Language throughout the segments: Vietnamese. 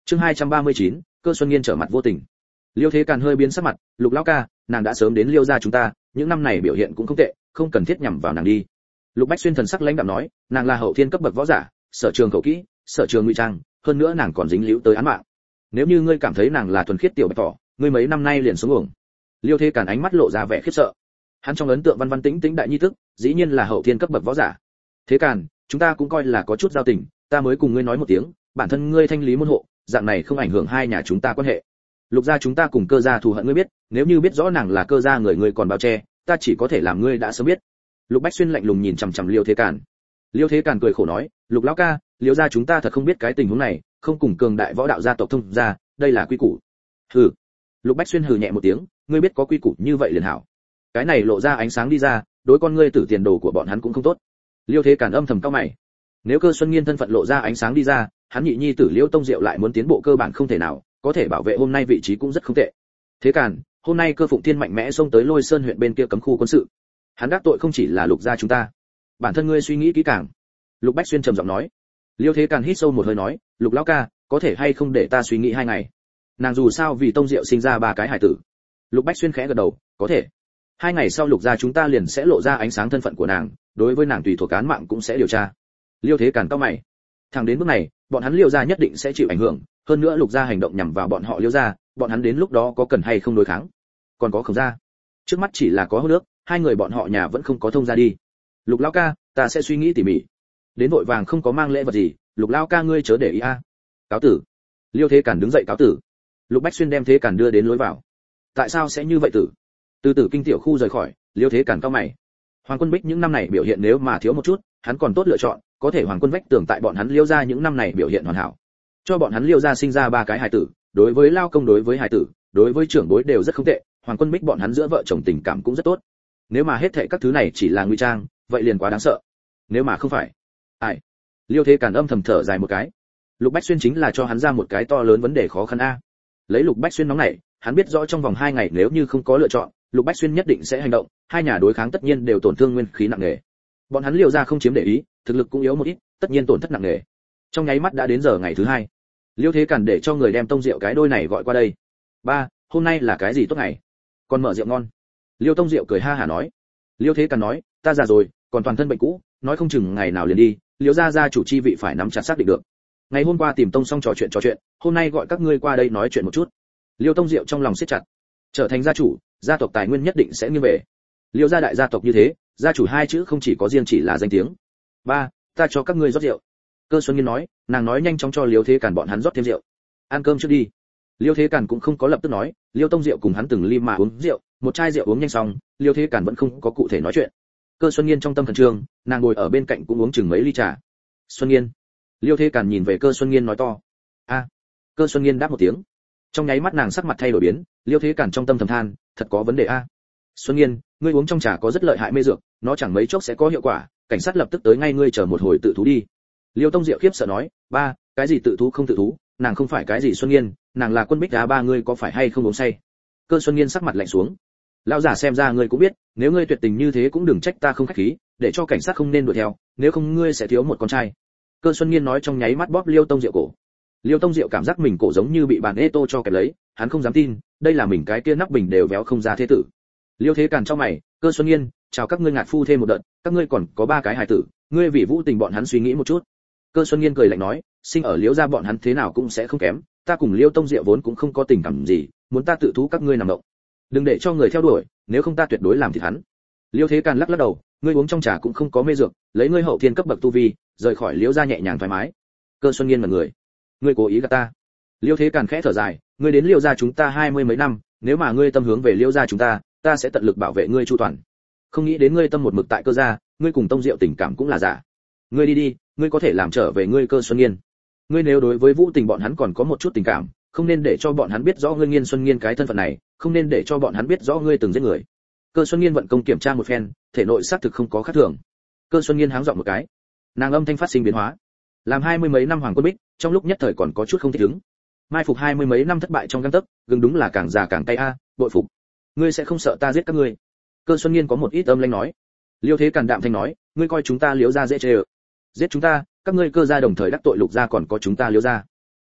Chương 239, Cơ Xuân Nghiên trở mặt vô tình. Liêu Thế Càn hơi biến sắc mặt, Lục lão ca, nàng đã sớm đến Liêu gia chúng ta, những năm này biểu hiện cũng không tệ, không cần thiết nhằm vào nàng đi. Lục Bách Xuyên thần sắc lãnh đạm nói, nàng là hậu thiên cấp bậc võ giả, sở trường khẩu kỹ, sở trường ngụy trang, hơn nữa nàng còn dính líu tới án mạng. Nếu như ngươi cảm thấy nàng là thuần khiết tiểu bạch thỏ, ngươi mấy năm nay liền xuống uổng. Liêu Thế Càn ánh mắt lộ ra vẻ khiếp sợ. Hắn trong ấn tượng văn văn tĩnh tĩnh đại nhi thức, dĩ nhiên là hậu thiên cấp bậc võ giả. Thế Càn, chúng ta cũng coi là có chút giao tình, ta mới cùng ngươi nói một tiếng, bản thân ngươi thanh lý môn hộ, dạng này không ảnh hưởng hai nhà chúng ta quan hệ. Lục gia chúng ta cùng Cơ gia thù hận ngươi biết, nếu như biết rõ nàng là Cơ gia người ngươi còn bao che, ta chỉ có thể làm ngươi đã sớm biết. Lục Bách Xuyên lạnh lùng nhìn chằm chằm Liêu Thế Càn. Liêu Thế Càn cười khổ nói, Lục lão ca, Liêu gia chúng ta thật không biết cái tình huống này, không cùng cường đại võ đạo gia tộc thông gia, đây là quy củ. Hừ. Lục Bách Xuyên hừ nhẹ một tiếng, ngươi biết có quy củ như vậy liền hảo. Cái này lộ ra ánh sáng đi ra, đối con ngươi tử tiền đồ của bọn hắn cũng không tốt. Liêu Thế Càn âm thầm cau mày. Nếu Cơ Xuân Nghiên thân phận lộ ra ánh sáng đi ra, hắn nhị nhi tử Liêu Tông Diệu lại muốn tiến bộ cơ bản không thể nào, có thể bảo vệ hôm nay vị trí cũng rất không tệ. Thế Càn, hôm nay Cơ Phụng Thiên mạnh mẽ xông tới Lôi Sơn huyện bên kia cấm khu quân sự. Hắn đắc tội không chỉ là Lục gia chúng ta. Bản thân ngươi suy nghĩ kỹ càng. Lục Bách Xuyên trầm giọng nói. Liêu Thế Càn hít sâu một hơi nói, Lục lão ca, có thể hay không để ta suy nghĩ 2 ngày. Nàng dù sao vì Tông Diệu sinh ra 3 cái hải tử. Lục Bách Xuyên khẽ gật đầu, có thể. 2 ngày sau Lục gia chúng ta liền sẽ lộ ra ánh sáng thân phận của nàng, đối với nàng tùy thuộc án mạng cũng sẽ điều tra. Liêu Thế Càn cau mày. Thẳng đến bước này, bọn hắn Liêu gia nhất định sẽ chịu ảnh hưởng, hơn nữa Lục gia hành động nhằm vào bọn họ Liêu gia, bọn hắn đến lúc đó có cần hay không đối kháng. Còn có Khổng gia. Trước mắt chỉ là có hôn nước, 2 người bọn họ nhà vẫn không có thông ra đi. Lục lão ca, ta sẽ suy nghĩ tỉ mỉ. Đến vội vàng không có mang lễ vật gì, Lục lão ca ngươi chớ để ý a. Cáo tử. Liêu Thế Càn đứng dậy cáo tử. Lục Bách Xuyên đem Thế Càn đưa đến lối vào. Tại sao sẽ như vậy tử? Từ Tử Kinh tiểu khu rời khỏi, Liêu Thế Càn cau mày. Hoàng Quân Bích những năm này biểu hiện nếu mà thiếu một chút, hắn còn tốt lựa chọn, có thể Hoàng Quân Vách tưởng tại bọn hắn Liêu gia những năm này biểu hiện hoàn hảo. Cho bọn hắn Liêu gia sinh ra 3 cái hài tử, đối với lao công đối với hài tử, đối với trưởng bối đều rất không tệ, Hoàng Quân Bích bọn hắn giữa vợ chồng tình cảm cũng rất tốt. Nếu mà hết thảy các thứ này chỉ là nguy trang, vậy liền quá đáng sợ. Nếu mà không phải, ai? Liêu Thế Càn âm thầm thở dài một cái. Lục Bách Xuyên chính là cho hắn ra một cái to lớn vấn đề khó khăn a. Lấy Lục Bách Xuyên nóng này, hắn biết rõ trong vòng 2 ngày nếu như không có lựa chọn, Lục Bách Xuyên nhất định sẽ hành động, hai nhà đối kháng tất nhiên đều tổn thương nguyên khí nặng nề. Bọn hắn Liêu gia không chiếm để ý, thực lực cũng yếu một ít, tất nhiên tổn thất nặng nề. Trong nháy mắt đã đến giờ ngày thứ 2. Liêu Thế Càn để cho người đem Tông Diệu cái đôi này gọi qua đây. Ba, hôm nay là cái gì tốt ngày? Còn mở rượu ngon. Liêu Tông Diệu cười ha hả nói. Liêu Thế Càn nói, ta già rồi, còn toàn thân bệnh cũ, nói không chừng ngày nào liền đi, Liêu gia chủ chi vị phải nắm chặt xác định được. Ngày hôm qua tìm Tông xong trò chuyện, hôm nay gọi các ngươi qua đây nói chuyện một chút. Liêu Tông Diệu trong lòng siết chặt. Trở thành gia chủ, gia tộc tài nguyên nhất định sẽ nghiêng về. Liêu gia đại gia tộc như thế, gia chủ 2 chữ không chỉ có riêng chỉ là danh tiếng. Ba, ta cho các ngươi rót rượu. Cơ Xuân Nghiên nói, nàng nói nhanh chóng cho Liêu Thế Càn bọn hắn rót thêm rượu. Ăn cơm trước đi. Liêu Thế Càn cũng không có lập tức nói, Liêu Tông Diệu cùng hắn từng ly mà uống rượu, một chai rượu uống nhanh xong, Liêu Thế Càn vẫn không có cụ thể nói chuyện. Cơ Xuân Nghiên trong tâm thần trương, nàng ngồi ở bên cạnh cũng uống chừng mấy ly trà. Xuân Nghiên. Liêu Thế Càn nhìn về Cơ Xuân Nghiên nói to. A. Cơ Xuân Nghiên đáp một tiếng. Trong nháy mắt nàng sắc mặt thay đổi biến, Liêu Thế Càn trong tâm thầm than, thật có vấn đề a. Xuân Nghiên, ngươi uống trong trà có rất lợi hại mê dược, nó chẳng mấy chốc sẽ có hiệu quả, cảnh sát lập tức tới ngay, ngươi chờ một hồi tự thú đi. Liêu Tông Diệu khiếp sợ nói, ba, cái gì tự thú không tự thú, nàng không phải cái gì Xuân Nghiên, nàng là Quân Bích đá, ba ngươi có phải hay không uống say? Cơ Xuân Nghiên sắc mặt lạnh xuống. Lão giả xem ra ngươi cũng biết, nếu ngươi tuyệt tình như thế cũng đừng trách ta không khách khí, để cho cảnh sát không nên đuổi theo, nếu không ngươi sẽ thiếu một con trai. Cơ Xuân Nghiên nói trong nháy mắt bóp Liêu Tông Diệu cổ. Liêu Tông Diệu cảm giác mình cổ giống như bị bàn ê tô cho kẹp lấy, hắn không dám tin, đây là mình cái kia nắp bình đều véo không ra thế tử. Liêu Thế Càn trong mày, Cơ Xuân Nghiên, chào các ngươi ngạt phu thêm một đợt, các ngươi còn có 3 cái hài tử, ngươi vì Vũ Tình bọn hắn suy nghĩ một chút. Cơ Xuân Nghiên cười lạnh nói, sinh ở Liêu gia bọn hắn thế nào cũng sẽ không kém, ta cùng Liêu Tông Diệu vốn cũng không có tình cảm gì, muốn ta tự thú các ngươi nằm động. Đừng để cho người theo đuổi, nếu không ta tuyệt đối làm thịt hắn. Liêu Thế Càn lắc lắc đầu, ngươi uống trong trà cũng không có mê dược, lấy ngươi hậu thiên cấp bậc tu vi, rời khỏi Liêu gia nhẹ nhàng thoải mái. Cơ Xuân Nghiên mặt người, ngươi cố ý gạt ta. Liêu Thế Càn khẽ thở dài, ngươi đến Liêu gia chúng ta 20 mấy năm, nếu mà ngươi tâm hướng về Liêu gia chúng ta sẽ tận lực bảo vệ ngươi chu toàn. Không nghĩ đến ngươi tâm một mực tại Cơ gia, ngươi cùng Tông Diệu tình cảm cũng là giả. Ngươi đi đi, ngươi có thể làm trở về ngươi Cơ Xuân Nghiên. Ngươi nếu đối với Vũ Tình bọn hắn còn có một chút tình cảm, không nên để cho bọn hắn biết rõ ngươi Nghiên Xuân Nghiên cái thân phận này, không nên để cho bọn hắn biết rõ ngươi từng giết người. Cơ Xuân Nghiên vận công kiểm tra một phen, thể nội xác thực không có khác thường. Cơ Xuân Nghiên háng giọng một cái, nàng âm thanh phát sinh biến hóa. Làm 20 mấy năm Hoàng Quân Bích, trong lúc nhất thời còn có chút không thích ứng. Mai phục 20 mấy năm thất bại trong gang tấc, gừng đúng là càng già càng cay a, bội phục. Ngươi sẽ không sợ ta giết các ngươi? Cơ Xuân Nghiên có một ít âm lãnh nói. Liêu Thế Càn đạm thanh nói, ngươi coi chúng ta Liêu gia dễ chê ơ? Giết chúng ta, các ngươi Cơ gia đồng thời đắc tội Lục gia còn có chúng ta Liêu gia.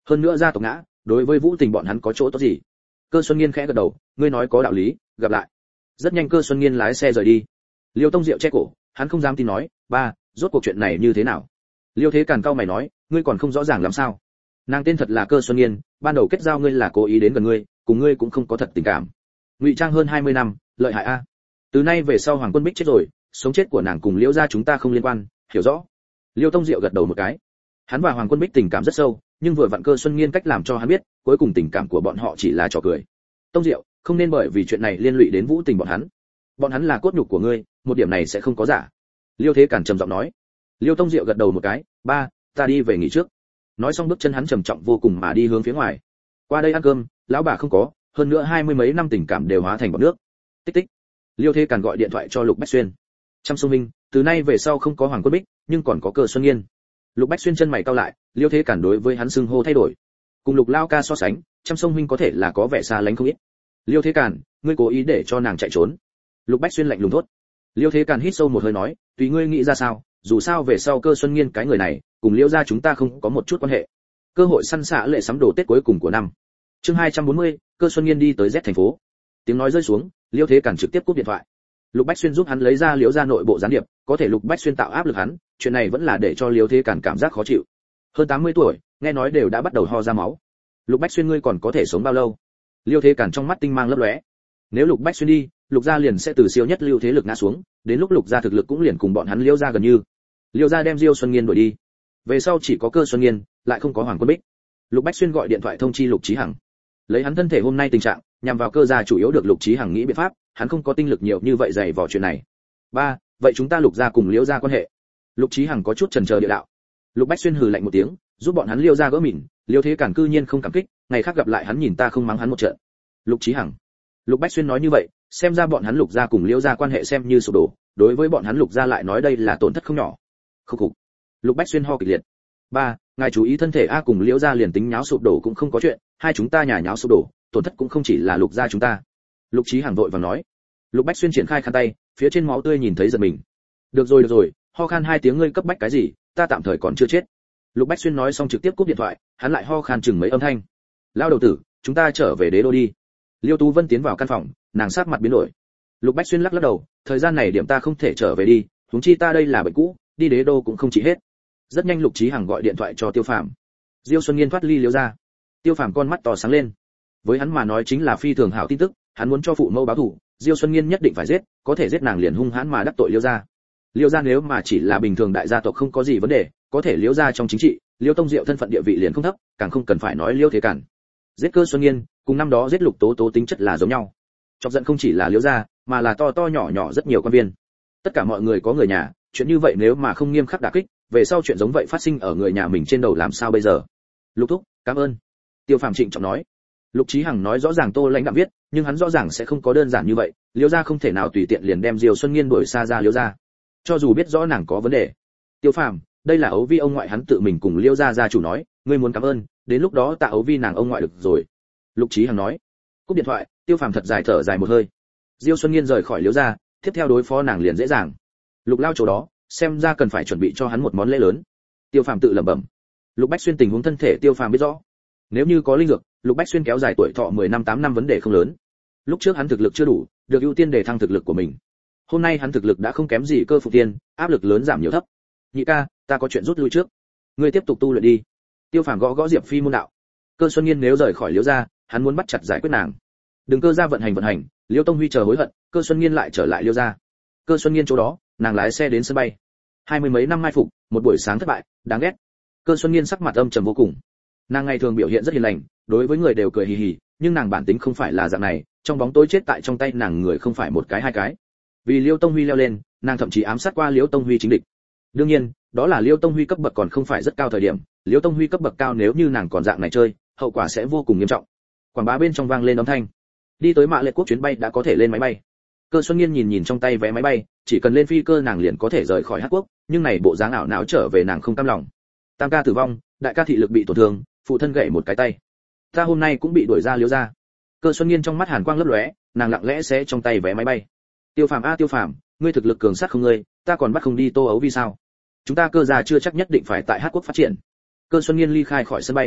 hơn nữa gia tộc ngã, đối với Vũ Tình bọn hắn có chỗ tốt gì? Cơ Xuân Nghiên khẽ gật đầu, ngươi nói có đạo lý, gặp lại. Rất nhanh Cơ Xuân Nghiên lái xe rời đi. Liêu Tông Diệu che cổ, hắn không dám tin nói, ba, rốt cuộc chuyện này như thế nào? Liêu Thế Càn cau mày nói, ngươi còn không rõ ràng làm sao? Nàng tên thật là Cơ Xuân Nghiên, ban đầu kết giao ngươi là cố ý đến gần ngươi, cùng ngươi cũng không có thật tình cảm. Ngụy trang hơn 20 năm, lợi hại a. Từ nay về sau Hoàng Quân Bích chết rồi, sống chết của nàng cùng Liễu gia chúng ta không liên quan, hiểu rõ? Liêu Tông Diệu gật đầu một cái. Hắn và Hoàng Quân Bích tình cảm rất sâu, nhưng vừa vặn Cơ Xuân Nghiên cách làm cho hắn biết, cuối cùng tình cảm của bọn họ chỉ là trò cười. Tông Diệu, không nên bởi vì chuyện này liên lụy đến Vũ Tình bọn hắn. Bọn hắn là cốt nhục của ngươi, một điểm này sẽ không có giả. Liêu Thế Càn trầm giọng nói. Liêu Tông Diệu gật đầu một cái, ba, ta đi về nghỉ trước. Nói xong bước chân hắn trầm trọng vô cùng mà đi hướng phía ngoài. Qua đây ăn cơm, lão bà không có, hơn nữa 20 mấy năm tình cảm đều hóa thành bọt nước. Tích tích. Liêu Thế Càn gọi điện thoại cho Lục Bách Xuyên. Trăm Sông Minh, từ nay về sau không có Hoàng Quân Bích, nhưng còn có Cơ Xuân Nghiên. Lục Bách Xuyên chân mày cau lại, Liêu Thế Càn đối với hắn xưng hô thay đổi. Cùng Lục Lao ca so sánh, Trăm Sông Minh có thể là có vẻ xa lánh không ít. Liêu Thế Càn, ngươi cố ý để cho nàng chạy trốn. Lục Bách Xuyên lạnh lùng thốt. Liêu Thế Càn hít sâu một hơi nói, tùy ngươi nghĩ ra sao, dù sao về sau Cơ Xuân Nghiên cái người này, cùng Liêu gia chúng ta không có một chút quan hệ. Cơ hội săn xạ lệ sắm đồ Tết cuối cùng của năm. Chương 240, Cơ Xuân Nghiên đi tới Z thành phố. Tiếng nói rơi xuống, Liêu Thế Càn trực tiếp cúp điện thoại. Lục Bách Xuyên giúp hắn lấy ra Liễu gia nội bộ gián điệp, có thể Lục Bách Xuyên tạo áp lực hắn, chuyện này vẫn là để cho Liêu Thế Càn cảm giác khó chịu. Hơn 80 tuổi, nghe nói đều đã bắt đầu ho ra máu. Lục Bách Xuyên ngươi còn có thể sống bao lâu? Liêu Thế Càn trong mắt tinh mang lấp lóe. Nếu Lục Bách Xuyên đi, Lục gia liền sẽ từ siêu nhất lưu thế lực ngã xuống, đến lúc Lục gia thực lực cũng liền cùng bọn hắn Liễu gia gần như. Liễu gia đem Diêu Xuân Nghiên đuổi đi. Về sau chỉ có Cơ Xuân Nghiên, lại không có Hoàng Quân Bích. Lục Bách Xuyên gọi điện thoại thông chi Lục Chí Hằng. Lấy hắn thân thể hôm nay tình trạng, nhằm vào Cơ gia chủ yếu được Lục Chí Hằng nghĩ biện pháp, hắn không có tinh lực nhiều như vậy dày vò chuyện này. Ba, vậy chúng ta Lục gia cùng Liễu gia quan hệ. Lục Chí Hằng có chút chần chờ địa đạo. Lục Bách Xuyên hừ lạnh một tiếng, giúp bọn hắn Liễu gia gỡ mìn, Liêu Thế Càn cư nhiên không cảm kích, ngày khác gặp lại hắn nhìn ta không mắng hắn một trận. Lục Chí Hằng. Lục Bách Xuyên nói như vậy, xem ra bọn hắn Lục gia cùng Liễu gia quan hệ xem như sụp đổ, đối với bọn hắn Lục gia lại nói đây là tổn thất không nhỏ. Khục khục. Lục Bách Xuyên ho kịch liệt. Ba, ngài chú ý thân thể a, cùng Liễu gia liền tính nháo sụp đổ cũng không có chuyện, hai chúng ta nhà nháo sụp đổ, tổn thất cũng không chỉ là Lục gia chúng ta. Lục Chí Hằng vội vàng nói. Lục Bách Xuyên triển khai khăn tay, phía trên máu tươi nhìn thấy giật mình. Được rồi, ho khan 2 tiếng ngươi cấp bách cái gì, ta tạm thời còn chưa chết. Lục Bách Xuyên nói xong trực tiếp cúp điện thoại, hắn lại ho khan chừng mấy âm thanh. Lao đầu tử, chúng ta trở về Đế đô đi. Liêu Tú Vân tiến vào căn phòng, nàng sắc mặt biến đổi. Lục Bách Xuyên lắc đầu, thời gian này điểm ta không thể trở về đi, huống chi ta đây là bệnh cũ, đi Đế đô cũng không trị hết. Rất nhanh Lục Chí Hằng gọi điện thoại cho Tiêu Phàm. Diêu Xuân Nghiên thoát ly Liêu gia. Tiêu Phàm con mắt to sáng lên. Với hắn mà nói chính là phi thường hảo tin tức, hắn muốn cho phụ mẫu báo thù, Diêu Xuân Nghiên nhất định phải giết, có thể giết nàng liền hung hãn mà đắc tội Liêu gia. Liêu gia nếu mà chỉ là bình thường đại gia tộc không có gì vấn đề, có thể Liêu gia trong chính trị, Liêu Tông Diệu thân phận địa vị liền không thấp, càng không cần phải nói Liêu Thế Càn. Giết Cơ Xuân Nghiên, cùng năm đó giết Lục Tố Tố tính chất là giống nhau. Chọc giận không chỉ là Liêu gia, mà là to nhỏ nhỏ rất nhiều quan viên. Tất cả mọi người có người nhà, chuyện như vậy nếu mà không nghiêm khắc đả kích, về sau chuyện giống vậy phát sinh ở người nhà mình trên đầu làm sao bây giờ? Lục thúc, cảm ơn. Tiêu Phàm trịnh trọng nói. Lục Chí Hằng nói rõ ràng Tô Lãnh đạm viết, nhưng hắn rõ ràng sẽ không có đơn giản như vậy, Liêu gia không thể nào tùy tiện liền đem Diêu Xuân Nghiên đuổi xa ra Liêu gia. Cho dù biết rõ nàng có vấn đề. Tiêu Phàm, đây là Ấu Vi ông ngoại hắn tự mình cùng Liêu gia gia chủ nói, ngươi muốn cảm ơn, đến lúc đó tạ Ấu Vi nàng ông ngoại được rồi. Lục Chí Hằng nói. Cúp điện thoại, Tiêu Phàm thật dài thở dài một hơi. Diêu Xuân Nghiên rời khỏi Liêu gia, tiếp theo đối phó nàng liền dễ dàng. Lục Lao chỗ đó, xem ra cần phải chuẩn bị cho hắn một món lễ lớn. Tiêu Phàm tự lẩm bẩm. Lục Bách Xuyên tình huống thân thể Tiêu Phàm biết rõ. Nếu như có linh dược, Lục Bách Xuyên kéo dài tuổi thọ 10 năm 8 năm vấn đề không lớn. Lúc trước hắn thực lực chưa đủ, được ưu tiên để thăng thực lực của mình. Hôm nay hắn thực lực đã không kém gì Cơ Phục Tiên, áp lực lớn giảm nhiều thấp. Nhị ca, ta có chuyện rút lui trước. Ngươi tiếp tục tu luyện đi. Tiêu Phàm gõ gõ Diệp Phi môn đạo. Cơ Xuân Nghiên nếu rời khỏi Liễu gia, hắn muốn bắt chặt giải quyết nàng. Đừng Cơ gia vận hành, Liễu Tông Huy chờ hối hận, Cơ Xuân Nghiên lại trở lại Liễu gia. Cơ Xuân Nghiên chỗ đó, nàng lái xe đến sân bay. 20 mấy năm mai phục, một buổi sáng thất bại, đáng ghét. Cơ Xuân Nghiên sắc mặt âm trầm vô cùng. Nàng ngày thường biểu hiện rất hiền lành, đối với người đều cười hì hì, nhưng nàng bản tính không phải là dạng này, trong bóng tối chết tại trong tay nàng người không phải một cái hai cái. Vì Liêu Tông Huy leo lên, nàng thậm chí ám sát qua Liêu Tông Huy chính địch. Đương nhiên, đó là Liêu Tông Huy cấp bậc còn không phải rất cao thời điểm, Liêu Tông Huy cấp bậc cao nếu như nàng còn dạng này chơi, hậu quả sẽ vô cùng nghiêm trọng. Quảng bá bên trong vang lên âm thanh. Đi tới Mã Lệ Quốc chuyến bay đã có thể lên máy bay. Cơ Xuân Nghiên nhìn trong tay vé máy bay, chỉ cần lên phi cơ nàng liền có thể rời khỏi Hắc Quốc, nhưng này bộ dáng ảo não trở về nàng không cam lòng. Tam ca tử vong, đại ca thị lực bị tổn thương, phụ thân gãy một cái tay. Ta hôm nay cũng bị đuổi ra Liễu gia. Cơ Xuân Nghiên trong mắt hàn quang lấp lóe, nàng lặng lẽ xé trong tay vé máy bay. Tiêu Phàm a Tiêu Phàm, ngươi thực lực cường sát không ngươi, ta còn bắt không đi Tô Ấu Vi sao? Chúng ta Cơ gia chưa chắc nhất định phải tại Hắc Quốc phát triển. Cơ Xuân Nghiên ly khai khỏi sân bay.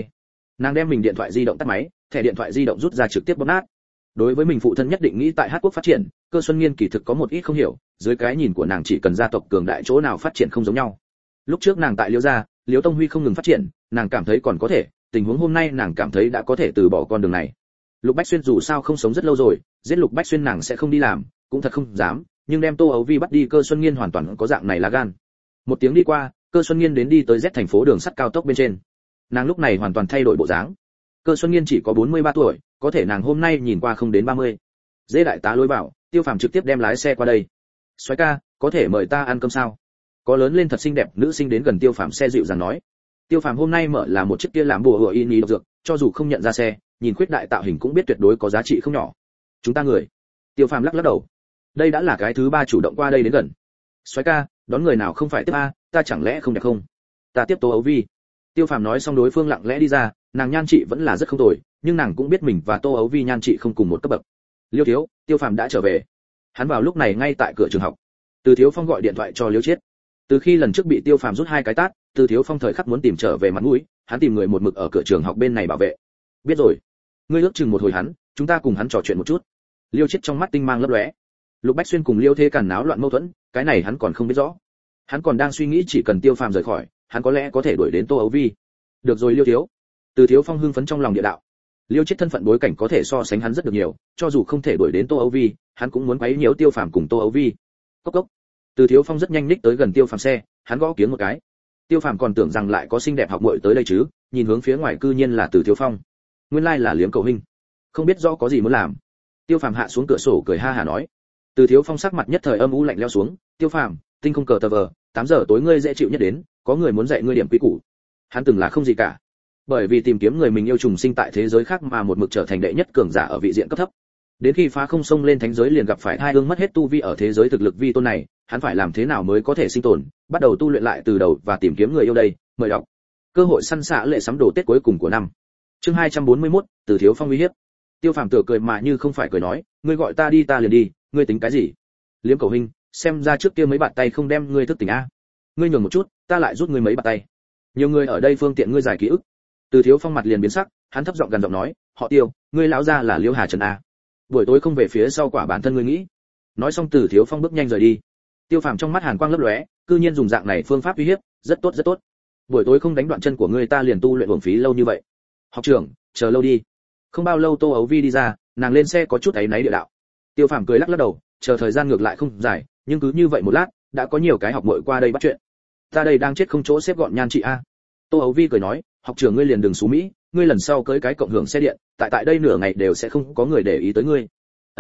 Nàng đem mình điện thoại di động tắt máy, thẻ điện thoại di động rút ra trực tiếp bóp nát. Đối với mình phụ thân nhất định nghĩ tại Hát quốc phát triển, Cơ Xuân Nghiên kỳ thực có một ít không hiểu, dưới cái nhìn của nàng chỉ cần gia tộc cường đại chỗ nào phát triển không giống nhau. Lúc trước nàng tại Liễu gia, Liễu Tông Huy không ngừng phát triển, nàng cảm thấy còn có thể, tình huống hôm nay nàng cảm thấy đã có thể từ bỏ con đường này. Lục Bách Xuyên dù sao không sống rất lâu rồi, giết Lục Bách Xuyên nàng sẽ không đi làm, cũng thật không dám, nhưng đem Tô Ấu Vi bắt đi Cơ Xuân Nghiên hoàn toàn có dạng này lá gan. Một tiếng đi qua, Cơ Xuân Nghiên đến đi tới Z thành phố đường sắt cao tốc bên trên. Nàng lúc này hoàn toàn thay đổi bộ dáng. Cơ Xuân Nghiên chỉ có 43 tuổi, có thể nàng hôm nay nhìn qua không đến 30. Dê đại tá lối vào, Tiêu Phàm trực tiếp đem lái xe qua đây. "Soái ca, có thể mời ta ăn cơm sao?" Có lớn lên thật xinh đẹp nữ sinh đến gần Tiêu Phàm xe dịu dàng nói. Tiêu Phàm hôm nay mở là một chiếc kia làm bùa hựa y độc dược, cho dù không nhận ra xe, nhìn khuyết đại tạo hình cũng biết tuyệt đối có giá trị không nhỏ. "Chúng ta người." Tiêu Phàm lắc lắc đầu. Đây đã là cái thứ ba chủ động qua đây đến gần. "Soái ca, đón người nào không phải tiếp a, ta chẳng lẽ không đẹp không? Ta tiếp Tô Ấu Vi." Tiêu Phàm nói xong đối phương lặng lẽ đi ra, nàng nhan trị vẫn là rất không tồi, nhưng nàng cũng biết mình và Tô Ấu Vi nhan trị không cùng một cấp bậc. "Liêu thiếu." Tiêu Phàm đã trở về. Hắn vào lúc này ngay tại cửa trường học. Từ Thiếu Phong gọi điện thoại cho Liêu Chiết. Từ khi lần trước bị Tiêu Phàm rút 2 cái tát, Từ Thiếu Phong thời khắc muốn tìm trở về mặt mũi, hắn tìm người một mực ở cửa trường học bên này bảo vệ. "Biết rồi. Ngươi ước chừng một hồi hắn, chúng ta cùng hắn trò chuyện một chút." Liêu Chiết trong mắt tinh mang lấp lóe. Lục Bách Xuyên cùng Liêu Thế Càn náo loạn mâu thuẫn, cái này hắn còn không biết rõ. Hắn còn đang suy nghĩ chỉ cần Tiêu Phàm rời khỏi, hắn có lẽ có thể đuổi đến Tô Ấu Vi. "Được rồi Liêu thiếu." Từ Thiếu Phong hưng phấn trong lòng địa đạo. Liêu Chiết thân phận bối cảnh có thể so sánh hắn rất được nhiều, cho dù không thể đuổi đến Tô Ấu Vi, hắn cũng muốn quấy nhiễu Tiêu Phàm cùng Tô Ấu Vi. Cốc cốc. Từ Thiếu Phong rất nhanh ních tới gần Tiêu Phàm xe, hắn gõ kiếng một cái. Tiêu Phàm còn tưởng rằng lại có xinh đẹp học muội tới đây chứ, nhìn hướng phía ngoài cư nhiên là Từ Thiếu Phong. Nguyên lai là Liếm Cầu huynh. Không biết rõ có gì muốn làm. Tiêu Phàm hạ xuống cửa sổ cười ha hả nói. Từ Thiếu Phong sắc mặt nhất thời âm u lạnh lẽo xuống, "Tiêu Phàm, tinh không cờ tờ vờ, 8 giờ tối ngươi dễ chịu nhất đến, có người muốn dạy ngươi điểm quy củ." Hắn từng là không gì cả, bởi vì tìm kiếm người mình yêu trùng sinh tại thế giới khác mà một mực trở thành đệ nhất cường giả ở vị diện cấp thấp. Đến khi phá không xông lên thánh giới liền gặp phải hai ương mất hết tu vi ở thế giới thực lực vi tôn này, hắn phải làm thế nào mới có thể sinh tồn, bắt đầu tu luyện lại từ đầu và tìm kiếm người yêu đây, mời đọc. Cơ hội săn xạ lệ sắm đồ Tết cuối cùng của năm. Chương 241, Từ Thiếu Phong uy hiếp. Tiêu Phàm tựa cười mà như không phải cười nói, "Ngươi gọi ta đi ta liền đi, ngươi tính cái gì?" "Liếm Cầu huynh, xem ra trước kia mấy bạn tay không đem ngươi thức tỉnh a. Ngươi nhường một chút, ta lại rút ngươi mấy bạn tay. Nhiều người ở đây phương tiện ngươi giải ký ức." Từ Thiếu Phong mặt liền biến sắc, hắn thấp giọng gần giọng nói, "Họ Tiêu, ngươi lão gia là Liêu Hà Trần a. Buổi tối không về phía sau quả bản thân ngươi nghĩ." Nói xong Từ Thiếu Phong bước nhanh rời đi. Tiêu Phàm trong mắt hàn quang lấp lóe, cư nhiên dùng dạng này phương pháp uy hiếp, rất tốt rất tốt. Buổi tối không đánh đoạn chân của ngươi ta liền tu luyện uổng phí lâu như vậy. "Học trưởng, chờ lâu đi." Không bao lâu Tô Ấu Vi đi ra, nàng lên xe có chút áy náy địa đạo. Tiêu Phàm cười lắc lắc đầu, chờ thời gian ngược lại không dài, nhưng cứ như vậy một lát, đã có nhiều cái học muội qua đây bắt chuyện. "Ta đây đang chết không chỗ xếp gọn nhan chị a." Tô Ấu Vi cười nói, "Học trưởng ngươi liền đừng xú mỹ, ngươi lần sau cưới cái cộng hưởng xe điện, tại đây nửa ngày đều sẽ không có người để ý tới ngươi."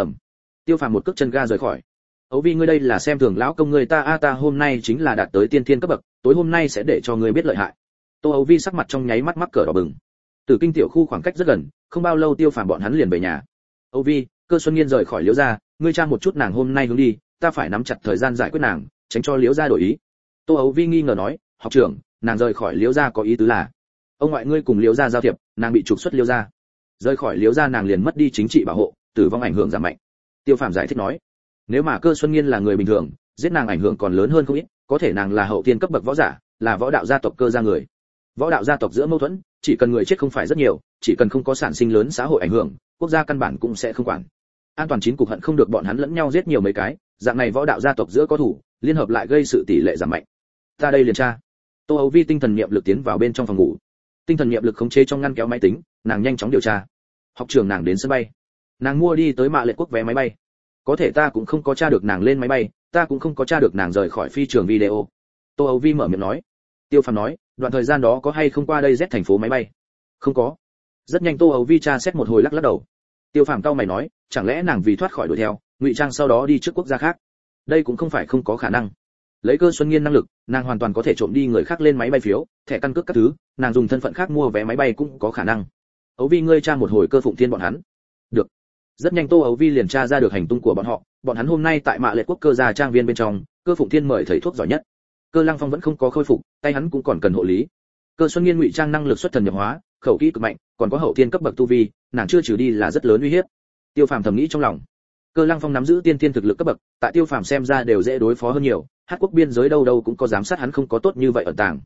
Tiêu Phàm một cước chân ga rời khỏi. "Ấu Vi ngươi đây là xem thường lão công ngươi ta a, ta hôm nay chính là đạt tới tiên thiên cấp bậc, tối hôm nay sẽ để cho ngươi biết lợi hại." Tô Ấu Vi sắc mặt trong nháy mắt mắc cỡ đỏ bừng. Từ Kinh tiểu khu khoảng cách rất gần, không bao lâu Tiêu Phàm bọn hắn liền về nhà. "Ấu Vi, Cơ Xuân Nghiên rời khỏi Liễu gia, ngươi tra một chút nàng hôm nay hướng đi, ta phải nắm chặt thời gian giải quyết nàng, tránh cho Liễu gia đổi ý." Tô Ấu Vi nghi ngờ nói, "Học trưởng, nàng rời khỏi Liễu gia có ý tứ là ông ngoại ngươi cùng Liễu gia giao thiệp, nàng bị trục xuất Liễu gia. Rời khỏi Liễu gia nàng liền mất đi chính trị bảo hộ, tử vong ảnh hưởng giảm mạnh." Tiêu Phàm giải thích nói, "Nếu mà Cơ Xuân Nghiên là người bình thường, giết nàng ảnh hưởng còn lớn hơn không ít, có thể nàng là hậu tiên cấp bậc võ giả, là võ đạo gia tộc Cơ gia người. Võ đạo gia tộc giữa mâu thuẫn, chỉ cần người chết không phải rất nhiều, chỉ cần không có sản sinh lớn xã hội ảnh hưởng, quốc gia căn bản cũng sẽ không quản. An toàn chín cục hận không được bọn hắn lẫn nhau giết nhiều mấy cái, dạng này võ đạo gia tộc giữa có thủ, liên hợp lại gây sự tỷ lệ giảm mạnh. Ta đây liền tra." Tô Ấu Vi tinh thần niệm lực tiến vào bên trong phòng ngủ. Tinh thần niệm lực khống chế trong ngăn kéo máy tính, nàng nhanh chóng điều tra. "Học trưởng nàng đến sân bay. Nàng mua đi tới Mạ Lệ quốc vé máy bay. Có thể ta cũng không có tra được nàng lên máy bay, ta cũng không có tra được nàng rời khỏi phi trường video." Tô Ấu Vi mở miệng nói. Tiêu Phàm nói, "Đoạn thời gian đó có hay không qua đây Z thành phố máy bay?" "Không có." Rất nhanh Tô Ấu Vi tra xét một hồi lắc lắc đầu. Tiêu Phàm cau mày nói, "Chẳng lẽ nàng vì thoát khỏi đuổi theo, ngụy trang sau đó đi trước quốc gia khác?" Đây cũng không phải không có khả năng. Lấy Cơ Xuân Nghiên năng lực, nàng hoàn toàn có thể trộm đi người khác lên máy bay phiếu, thẻ căn cước các thứ, nàng dùng thân phận khác mua vé máy bay cũng có khả năng. "Ấu Vi ngươi tra một hồi Cơ Phụng Thiên bọn hắn." "Được." Rất nhanh Tô Ấu Vi liền tra ra được hành tung của bọn họ, bọn hắn hôm nay tại Mạ Lệ quốc Cơ gia trang viên bên trong, Cơ Phụng Thiên mời thầy thuốc giỏi nhất. Cơ Lăng Phong vẫn không có khôi phục, tay hắn cũng còn cần hộ lý. Cơ Xuân Nghiên ngụy trang năng lực xuất thần nhập hóa, khẩu kỹ cực mạnh, còn có hậu thiên cấp bậc tu vi, nàng chưa trừ đi là rất lớn uy hiếp. Tiêu Phàm thầm nghĩ trong lòng. Cơ Lăng Phong nắm giữ tiên thiên thực lực cấp bậc, tại Tiêu Phàm xem ra đều dễ đối phó hơn nhiều, Hát quốc biên giới đâu đâu cũng có giám sát hắn không có tốt như vậy ẩn tàng.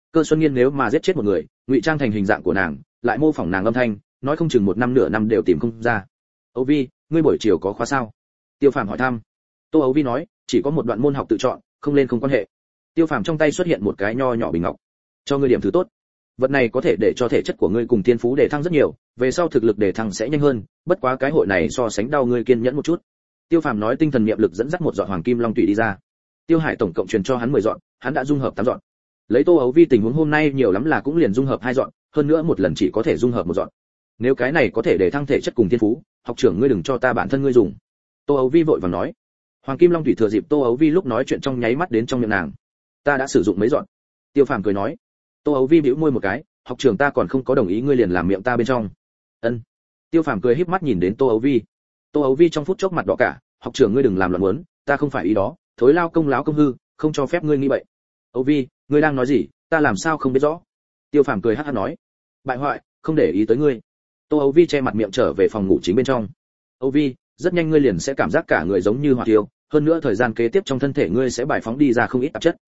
Cơ Xuân Nghiên nếu mà giết chết một người, ngụy trang thành hình dạng của nàng, lại mô phỏng nàng âm thanh, nói không chừng một năm nửa năm đều tìm không ra. Âu Vi, ngươi buổi chiều có khóa sao? Tiêu Phàm hỏi thăm. Tô Âu Vi nói, chỉ có một đoạn môn học tự chọn, không lên không quan hệ. Tiêu Phàm trong tay xuất hiện một cái nho nhỏ bình ngọc, cho ngươi điểm thứ tốt. Vật này có thể để cho thể chất của ngươi cùng thiên phú đề thăng rất nhiều, về sau thực lực đề thăng sẽ nhanh hơn, bất quá cái hội này so sánh đau ngươi kiên nhẫn một chút. Tiêu Phàm nói tinh thần niệm lực dẫn dắt một giọt hoàng kim long tủy đi ra. Tiêu Hải tổng cộng truyền cho hắn 10 giọt, hắn đã dung hợp 8 giọt. Lấy Tô Ấu Vi tình huống hôm nay nhiều lắm là cũng liền dung hợp 2 giọt, hơn nữa một lần chỉ có thể dung hợp 1 giọt. Nếu cái này có thể để thăng thể chất cùng thiên phú, học trưởng ngươi đừng cho ta bản thân ngươi dùng. Tô Ấu Vi vội vàng nói. Hoàng kim long thủy thừa dịp Tô Ấu Vi lúc nói chuyện trong nháy mắt đến trong miệng nàng. Ta đã sử dụng mấy giọt. Tiêu Phàm cười nói. Tô Ấu Vi bĩu môi một cái, học trưởng ta còn không có đồng ý ngươi liền làm miệng ta bên trong. Ân. Tiêu Phàm cười híp mắt nhìn đến Tô Ấu Vi. Tô Ấu Vi trong phút chốc mặt đỏ cả, học trưởng ngươi đừng làm loạn muốn, ta không phải ý đó, thối lao công láo công hư, không cho phép ngươi nghĩ vậy. Ấu Vi, ngươi đang nói gì, ta làm sao không biết rõ. Tiêu Phàm cười hắc hắc nói. Bại hoại, không để ý tới ngươi. Tô Ấu Vi che mặt miệng trở về phòng ngủ chính bên trong. Ấu Vi, rất nhanh ngươi liền sẽ cảm giác cả người giống như hỏa thiêu, hơn nữa thời gian kế tiếp trong thân thể ngươi sẽ bài phóng đi ra không ít tạp chất.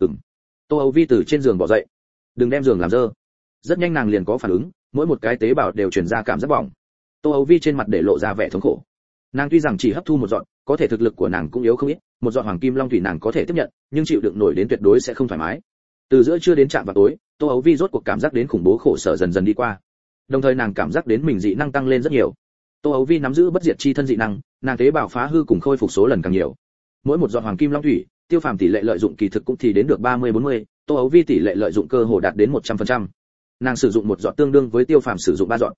Tô Ấu Vi từ trên giường bỏ dậy. Đừng đem giường làm dơ. Rất nhanh nàng liền có phản ứng, mỗi một cái tế bào đều truyền ra cảm giác bỏng. Tô Ấu Vi trên mặt để lộ ra vẻ thống khổ. Nàng tuy rằng chỉ hấp thu 1 giọt, có thể thực lực của nàng cũng yếu không ít, 1 giọt hoàng kim long thủy nàng có thể tiếp nhận, nhưng chịu đựng nổi đến tuyệt đối sẽ không thoải mái. Từ giữa trưa đến trạm vào tối, Tô Ấu Vi rốt cuộc cảm giác đến khủng bố khổ sở dần dần đi qua. Đồng thời nàng cảm giác đến mình dị năng tăng lên rất nhiều. Tô Ấu Vi nắm giữ bất diệt chi thân dị năng, nàng tế bào phá hư cùng khôi phục số lần càng nhiều. Mỗi 1 giọt hoàng kim long thủy, Tiêu Phàm tỷ lệ lợi dụng kỳ thực cũng thì đến được 30-40, Tô Ấu Vi tỷ lệ lợi dụng cơ hồ đạt đến 100%. Nàng sử dụng 1 giọt tương đương với Tiêu Phàm sử dụng 3 giọt.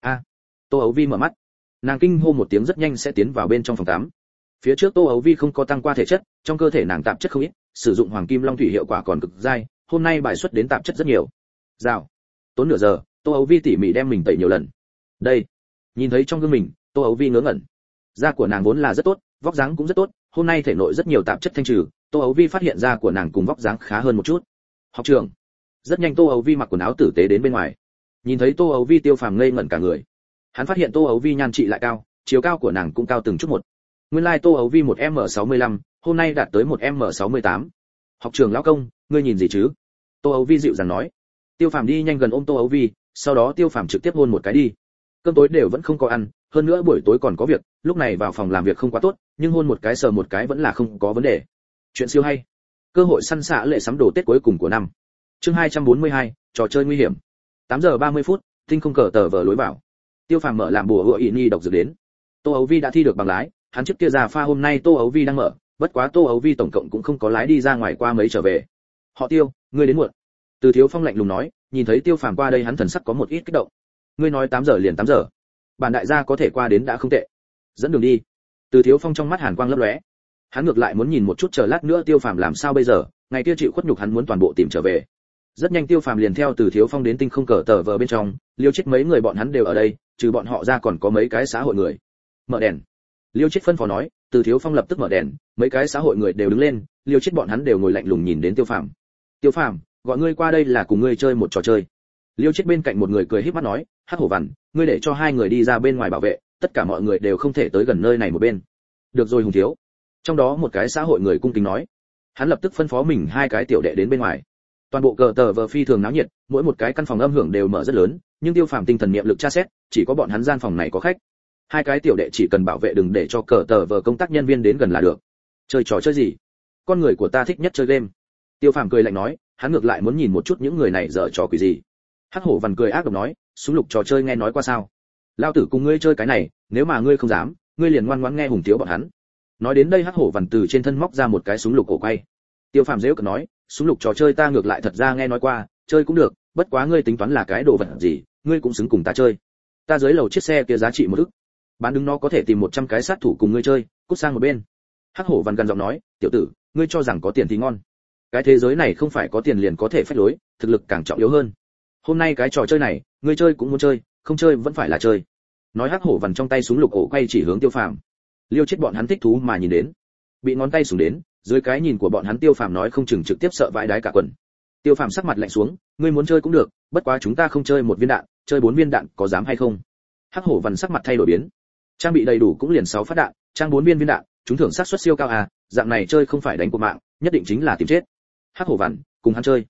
Tô Ấu Vi mở mắt. Nàng kinh hô một tiếng rất nhanh sẽ tiến vào bên trong phòng tắm. Phía trước Tô Ấu Vi không có tăng qua thể chất, trong cơ thể nàng tạp chất không ít, sử dụng hoàng kim long thủy hiệu quả còn cực dai, hôm nay bài xuất đến tạp chất rất nhiều. Rào. Tốn nửa giờ, Tô Ấu Vi tỉ mỉ đem mình tẩy nhiều lần. Đây, nhìn thấy trong gương mình, Tô Ấu Vi ngớ ngẩn. Da của nàng vốn là rất tốt, vóc dáng cũng rất tốt, hôm nay thể nội rất nhiều tạp chất thanh trừ, Tô Ấu Vi phát hiện da của nàng cùng vóc dáng khá hơn một chút. Học trưởng. Rất nhanh Tô Ấu Vi mặc quần áo tử tế đến bên ngoài. Nhìn thấy Tô Ấu Vi, Tiêu Phàm ngây ngẩn cả người. Hắn phát hiện Tô Ấu Vi nhan trị lại cao, chiều cao của nàng cũng cao từng chút một. Nguyên lai Tô Ấu Vi 1m65, hôm nay đạt tới 1m68. Học trưởng lão công, ngươi nhìn gì chứ? Tô Ấu Vi dịu dàng nói. Tiêu Phàm đi nhanh gần ôm Tô Ấu Vi, sau đó Tiêu Phàm trực tiếp hôn một cái đi. Cơm tối đều vẫn không có ăn, hơn nữa buổi tối còn có việc, lúc này vào phòng làm việc không quá tốt, nhưng hôn một cái sờ một cái vẫn là không có vấn đề. Chuyện siêu hay. Cơ hội săn xạ lệ sắm đồ Tết cuối cùng của năm. Chương 242, trò chơi nguy hiểm. 8 giờ 30 phút, tinh không cờ tờ vờ lối vào. Tiêu Phàm mở làm bùa hựa ị ni độc dược đến. Tô Ấu Vi đã thi được bằng lái, hắn trước kia già pha hôm nay Tô Ấu Vi đang mở, bất quá Tô Ấu Vi tổng cộng cũng không có lái đi ra ngoài qua mấy trở về. Họ Tiêu, ngươi đến muộn. Từ Thiếu Phong lạnh lùng nói, nhìn thấy Tiêu Phàm qua đây hắn thần sắc có một ít kích động. Ngươi nói 8 giờ liền 8 giờ. Bản đại gia có thể qua đến đã không tệ. Dẫn đường đi. Từ Thiếu Phong trong mắt hàn quang lấp lóe. Hắn ngược lại muốn nhìn một chút chờ lát nữa Tiêu Phàm làm sao bây giờ, ngày kia chịu khuất nhục hắn muốn toàn bộ tìm trở về. Rất nhanh Tiêu Phàm liền theo Từ Thiếu Phong đến tinh không cờ tờ vờ bên trong, Liêu chết mấy người bọn hắn đều ở đây, trừ bọn họ ra còn có mấy cái xã hội người. Mở đèn. Liêu chết phân phó nói, Từ Thiếu Phong lập tức mở đèn, mấy cái xã hội người đều đứng lên, Liêu chết bọn hắn đều ngồi lạnh lùng nhìn đến Tiêu Phàm. Tiêu Phàm, gọi ngươi qua đây là cùng ngươi chơi một trò chơi. Liêu chết bên cạnh một người cười híp mắt nói, Hắc Hổ Vằn, ngươi để cho 2 người đi ra bên ngoài bảo vệ, tất cả mọi người đều không thể tới gần nơi này một bên. Được rồi Hùng thiếu. Trong đó một cái xã hội người cung kính nói. Hắn lập tức phân phó mình 2 cái tiểu đệ đến bên ngoài. Toàn bộ cờ tờ vờ phi thường náo nhiệt, mỗi một cái căn phòng âm hưởng đều mở rất lớn, nhưng Tiêu Phàm tinh thần niệm lực tra xét, chỉ có bọn hắn gian phòng này có khách. 2 cái tiểu đệ chỉ cần bảo vệ đừng để cho cờ tờ vờ công tác nhân viên đến gần là được. Chơi trò chơi gì? Con người của ta thích nhất chơi game. Tiêu Phàm cười lạnh nói, hắn ngược lại muốn nhìn một chút những người này dở trò quỷ gì. Hắc Hổ Vằn cười ác độc nói, súng lục trò chơi nghe nói qua sao? Lao tử cùng ngươi chơi cái này, nếu mà ngươi không dám, ngươi liền ngoan ngoãn nghe Hùng thiếu bọn hắn. Nói đến đây Hắc Hổ Vằn từ trên thân móc ra một cái súng lục cổ quay. Tiêu Phàm giễu cợt nói, súng lục trò chơi ta ngược lại thật ra nghe nói qua, chơi cũng được, bất quá ngươi tính toán là cái đồ vật gì, ngươi cũng xứng cùng ta chơi. Ta dưới lầu chiếc xe kia giá trị 1 ức. Bán đứng nó có thể tìm 100 cái sát thủ cùng ngươi chơi, cút sang một bên. Hắc Hổ Vằn gần giọng nói, tiểu tử, ngươi cho rằng có tiền thì ngon. Cái thế giới này không phải có tiền liền có thể phách lối, thực lực càng trọng yếu hơn. Hôm nay cái trò chơi này, ngươi chơi cũng muốn chơi, không chơi vẫn phải là chơi. Nói Hắc Hổ Vằn trong tay súng lục ổ quay chỉ hướng Tiêu Phàm. Liêu chết bọn hắn thích thú mà nhìn đến. Bị ngón tay súng đến, dưới cái nhìn của bọn hắn Tiêu Phàm nói không chừng trực tiếp sợ vãi đái cả quần. Tiêu Phàm sắc mặt lạnh xuống, ngươi muốn chơi cũng được, bất quá chúng ta không chơi 1 viên đạn, chơi 4 viên đạn có dám hay không? Hắc Hổ Vằn sắc mặt thay đổi biến. Trang bị đầy đủ cũng liền 6 phát đạn, trang 4 viên đạn, chúng thưởng xác suất siêu cao à, dạng này chơi không phải đánh cuộc mạng, nhất định chính là tìm chết. Hắc Hổ Vằn, cùng hắn chơi.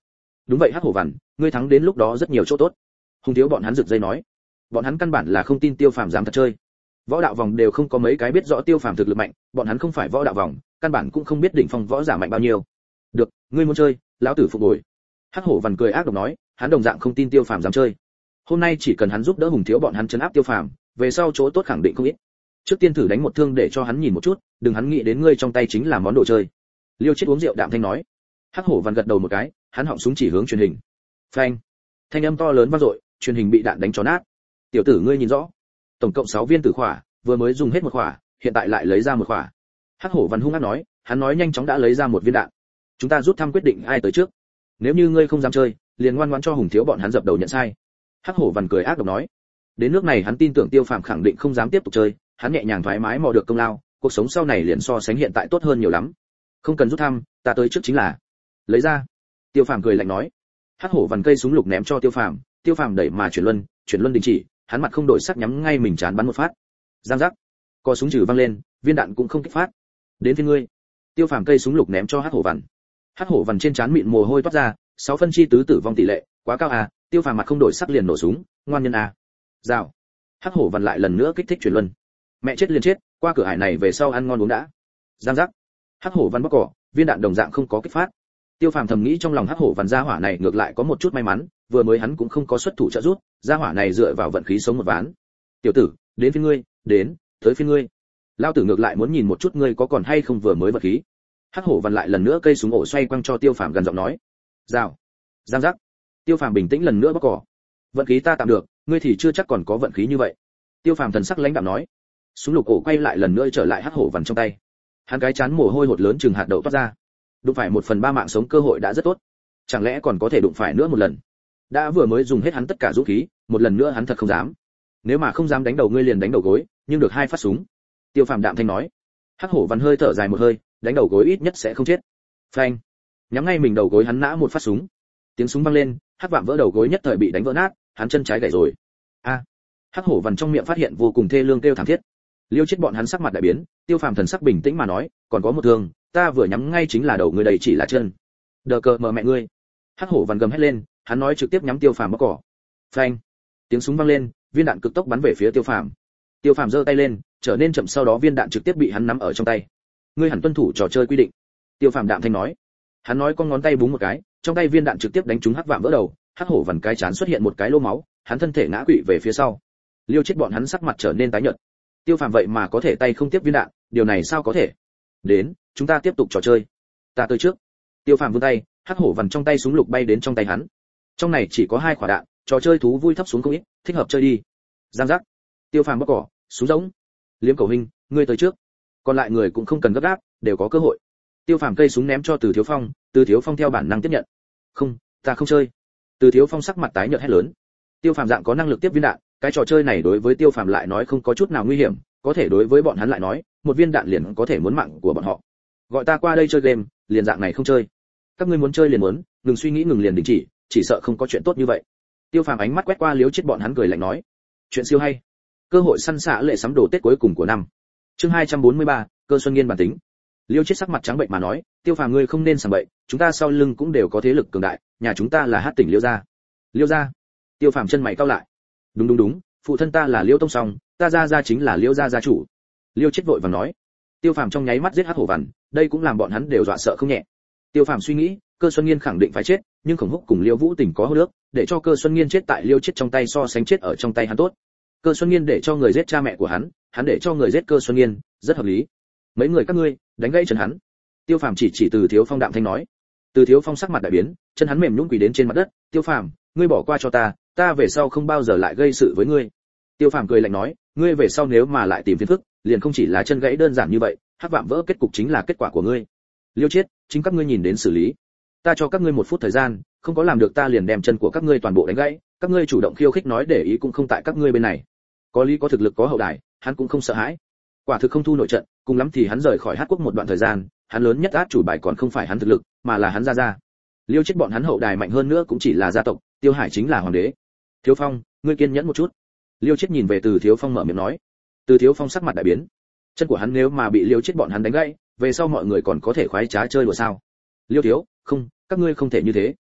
Đúng vậy Hắc Hổ Vằn, ngươi thắng đến lúc đó rất nhiều chỗ tốt. Hùng thiếu bọn hắn rực dây nói. Bọn hắn căn bản là không tin Tiêu Phàm dám thật chơi. Võ đạo vòng đều không có mấy cái biết rõ Tiêu Phàm thực lực mạnh, bọn hắn không phải võ đạo vòng, căn bản cũng không biết đỉnh phong võ giả mạnh bao nhiêu. Được, ngươi muốn chơi, lão tử phục hồi. Hắc Hổ Vằn cười ác độc nói, hắn đồng dạng không tin Tiêu Phàm dám chơi. Hôm nay chỉ cần hắn giúp đỡ Hùng thiếu bọn hắn trấn áp Tiêu Phàm, về sau chỗ tốt khẳng định không ít. Trước tiên thử đánh một thương để cho hắn nhìn một chút, đừng hắn nghĩ đến ngươi trong tay chính là món đồ chơi. Liêu Chết uống rượu đạm thanh nói. Hắc Hổ Vằn gật đầu một cái, hắn họng súng chỉ hướng truyền hình. Phanh! Thanh âm to lớn vang dội, truyền hình bị đạn đánh cho nát. Tiểu tử ngươi nhìn rõ, tổng cộng 6 viên tử khỏa, vừa mới dùng hết một khỏa, hiện tại lại lấy ra một khỏa. Hắc Hổ Vằn hung ác nói, hắn nói nhanh chóng đã lấy ra một viên đạn. Chúng ta rút thăm quyết định ai tới trước. Nếu như ngươi không dám chơi, liền ngoan ngoãn cho Hùng thiếu bọn hắn dập đầu nhận sai. Hắc Hổ Vằn cười ác độc nói. Đến nước này hắn tin tưởng Tiêu Phàm khẳng định không dám tiếp tục chơi, hắn nhẹ nhàng thoải mái mò được công lao, cuộc sống sau này liền so sánh hiện tại tốt hơn nhiều lắm. Không cần rút thăm, ta tới trước chính là. Lấy ra. Tiêu Phàm cười lạnh nói. Hắc Hổ Vằn cây súng lục ném cho Tiêu Phàm, Tiêu Phàm đẩy mà chuyển luân đình chỉ, hắn mặt không đổi sắc nhắm ngay mình chán bắn một phát. Giang giác. Cò súng trừ văng lên, viên đạn cũng không kích phát. Đến phía ngươi. Tiêu Phàm cây súng lục ném cho Hắc Hổ Vằn. Hắc Hổ Vằn trên trán mịn mồ hôi toát ra, 6 phân chi tứ tử vong tỷ lệ, quá cao à, Tiêu Phàm mặt không đổi sắc liền nổ súng, ngoan nhân à. Rào. Hắc Hổ Vằn lại lần nữa kích thích chuyển luân. Mẹ chết liền chết, qua cửa ải này về sau ăn ngon uống đã. Giang giác. Hắc Hổ Vằn bóc cỏ, viên đạn đồng dạng không có kích phát. Tiêu Phàm thầm nghĩ trong lòng Hắc Hổ Vằn gia hỏa này ngược lại có một chút may mắn, vừa mới hắn cũng không có xuất thủ trợ giúp, gia hỏa này dựa vào vận khí sống một ván. Tiểu tử, đến phía ngươi, đến, tới phía ngươi. Lao tử ngược lại muốn nhìn một chút ngươi có còn hay không vừa mới vận khí. Hắc Hổ Vằn lại lần nữa cây súng ổ xoay quăng cho Tiêu Phàm gần giọng nói. Rào. Giang giác. Tiêu Phàm bình tĩnh lần nữa bóc cỏ. Vận khí ta tạm được, ngươi thì chưa chắc còn có vận khí như vậy. Tiêu Phàm thần sắc lãnh đạm nói. Súng lục ổ quay lại lần nữa trở lại Hắc Hổ Vằn trong tay. Hắn cái chán mồ hôi hột lớn chừng hạt đậu toát ra. Đụng phải 1/3 mạng sống cơ hội đã rất tốt, chẳng lẽ còn có thể đụng phải nữa một lần. Đã vừa mới dùng hết hắn tất cả dũng khí, một lần nữa hắn thật không dám. Nếu mà không dám đánh đầu ngươi liền đánh đầu gối, nhưng được 2 phát súng. Tiêu Phàm đạm thanh nói. Hắc Hổ Vằn hơi thở dài một hơi, đánh đầu gối ít nhất sẽ không chết. Phanh. Nhắm ngay mình đầu gối hắn nã một phát súng. Tiếng súng vang lên, Hắc Vạm vỡ đầu gối nhất thời bị đánh vỡ nát, hắn chân trái gãy rồi. A. Hắc Hổ Vằn trong miệng phát hiện vô cùng thê lương kêu thảm thiết. Liêu Chết bọn hắn sắc mặt đại biến, Tiêu Phàm thần sắc bình tĩnh mà nói, còn có một thương, ta vừa nhắm ngay chính là đầu người đầy chỉ là chân. Đờ cờ mờ mẹ ngươi. Hắc Hổ Vằn gầm hét lên, hắn nói trực tiếp nhắm Tiêu Phàm bóc cỏ. Phanh. Tiếng súng vang lên, viên đạn cực tốc bắn về phía Tiêu Phàm. Tiêu Phàm giơ tay lên, trở nên chậm, sau đó viên đạn trực tiếp bị hắn nắm ở trong tay. Ngươi hẳn tuân thủ trò chơi quy định. Tiêu Phàm đạm thanh nói. Hắn nói con ngón tay búng một cái, trong tay viên đạn trực tiếp đánh trúng Hắc Vạm vỡ đầu, Hắc Hổ Vằn cái chán xuất hiện một cái lỗ máu, hắn thân thể ngã quỵ về phía sau. Liêu Chết bọn hắn sắc mặt trở nên tái nhợt. Tiêu Phàm vậy mà có thể tay không tiếp viên đạn, điều này sao có thể? Đến, chúng ta tiếp tục trò chơi. Ta tới trước. Tiêu Phàm vươn tay, Hắc Hổ Vằn trong tay súng lục bay đến trong tay hắn. Trong này chỉ có 2 quả đạn, trò chơi thú vui thấp xuống không ít, thích hợp chơi đi. Giang giác. Tiêu Phàm bóc cỏ, súng rỗng. Liếm Cầu Hình, ngươi tới trước. Còn lại người cũng không cần gấp gáp, đều có cơ hội. Tiêu Phàm cây súng ném cho Từ Thiếu Phong, Từ Thiếu Phong theo bản năng tiếp nhận. Không, ta không chơi. Từ Thiếu Phong sắc mặt tái nhợt hét lớn. Tiêu Phàm dạng có năng lực tiếp viên đạn, cái trò chơi này đối với Tiêu Phàm lại nói không có chút nào nguy hiểm, có thể đối với bọn hắn lại nói, một viên đạn liền có thể muốn mạng của bọn họ. Gọi ta qua đây chơi game, liền dạng này không chơi. Các ngươi muốn chơi liền muốn, ngừng suy nghĩ ngừng liền đình chỉ sợ không có chuyện tốt như vậy. Tiêu Phàm ánh mắt quét qua Liếu Chết bọn hắn cười lạnh nói, chuyện siêu hay. Cơ hội săn xạ lệ sắm đồ Tết cuối cùng của năm. Chương 243, Cơ Xuân Nghiên bản tính. Liêu Chết sắc mặt trắng bệnh mà nói, Tiêu Phàm ngươi không nên sảng bậy, chúng ta sau lưng cũng đều có thế lực cường đại, nhà chúng ta là Hát tỉnh Liêu gia. Liêu gia? Tiêu Phàm chân mày cau lại. Đúng, phụ thân ta là Liêu Tông Song, ta gia chính là Liêu gia gia chủ. Liêu Chết vội vàng nói. Tiêu Phàm trong nháy mắt giết Hắc Hổ Vằn, đây cũng làm bọn hắn đều dọa sợ không nhẹ. Tiêu Phàm suy nghĩ, Cơ Xuân Nghiên khẳng định phải chết, nhưng Khổng Húc cùng Liêu Vũ Tình có hô nước, để cho Cơ Xuân Nghiên chết tại Liêu Chết trong tay so sánh chết ở trong tay hắn tốt. Cơ Xuân Nghiên để cho người giết cha mẹ của hắn để cho người giết Cơ Xuân Nghiên, rất hợp lý. Mấy người các ngươi, đánh gãy chân hắn. Tiêu Phàm chỉ Từ Thiếu Phong đạm thanh nói. Từ Thiếu Phong sắc mặt đại biến, chân hắn mềm nhũn quỳ đến trên mặt đất, Tiêu Phàm, ngươi bỏ qua cho ta về sau không bao giờ lại gây sự với ngươi. Tiêu Phàm cười lạnh nói, ngươi về sau nếu mà lại tìm phiền phức, liền không chỉ là chân gãy đơn giản như vậy, Hắc Vạm vỡ kết cục chính là kết quả của ngươi. Liêu Chết, chính các ngươi nhìn đến xử lý. Ta cho các ngươi 1 phút thời gian, không có làm được ta liền đem chân của các ngươi toàn bộ đánh gãy, các ngươi chủ động khiêu khích nói để ý cũng không tại các ngươi bên này. Có lý có thực lực có hậu đài, hắn cũng không sợ hãi. Quả thực không thu nội trận, cùng lắm thì hắn rời khỏi Hát quốc một đoạn thời gian, hắn lớn nhất át chủ bài còn không phải hắn thực lực, mà là hắn gia. Liêu Chết bọn hắn hậu đài mạnh hơn nữa cũng chỉ là gia tộc, Tiêu Hải chính là hoàng đế. Thiếu Phong, ngươi kiên nhẫn một chút. Liêu Chết nhìn về Từ Thiếu Phong mở miệng nói. Từ Thiếu Phong sắc mặt đại biến. Chân của hắn nếu mà bị Liêu Chết bọn hắn đánh gãy, về sau mọi người còn có thể khoái trá chơi đùa sao? Liêu thiếu, không, các ngươi không thể như thế.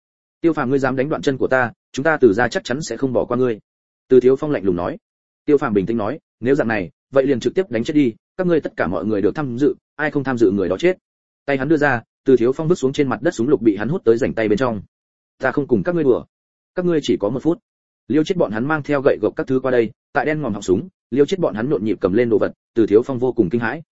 Tiêu Phàm, ngươi dám đánh đoạn chân của ta, chúng ta Từ gia chắc chắn sẽ không bỏ qua ngươi. Từ Thiếu Phong lạnh lùng nói. Tiêu Phàm bình tĩnh nói, nếu dạng này, vậy liền trực tiếp đánh chết đi, các ngươi tất cả mọi người được tham dự, ai không tham dự người đó chết. Tay hắn đưa ra, Từ Thiếu Phong vứt xuống trên mặt đất súng lục bị hắn hút tới rảnh tay bên trong. Ta không cùng các ngươi đùa, các ngươi chỉ có 1 phút. Liêu chết bọn hắn mang theo gậy gộc các thứ qua đây, tại đen ngòm họng súng, Liêu chết bọn hắn nhộn nhịp cầm lên đồ vật, Từ Thiếu Phong vô cùng kinh hãi.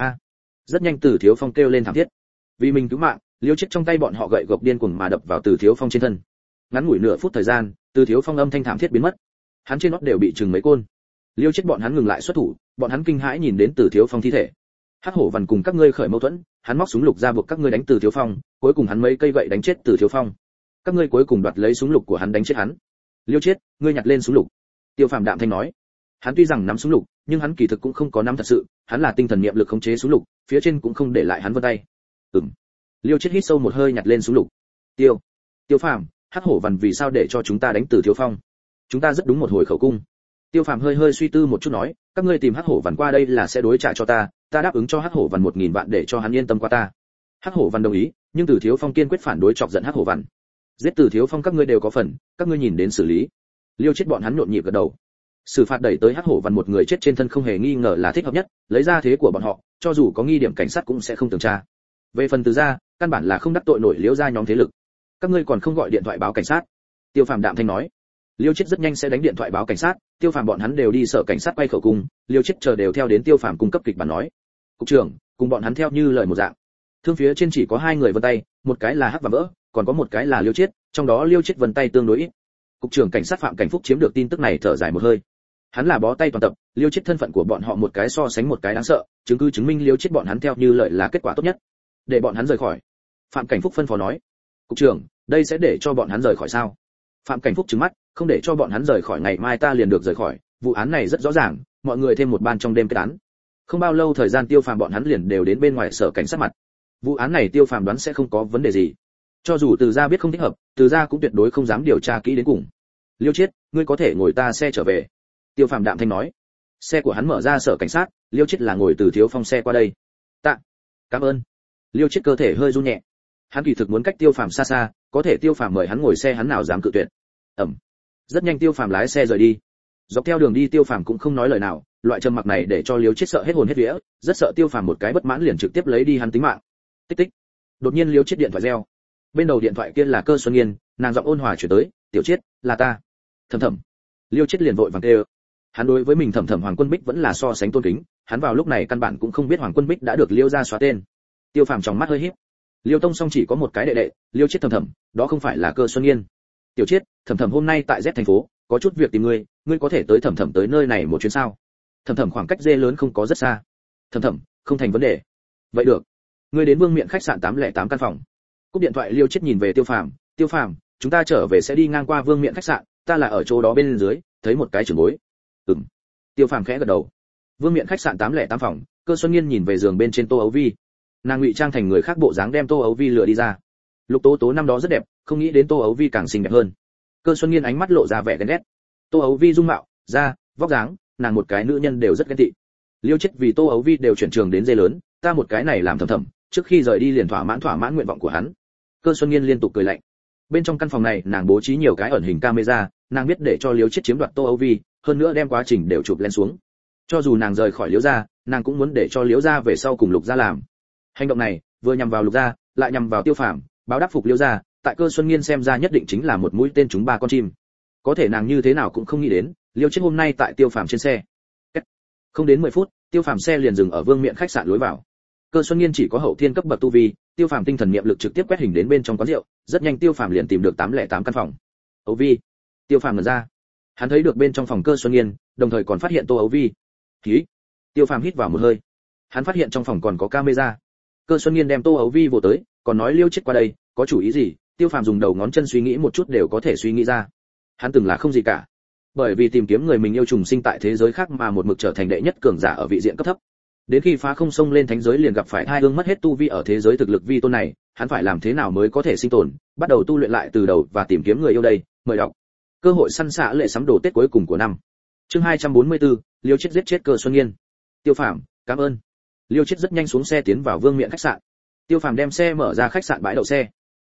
Rất nhanh Từ Thiếu Phong kêu lên thảm thiết. Vì mình cứu mạng, Liêu chết trong tay bọn họ gậy gộc điên cuồng mà đập vào Từ Thiếu Phong trên thân. Ngắn ngủi nửa phút thời gian, Từ Thiếu Phong âm thanh thảm thiết biến mất. Hắn trên nót đều bị chừng mấy côn. Liêu chết bọn hắn ngừng lại xuất thủ, bọn hắn kinh hãi nhìn đến Từ Thiếu Phong thi thể. Hắc Hổ Văn cùng các ngươi khởi mâu thuẫn, hắn móc súng lục ra buộc các ngươi đánh Từ Thiếu Phong, cuối cùng hắn mấy cây gậy đánh chết Từ Thiếu Phong. Các ngươi cuối cùng đoạt lấy súng lục của hắn đánh chết hắn. Liêu chết, ngươi nhặt lên súng lục. Tiêu Phàm đạm thanh nói. Hắn tuy rằng nắm súng lục, nhưng hắn kỳ thực cũng không có nắm thật sự, hắn là tinh thần niệm lực khống chế súng lục, phía trên cũng không để lại hắn vân tay. Liêu chết hít sâu một hơi nhặt lên súng lục. Tiêu Phàm, Hắc Hổ Văn vì sao để cho chúng ta đánh Từ Thiếu Phong? Chúng ta rất đúng một hồi khẩu cung. Tiêu Phàm hơi suy tư một chút nói, các ngươi tìm Hắc Hổ Văn qua đây là sẽ đối trả cho ta đáp ứng cho Hắc Hổ Văn 1000 vạn để cho hắn yên tâm qua ta. Hắc Hổ Văn đồng ý, nhưng Từ Thiếu Phong kiên quyết phản đối, chọc giận Hắc Hổ Văn. Giết Từ Thiếu Phong các ngươi đều có phần, các ngươi nhìn đến xử lý. Liêu chết bọn hắn nhộn nhịp gật đầu. Xử phạt đẩy tới Hắc Hổ Văn một người chết trên thân không hề nghi ngờ là thích hợp nhất, lấy ra thế của bọn họ, cho dù có nghi điểm cảnh sát cũng sẽ không tường tra. Về phần Từ gia, căn bản là không đắc tội nổi Liễu gia nhóm thế lực. Các ngươi còn không gọi điện thoại báo cảnh sát? Tiêu Phàm đạm thanh nói. Liêu chết rất nhanh sẽ đánh điện thoại báo cảnh sát, Tiêu Phàm bọn hắn đều đi sở cảnh sát quay khẩu cung, Liêu chết chờ đều theo đến Tiêu Phàm cung cấp kịch bản nói. Cục trưởng, cùng bọn hắn theo như lời một dạng. Thương phía trên chỉ có 2 người vân tay, một cái là Hắc và Vỡ, còn có một cái là Liêu chết, trong đó Liêu chết vân tay tương đối ít. Cục trưởng cảnh sát Phạm Cảnh Phúc chiếm được tin tức này thở dài một hơi. Hắn là bó tay toàn tập, Liêu chết thân phận của bọn họ một cái so sánh một cái đáng sợ, chứng cứ chứng minh Liêu chết bọn hắn theo như lời là kết quả tốt nhất. Để bọn hắn rời khỏi. Phạm Cảnh Phúc phân phó nói. Cục trưởng, đây sẽ để cho bọn hắn rời khỏi sao? Phạm Cảnh Phúc trừng mắt, không để cho bọn hắn rời khỏi, ngày mai ta liền được rời khỏi, vụ án này rất rõ ràng, mọi người thêm một ban trong đêm kết án. Không bao lâu thời gian Tiêu Phàm bọn hắn liền đều đến bên ngoài sở cảnh sát mặt. Vụ án này Tiêu Phàm đoán sẽ không có vấn đề gì. Cho dù Từ gia biết không thích hợp, Từ gia cũng tuyệt đối không dám điều tra kỹ đến cùng. Liêu chết, ngươi có thể ngồi ta xe trở về. Tiêu Phàm đạm thanh nói. Xe của hắn mở ra sở cảnh sát, Liêu chết là ngồi Từ Thiếu Phong xe qua đây. Tạ, cảm ơn. Liêu chết cơ thể hơi run nhẹ. Hắn kỳ thực muốn cách Tiêu Phàm xa xa, có thể Tiêu Phàm mời hắn ngồi xe hắn nào dám cự tuyệt. Rất nhanh Tiêu Phàm lái xe rời đi. Dọc theo đường đi Tiêu Phàm cũng không nói lời nào, loại trầm mặc này để cho Liêu chết sợ hết hồn hết vía, rất sợ Tiêu Phàm một cái bất mãn liền trực tiếp lấy đi hắn tính mạng. Tích tích. Đột nhiên Liêu chết điện thoại reo. Bên đầu điện thoại kia là Cơ Xuân Nghiên, nàng giọng ôn hòa chuyển tới, "Tiểu Chiết, là ta." Thầm thầm. Liêu chết liền vội vàng kêu. Hắn đối với mình Thầm thầm Hoàng Quân Bích vẫn là so sánh tôn kính, hắn vào lúc này căn bản cũng không biết Hoàng Quân Bích đã được Liêu gia xóa tên. Tiêu Phàm trong mắt hơi híp. Liêu Tông Song chỉ có một cái đệ đệ, Liêu chết Thầm thầm, đó không phải là Cơ Xuân Nghiên. "Tiểu Chiết, Thầm thầm hôm nay tại Z thành phố, có chút việc tìm ngươi, ngươi có thể tới Thầm thầm tới nơi này một chuyến sao?" Thầm thầm khoảng cách dê lớn không có rất xa. Thầm thầm, không thành vấn đề. Vậy được. Ngươi đến Vương Miện khách sạn 808 căn phòng. Cúp điện thoại Liêu chết nhìn về Tiêu Phàm, "Tiêu Phàm, chúng ta trở về sẽ đi ngang qua Vương Miện khách sạn, ta là ở chỗ đó bên dưới, thấy một cái trưởng bối." Tiêu Phàm khẽ gật đầu. Vương Miện khách sạn 808 phòng, Cơ Xuân Nghiên nhìn về giường bên trên Tô Ấu Vi. Nàng ngụy trang thành người khác bộ dáng đem Tô Ấu Vi lừa đi ra. Lục Tố Tố năm đó rất đẹp, không nghĩ đến Tô Ấu Vi càng xinh đẹp hơn. Cơ Xuân Nghiên ánh mắt lộ ra vẻ ghen ghét. Tô Ấu Vi dung mạo, da, vóc dáng, nàng một cái nữ nhân đều rất ghen tị. Liêu chết vì Tô Ấu Vi đều chuyển trường đến dê lớn, ta một cái này làm Thầm thầm, trước khi rời đi liền thỏa mãn nguyện vọng của hắn. Cơ Xuân Nghiên liên tục cười lạnh. Bên trong căn phòng này, nàng bố trí nhiều cái ẩn hình camera, nàng biết để cho Liêu chết chiếm đoạt Tô Ấu Vi, hơn nữa đem quá trình đều chụp lên xuống. Cho dù nàng rời khỏi Liễu gia, nàng cũng muốn để cho Liễu gia về sau cùng Lục gia làm. Hành động này vừa nhằm vào Lục gia, lại nhằm vào Tiêu Phàm, báo đáp phục Liễu gia, tại Cơ Xuân Nghiên xem ra nhất định chính là một mũi tên trúng 3 con chim. Có thể nàng như thế nào cũng không nghĩ đến, Liêu chết hôm nay tại Tiêu Phàm trên xe. Không đến 10 phút, Tiêu Phàm xe liền dừng ở Vương Miện khách sạn lối vào. Cơ Xuân Nghiên chỉ có hậu thiên cấp bậc tu vi, Tiêu Phàm tinh thần niệm lực trực tiếp quét hình đến bên trong quán rượu, rất nhanh Tiêu Phàm liền tìm được 808 căn phòng. Ấu Vi. Tiêu Phàm ngẩn ra. Hắn thấy được bên trong phòng Cơ Xuân Nghiên, đồng thời còn phát hiện Tô Ấu Vi. Hí. Tiêu Phàm hít vào một hơi. Hắn phát hiện trong phòng còn có camera. Cơ Xuân Nghiên đem Tô Ấu Vi vô tới, còn nói Liêu chết qua đây, có chủ ý gì? Tiêu Phàm dùng đầu ngón chân suy nghĩ một chút đều có thể suy nghĩ ra. Hắn từng là không gì cả, bởi vì tìm kiếm người mình yêu trùng sinh tại thế giới khác mà một mực trở thành đệ nhất cường giả ở vị diện cấp thấp. Đến khi phá không sông lên thánh giới liền gặp phải hai ương mất hết tu vi ở thế giới thực lực vi tôn này, hắn phải làm thế nào mới có thể sinh tồn, bắt đầu tu luyện lại từ đầu và tìm kiếm người yêu đây. Mời đọc. Cơ hội săn xạ lệ sắm đồ Tết cuối cùng của năm. Chương 244, Liêu chết giết chết Cơ Xuân Nghiên. Tiêu Phàm, cảm ơn. Liêu chết rất nhanh xuống xe tiến vào Vương Miện khách sạn. Tiêu Phàm đem xe mở ra khách sạn bãi đậu xe.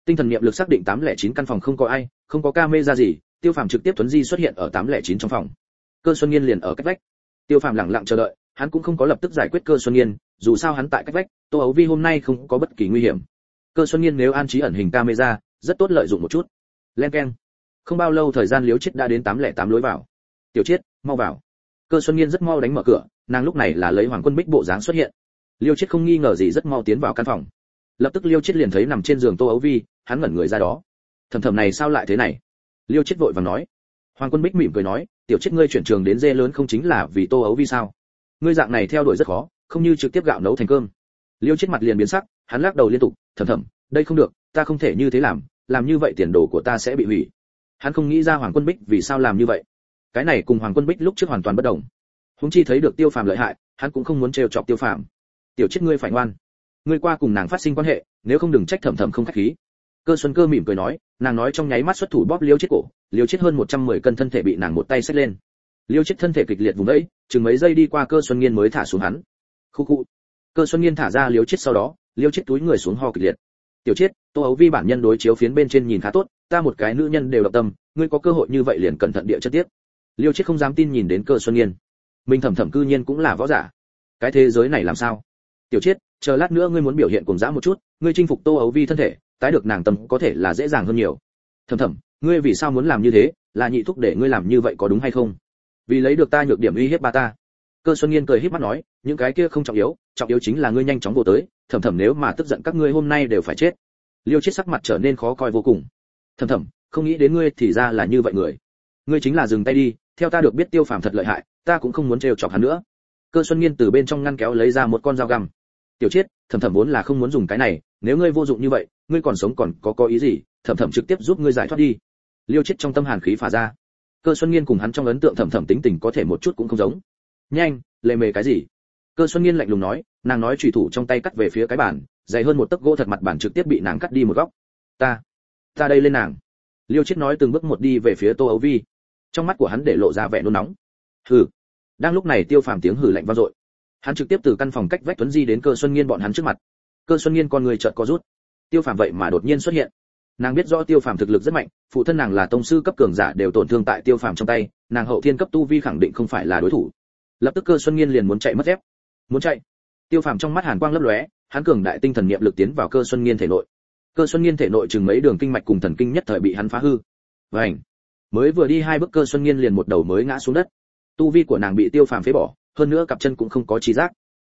Tinh thần niệm lực xác định 809 căn phòng không có ai, không có camera gì, Tiêu Phàm trực tiếp tuấn di xuất hiện ở 809 trong phòng. Cơ Xuân Nghiên liền ở cách vách. Tiêu Phàm lặng lặng chờ đợi, hắn cũng không có lập tức giải quyết Cơ Xuân Nghiên, dù sao hắn tại cách vách, Tô Ấu Vi hôm nay không có bất kỳ nguy hiểm. Cơ Xuân Nghiên nếu an trí ẩn hình camera, rất tốt lợi dụng một chút. Len keng. Không bao lâu thời gian Liễu Chiết đã đến 808 lối vào. "Tiểu Chiết, mau vào." Cơ Xuân Nghiên rất mau đánh mở cửa, nàng lúc này là lấy Hoàng Quân Bích bộ dáng xuất hiện. Liêu Chiết không nghi ngờ gì rất mau tiến vào căn phòng. Lập tức Liêu Chiết liền thấy nằm trên giường Tô Ấu Vi, hắn ngẩn người ra đó. Thầm thầm này sao lại thế này? Liêu Chiết vội vàng nói. Hoàng Quân Bích mỉm cười nói, "Tiểu Chiết ngươi chuyển trường đến dê lớn không chính là vì Tô Ấu Vi sao? Ngươi dạng này theo đuổi rất khó, không như trực tiếp gạo nấu thành cơm." Liêu Chiết mặt liền biến sắc, hắn lắc đầu liên tục, "Thầm thầm, đây không được, ta không thể như thế làm như vậy tiền đồ của ta sẽ bị hủy." Hắn không nghĩ ra Hoàng Quân Bích vì sao làm như vậy. Cái này cùng Hoàng Quân Bích lúc trước hoàn toàn bất đồng. Huống chi thấy được Tiêu Phàm lợi hại, hắn cũng không muốn trêu chọc Tiêu Phàm. "Tiểu Chiết ngươi phải ngoan, ngươi qua cùng nàng phát sinh quan hệ, nếu không đừng trách thầm thầm không khách khí." Cơ Xuân Cơ mỉm cười nói, nàng nói trong nháy mắt xuất thủ bóp Liêu Chiết cổ, Liêu Chiết hơn 110 cân thân thể bị nàng một tay xách lên. Liêu Chiết thân thể kịch liệt vùng vẫy, chừng mấy giây đi qua Cơ Xuân Nghiên mới thả xuống hắn. Khu khu. Cơ Xuân Nghiên thả ra Liêu Chiết sau đó, Liêu Chiết túi người xuống ho kịch liệt. "Tiểu Chiết, Tô Ấu Vi bản nhân đối chiếu phiến bên trên nhìn khá tốt, ta một cái nữ nhân đều động tâm, ngươi có cơ hội như vậy liền cẩn thận địa chất tiếp." Liêu Chiết không dám tin nhìn đến Cơ Xuân Nghiên. Mình thầm thầm cư nhiên cũng là võ giả. Cái thế giới này làm sao? "Tiểu Chiết, chờ lát nữa ngươi muốn biểu hiện cuồng dã một chút, ngươi chinh phục Tô Ấu Vi thân thể, tái được nàng tâm có thể là dễ dàng hơn nhiều." "Thầm thầm, ngươi vì sao muốn làm như thế, là nhị thúc để ngươi làm như vậy có đúng hay không?" "Vì lấy được ta nhược điểm uy hiếp ba ta." Cơ Xuân Nghiên cười híp mắt nói, "Những cái kia không trọng yếu chính là ngươi nhanh chóng vô tới, thầm thầm nếu mà tức giận các ngươi hôm nay đều phải chết." Liêu Chiết sắc mặt trở nên khó coi vô cùng. "Thầm thầm, không nghĩ đến ngươi thì ra là như vậy người. Ngươi chính là dừng tay đi, theo ta được biết Tiêu Phàm thật lợi hại, ta cũng không muốn trêu chọc hắn nữa." Cơ Xuân Nghiên từ bên trong ngăn kéo lấy ra một con dao găm. "Tiểu Chiết, thầm thầm vốn là không muốn dùng cái này, nếu ngươi vô dụng như vậy, ngươi còn sống còn có ý gì, thầm thầm trực tiếp giúp ngươi giải thoát đi." Liêu Chiết trong tâm hàn khí phả ra. Cơ Xuân Nghiên cùng hắn trong ấn tượng thầm thầm tính tình có thể một chút cũng không giống. "Nhanh, lề mề cái gì?" Cơ Xuân Nghiên lạnh lùng nói, nàng nói chủy thủ trong tay cắt về phía cái bàn, dày hơn một tấc gỗ thật mặt bàn trực tiếp bị nàng cắt đi một góc. Ta đây lên nàng." Liêu Chiết nói từng bước một đi về phía Tô Ấu Vi. Trong mắt của hắn để lộ ra vẻ nôn nóng. "Hừ." Đang lúc này Tiêu Phàm tiếng hừ lạnh vang dội. Hắn trực tiếp từ căn phòng cách vách tuấn di đến Cơ Xuân Nghiên bọn hắn trước mặt. Cơ Xuân Nghiên con người chợt co rút. Tiêu Phàm vậy mà đột nhiên xuất hiện. Nàng biết rõ Tiêu Phàm thực lực rất mạnh, phụ thân nàng là tông sư cấp cường giả đều tổn thương tại Tiêu Phàm trong tay, nàng hậu thiên cấp tu vi khẳng định không phải là đối thủ. Lập tức Cơ Xuân Nghiên liền muốn chạy mất dép. Muốn chạy. Tiêu Phàm trong mắt hàn quang lấp lóe, hắn cường đại tinh thần niệm lực tiến vào Cơ Xuân Nghiên thể nội. Cơ Xuân Nghiên thể nội chừng mấy đường kinh mạch cùng thần kinh nhất thời bị hắn phá hư. Vành. Mới vừa đi hai bước Cơ Xuân Nghiên liền một đầu mới ngã xuống đất. Tu vi của nàng bị Tiêu Phàm phế bỏ, hơn nữa cặp chân cũng không có trí giác.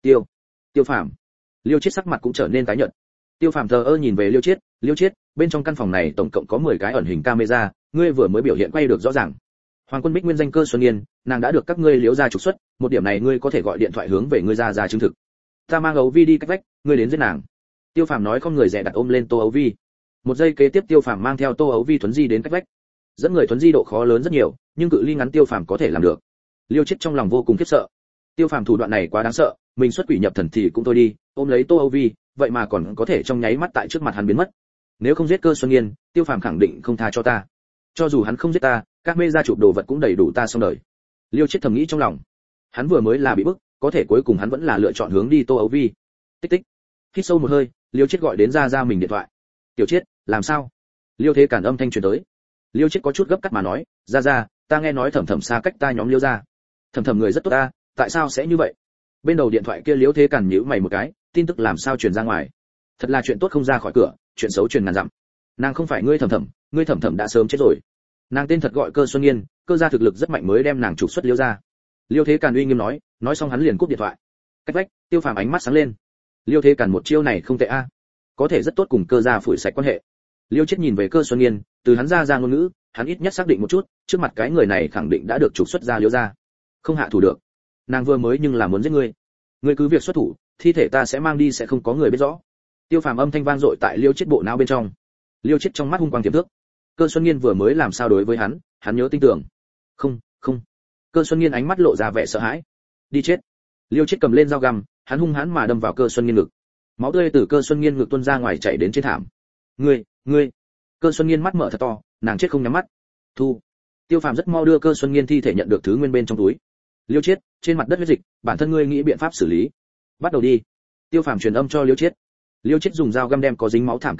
Tiêu Phàm. Liêu Chiết sắc mặt cũng trở nên tái nhợt. Tiêu Phàm thờ ơ nhìn về Liêu Chiết, bên trong căn phòng này tổng cộng có 10 cái ẩn hình camera, ngươi vừa mới biểu hiện quay được rõ ràng. Hoàng Quân Bích nguyên danh Cơ Xuân Nghiên, nàng đã được các ngươi Liễu gia trục xuất, một điểm này ngươi có thể gọi điện thoại hướng về ngươi ra chứng thực. Ta mang Ấu Vi đi cách vách, ngươi đến giết nàng." Tiêu Phàm nói không người dè đặt ôm lên Tô Ấu Vi. Một giây kế tiếp Tiêu Phàm mang theo Tô Ấu Vi thuấn di đến cách vách. Dẫn người thuấn di độ khó lớn rất nhiều, nhưng cự ly ngắn Tiêu Phàm có thể làm được. Liêu Chiết trong lòng vô cùng khiếp sợ. Tiêu Phàm thủ đoạn này quá đáng sợ, mình xuất quỷ nhập thần thì cũng thôi đi, ôm lấy Tô Ấu Vi, vậy mà còn có thể trong nháy mắt tại trước mặt hắn biến mất. Nếu không giết Cơ Xuân Nghiên, Tiêu Phàm khẳng định không tha cho ta. Cho dù hắn không giết ta, các mê gia chụp đồ vật cũng đầy đủ ta xong đời. Liêu Chiết thầm nghĩ trong lòng. Hắn vừa mới là bị bức, có thể cuối cùng hắn vẫn là lựa chọn hướng đi Tô Ấu Vi. Tích tích. Hít sâu một hơi, Liêu Chiết gọi đến ra mình điện thoại. "Tiểu Chiết, làm sao?" Liêu Thế Cản âm thanh truyền tới. Liêu Chiết có chút gấp cắt mà nói, "Ra, ta nghe nói thầm thầm xa cách ta nhóm Liêu gia. Thầm thầm người rất tốt ta, tại sao sẽ như vậy?" Bên đầu điện thoại kia Liêu Thế Cản nhíu mày một cái, tin tức làm sao truyền ra ngoài? Thật là chuyện tốt không ra khỏi cửa, chuyện xấu truyền ngàn dặm. Nàng không phải ngươi thầm thầm đã sớm chết rồi. Nàng tên thật gọi Cơ Xuân Nghiên, Cơ gia thực lực rất mạnh mới đem nàng trục xuất Liêu gia. Liêu Thế Cản uy nghiêm nói xong hắn liền cúp điện thoại. Cách vách, Tiêu Phàm ánh mắt sáng lên. Liêu Thế Cản một chiêu này không tệ a, có thể rất tốt cùng Cơ gia phủi sạch quan hệ. Liêu Chiết nhìn về Cơ Xuân Nghiên, từ hắn ra ngôn ngữ, hắn ít nhất xác định một chút, trước mặt cái người này khẳng định đã được trục xuất ra Liêu gia. Không hạ thủ được. Nàng vừa mới nhưng là muốn giết ngươi. Ngươi cứ việc xuất thủ, thi thể ta sẽ mang đi sẽ không có người biết rõ. Tiêu Phàm âm thanh vang dội tại Liêu Chiết bộ não bên trong. Liêu Chiết trong mắt hung quang tiềm thức. Cơ Xuân Nghiên vừa mới làm sao đối với hắn nhớ tin tưởng. Không. Cơ Xuân Nghiên ánh mắt lộ ra vẻ sợ hãi. Đi chết. Liêu Chiết cầm lên dao găm, hắn hung hãn mà đâm vào Cơ Xuân Nghiên ngực. Máu tươi từ Cơ Xuân Nghiên ngực tuôn ra ngoài chảy đến trên thảm. Ngươi. Cơ Xuân Nghiên mắt mở thật to, nàng chết không nhắm mắt. Thu. Tiêu Phàm rất mau đưa Cơ Xuân Nghiên thi thể nhận được thứ nguyên bên trong túi. Liêu Chiết, trên mặt đất huyết dịch, bản thân ngươi nghĩ biện pháp xử lý. Bắt đầu đi. Tiêu Phàm truyền âm cho Liêu Chiết. Liêu Chiết dùng dao găm đem có dính máu thảm cắt xuống,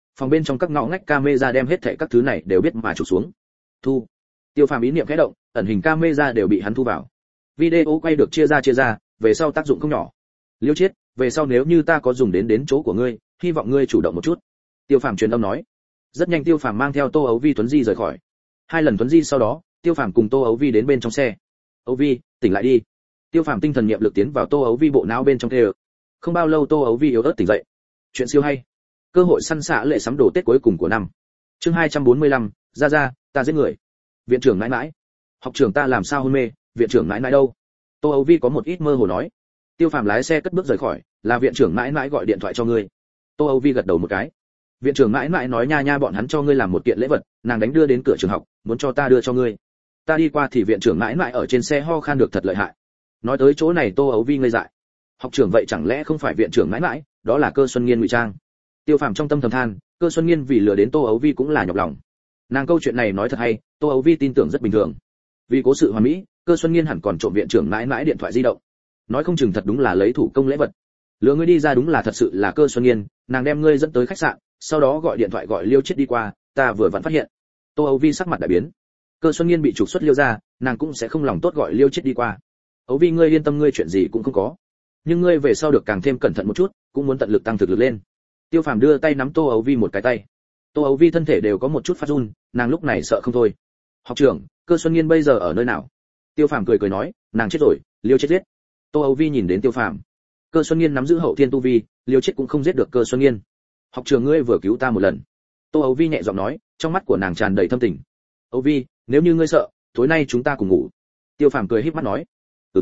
phòng bên trong các ngõ ngách camera đem hết thảy các thứ này đều biết mà chụp xuống. Thu. Tiêu Phàm ý niệm khẽ động, ẩn hình camera đều bị hắn thu vào. Video quay được chia ra, về sau tác dụng không nhỏ. Liêu Chiết, về sau nếu như ta có dùng đến chỗ của ngươi, hy vọng ngươi chủ động một chút. Tiêu Phàm truyền âm nói. Rất nhanh Tiêu Phàm mang theo Tô Ấu Vi Tuấn Di rời khỏi. 2 lần Tuấn Di sau đó, Tiêu Phàm cùng Tô Ấu Vi đến bên trong xe. Ấu Vi, tỉnh lại đi. Tiêu Phàm tinh thần niệm lực tiến vào Tô Ấu Vi bộ não bên trong kêu. Không bao lâu Tô Ấu Vi yếu ớt tỉnh dậy. Chuyện siêu hay. Cơ hội săn xạ lệ sắm đồ Tết cuối cùng của năm. Chương 245, ra, ta giết người. Viện trưởng mãi mãi. Học trưởng ta làm sao hôn mê, viện trưởng mãi mãi đâu? Tô Ấu Vi có một ít mơ hồ nói. Tiêu Phàm lái xe cất bước rời khỏi, là viện trưởng mãi mãi gọi điện thoại cho ngươi. Tô Ấu Vi gật đầu một cái. Viện trưởng mãi mãi nói nha bọn hắn cho ngươi làm một kiện lễ vật, nàng đánh đưa đến cửa trường học, muốn cho ta đưa cho ngươi. Ta đi qua thì viện trưởng mãi mãi ở trên xe ho khan được thật lợi hại. Nói tới chỗ này Tô Ấu Vi ngây dại. Học trưởng vậy chẳng lẽ không phải viện trưởng mãi mãi, đó là Cơ Xuân Nghiên ngụy trang. Tiêu Phàm trong tâm thầm than, Cơ Xuân Nghiên vì lừa đến Tô Ấu Vi cũng là nhọc lòng. Nàng câu chuyện này nói thật hay, Tô Ấu Vi tin tưởng rất bình thường. Vì cố sự hoàn mỹ, Cơ Xuân Nghiên hẳn còn trộm viện trưởng mãi mãi điện thoại di động. Nói không chừng thật đúng là lấy thủ công lễ vật. Lừa ngươi đi ra đúng là thật sự là Cơ Xuân Nghiên, nàng đem ngươi dẫn tới khách sạn, sau đó gọi điện thoại gọi Liêu Chiết đi qua, ta vừa vặn phát hiện. Tô Ấu Vi sắc mặt đại biến. Cơ Xuân Nghiên bị trục xuất Liêu ra, nàng cũng sẽ không lòng tốt gọi Liêu Chiết đi qua. Ấu Vi ngươi yên tâm, ngươi chuyện gì cũng không có. Nhưng ngươi về sau được càng thêm cẩn thận một chút, cũng muốn tận lực tăng thực lực lên. Tiêu Phàm đưa tay nắm Tô Ấu Vi một cái tay. Tô Ấu Vi thân thể đều có một chút phát run, nàng lúc này sợ không thôi. Học trưởng, Cơ Xuân Nghiên bây giờ ở nơi nào? Tiêu Phàm cười nói, nàng chết rồi, Liêu Chiết giết. Tô Ấu Vi nhìn đến Tiêu Phàm. Cơ Xuân Nghiên nắm giữ hậu thiên tu vi, Liêu Chiết cũng không giết được Cơ Xuân Nghiên. Học trưởng ngươi vừa cứu ta một lần. Tô Ấu Vi nhẹ giọng nói, trong mắt của nàng tràn đầy thâm tình. Ấu Vi, nếu như ngươi sợ, tối nay chúng ta cùng ngủ. Tiêu Phàm cười híp mắt nói.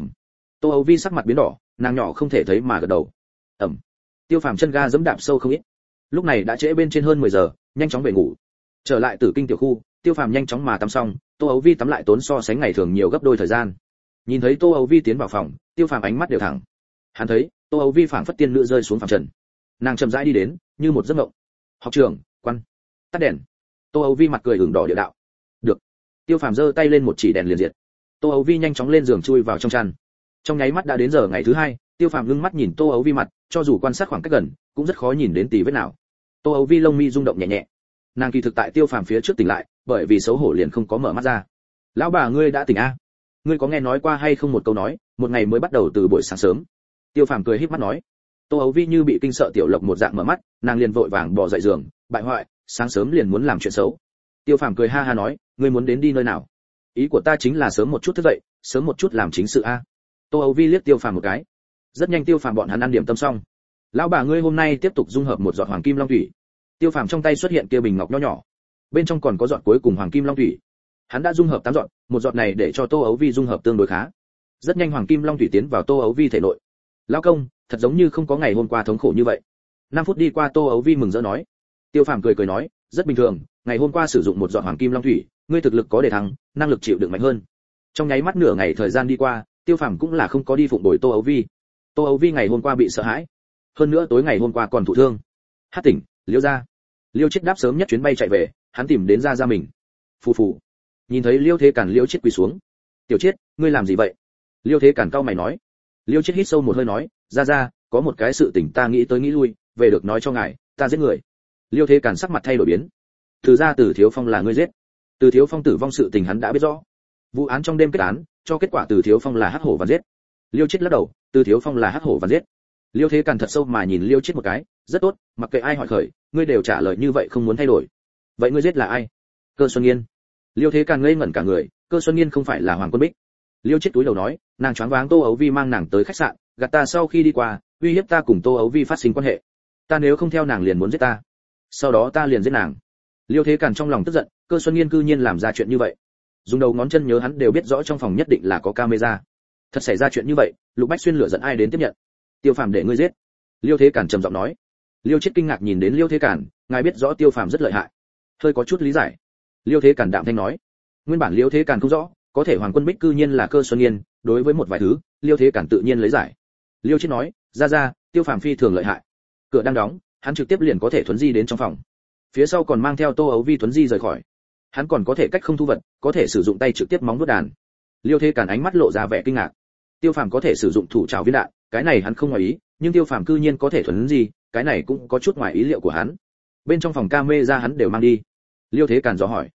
Tô Ấu Vi sắc mặt biến đỏ, nàng nhỏ không thể thấy mà gật đầu. Tiêu Phàm chân ga giẫm đạp sâu không ít. Lúc này đã trễ bên trên hơn 10 giờ, nhanh chóng về ngủ. Trở lại Tử Kinh tiểu khu, Tiêu Phàm nhanh chóng mà tắm xong, Tô Ấu Vi tắm lại tốn so sánh ngày thường nhiều gấp đôi thời gian. Nhìn thấy Tô Ấu Vi tiến vào phòng, Tiêu Phàm ánh mắt đều thẳng. Hắn thấy, Tô Ấu Vi phảng phất tiên nữ rơi xuống phàm trần. Nàng chậm rãi đi đến, như một giấc mộng. Học trưởng, quan, tắt đèn. Tô Ấu Vi mặt cười ửng đỏ địa đạo. Được. Tiêu Phàm giơ tay lên một chỉ đèn liền diệt. Tô Ấu Vi nhanh chóng lên giường chui vào trong chăn. Trong nháy mắt đã đến giờ ngày thứ 2, Tiêu Phàm ngưng mắt nhìn Tô Ấu Vi mặt, cho dù quan sát khoảng cách gần, cũng rất khó nhìn đến tì vết nào. Tô Ấu Vi lông mi rung động nhẹ nhẹ. Nàng kỳ thực tại Tiêu Phàm phía trước tỉnh lại, bởi vì xấu hổ liền không có mở mắt ra. Lão bà ngươi đã tỉnh a? Ngươi có nghe nói qua hay không một câu nói, một ngày mới bắt đầu từ buổi sáng sớm. Tiêu Phàm cười híp mắt nói. Tô Ấu Vi như bị kinh sợ tiểu lộc một dạng mở mắt, nàng liền vội vàng bò dậy giường, bại hoại, sáng sớm liền muốn làm chuyện xấu. Tiêu Phàm cười ha ha nói, ngươi muốn đến đi nơi nào? Ý của ta chính là sớm một chút thức dậy, sớm một chút làm chính sự a. Tô Ấu Vi liếc Tiêu Phàm một cái. Rất nhanh Tiêu Phàm bọn hắn ăn điểm tâm xong. Lão bà ngươi hôm nay tiếp tục dung hợp một giọt hoàng kim long thủy. Tiêu Phàm trong tay xuất hiện kia bình ngọc nho nhỏ, bên trong còn có giọt cuối cùng hoàng kim long thủy. Hắn đã dung hợp 8 giọt, một giọt này để cho Tô Ấu Vi dung hợp tương đối khá. Rất nhanh hoàng kim long thủy tiến vào Tô Ấu Vi thể nội. Lão công, thật giống như không có ngày hôm qua thống khổ như vậy. 5 phút đi qua, Tô Ấu Vi mừng rỡ nói. Tiêu Phàm cười nói, rất bình thường, ngày hôm qua sử dụng một giọt hoàng kim long thủy, ngươi thực lực có đề thăng, năng lực chịu đựng mạnh hơn. Trong nháy mắt nửa ngày thời gian đi qua, Tiêu Phàm cũng là không có đi phụng bồi Tô Ấu Vi. Tô Ấu Vi ngày hôm qua bị sợ hãi, hơn nữa tối ngày hôm qua còn thụ thương. Hát tỉnh, Liêu gia. Liêu Chiết đáp sớm nhất chuyến bay chạy về, hắn tìm đến gia mình. Phù phù. Nhìn thấy Liêu Thế Càn, Liêu Chiết quỳ xuống. Tiểu Chiết, ngươi làm gì vậy? Liêu Thế Càn cau mày nói. Liêu Chiết hít sâu một hơi nói, gia, có một cái sự tình ta nghĩ tới nghĩ lui, về được nói cho ngài, ta giết người. Liêu Thế Càn sắc mặt thay đổi biến. Từ Thiếu Phong là ngươi giết. Từ Thiếu Phong tử vong sự tình hắn đã biết rõ. Vụ án trong đêm kết án, cho kết quả Từ Thiếu Phong là hắc hổ và giết. Liêu Chiết lắc đầu, Từ Thiếu Phong là hắc hổ và giết. Liêu Thế Càn thật sâu mà nhìn Liêu Chiết một cái, rất tốt, mặc kệ ai hỏi khởi, ngươi đều trả lời như vậy không muốn thay đổi. Vậy ngươi giết là ai? Cơ Xuân Nghiên. Liêu Thế Càn ngây ngẩn cả người, Cơ Xuân Nghiên không phải là Hoàng Quân Bích. Liêu Chiết túi đầu nói, nàng choáng váng Tô Ấu Vi mang nàng tới khách sạn, gạt ta sau khi đi qua, uy hiếp ta cùng Tô Ấu Vi phát sinh quan hệ. Ta nếu không theo nàng liền muốn giết ta. Sau đó ta liền giết nàng. Liêu Thế Càn trong lòng tức giận, Cơ Xuân Nghiên cư nhiên làm ra chuyện như vậy. Dùng đầu ngón chân nhớ hắn đều biết rõ trong phòng nhất định là có camera. Thật xảy ra chuyện như vậy, Lục Bách Xuyên lựa giận ai đến tiếp nhận? Tiêu Phàm để ngươi giết. Liêu Thế Càn trầm giọng nói. Liêu Chiết kinh ngạc nhìn đến Liêu Thế Càn, ngài biết rõ Tiêu Phàm rất lợi hại. Hơi có chút lý giải. Liêu Thế Càn đạm thanh nói. Nguyên bản Liêu Thế Càn không rõ, có thể Hoàng Quân Bích cư nhiên là Cơ Xuân Nghiên, đối với một vài thứ, Liêu Thế Càn tự nhiên lấy giải. Liêu Chiết nói, ra, Tiêu Phàm phi thường lợi hại. Cửa đang đóng, hắn trực tiếp liền có thể thuấn di đến trong phòng. Phía sau còn mang theo Tô Ấu Vi thuấn di rời khỏi. Hắn còn có thể cách không thu vật, có thể sử dụng tay trực tiếp móng vuốt đàn. Liêu Thế Càn ánh mắt lộ ra vẻ kinh ngạc. Tiêu Phàm có thể sử dụng thủ trảo viên đạn, cái này hắn không ngoài ý, nhưng Tiêu Phàm cư nhiên có thể thuấn di, cái này cũng có chút ngoài ý liệu của hắn. Bên trong phòng camera hắn đều mang đi. Liêu Thế Càn dò hỏi.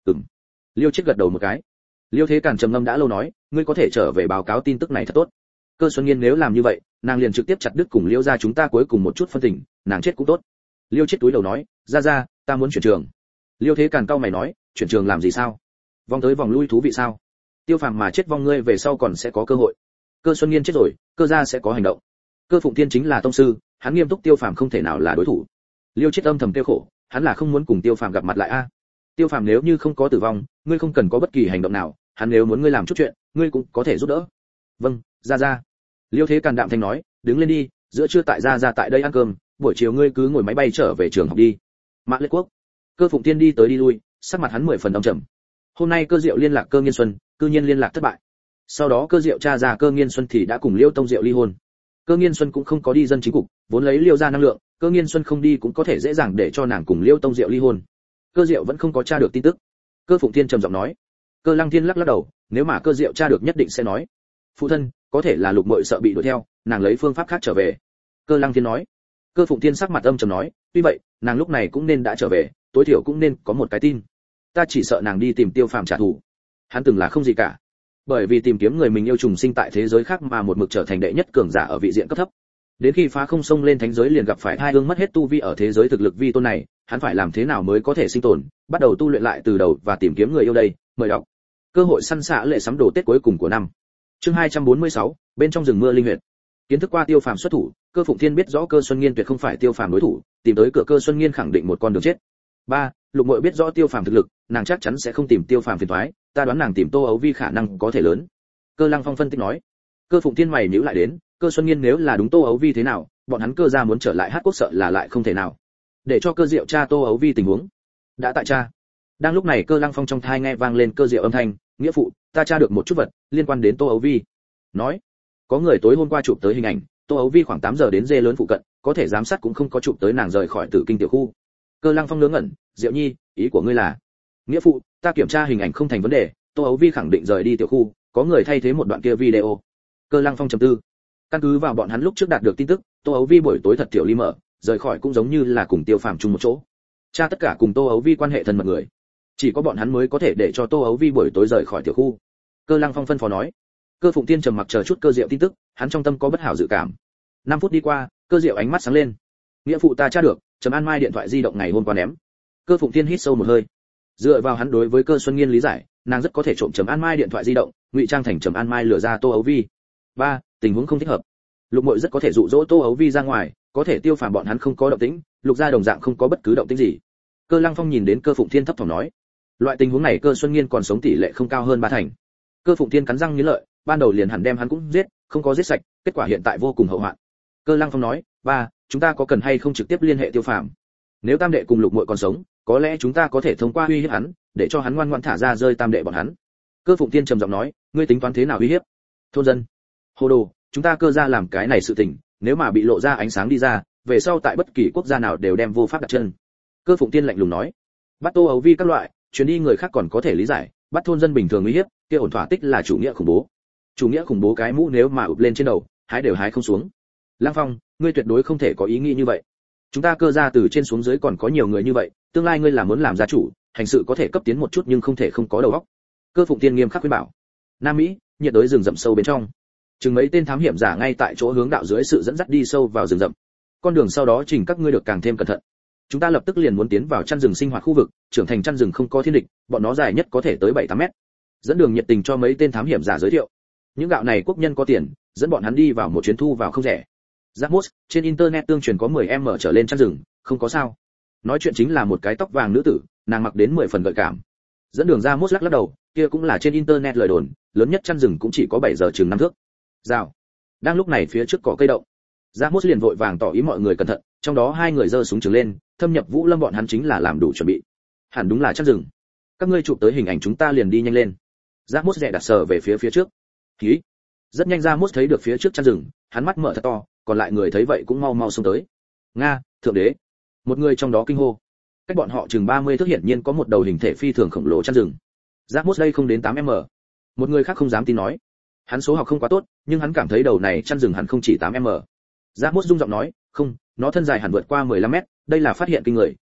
Liêu Chiết gật đầu một cái. Liêu Thế Càn trầm ngâm đã lâu nói, ngươi có thể trở về báo cáo tin tức này thật tốt. Cơ Xuân Nghiên nếu làm như vậy, nàng liền trực tiếp chặt đứt cùng Liêu gia chúng ta cuối cùng một chút phân tình, nàng chết cũng tốt. Liêu Chiết túi đầu nói, ra, ta muốn chuyển trường. Liêu Thế Càn cau mày nói, chuyển trường làm gì sao? Vòng tới vòng lui thú vị sao? Tiêu Phàm mà chết vong ngươi về sau còn sẽ có cơ hội. Cơ Xuân Nghiên chết rồi, cơ gia sẽ có hành động. Cơ Phụng Tiên chính là tông sư, hắn nghiêm túc Tiêu Phàm không thể nào là đối thủ. Liêu Chiết âm thầm tiêu khổ, hắn là không muốn cùng Tiêu Phàm gặp mặt lại a. Tiêu Phàm nếu như không có tử vong, ngươi không cần có bất kỳ hành động nào, hắn nếu muốn ngươi làm chút chuyện, ngươi cũng có thể giúp đỡ. Vâng, ra. Liêu Thế Càn đạm thanh nói, đứng lên đi, giữa trưa tại ra tại đây ăn cơm, buổi chiều ngươi cứ ngồi máy bay trở về trường học đi. Mã Lệ Quốc. Cơ Phụng Tiên đi tới đi lui, sắc mặt hắn 10 phần âm trầm. Hôm nay Cơ Diệu liên lạc Cơ Nghiên Xuân, cư nhiên liên lạc thất bại. Sau đó Cơ Diệu tra ra Cơ Nghiên Xuân thì đã cùng Liêu Tông Diệu ly hôn. Cơ Nghiên Xuân cũng không có đi dân chính cục, vốn lấy Liêu gia năng lượng, Cơ Nghiên Xuân không đi cũng có thể dễ dàng để cho nàng cùng Liêu Tông Diệu ly hôn. Cơ Diệu vẫn không có tra được tin tức. Cơ Phụng Thiên trầm giọng nói. Cơ Lăng Thiên lắc đầu, nếu mà Cơ Diệu tra được nhất định sẽ nói. Phụ thân, có thể là Lục Muội sợ bị đuổi theo, nàng lấy phương pháp khác trở về. Cơ Lăng Thiên nói. Cơ Phụng Thiên sắc mặt âm trầm nói, tuy vậy, nàng lúc này cũng nên đã trở về, tối thiểu cũng nên có một cái tin. Ta chỉ sợ nàng đi tìm Tiêu Phàm trả thù. Hắn từng là không gì cả, bởi vì tìm kiếm người mình yêu trùng sinh tại thế giới khác mà một mực trở thành đệ nhất cường giả ở vị diện cấp thấp. Đến khi phá không xông lên thánh giới liền gặp phải hai ương mất hết tu vi ở thế giới thực lực vi tôn này, hắn phải làm thế nào mới có thể sinh tồn, bắt đầu tu luyện lại từ đầu và tìm kiếm người yêu đây, mời đọc. Cơ hội săn xạ lệ sắm đồ Tết cuối cùng của năm. Chương 246, bên trong rừng mưa linh huyệt. Kiến thức qua Tiêu Phàm xuất thủ, Cơ Phụng Thiên biết rõ Cơ Xuân Nghiên tuyệt không phải Tiêu Phàm đối thủ, tìm tới cửa Cơ Xuân Nghiên khẳng định một con đường chết. 3. Lục Muội biết rõ Tiêu Phàm thực lực, nàng chắc chắn sẽ không tìm Tiêu Phàm phiền toái, ta đoán nàng tìm Tô Ấu Vi khả năng có thể lớn. Cơ Lăng Phong phân tích nói. Cơ Phụng Thiên mày nhíu lại đến, Cơ Xuân Nghiên nếu là đúng Tô Ấu Vi thế nào, bọn hắn Cơ gia muốn trở lại Hát Quốc sợ là lại không thể nào. Để cho Cơ Diệu tra Tô Ấu Vi tình huống. Đã tại tra. Đang lúc này Cơ Lăng Phong trong tai nghe vang lên Cơ Diệu âm thanh, nghĩa phụ, ta tra được một chút vật liên quan đến Tô Ấu Vi. Nói, có người tối hôm qua chụp tới hình ảnh, Tô Ấu Vi khoảng 8 giờ đến dê lớn phụ cận, có thể giám sát cũng không có chụp tới nàng rời khỏi Tử Kinh tiểu khu. Cơ Lăng Phong ngớ ngẩn, Diệu Nhi, ý của ngươi là? Nghĩa phụ, ta kiểm tra hình ảnh không thành vấn đề, Tô Ấu Vi khẳng định rời đi tiểu khu, có người thay thế một đoạn kia video. Cơ Lăng Phong trầm tư. Căn cứ vào bọn hắn lúc trước đạt được tin tức, Tô Ấu Vi buổi tối thật tiểu ly mở, rời khỏi cũng giống như là cùng Tiêu Phàm chung một chỗ. Tra tất cả cùng Tô Ấu Vi quan hệ thân mật người, chỉ có bọn hắn mới có thể để cho Tô Ấu Vi buổi tối rời khỏi tiểu khu. Cơ Lăng Phong phân phó nói. Cơ Phụng Tiên trầm mặc chờ chút Cơ Diệu tin tức, hắn trong tâm có bất hảo dự cảm. 5 phút đi qua, Cơ Diệu ánh mắt sáng lên. Nghĩa phụ ta tra được, Trầm An Mai điện thoại di động ngày hôm qua ném. Cơ Phụng Tiên hít sâu một hơi. Dựa vào hắn đối với Cơ Xuân Nghiên lý giải, nàng rất có thể trộm Trầm An Mai điện thoại di động, ngụy trang thành Trầm An Mai lừa ra Tô Ấu Vi. 3. Tình huống không thích hợp. Lục Muội rất có thể dụ dỗ Tô Ấu Vi ra ngoài, có thể Tiêu Phàm bọn hắn không có động tĩnh, Lục gia đồng dạng không có bất cứ động tĩnh gì. Cơ Lăng Phong nhìn đến Cơ Phụng Thiên thấp thỏm nói, loại tình huống này Cơ Xuân Nghiên còn sống tỷ lệ không cao hơn 3 thành. Cơ Phụng Thiên cắn răng nghiến lợi, ban đầu liền hẳn đem hắn cũng giết, không có giết sạch, kết quả hiện tại vô cùng hậu hoạn. Cơ Lăng Phong nói, ba, chúng ta có cần hay không trực tiếp liên hệ Tiêu Phàm? Nếu Tam đệ cùng Lục Muội còn sống, có lẽ chúng ta có thể thông qua uy hiếp hắn, để cho hắn ngoan ngoãn thả ra rơi Tam đệ bọn hắn. Cơ Phụng Thiên trầm giọng nói, ngươi tính toán thế nào uy hiếp? Thôn dân. Hồ đồ, chúng ta Cơ gia làm cái này sự tình, nếu mà bị lộ ra ánh sáng đi ra, về sau tại bất kỳ quốc gia nào đều đem vô pháp đặt chân. Cơ Phụng Thiên lạnh lùng nói, bắt Tô Ấu Vi các loại, chuyến đi người khác còn có thể lý giải, bắt thôn dân bình thường uy hiếp, kia ổn thỏa tích là chủ nghĩa khủng bố. Chủ nghĩa khủng bố cái mũ nếu mà ụp lên trên đầu, hái đều hái không xuống. Lăng Phong, ngươi tuyệt đối không thể có ý nghĩ như vậy. Chúng ta Cơ gia từ trên xuống dưới còn có nhiều người như vậy, tương lai ngươi là muốn làm gia chủ, hành sự có thể cấp tiến một chút nhưng không thể không có đầu óc. Cơ Phụng Thiên nghiêm khắc khuyên bảo. Nam Mỹ, nhiệt đới rừng rậm sâu bên trong. Chừng mấy tên thám hiểm giả ngay tại chỗ hướng đạo dưới sự dẫn dắt đi sâu vào rừng rậm. Con đường sau đó trình các ngươi được càng thêm cẩn thận. Chúng ta lập tức liền muốn tiến vào chăn rừng sinh hoạt khu vực, trưởng thành chăn rừng không có thiên địch, bọn nó dài nhất có thể tới 7-8 mét. Dẫn đường nhiệt tình cho mấy tên thám hiểm giả giới thiệu. Những gạo này quốc nhân có tiền, dẫn bọn hắn đi vào một chuyến thu vào không rẻ. Ramos, trên internet tương truyền có 10m trở lên chăn rừng, không có sao. Nói chuyện chính là một cái tóc vàng nữ tử, nàng mặc đến 10 phần gợi cảm. Dẫn đường Ramos lắc đầu, kia cũng là trên internet lời đồn, lớn nhất chăn rừng cũng chỉ có 7 giờ chừng 5 thước. Rào. Đang lúc này phía trước có cây động. Ramos liền vội vàng tỏ ý mọi người cẩn thận, trong đó 2 người giơ súng trường lên, thâm nhập Vũ Lâm bọn hắn chính là làm đủ chuẩn bị. Hẳn đúng là chăn rừng. Các ngươi chụp tới hình ảnh chúng ta liền đi nhanh lên. Ramos rẽ đặt sờ về phía trước. Hí. Rất nhanh Ramos thấy được phía trước chăn rừng, hắn mắt mở thật to, còn lại người thấy vậy cũng mau mau xông tới. Nga, thượng đế. Một người trong đó kinh hô. Cách bọn họ chừng 30 thước hiển nhiên có một đầu hình thể phi thường khổng lồ chăn rừng. Ramos đây không đến 8m. Một người khác không dám tin nói. Hắn số học không quá tốt, nhưng hắn cảm thấy đầu này chăn rừng hẳn không chỉ 8m. Ramos rung giọng nói, không, nó thân dài hẳn vượt qua 15 mét, đây là phát hiện kinh người,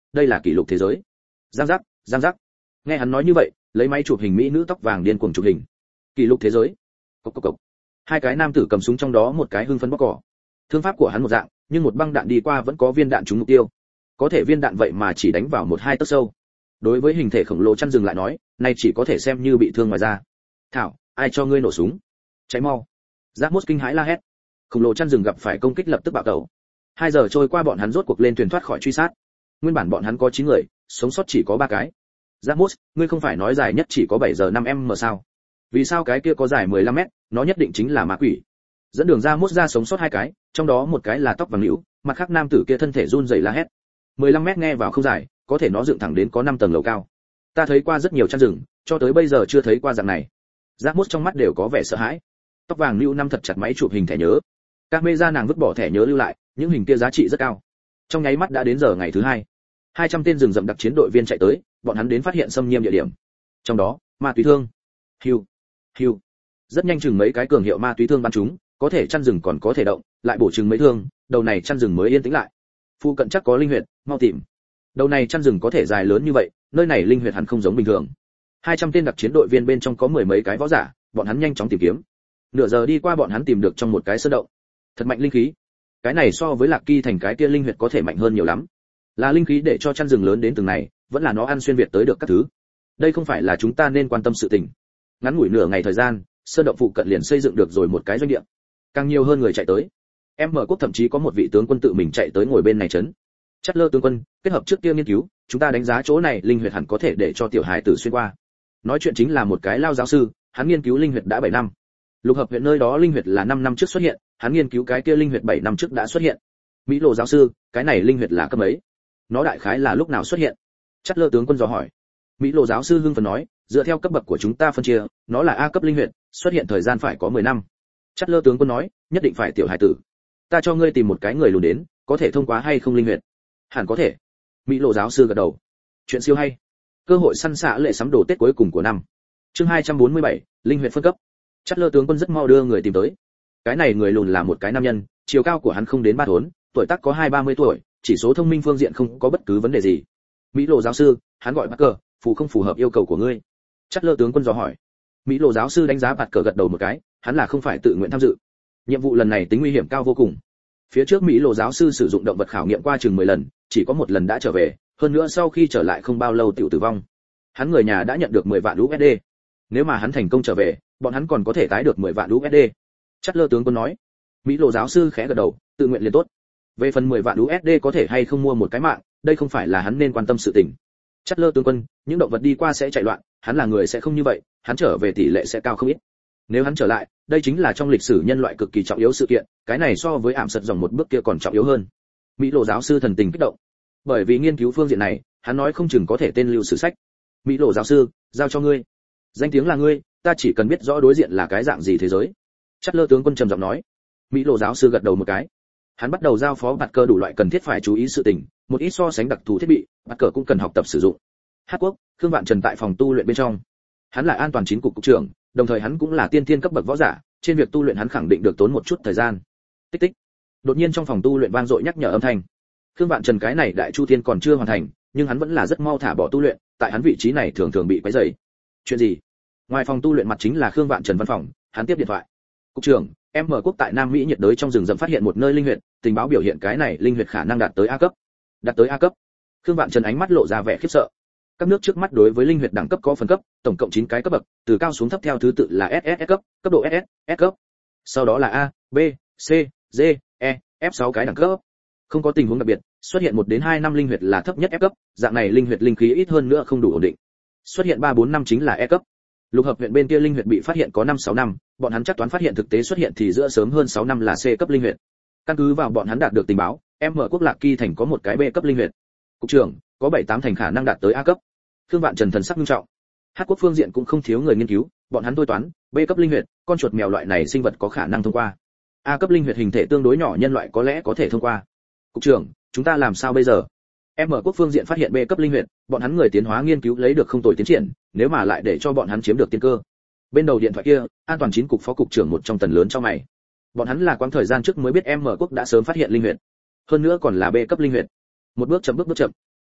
đây là kỷ lục thế giới. Giang giác, giang giác. Nghe hắn nói như vậy, lấy máy chụp hình mỹ nữ tóc vàng điên cuồng chụp hình. Kỷ lục thế giới. Cộc cộc cộc. Hai cái nam tử cầm súng, trong đó một cái hưng phấn bóc cỏ. Thương pháp của hắn một dạng, nhưng một băng đạn đi qua vẫn có viên đạn trúng mục tiêu. Có thể viên đạn vậy mà chỉ đánh vào 1-2 tấc sâu. Đối với hình thể khổng lồ chăn rừng lại nói, này chỉ có thể xem như bị thương ngoài da. Thảo, ai cho ngươi nổ súng? Cháy mau. Giác Mốt kinh hãi la hét. Khổng lồ chăn rừng gặp phải công kích lập tức bạo tẩu. 2 giờ trôi qua bọn hắn rốt cuộc lên thuyền thoát khỏi truy sát. Nguyên bản bọn hắn có 9 người, sống sót chỉ có 3 cái. Giác Mốt, ngươi không phải nói dài nhất chỉ có 7 giờ 5m sao? Vì sao cái kia có dài 15 mét, nó nhất định chính là ma quỷ. Dẫn đường Giác Mốt ra sống sót 2 cái, trong đó một cái là tóc vàng nhũ, mặt khác nam tử kia thân thể run rẩy la hét. 15 mét nghe vào không dài, có thể nó dựng thẳng đến có 5 tầng lầu cao. Ta thấy qua rất nhiều chăn rừng, cho tới bây giờ chưa thấy qua dạng này. Giác Mốt trong mắt đều có vẻ sợ hãi. Tóc vàng nhũ năm thật chặt máy chụp hình thẻ nhớ. Camera nàng vứt bỏ thẻ nhớ lưu lại, những hình kia giá trị rất cao. Trong nháy mắt đã đến giờ ngày thứ 2. 200 tên rừng rậm đặc chiến đội viên chạy tới, bọn hắn đến phát hiện xâm nhiễm địa điểm. Trong đó, ma túy thương. Hiu, hiu. Rất nhanh chừng mấy cái cường hiệu ma túy thương bắn chúng, có thể chăn rừng còn có thể động, lại bổ chừng mấy thương, đầu này chăn rừng mới yên tĩnh lại. Phụ cận chắc có linh huyệt, mau tìm. Đầu này chăn rừng có thể dài lớn như vậy, nơi này linh huyệt hẳn không giống bình thường. 200 tên đặc chiến đội viên bên trong có 10 mấy cái võ giả, bọn hắn nhanh chóng tìm kiếm. Nửa giờ đi qua bọn hắn tìm được trong một cái sơn động. Thật mạnh linh khí. Cái này so với Lạc Kỳ thành cái kia linh huyệt có thể mạnh hơn nhiều lắm. Là linh khí để cho chăn rừng lớn đến từng này, vẫn là nó ăn xuyên việt tới được các thứ. Đây không phải là chúng ta nên quan tâm sự tình. Ngắn ngủi nửa ngày thời gian, sơn động phụ cận liền xây dựng được rồi một cái doanh địa. Càng nhiều hơn người chạy tới. Mở quốc thậm chí có một vị tướng quân tự mình chạy tới ngồi bên này trấn. Chất lơ tướng quân, kết hợp trước kia nghiên cứu, chúng ta đánh giá chỗ này linh huyệt hẳn có thể để cho tiểu hài tử xuyên qua. Nói chuyện chính là một cái lao giáo sư, hắn nghiên cứu linh huyệt đã 7 năm. Lục hợp huyện nơi đó linh huyệt là 5 năm trước xuất hiện, hắn nghiên cứu cái kia linh huyệt 7 năm trước đã xuất hiện. Mỹ Lộ giáo sư, cái này linh huyệt là cấp mấy? Nó đại khái là lúc nào xuất hiện? Chất lơ tướng quân dò hỏi. Mỹ Lộ giáo sư hưng phấn nói, dựa theo cấp bậc của chúng ta phân chia, nó là A cấp linh huyệt, xuất hiện thời gian phải có 10 năm. Chất lơ tướng quân nói, nhất định phải tiểu hài tử. Ta cho ngươi tìm một cái người lùn đến, có thể thông qua hay không linh huyệt? Hẳn có thể. Mỹ Lộ giáo sư gật đầu. Chuyện siêu hay. Cơ hội săn xạ lệ sắm đồ Tết cuối cùng của năm. Chương 247, linh huyệt phân cấp. Chất lơ tướng quân rất mau đưa người tìm tới. Cái này người lùn là một cái nam nhân, chiều cao của hắn không đến 3 thốn, tuổi tác có 20-30 tuổi, chỉ số thông minh phương diện không có bất cứ vấn đề gì. Mỹ Lộ giáo sư, hắn gọi Parker, phù không phù hợp yêu cầu của ngươi? Chất lơ tướng quân dò hỏi. Mỹ Lộ giáo sư đánh giá Parker gật đầu một cái, hắn là không phải tự nguyện tham dự. Nhiệm vụ lần này tính nguy hiểm cao vô cùng. Phía trước Mỹ Lộ giáo sư sử dụng động vật khảo nghiệm qua chừng 10 lần, chỉ có 1 lần đã trở về, hơn nữa sau khi trở lại không bao lâu tiểu tử vong. Hắn người nhà đã nhận được 10 vạn USD. Nếu mà hắn thành công trở về, bọn hắn còn có thể tái được 10 vạn USD. Chất lơ tướng quân nói. Mỹ Lộ giáo sư khẽ gật đầu, tự nguyện liền tốt. Về phần 10 vạn USD có thể hay không mua một cái mạng, đây không phải là hắn nên quan tâm sự tình. Chất lơ tướng quân, những động vật đi qua sẽ chạy loạn, hắn là người sẽ không như vậy, hắn trở về tỷ lệ sẽ cao không ít. Nếu hắn trở lại, đây chính là trong lịch sử nhân loại cực kỳ trọng yếu sự kiện, cái này so với ảm sật dòng một bước kia còn trọng yếu hơn. Mỹ Lộ giáo sư thần tình kích động. Bởi vì nghiên cứu phương diện này, hắn nói không chừng có thể tên lưu sử sách. Mỹ Lộ giáo sư, giao cho ngươi. Danh tiếng là ngươi, ta chỉ cần biết rõ đối diện là cái dạng gì thế giới. Chất lơ tướng quân trầm giọng nói. Mỹ Lộ giáo sư gật đầu một cái. Hắn bắt đầu giao phó Parker đủ loại cần thiết phải chú ý sự tình, một ít so sánh đặc thù thiết bị, Parker cũng cần học tập sử dụng. Hát Quốc, Khương Vạn Trần tại phòng tu luyện bên trong. Hắn là an toàn chín cục cục trưởng, đồng thời hắn cũng là tiên thiên cấp bậc võ giả, trên việc tu luyện hắn khẳng định được tốn một chút thời gian. Tích tích. Đột nhiên trong phòng tu luyện vang dội nhắc nhở âm thanh. Khương Vạn Trần cái này đại chu thiên còn chưa hoàn thành, nhưng hắn vẫn là rất mau thả bỏ tu luyện, tại hắn vị trí này thường thường bị quấy rầy. Chuyện gì? Ngoài phòng tu luyện mặt chính là Khương Vạn Trần văn phòng, hắn tiếp điện thoại. Cục trưởng, Mở quốc tại Nam Mỹ nhiệt đới trong rừng rậm phát hiện một nơi linh huyệt, tình báo biểu hiện cái này linh huyệt khả năng đạt tới A cấp. Đạt tới A cấp. Khương Vạn Trần ánh mắt lộ ra vẻ khiếp sợ. Các nước trước mắt đối với linh huyệt đẳng cấp có phân cấp, tổng cộng 9 cái cấp bậc, từ cao xuống thấp theo thứ tự là SS cấp, cấp độ SS, S cấp. Sau đó là A, B, C, D, E, F 6 cái đẳng cấp. Không có tình huống đặc biệt, xuất hiện 1 đến 2 năm linh huyệt là thấp nhất F cấp, dạng này linh huyệt linh khí ít hơn nữa không đủ ổn định. Xuất hiện 3-4 năm chính là E cấp. Lục hợp huyện bên kia linh huyệt bị phát hiện có 5-6 năm, bọn hắn chắc toán phát hiện thực tế xuất hiện thì giữa sớm hơn 6 năm là C cấp linh huyệt. Căn cứ vào bọn hắn đạt được tình báo, Mở quốc Lạc Kỳ thành có một cái B cấp linh huyệt. Cục trưởng, có 7-8 thành khả năng đạt tới A cấp. Khương Vạn Trần thần sắc nghiêm trọng. Hát quốc phương diện cũng không thiếu người nghiên cứu, bọn hắn tôi toán, B cấp linh huyệt, con chuột mèo loại này sinh vật có khả năng thông qua. A cấp linh huyệt hình thể tương đối nhỏ nhân loại có lẽ có thể thông qua. Cục trưởng, chúng ta làm sao bây giờ? Mở quốc phương diện phát hiện B cấp linh huyệt, bọn hắn người tiến hóa nghiên cứu lấy được không tồi tiến triển, nếu mà lại để cho bọn hắn chiếm được tiên cơ. Bên đầu điện thoại kia, an toàn chín cục phó cục trưởng một trong tần lớn cho mày. Bọn hắn là quãng thời gian trước mới biết Mở quốc đã sớm phát hiện linh huyệt, hơn nữa còn là B cấp linh huyệt. Một bước chậm.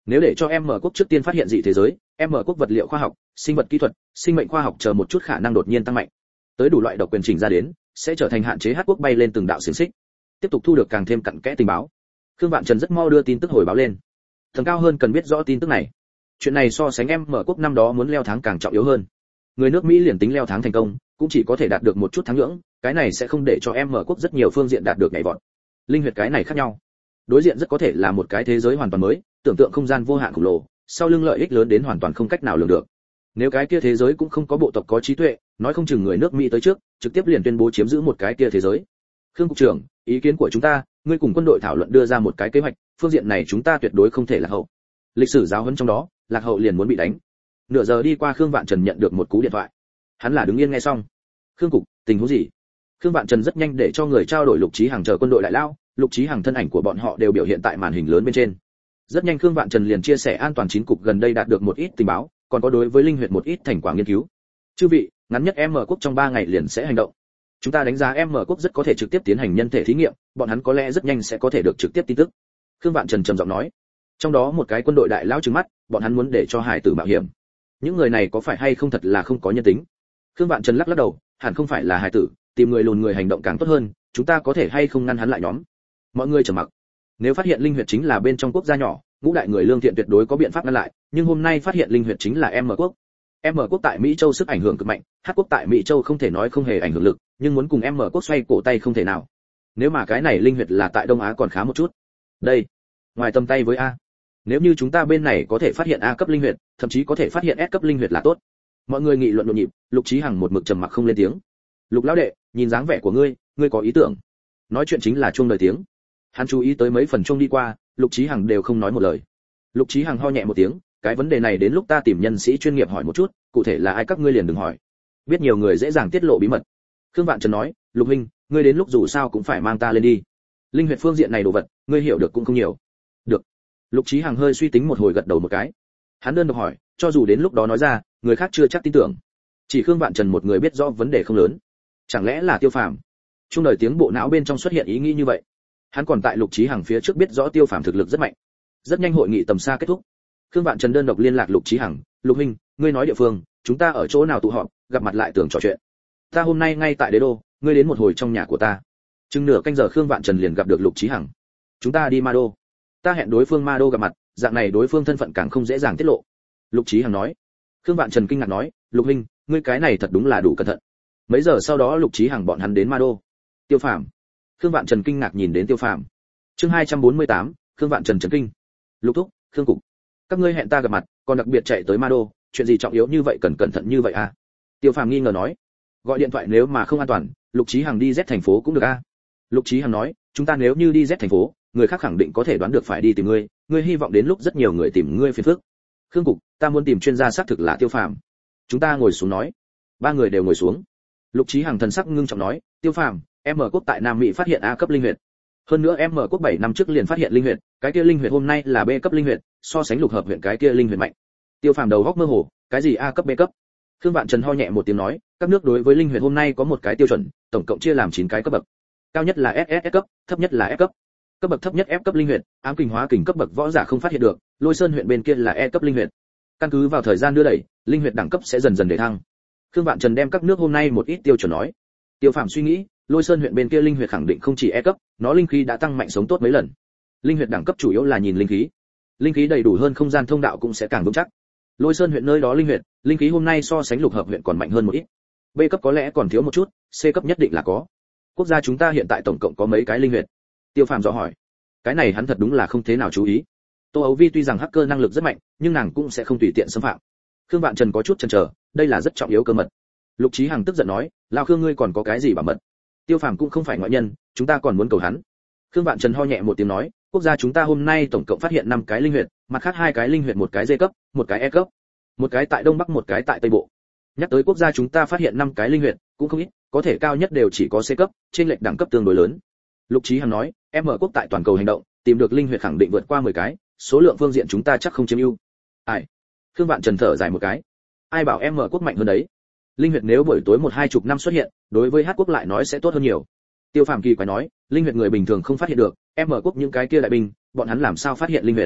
Nếu để cho M quốc trước tiên phát hiện dị thế giới, M quốc vật liệu khoa học, sinh vật kỹ thuật, sinh mệnh khoa học chờ một chút khả năng đột nhiên tăng mạnh. Tới đủ loại độc quyền chỉnh ra đến, sẽ trở thành hạn chế H quốc bay lên từng đạo xiển xích. Tiếp tục thu được càng thêm cặn kẽ tình báo. Khương Vạn Trần rất mau đưa tin tức hồi báo lên. Tầng cao hơn cần biết rõ tin tức này. Chuyện này so sánh M quốc năm đó muốn leo tháng càng trọng yếu hơn. Người nước Mỹ liền tính leo tháng thành công, cũng chỉ có thể đạt được một chút thắng ngưỡng, cái này sẽ không để cho M quốc rất nhiều phương diện đạt được nhảy vọt. Linh huyệt cái này khác nhau. Đối diện rất có thể là một cái thế giới hoàn toàn mới, tưởng tượng không gian vô hạn khổng lồ, sau lưng lợi ích lớn đến hoàn toàn không cách nào lường được. Nếu cái kia thế giới cũng không có bộ tộc có trí tuệ, nói không chừng người nước Mỹ tới trước, trực tiếp liền tuyên bố chiếm giữ một cái kia thế giới. Khương cục trưởng, ý kiến của chúng ta, ngươi cùng quân đội thảo luận đưa ra một cái kế hoạch, phương diện này chúng ta tuyệt đối không thể lạc hậu. Lịch sử giáo huấn trong đó, lạc hậu liền muốn bị đánh. Nửa giờ đi qua, Khương Vạn Trần nhận được một cú điện thoại. Hắn là đứng yên nghe xong. Khương cục, tình huống gì? Khương Vạn Trần rất nhanh để cho người trao đổi Lục Chí Hằng chờ quân đội lại lao, Lục Chí Hằng thân ảnh của bọn họ đều biểu hiện tại màn hình lớn bên trên. Rất nhanh Khương Vạn Trần liền chia sẻ an toàn 9 cục gần đây đạt được một ít tình báo, còn có đối với linh huyệt một ít thành quả nghiên cứu. Chư vị, ngắn nhất M quốc trong 3 ngày liền sẽ hành động. Chúng ta đánh giá M quốc rất có thể trực tiếp tiến hành nhân thể thí nghiệm, bọn hắn có lẽ rất nhanh sẽ có thể được trực tiếp tin tức. Khương Vạn Trần trầm giọng nói. Trong đó một cái quân đội đại lão trừng mắt, bọn hắn muốn để cho hải tử mạo hiểm. Những người này có phải hay không thật là không có nhân tính? Khương Vạn Trần lắc lắc đầu, hẳn không phải là hải tử, tìm người lùn người hành động càng tốt hơn, chúng ta có thể hay không ngăn hắn lại nhóm. Mọi người trầm mặc. Nếu phát hiện linh huyệt chính là bên trong quốc gia nhỏ, ngũ đại người lương thiện tuyệt đối có biện pháp ngăn lại, nhưng hôm nay phát hiện linh huyệt chính là M quốc. M quốc tại Mỹ châu sức ảnh hưởng cực mạnh, H quốc tại Mỹ châu không thể nói không hề ảnh hưởng lực, nhưng muốn cùng M quốc xoay cổ tay không thể nào. Nếu mà cái này linh huyệt là tại Đông Á còn khá một chút. Đây, ngoài tầm tay với A. Nếu như chúng ta bên này có thể phát hiện A cấp linh huyệt, thậm chí có thể phát hiện S cấp linh huyệt là tốt. Mọi người nghị luận nhộn nhịp, Lục Chí Hằng một mực trầm mặc không lên tiếng. Lục lão đệ, nhìn dáng vẻ của ngươi có ý tưởng. Nói chuyện chính là chuông đời tiếng. Hắn chú ý tới mấy phần chuông đi qua, Lục Chí Hằng đều không nói một lời. Lục Chí Hằng ho nhẹ một tiếng, cái vấn đề này đến lúc ta tìm nhân sĩ chuyên nghiệp hỏi một chút, cụ thể là ai các ngươi liền đừng hỏi. Biết nhiều người dễ dàng tiết lộ bí mật. Khương Vạn Trần nói, Lục huynh, ngươi đến lúc dù sao cũng phải mang ta lên đi. Linh huyệt phương diện này đồ vật, ngươi hiểu được cũng không nhiều. Được. Lục Chí Hằng hơi suy tính một hồi gật đầu một cái. Hắn đơn độc hỏi, cho dù đến lúc đó nói ra, người khác chưa chắc tin tưởng. Chỉ Khương Vạn Trần một người biết rõ vấn đề không lớn. Chẳng lẽ là Tiêu Phàm? Trung đời tiếng bộ não bên trong xuất hiện ý nghĩ như vậy. Hắn còn tại Lục Chí Hằng phía trước biết rõ Tiêu Phàm thực lực rất mạnh. Rất nhanh hội nghị tầm xa kết thúc. Khương Vạn Trần đơn độc liên lạc Lục Chí Hằng, Lục huynh, ngươi nói địa phương, chúng ta ở chỗ nào tụ họp, gặp mặt lại tưởng trò chuyện. Ta hôm nay ngay tại Đế Đô, ngươi đến một hồi trong nhà của ta. Chừng nửa canh giờ Khương Vạn Trần liền gặp được Lục Chí Hằng. Chúng ta đi Ma Đô. Ta hẹn đối phương Ma Đô gặp mặt, dạng này đối phương thân phận càng không dễ dàng tiết lộ. Lục Chí Hằng nói. Khương Vạn Trần kinh ngạc nói, Lục huynh, ngươi cái này thật đúng là đủ cẩn thận. Mấy giờ sau đó Lục Chí Hằng bọn hắn đến Ma Đô. Tiêu Phàm. Khương Vạn Trần kinh ngạc nhìn đến Tiêu Phàm. Chương 248, Khương Vạn Trần chấn kinh. Lục thúc, Khương cục, các ngươi hẹn ta gặp mặt, còn đặc biệt chạy tới Ma Đô, chuyện gì trọng yếu như vậy cần cẩn thận như vậy à? Tiêu Phàm nghi ngờ nói. Gọi điện thoại nếu mà không an toàn, Lục Chí Hằng đi Z thành phố cũng được à? Lục Chí Hằng nói, chúng ta nếu như đi Z thành phố, người khác khẳng định có thể đoán được phải đi tìm ngươi, ngươi hy vọng đến lúc rất nhiều người tìm ngươi phiền phức. Khương cục, ta muốn tìm chuyên gia xác thực là Tiêu Phàm. Chúng ta ngồi xuống nói. Ba người đều ngồi xuống. Lục Chí Hằng thần sắc ngưng trọng nói, Tiêu Phàm, M quốc tại Nam Mỹ phát hiện A cấp linh huyệt. Hơn nữa M quốc 7 năm trước liền phát hiện linh huyệt, cái kia linh huyệt hôm nay là B cấp linh huyệt, so sánh lục hợp huyện cái kia linh huyệt mạnh. Tiêu Phàm đầu góc mơ hồ, cái gì A cấp B cấp? Khương Vạn Trần ho nhẹ một tiếng nói, các nước đối với linh huyệt hôm nay có một cái tiêu chuẩn, tổng cộng chia làm 9 cái cấp bậc. Cao nhất là SS cấp, thấp nhất là F cấp. Cấp bậc thấp nhất F cấp linh huyệt, ám kình hóa kình cấp bậc võ giả không phát hiện được, Lôi Sơn huyện bên kia là E cấp linh huyệt. Căn cứ vào thời gian đưa đẩy, linh huyệt đẳng cấp sẽ dần dần để thăng. Khương Vạn Trần đem các nước hôm nay một ít tiêu chuẩn nói. Tiêu Phàm suy nghĩ, Lôi Sơn huyện bên kia linh huyệt khẳng định không chỉ E cấp, nó linh khí đã tăng mạnh sống tốt mấy lần. Linh huyệt đẳng cấp chủ yếu là nhìn linh khí. Linh khí đầy đủ hơn không gian thông đạo cũng sẽ càng vững chắc. Lôi Sơn huyện nơi đó linh huyệt, linh khí hôm nay so sánh lục hợp huyện còn mạnh hơn một ít. B cấp có lẽ còn thiếu một chút, C cấp nhất định là có. Quốc gia chúng ta hiện tại tổng cộng có mấy cái linh huyệt? Tiêu Phàm dò hỏi. Cái này hắn thật đúng là không thế nào chú ý. Tô Âu Vi tuy rằng hacker năng lực rất mạnh, nhưng nàng cũng sẽ không tùy tiện xâm phạm. Khương Vạn Trần có chút chần chờ, đây là rất trọng yếu cơ mật. Lục Chí Hằng tức giận nói, lao Khương ngươi còn có cái gì bảo mật? Tiêu Phàm cũng không phải ngoại nhân, chúng ta còn muốn cầu hắn. Khương Vạn Trần ho nhẹ một tiếng nói, quốc gia chúng ta hôm nay tổng cộng phát hiện 5 cái linh huyệt, mặt khác 2 cái linh huyệt, một cái D cấp, một cái E cấp, một cái tại đông bắc, một cái tại tây bộ. Nhắc tới quốc gia chúng ta phát hiện 5 cái linh huyệt, cũng không ít, có thể cao nhất đều chỉ có C cấp, trên lệch đẳng cấp tương đối lớn. Lục Chí Hằng nói, M quốc tại toàn cầu hành động, tìm được linh huyệt khẳng định vượt qua 10 cái, số lượng phương diện chúng ta chắc không chiếm ưu. Ai? Khương Vạn Trần thở dài một cái. Ai bảo M quốc mạnh hơn đấy? Linh huyệt nếu buổi tối 1-2 năm xuất hiện, đối với H quốc lại nói sẽ tốt hơn nhiều. Tiêu Phàm kỳ quái nói, linh huyệt người bình thường không phát hiện được, M quốc những cái kia đại binh, bọn hắn làm sao phát hiện linh huyệt?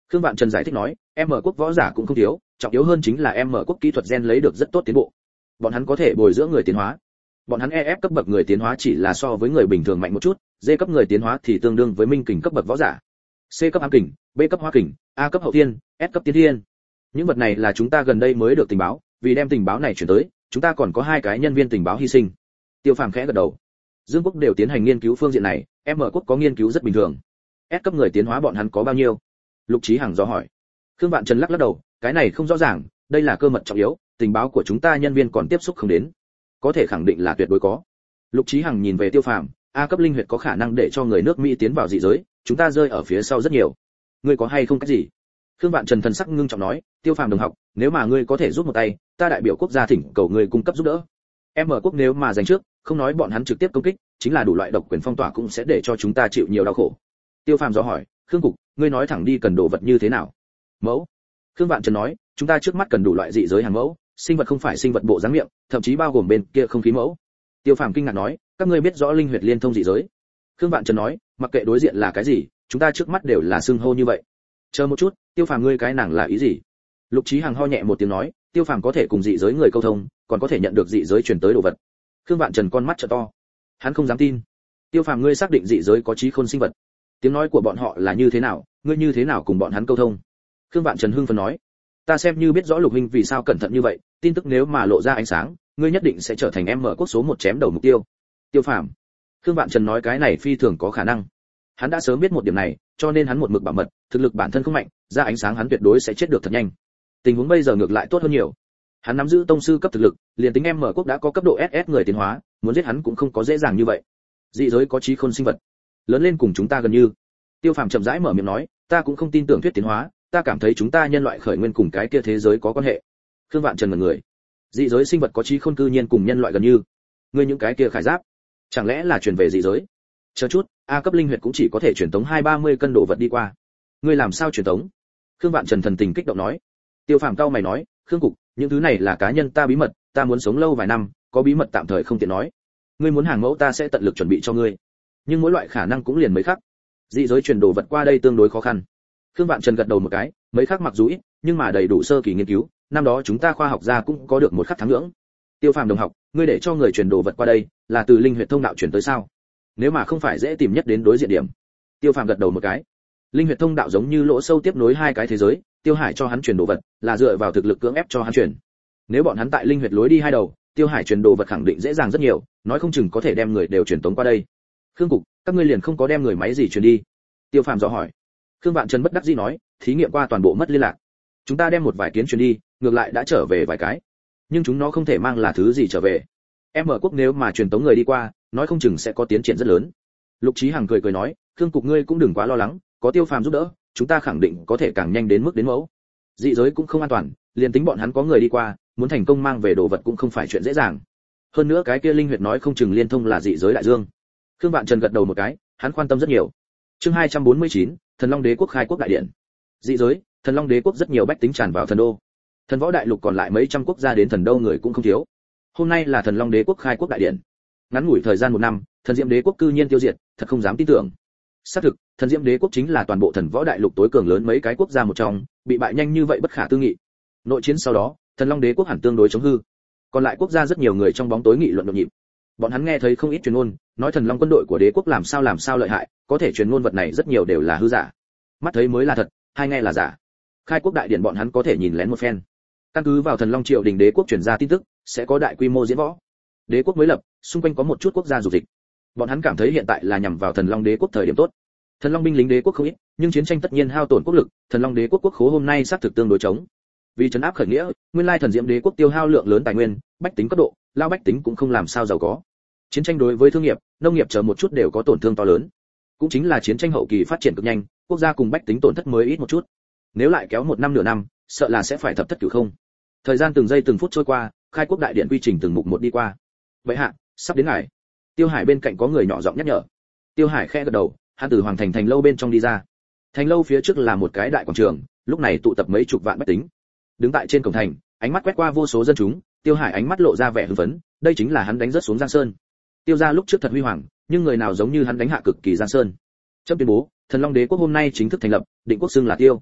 Khương Vạn Trần giải thích nói, em mở quốc võ giả cũng không thiếu, trọng yếu hơn chính là em mở quốc kỹ thuật gen lấy được rất tốt tiến bộ. Bọn hắn có thể bồi dưỡng người tiến hóa. Bọn hắn EF cấp bậc người tiến hóa chỉ là so với người bình thường mạnh một chút, D cấp người tiến hóa thì tương đương với minh kình cấp bậc võ giả. C cấp ám kình, B cấp hóa kình, A cấp hậu thiên, S cấp tiên thiên. Những vật này là chúng ta gần đây mới được tình báo, vì đem tình báo này chuyển tới, chúng ta còn có 2 cái nhân viên tình báo hy sinh. Tiêu Phàm khẽ gật đầu. Dương quốc đều tiến hành nghiên cứu phương diện này, em mở quốc có nghiên cứu rất bình thường. S cấp người tiến hóa bọn hắn có bao nhiêu? Lục Chí Hằng dò hỏi. Khương Vạn Trần lắc đầu, cái này không rõ ràng, đây là cơ mật trọng yếu, tình báo của chúng ta nhân viên còn tiếp xúc không đến. Có thể khẳng định là tuyệt đối có. Lục Chí Hằng nhìn về Tiêu Phàm, A cấp linh huyệt có khả năng để cho người nước Mỹ tiến vào dị giới, chúng ta rơi ở phía sau rất nhiều. Ngươi có hay không cách gì? Khương Vạn Trần thần sắc ngưng trọng nói, Tiêu Phàm đồng học, nếu mà ngươi có thể giúp một tay, ta đại biểu quốc gia thỉnh cầu ngươi cung cấp giúp đỡ. Em ở quốc nếu mà giành trước, không nói bọn hắn trực tiếp công kích, chính là đủ loại độc quyền phong tỏa cũng sẽ để cho chúng ta chịu nhiều đau khổ. Tiêu Phàm dò hỏi, Khương cục, ngươi nói thẳng đi cần đồ vật như thế nào? Mẫu. Khương Vạn Trần nói, chúng ta trước mắt cần đủ loại dị giới hàng mẫu, sinh vật không phải sinh vật bộ dáng miệng, thậm chí bao gồm bên kia không khí mẫu. Tiêu Phàm kinh ngạc nói, các ngươi biết rõ linh huyệt liên thông dị giới? Khương Vạn Trần nói, mặc kệ đối diện là cái gì, chúng ta trước mắt đều là xưng hô như vậy. Chờ một chút, Tiêu Phàm ngươi cái nàng là ý gì? Lục Chí Hằng ho nhẹ một tiếng nói, Tiêu Phàm có thể cùng dị giới người câu thông, còn có thể nhận được dị giới truyền tới đồ vật. Khương Vạn Trần con mắt trợ to, hắn không dám tin. Tiêu Phàm ngươi xác định dị giới có trí khôn sinh vật? Tiếng nói của bọn họ là như thế nào, ngươi như thế nào cùng bọn hắn câu thông? Khương Vạn Trần hưng phấn nói, ta xem như biết rõ Lục huynh vì sao cẩn thận như vậy, tin tức nếu mà lộ ra ánh sáng, ngươi nhất định sẽ trở thành em mở quốc số 1 chém đầu mục tiêu. Tiêu Phàm. Khương Vạn Trần nói cái này phi thường có khả năng. Hắn đã sớm biết một điểm này, cho nên hắn một mực bảo mật, thực lực bản thân không mạnh, ra ánh sáng hắn tuyệt đối sẽ chết được thật nhanh. Tình huống bây giờ ngược lại tốt hơn nhiều. Hắn nắm giữ tông sư cấp thực lực, liền tính em mở quốc đã có cấp độ SS người tiến hóa, muốn giết hắn cũng không có dễ dàng như vậy. Dị giới có trí khôn sinh vật, lớn lên cùng chúng ta gần như. Tiêu Phàm chậm rãi mở miệng nói, ta cũng không tin tưởng thuyết tiến hóa, ta cảm thấy chúng ta nhân loại khởi nguyên cùng cái kia thế giới có quan hệ. Khương Vạn Trần ngẩn người. Dị giới sinh vật có trí khôn cư nhiên cùng nhân loại gần như. Ngươi những cái kia khải giáp, chẳng lẽ là truyền về dị giới? Chờ chút, A cấp linh huyệt cũng chỉ có thể truyền tống 2-30 cân đồ vật đi qua. Ngươi làm sao truyền tống? Khương Vạn Trần thần tình kích động nói. Tiêu Phàm cau mày nói, Khương cục, những thứ này là cá nhân ta bí mật, ta muốn sống lâu vài năm, có bí mật tạm thời không tiện nói. Ngươi muốn hàng mẫu ta sẽ tận lực chuẩn bị cho ngươi, nhưng mỗi loại khả năng cũng liền mấy khắc. Dị giới truyền đồ vật qua đây tương đối khó khăn. Khương Vạn Trần gật đầu một cái, mấy khắc mặc dù ít, nhưng mà đầy đủ sơ kỳ nghiên cứu, năm đó chúng ta khoa học gia cũng có được một khắc thắng ngưỡng. Tiêu Phàm đồng học, ngươi để cho người truyền đồ vật qua đây, là từ linh huyệt thông đạo truyền tới sao? Nếu mà không phải dễ tìm nhất đến đối diện điểm. Tiêu Phàm gật đầu một cái. Linh huyệt thông đạo giống như lỗ sâu tiếp nối 2 cái thế giới, Tiêu Hải cho hắn truyền đồ vật, là dựa vào thực lực cưỡng ép cho hắn truyền. Nếu bọn hắn tại linh huyệt lối đi 2 đầu, Tiêu Hải truyền đồ vật khẳng định dễ dàng rất nhiều, nói không chừng có thể đem người đều truyền tống qua đây. Khương cục, các ngươi liền không có đem người máy gì truyền đi? Tiêu Phàm dò hỏi. Khương Vạn Trần bất đắc dĩ nói, thí nghiệm qua toàn bộ mất liên lạc. Chúng ta đem một vài kiến truyền đi, ngược lại đã trở về vài cái, nhưng chúng nó không thể mang là thứ gì trở về. Em ở quốc nếu mà truyền tống người đi qua, nói không chừng sẽ có tiến triển rất lớn. Lục Chí Hằng cười nói, Khương cục ngươi cũng đừng quá lo lắng, có Tiêu Phàm giúp đỡ, chúng ta khẳng định có thể càng nhanh đến mức đến mẫu. Dị giới cũng không an toàn, liền tính bọn hắn có người đi qua, muốn thành công mang về đồ vật cũng không phải chuyện dễ dàng. Hơn nữa cái kia linh huyệt nói không chừng liên thông là dị giới đại dương. Khương Vạn Trần gật đầu một cái, hắn quan tâm rất nhiều. Chương 249, Thần Long Đế quốc khai quốc đại điện. Dị giới, Thần Long Đế quốc rất nhiều bách tính tràn vào thần đô. Thần võ đại lục còn lại mấy trăm quốc gia đến thần đô người cũng không thiếu. Hôm nay là Thần Long Đế quốc khai quốc đại điện. Ngắn ngủi thời gian 1 năm, Thần Diễm Đế quốc cư nhiên tiêu diệt, thật không dám tin tưởng. Xác thực, Thần Diễm Đế quốc chính là toàn bộ thần võ đại lục tối cường lớn mấy cái quốc gia một trong, bị bại nhanh như vậy bất khả tư nghị. Nội chiến sau đó, Thần Long Đế quốc hẳn tương đối chống hư. Còn lại quốc gia rất nhiều người trong bóng tối nghị luận nhộn nhịp. Bọn hắn nghe thấy không ít truyền ngôn, nói Thần Long quân đội của đế quốc làm sao lợi hại, có thể truyền ngôn vật này rất nhiều đều là hư giả. Mắt thấy mới là thật, hai nghe là giả. Khai quốc đại điện bọn hắn có thể nhìn lén một phen. Căn cứ vào Thần Long triều đình đế quốc truyền ra tin tức, sẽ có đại quy mô diễn võ. Đế quốc mới lập, xung quanh có một chút quốc gia dục dịch. Bọn hắn cảm thấy hiện tại là nhằm vào Thần Long đế quốc thời điểm tốt. Thần Long binh lính đế quốc không ít, nhưng chiến tranh tất nhiên hao tổn quốc lực, Thần Long đế quốc quốc khố hôm nay xác thực tương đối chống. Vì trấn áp khởi nghĩa, nguyên lai Thần Diễm đế quốc tiêu hao lượng lớn tài nguyên, bách tính cấp độ, lao bách tính cũng không làm sao giàu có. Chiến tranh đối với thương nghiệp, nông nghiệp chờ một chút đều có tổn thương to lớn. Cũng chính là chiến tranh hậu kỳ phát triển cực nhanh, quốc gia cùng bách tính tổn thất mới ít một chút. Nếu lại kéo 1 năm nửa năm, sợ là sẽ phải thập thất cửu không. Thời gian từng giây từng phút trôi qua, khai quốc đại điện quy trình từng mục một đi qua. Vậy hạ, sắp đến ngài. Tiêu Hải bên cạnh có người nhỏ giọng nhắc nhở. Tiêu Hải khẽ gật đầu, hắn từ hoàng thành thành lâu bên trong đi ra. Thành lâu phía trước là một cái đại quảng trường, lúc này tụ tập mấy chục vạn bách tính. Đứng tại trên cổng thành, ánh mắt quét qua vô số dân chúng, Tiêu Hải ánh mắt lộ ra vẻ hưng phấn, đây chính là hắn đánh rất xuống Giang Sơn. Tiêu gia lúc trước thật huy hoàng, nhưng người nào giống như hắn đánh hạ cực kỳ Giang Sơn. Chấp tuyên bố, Thần Long đế quốc hôm nay chính thức thành lập, định quốc xưng là Tiêu.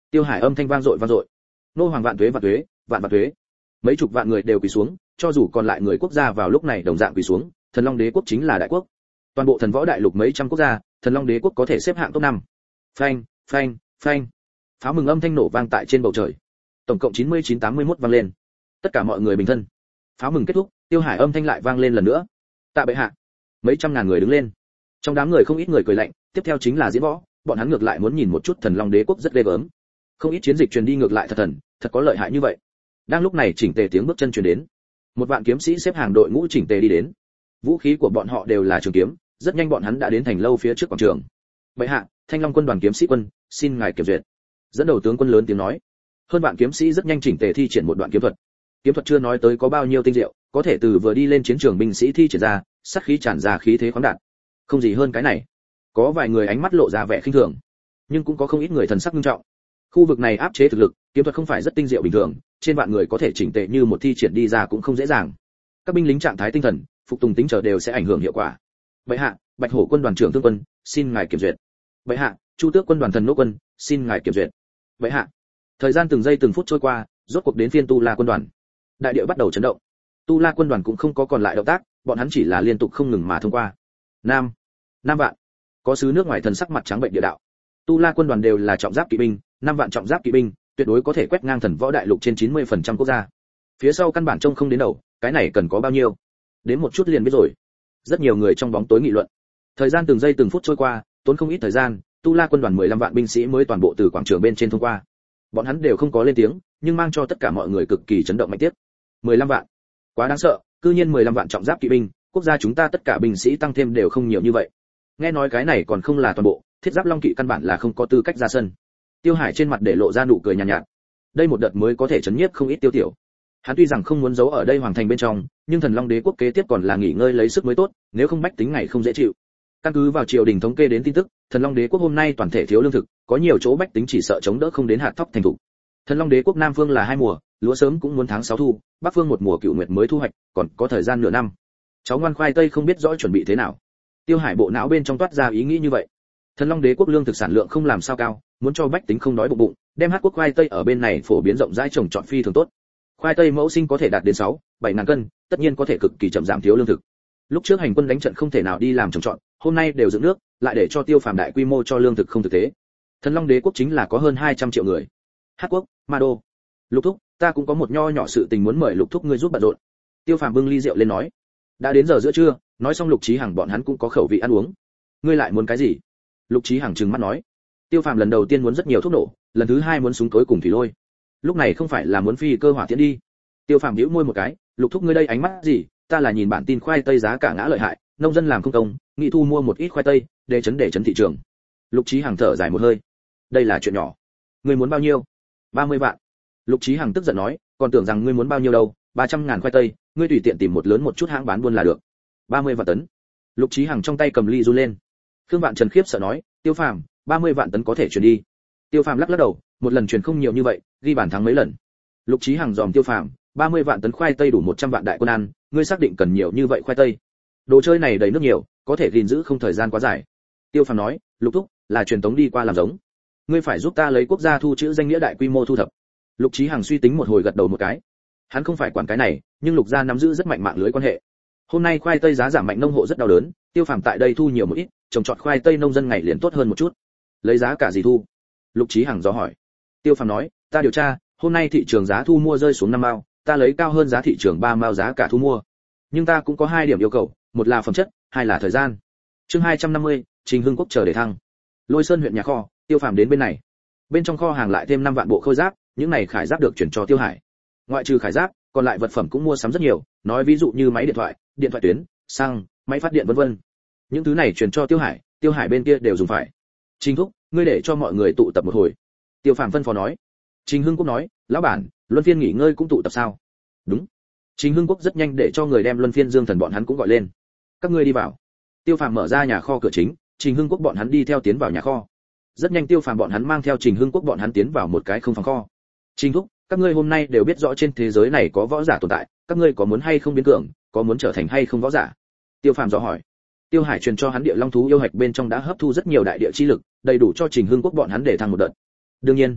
Tiêu Hải âm thanh vang dội. Nô hoàng vạn tuế, vạn tuế. Mấy chục vạn người đều quỳ xuống, cho dù còn lại người quốc gia vào lúc này đồng dạng quỳ xuống, Thần Long Đế quốc chính là đại quốc. Toàn bộ thần võ đại lục mấy trăm quốc gia, Thần Long Đế quốc có thể xếp hạng top 5. Phanh, phanh, phanh. Pháo mừng âm thanh nổ vang tại trên bầu trời. Tổng cộng 99-81 vang lên. Tất cả mọi người bình thân. Pháo mừng kết thúc, Tiêu Hải âm thanh lại vang lên lần nữa. Tạ bệ hạ. Mấy trăm ngàn người đứng lên. Trong đám người không ít người cười lạnh, tiếp theo chính là diễn võ, bọn hắn ngược lại muốn nhìn một chút Thần Long Đế quốc rất ghê gớm. Không ít chiến dịch truyền đi ngược lại thật có lợi hại như vậy. Đang lúc này chỉnh tề tiếng bước chân truyền đến. Một vạn kiếm sĩ xếp hàng đội ngũ chỉnh tề đi đến. Vũ khí của bọn họ đều là trường kiếm, rất nhanh bọn hắn đã đến thành lâu phía trước quảng trường. Bệ hạ, Thanh Long quân đoàn kiếm sĩ quân, xin ngài kiểm duyệt. Dẫn đầu tướng quân lớn tiếng nói. Hơn vạn kiếm sĩ rất nhanh chỉnh tề thi triển một đoạn kiếm thuật. Kiếm thuật chưa nói tới có bao nhiêu tinh diệu, có thể từ vừa đi lên chiến trường binh sĩ thi triển ra, sát khí tràn ra khí thế khoáng đạt. Không gì hơn cái này. Có vài người ánh mắt lộ ra vẻ khinh thường, nhưng cũng có không ít người thần sắc nghiêm trọng. Khu vực này áp chế thực lực, kiếm thuật không phải rất tinh diệu bình thường, trên vạn người có thể chỉnh tề như một thi triển đi ra cũng không dễ dàng. Các binh lính trạng thái tinh thần, phục tùng tính chờ đều sẽ ảnh hưởng hiệu quả. Bệ hạ, Bạch Hổ quân đoàn trưởng Thương quân, xin ngài kiểm duyệt. Bệ hạ, Chu Tước quân đoàn Thần Nô quân, xin ngài kiểm duyệt. Bệ hạ. Thời gian từng giây từng phút trôi qua, rốt cuộc đến phiên Tu La quân đoàn. Đại địa bắt đầu chấn động. Tu La quân đoàn cũng không có còn lại động tác, bọn hắn chỉ là liên tục không ngừng mà thông qua. Nam vạn. Có sứ nước ngoài thần sắc mặt trắng bệnh địa đạo. Tu La quân đoàn đều là trọng giáp kỵ binh, 5 vạn trọng giáp kỵ binh, tuyệt đối có thể quét ngang thần võ đại lục trên 90% quốc gia. Phía sau căn bản trông không đến đầu, cái này cần có bao nhiêu? Đến một chút liền biết rồi. Rất nhiều người trong bóng tối nghị luận. Thời gian từng giây từng phút trôi qua, tốn không ít thời gian, Tu La quân đoàn 15 vạn binh sĩ mới toàn bộ từ quảng trường bên trên thông qua. Bọn hắn đều không có lên tiếng, nhưng mang cho tất cả mọi người cực kỳ chấn động mạnh tiếp. 15 vạn, quá đáng sợ, cư nhiên 15 vạn trọng giáp kỵ binh, quốc gia chúng ta tất cả binh sĩ tăng thêm đều không nhiều như vậy. Nghe nói cái này còn không là toàn bộ, thiết giáp long kỵ căn bản là không có tư cách ra sân. Tiêu Hải trên mặt để lộ ra nụ cười nhàn nhạt. Đây một đợt mới có thể chấn nhiếp không ít tiêu tiểu. Hắn tuy rằng không muốn giấu ở đây hoàng thành bên trong, nhưng Thần Long Đế quốc kế tiếp còn là nghỉ ngơi lấy sức mới tốt, nếu không bách tính ngày không dễ chịu. Căn cứ vào triều đình thống kê đến tin tức, Thần Long Đế quốc hôm nay toàn thể thiếu lương thực, có nhiều chỗ bách tính chỉ sợ chống đỡ không đến hạt thóc thành thủ. Thần Long Đế quốc Nam phương là 2 mùa, lúa sớm cũng muốn tháng 6 thu, Bắc phương một mùa cựu nguyệt mới thu hoạch, còn có thời gian nửa năm. Cháu ngoan khoai tây không biết rõ chuẩn bị thế nào. Tiêu Hải bộ não bên trong toát ra ý nghĩ như vậy. Thần Long Đế quốc lương thực sản lượng không làm sao cao, muốn cho bách tính không đói bụng bụng, đem Hát quốc khoai tây ở bên này phổ biến rộng rãi trồng trọt phi thường tốt. Khoai tây mẫu sinh có thể đạt đến 6-7 ngàn cân, tất nhiên có thể cực kỳ chậm giảm thiếu lương thực. Lúc trước hành quân đánh trận không thể nào đi làm trồng trọt, hôm nay đều dựng nước, lại để cho Tiêu Phàm đại quy mô cho lương thực không thực tế. Thần Long Đế quốc chính là có hơn 200 triệu người. Hát quốc, Ma Đô. Lục thúc, ta cũng có một nho nhỏ sự tình muốn mời Lục thúc ngươi giúp bận rộn. Tiêu Phàm bưng ly rượu lên nói. Đã đến giờ giữa trưa, nói xong Lục Chí Hằng bọn hắn cũng có khẩu vị ăn uống. Ngươi lại muốn cái gì? Lục Chí Hằng trừng mắt nói. Tiêu Phàm lần đầu tiên muốn rất nhiều thuốc nổ, lần thứ hai muốn súng tối cùng thủy lôi. Lúc này không phải là muốn phi cơ hỏa tiễn đi. Tiêu Phàm nhíu môi một cái, Lục thúc ngươi đây ánh mắt gì? Ta là nhìn bản tin khoai tây giá cả ngã lợi hại, nông dân làm không công, nghị thu mua một ít khoai tây, để chấn thị trường. Lục Chí Hằng thở dài một hơi. Đây là chuyện nhỏ. Ngươi muốn bao nhiêu? 30 vạn. Lục Chí Hằng tức giận nói, còn tưởng rằng ngươi muốn bao nhiêu đâu, 300.000 khoai tây, ngươi tùy tiện tìm một lớn một chút hãng bán buôn là được. 30 vạn tấn. Lục Chí Hằng trong tay cầm ly run lên. Khương Vạn Trần khiếp sợ nói, Tiêu Phàm, 30 vạn tấn có thể chuyển đi. Tiêu Phàm lắc lắc đầu, một lần chuyển không nhiều như vậy, ghi bàn thắng mấy lần. Lục Chí Hằng dòm Tiêu Phàm, 30 vạn tấn khoai tây đủ 100 vạn đại quân ăn, ngươi xác định cần nhiều như vậy khoai tây? Đồ chơi này đầy nước nhiều, có thể gìn giữ không thời gian quá dài. Tiêu Phàm nói, Lục thúc, là truyền tống đi qua làm giống. Ngươi phải giúp ta lấy quốc gia thu chữ danh nghĩa đại quy mô thu thập. Lục Chí Hằng suy tính một hồi gật đầu một cái. Hắn không phải quản cái này, nhưng Lục gia nắm giữ rất mạnh mạng lưới quan hệ. Hôm nay khoai tây giá giảm mạnh nông hộ rất đau đớn, Tiêu Phàm tại đây thu nhiều một ít, trồng trọt khoai tây nông dân ngày liền tốt hơn một chút. Lấy giá cả gì thu? Lục Chí Hằng dò hỏi. Tiêu Phàm nói, ta điều tra, hôm nay thị trường giá thu mua rơi xuống 5 mao, ta lấy cao hơn giá thị trường 3 mao giá cả thu mua. Nhưng ta cũng có 2 điểm yêu cầu, một là phẩm chất, hai là thời gian. Chương 250, Trình Hưng Quốc chờ để thăng. Lôi Sơn huyện nhà kho, Tiêu Phàm đến bên này. Bên trong kho hàng lại thêm 5 vạn bộ khôi giáp, những này khải giáp được chuyển cho Tiêu Hải. Ngoại trừ khải giáp, còn lại vật phẩm cũng mua sắm rất nhiều, nói ví dụ như máy điện thoại tuyến, xăng, máy phát điện vân vân. Những thứ này chuyển cho Tiêu Hải bên kia đều dùng phải. Trình thúc, ngươi để cho mọi người tụ tập một hồi. Tiêu Phàm phân phó nói. Trình Hưng Quốc nói, lão bản, luân phiên nghỉ ngơi cũng tụ tập sao? Đúng. Trình Hưng Quốc rất nhanh để cho người đem luân phiên Dương Thần bọn hắn cũng gọi lên. Các ngươi đi vào. Tiêu Phàm mở ra nhà kho cửa chính, Trình Hưng Quốc bọn hắn đi theo tiến vào nhà kho. Rất nhanh Tiêu Phàm bọn hắn mang theo Trình Hưng Quốc bọn hắn tiến vào một cái không phòng kho. Trình thúc, các ngươi hôm nay đều biết rõ trên thế giới này có võ giả tồn tại, các ngươi có muốn hay không biến cường, có muốn trở thành hay không võ giả? Tiêu Phàm dò hỏi. Tiêu Hải truyền cho hắn địa long thú yêu hạch bên trong đã hấp thu rất nhiều đại địa chi lực, đầy đủ cho Trình Hưng Quốc bọn hắn để thăng một đợt. Đương nhiên,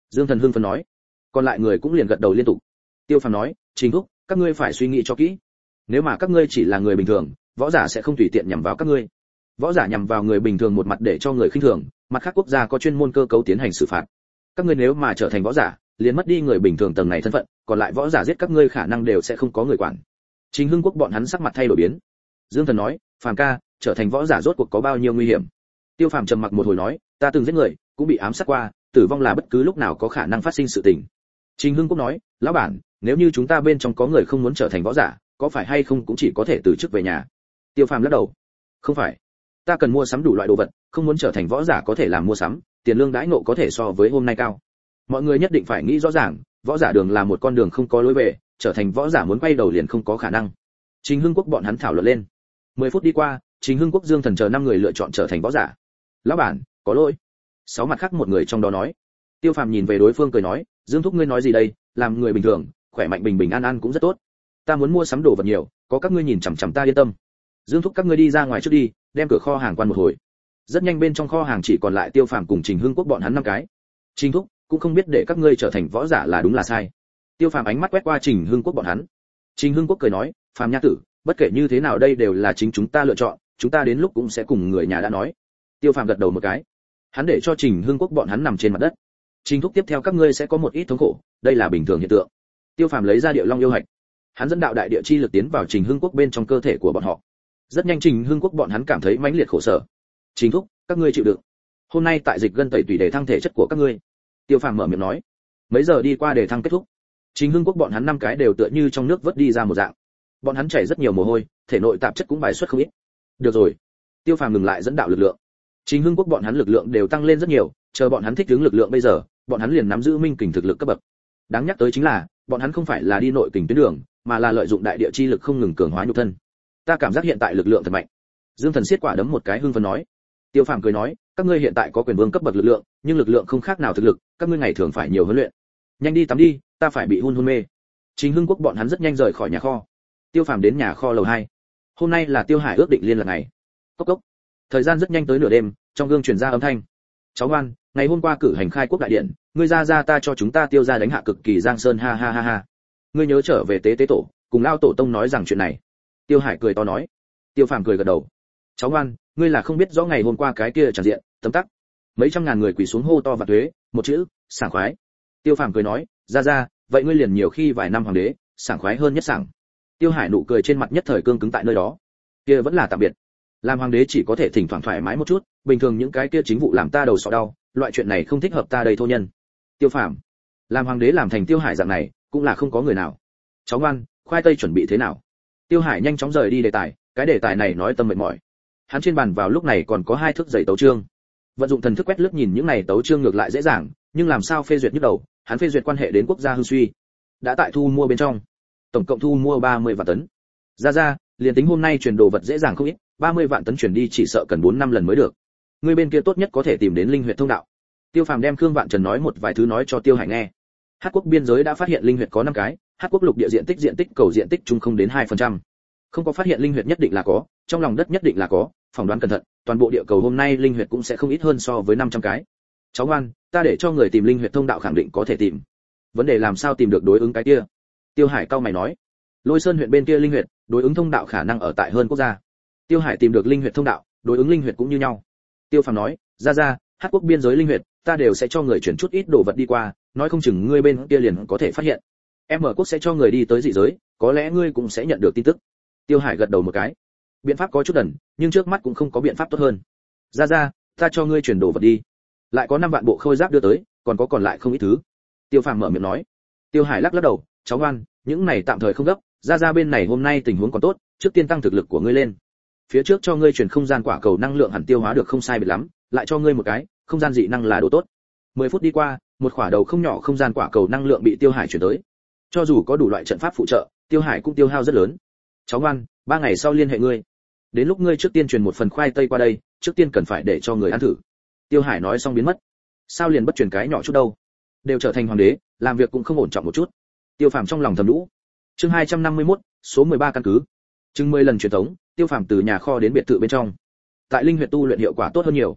Dương Thần hưng phấn nói. Còn lại người cũng liền gật đầu liên tục. Tiêu Phàm nói, Trình thúc, các ngươi phải suy nghĩ cho kỹ. Nếu mà các ngươi chỉ là người bình thường, võ giả sẽ không tùy tiện nhằm vào các ngươi. Võ giả nhằm vào người bình thường một mặt để cho người khinh thường, mặt khác quốc gia có chuyên môn cơ cấu tiến hành xử phạt. Các ngươi nếu mà trở thành võ giả, liền mất đi người bình thường tầng này thân phận, còn lại võ giả giết các ngươi khả năng đều sẽ không có người quản. Trình Hưng Quốc bọn hắn sắc mặt thay đổi biến. Dương Thần nói, Phàm ca, trở thành võ giả rốt cuộc có bao nhiêu nguy hiểm? Tiêu Phàm trầm mặc một hồi nói, ta từng giết người, cũng bị ám sát qua, tử vong là bất cứ lúc nào có khả năng phát sinh sự tình. Trình Hưng Quốc nói, lão bản, nếu như chúng ta bên trong có người không muốn trở thành võ giả, có phải hay không cũng chỉ có thể từ chức về nhà. Tiêu Phàm lắc đầu, không phải, ta cần mua sắm đủ loại đồ vật, không muốn trở thành võ giả có thể làm mua sắm, tiền lương đãi ngộ có thể so với hôm nay cao. Mọi người nhất định phải nghĩ rõ ràng, võ giả đường là một con đường không có lối về, trở thành võ giả muốn quay đầu liền không có khả năng. Trình Hưng Quốc bọn hắn thảo luận lên. 10 phút đi qua, Trình Hưng Quốc, Dương Thần chờ 5 người lựa chọn trở thành võ giả. Lão bản, có lỗi. 6 mặt khác một người trong đó nói. Tiêu Phàm nhìn về đối phương cười nói, Dương thúc ngươi nói gì đây, làm người bình thường, khỏe mạnh bình bình an an cũng rất tốt. Ta muốn mua sắm đồ vật nhiều, có các ngươi nhìn chằm chằm ta yên tâm. Dương thúc các ngươi đi ra ngoài trước đi, đem cửa kho hàng quan một hồi. Rất nhanh bên trong kho hàng chỉ còn lại Tiêu Phàm cùng Trình Hưng Quốc bọn hắn 5 cái. Trình thúc, cũng không biết để các ngươi trở thành võ giả là đúng là sai. Tiêu Phàm ánh mắt quét qua Trình Hưng Quốc bọn hắn. Trình Hưng Quốc cười nói, Phàm nha tử, bất kể như thế nào đây đều là chính chúng ta lựa chọn, chúng ta đến lúc cũng sẽ cùng người nhà đã nói. Tiêu Phàm gật đầu một cái. Hắn để cho Trình Hưng Quốc bọn hắn nằm trên mặt đất. Trình thúc tiếp theo các ngươi sẽ có một ít thống khổ, đây là bình thường hiện tượng. Tiêu Phàm lấy ra Địa Long yêu hạch. Hắn dẫn đạo đại địa chi lực tiến vào Trình Hưng Quốc bên trong cơ thể của bọn họ. Rất nhanh Trình Hưng Quốc bọn hắn cảm thấy mãnh liệt khổ sở. Trình thúc, các ngươi chịu đựng. Hôm nay tại dịch gân tẩy tủy để thăng thể chất của các ngươi. Tiêu Phàm mở miệng nói. Mấy giờ đi qua để thăng kết thúc. Trình Hưng Quốc bọn hắn 5 cái đều tựa như trong nước vớt đi ra một dạng. Bọn hắn chảy rất nhiều mồ hôi, thể nội tạp chất cũng bài xuất không ít. Được rồi. Tiêu Phàm ngừng lại dẫn đạo lực lượng. Trình Hưng Quốc bọn hắn lực lượng đều tăng lên rất nhiều, chờ bọn hắn thích ứng lực lượng bây giờ, bọn hắn liền nắm giữ minh kình thực lực cấp bậc. Đáng nhắc tới chính là, bọn hắn không phải là đi nội kình tuyến đường, mà là lợi dụng đại địa chi lực không ngừng cường hóa nhục thân. Ta cảm giác hiện tại lực lượng thật mạnh. Dương Thần siết quả đấm một cái hưng phấn nói. Tiêu Phàm cười nói, các ngươi hiện tại có quyền vương cấp bậc lực lượng, nhưng lực lượng không khác nào thực lực, các ngươi ngày thường phải nhiều huấn luyện. Nhanh đi tắm đi, ta phải bị hôn mê. Trình Hưng Quốc bọn hắn rất nhanh rời khỏi nhà kho. Tiêu Phàm đến nhà kho lầu 2. Hôm nay là Tiêu Hải ước định liên lạc ngày. Cốc cốc. Thời gian rất nhanh tới nửa đêm, trong gương truyền ra âm thanh. Cháu ngoan, ngày hôm qua cử hành khai quốc đại điện, ngươi ra ta cho chúng ta Tiêu gia đánh hạ cực kỳ giang sơn ha ha ha ha. Ngươi nhớ trở về tế tổ, cùng lao tổ tông nói rằng chuyện này. Tiêu Hải cười to nói. Tiêu Phàm cười gật đầu. Cháu ngoan, ngươi là không biết rõ ngày hôm qua cái kia tràn diện, tấm tắc. Mấy trăm ngàn người quỳ xuống hô to và thuế, một chữ, sảng khoái. Tiêu Phàm cười nói, ra, vậy ngươi liền nhiều khi vài năm hoàng đế, sảng khoái hơn nhất sảng. Tiêu Hải nụ cười trên mặt nhất thời cương cứng tại nơi đó. Kia vẫn là tạm biệt. Làm hoàng đế chỉ có thể thỉnh thoảng thoải mái một chút, bình thường những cái kia chính vụ làm ta đầu sọ đau, loại chuyện này không thích hợp ta đây thô nhân. Tiêu Phàm, làm hoàng đế làm thành Tiêu Hải dạng này, cũng là không có người nào. Cháu ngoan, khoai tây chuẩn bị thế nào? Tiêu Hải nhanh chóng rời đi đề tài, cái đề tài này nói tâm mệt mỏi. Hắn trên bàn vào lúc này còn có 2 thước dày tấu chương. Vận dụng thần thức quét lướt nhìn những này tấu chương ngược lại dễ dàng, nhưng làm sao phê duyệt nhức đầu, hắn phê duyệt quan hệ đến quốc gia hưng suy. Đã tại thu mua bên trong, tổng cộng thu mua 30 vạn tấn. Ra, liền tính hôm nay chuyển đồ vật dễ dàng không ít, 30 vạn tấn chuyển đi chỉ sợ cần 4-5 lần mới được. Người bên kia tốt nhất có thể tìm đến linh huyệt thông đạo. Tiêu Phàm đem Khương Vạn Trần nói một vài thứ nói cho Tiêu Hải nghe. Hát quốc biên giới đã phát hiện linh huyệt có 5 cái, Hát quốc lục địa diện tích cầu diện tích chung không đến 2%. Không có phát hiện linh huyệt nhất định là có, trong lòng đất nhất định là có, phỏng đoán cẩn thận, toàn bộ địa cầu hôm nay linh huyệt cũng sẽ không ít hơn so với 500 cái. Cháu ngoan, ta để cho người tìm linh huyệt thông đạo khẳng định có thể tìm. Vấn đề làm sao tìm được đối ứng cái kia? Tiêu Hải cau mày nói. Lôi Sơn huyện bên kia linh huyệt, đối ứng thông đạo khả năng ở tại hơn quốc gia. Tiêu Hải tìm được linh huyệt thông đạo, đối ứng linh huyệt cũng như nhau. Tiêu Phàm nói, ra, Hát quốc biên giới linh huyệt, ta đều sẽ cho người chuyển chút ít đồ vật đi qua, nói không chừng ngươi bên kia liền có thể phát hiện. Em ở quốc sẽ cho người đi tới dị giới, có lẽ ngươi cũng sẽ nhận được tin tức. Tiêu Hải gật đầu một cái. Biện pháp có chút đần, nhưng trước mắt cũng không có biện pháp tốt hơn. Ra, ta cho ngươi chuyển đồ vật đi. Lại có 5 vạn bộ khôi giáp đưa tới, còn lại không ít thứ. Tiêu Phàm mở miệng nói. Tiêu Hải lắc đầu, cháu ngoan, những này tạm thời không gấp, ra bên này hôm nay tình huống còn tốt, trước tiên tăng thực lực của ngươi lên. Phía trước cho ngươi chuyển không gian quả cầu năng lượng hẳn tiêu hóa được không sai biệt lắm, lại cho ngươi một cái, không gian dị năng là đồ tốt. 10 phút đi qua, một quả đầu không nhỏ không gian quả cầu năng lượng bị Tiêu Hải chuyển tới. Cho dù có đủ loại trận pháp phụ trợ, Tiêu Hải cũng tiêu hao rất lớn. Cháu ngoan, 3 ngày sau liên hệ ngươi. Đến lúc ngươi trước tiên truyền một phần khoai tây qua đây, trước tiên cần phải để cho người ăn thử. Tiêu Hải nói xong biến mất. Sao liền bất truyền cái nhỏ chút đâu? Đều trở thành hoàng đế, làm việc cũng không ổn trọng một chút. Tiêu Phàm trong lòng thầm nhủ. Chương 251, số 13 căn cứ. Chừng 10 lần truyền tống, Tiêu Phàm từ nhà kho đến biệt thự bên trong. Tại linh huyệt tu luyện hiệu quả tốt hơn nhiều.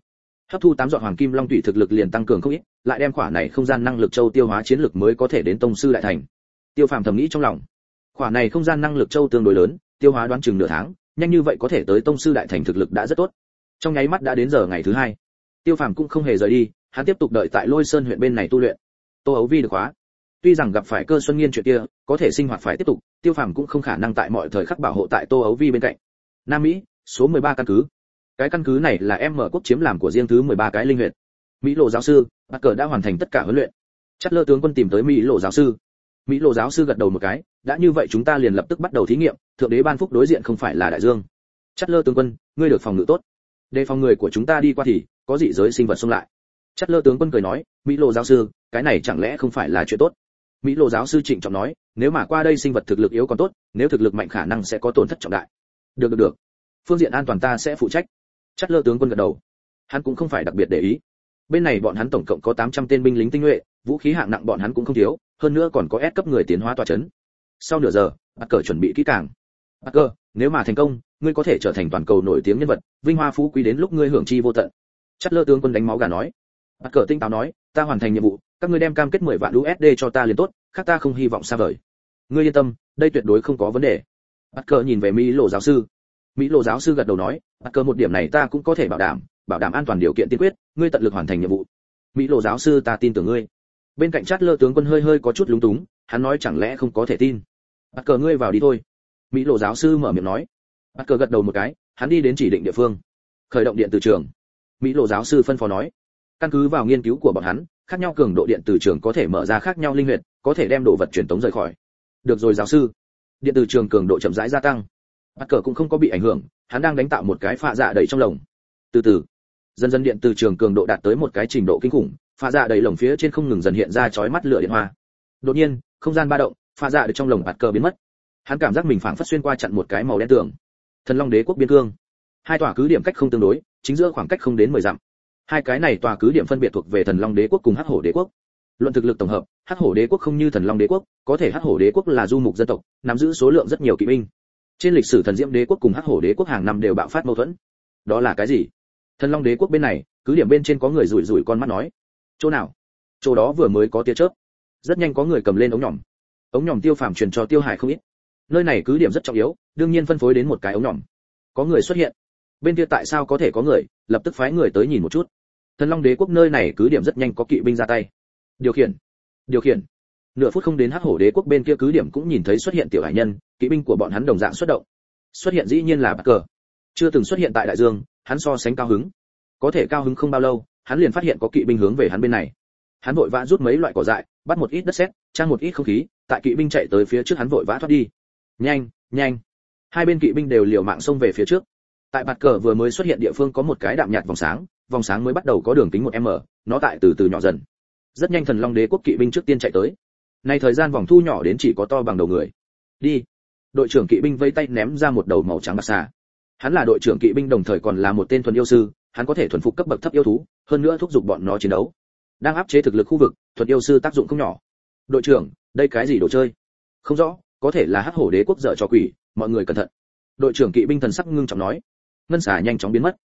hấp thu 8 giọt hoàng kim long thủy thực lực liền tăng cường không ít, lại đem khỏa này không gian năng lực châu tiêu hóa chiến lực mới có thể đến tông sư đại thành. Tiêu Phàm thầm nghĩ trong lòng, khỏa này không gian năng lực châu tương đối lớn, tiêu hóa đoán chừng nửa tháng, nhanh như vậy có thể tới tông sư đại thành thực lực đã rất tốt. Trong nháy mắt đã đến giờ ngày thứ 2. Tiêu Phàm cũng không hề rời đi, hắn tiếp tục đợi tại Lôi Sơn huyện bên này tu luyện. Tô Ấu Vi được khóa. Tuy rằng gặp phải Cơ Xuân Nghiên chuyện kia, có thể sinh hoạt phải tiếp tục, Tiêu Phàm cũng không khả năng tại mọi thời khắc bảo hộ tại Tô Ấu Vi bên cạnh. Nam Mỹ, số 13 căn cứ. Cái căn cứ này là em mở quốc chiếm làm của riêng thứ 13 cái linh huyện. Mỹ Lộ giáo sư, Bạt Cờ đã hoàn thành tất cả huấn luyện. Chắt Lơ tướng quân tìm tới Mỹ Lộ giáo sư. Mỹ Lộ giáo sư gật đầu một cái, đã như vậy chúng ta liền lập tức bắt đầu thí nghiệm, thượng đế ban phúc đối diện không phải là đại dương. Chắt Lơ tướng quân, ngươi được phòng ngự tốt. Đề phòng người của chúng ta đi qua thì có dị giới sinh vật xông lại. Chắt Lơ tướng quân cười nói, Mỹ Lộ giáo sư, cái này chẳng lẽ không phải là chuyện tốt? Mỹ Lộ giáo sư trịnh trọng nói, nếu mà qua đây sinh vật thực lực yếu còn tốt, nếu thực lực mạnh khả năng sẽ có tổn thất trọng đại. Được. Phương diện an toàn ta sẽ phụ trách. Chắt Lơ tướng quân gật đầu. Hắn cũng không phải đặc biệt để ý. Bên này bọn hắn tổng cộng có 800 tên binh lính tinh nhuệ, vũ khí hạng nặng bọn hắn cũng không thiếu, hơn nữa còn có S cấp người tiến hóa tọa chấn. Sau nửa giờ, Bạt Cờ chuẩn bị kỹ càng. Bạt Cờ, nếu mà thành công, ngươi có thể trở thành toàn cầu nổi tiếng nhân vật, vinh hoa phú quý đến lúc ngươi hưởng chi vô tận. Chắt Lơ tướng quân đánh máu gà nói. Bạt Cờ tinh táo nói, ta hoàn thành nhiệm vụ, các ngươi đem cam kết 10 vạn USD cho ta liền tốt, khác ta không hy vọng xa vời. Ngươi yên tâm, đây tuyệt đối không có vấn đề. Bạt Cờ nhìn về Mỹ Lộ giáo sư. Mỹ Lộ giáo sư gật đầu nói, Bạt Cờ một điểm này ta cũng có thể bảo đảm an toàn điều kiện tiên quyết, ngươi tận lực hoàn thành nhiệm vụ. Mỹ Lộ giáo sư ta tin tưởng ngươi. Bên cạnh Chát Lơ tướng quân hơi có chút lúng túng, hắn nói chẳng lẽ không có thể tin. Bạt Cờ ngươi vào đi thôi. Mỹ Lộ giáo sư mở miệng nói. Bạt Cờ gật đầu một cái, hắn đi đến chỉ định địa phương, khởi động điện từ trường. Mỹ Lộ giáo sư phân phó nói, căn cứ vào nghiên cứu của bọn hắn, khác nhau cường độ điện từ trường có thể mở ra khác nhau linh huyệt, có thể đem đồ vật truyền tống rời khỏi. Được rồi giáo sư. Điện từ trường cường độ chậm rãi gia tăng. Bạt Cờ cũng không có bị ảnh hưởng, hắn đang đánh tạo một cái phạ dạ đầy trong lồng. Từ từ, dần dần điện từ trường cường độ đạt tới một cái trình độ kinh khủng, phạ dạ đầy lồng phía trên không ngừng dần hiện ra chói mắt lửa điện hoa. Đột nhiên, không gian ba động, phạ dạ đầy trong lồng Bạt Cờ biến mất. Hắn cảm giác mình phảng phất xuyên qua chặn một cái màu đen tường. Thần Long Đế quốc biên cương. Hai tòa cứ điểm cách không tương đối, chính giữa khoảng cách không đến 10 dặm. Hai cái này tòa cứ điểm phân biệt thuộc về Thần Long Đế quốc cùng Hắc Hổ Đế quốc. Luận thực lực tổng hợp, Hắc Hổ Đế quốc không như Thần Long Đế quốc, có thể Hắc Hổ Đế quốc là du mục dân tộc, nắm giữ số lượng rất nhiều kỵ binh. Trên lịch sử Thần Diễm Đế quốc cùng Hắc Hổ Đế quốc hàng năm đều bạo phát mâu thuẫn. Đó là cái gì? Thần Long Đế quốc bên này, cứ điểm bên trên có người rủi rủi con mắt nói. Chỗ nào? Chỗ đó vừa mới có tia chớp. Rất nhanh có người cầm lên ống nhỏm. Ống nhỏm Tiêu Phàm truyền cho Tiêu Hải không ít. Nơi này cứ điểm rất trọng yếu, đương nhiên phân phối đến một cái ống nhỏm. Có người xuất hiện. Bên kia tại sao có thể có người, lập tức phái người tới nhìn một chút. Thần Long Đế quốc nơi này cứ điểm rất nhanh có kỵ binh ra tay. Điều khiển. Nửa phút không đến Hắc Hổ Đế quốc bên kia cứ điểm cũng nhìn thấy xuất hiện tiểu hải nhân, kỵ binh của bọn hắn đồng dạng xuất động. Xuất hiện dĩ nhiên là Bạt Cờ. Chưa từng xuất hiện tại đại dương, hắn so sánh cao hứng. Có thể cao hứng không bao lâu, hắn liền phát hiện có kỵ binh hướng về hắn bên này. Hắn vội vã rút mấy loại cỏ dại, bắt một ít đất sét, trang một ít không khí, tại kỵ binh chạy tới phía trước hắn vội vã thoát đi. Nhanh. Hai bên kỵ binh đều liều mạng xông về phía trước. Tại Bạt Cờ vừa mới xuất hiện địa phương có một cái đạm nhạt vòng sáng mới bắt đầu có đường kính 1m, nó tại từ từ nhỏ dần. Rất nhanh Thần Long Đế quốc kỵ binh trước tiên chạy tới. Nay thời gian vòng thu nhỏ đến chỉ có to bằng đầu người. Đi. Đội trưởng kỵ binh vây tay ném ra một đầu màu trắng bạc xà. Hắn là đội trưởng kỵ binh đồng thời còn là một tên thuần yêu sư, hắn có thể thuần phục cấp bậc thấp yêu thú, hơn nữa thúc giục bọn nó chiến đấu. Đang áp chế thực lực khu vực, thuần yêu sư tác dụng không nhỏ. Đội trưởng, đây cái gì đồ chơi? Không rõ, có thể là Hắc Hổ Đế quốc dở trò quỷ, mọi người cẩn thận. Đội trưởng kỵ binh thần sắc ngưng trọng nói. Ngân xà nhanh chóng biến mất.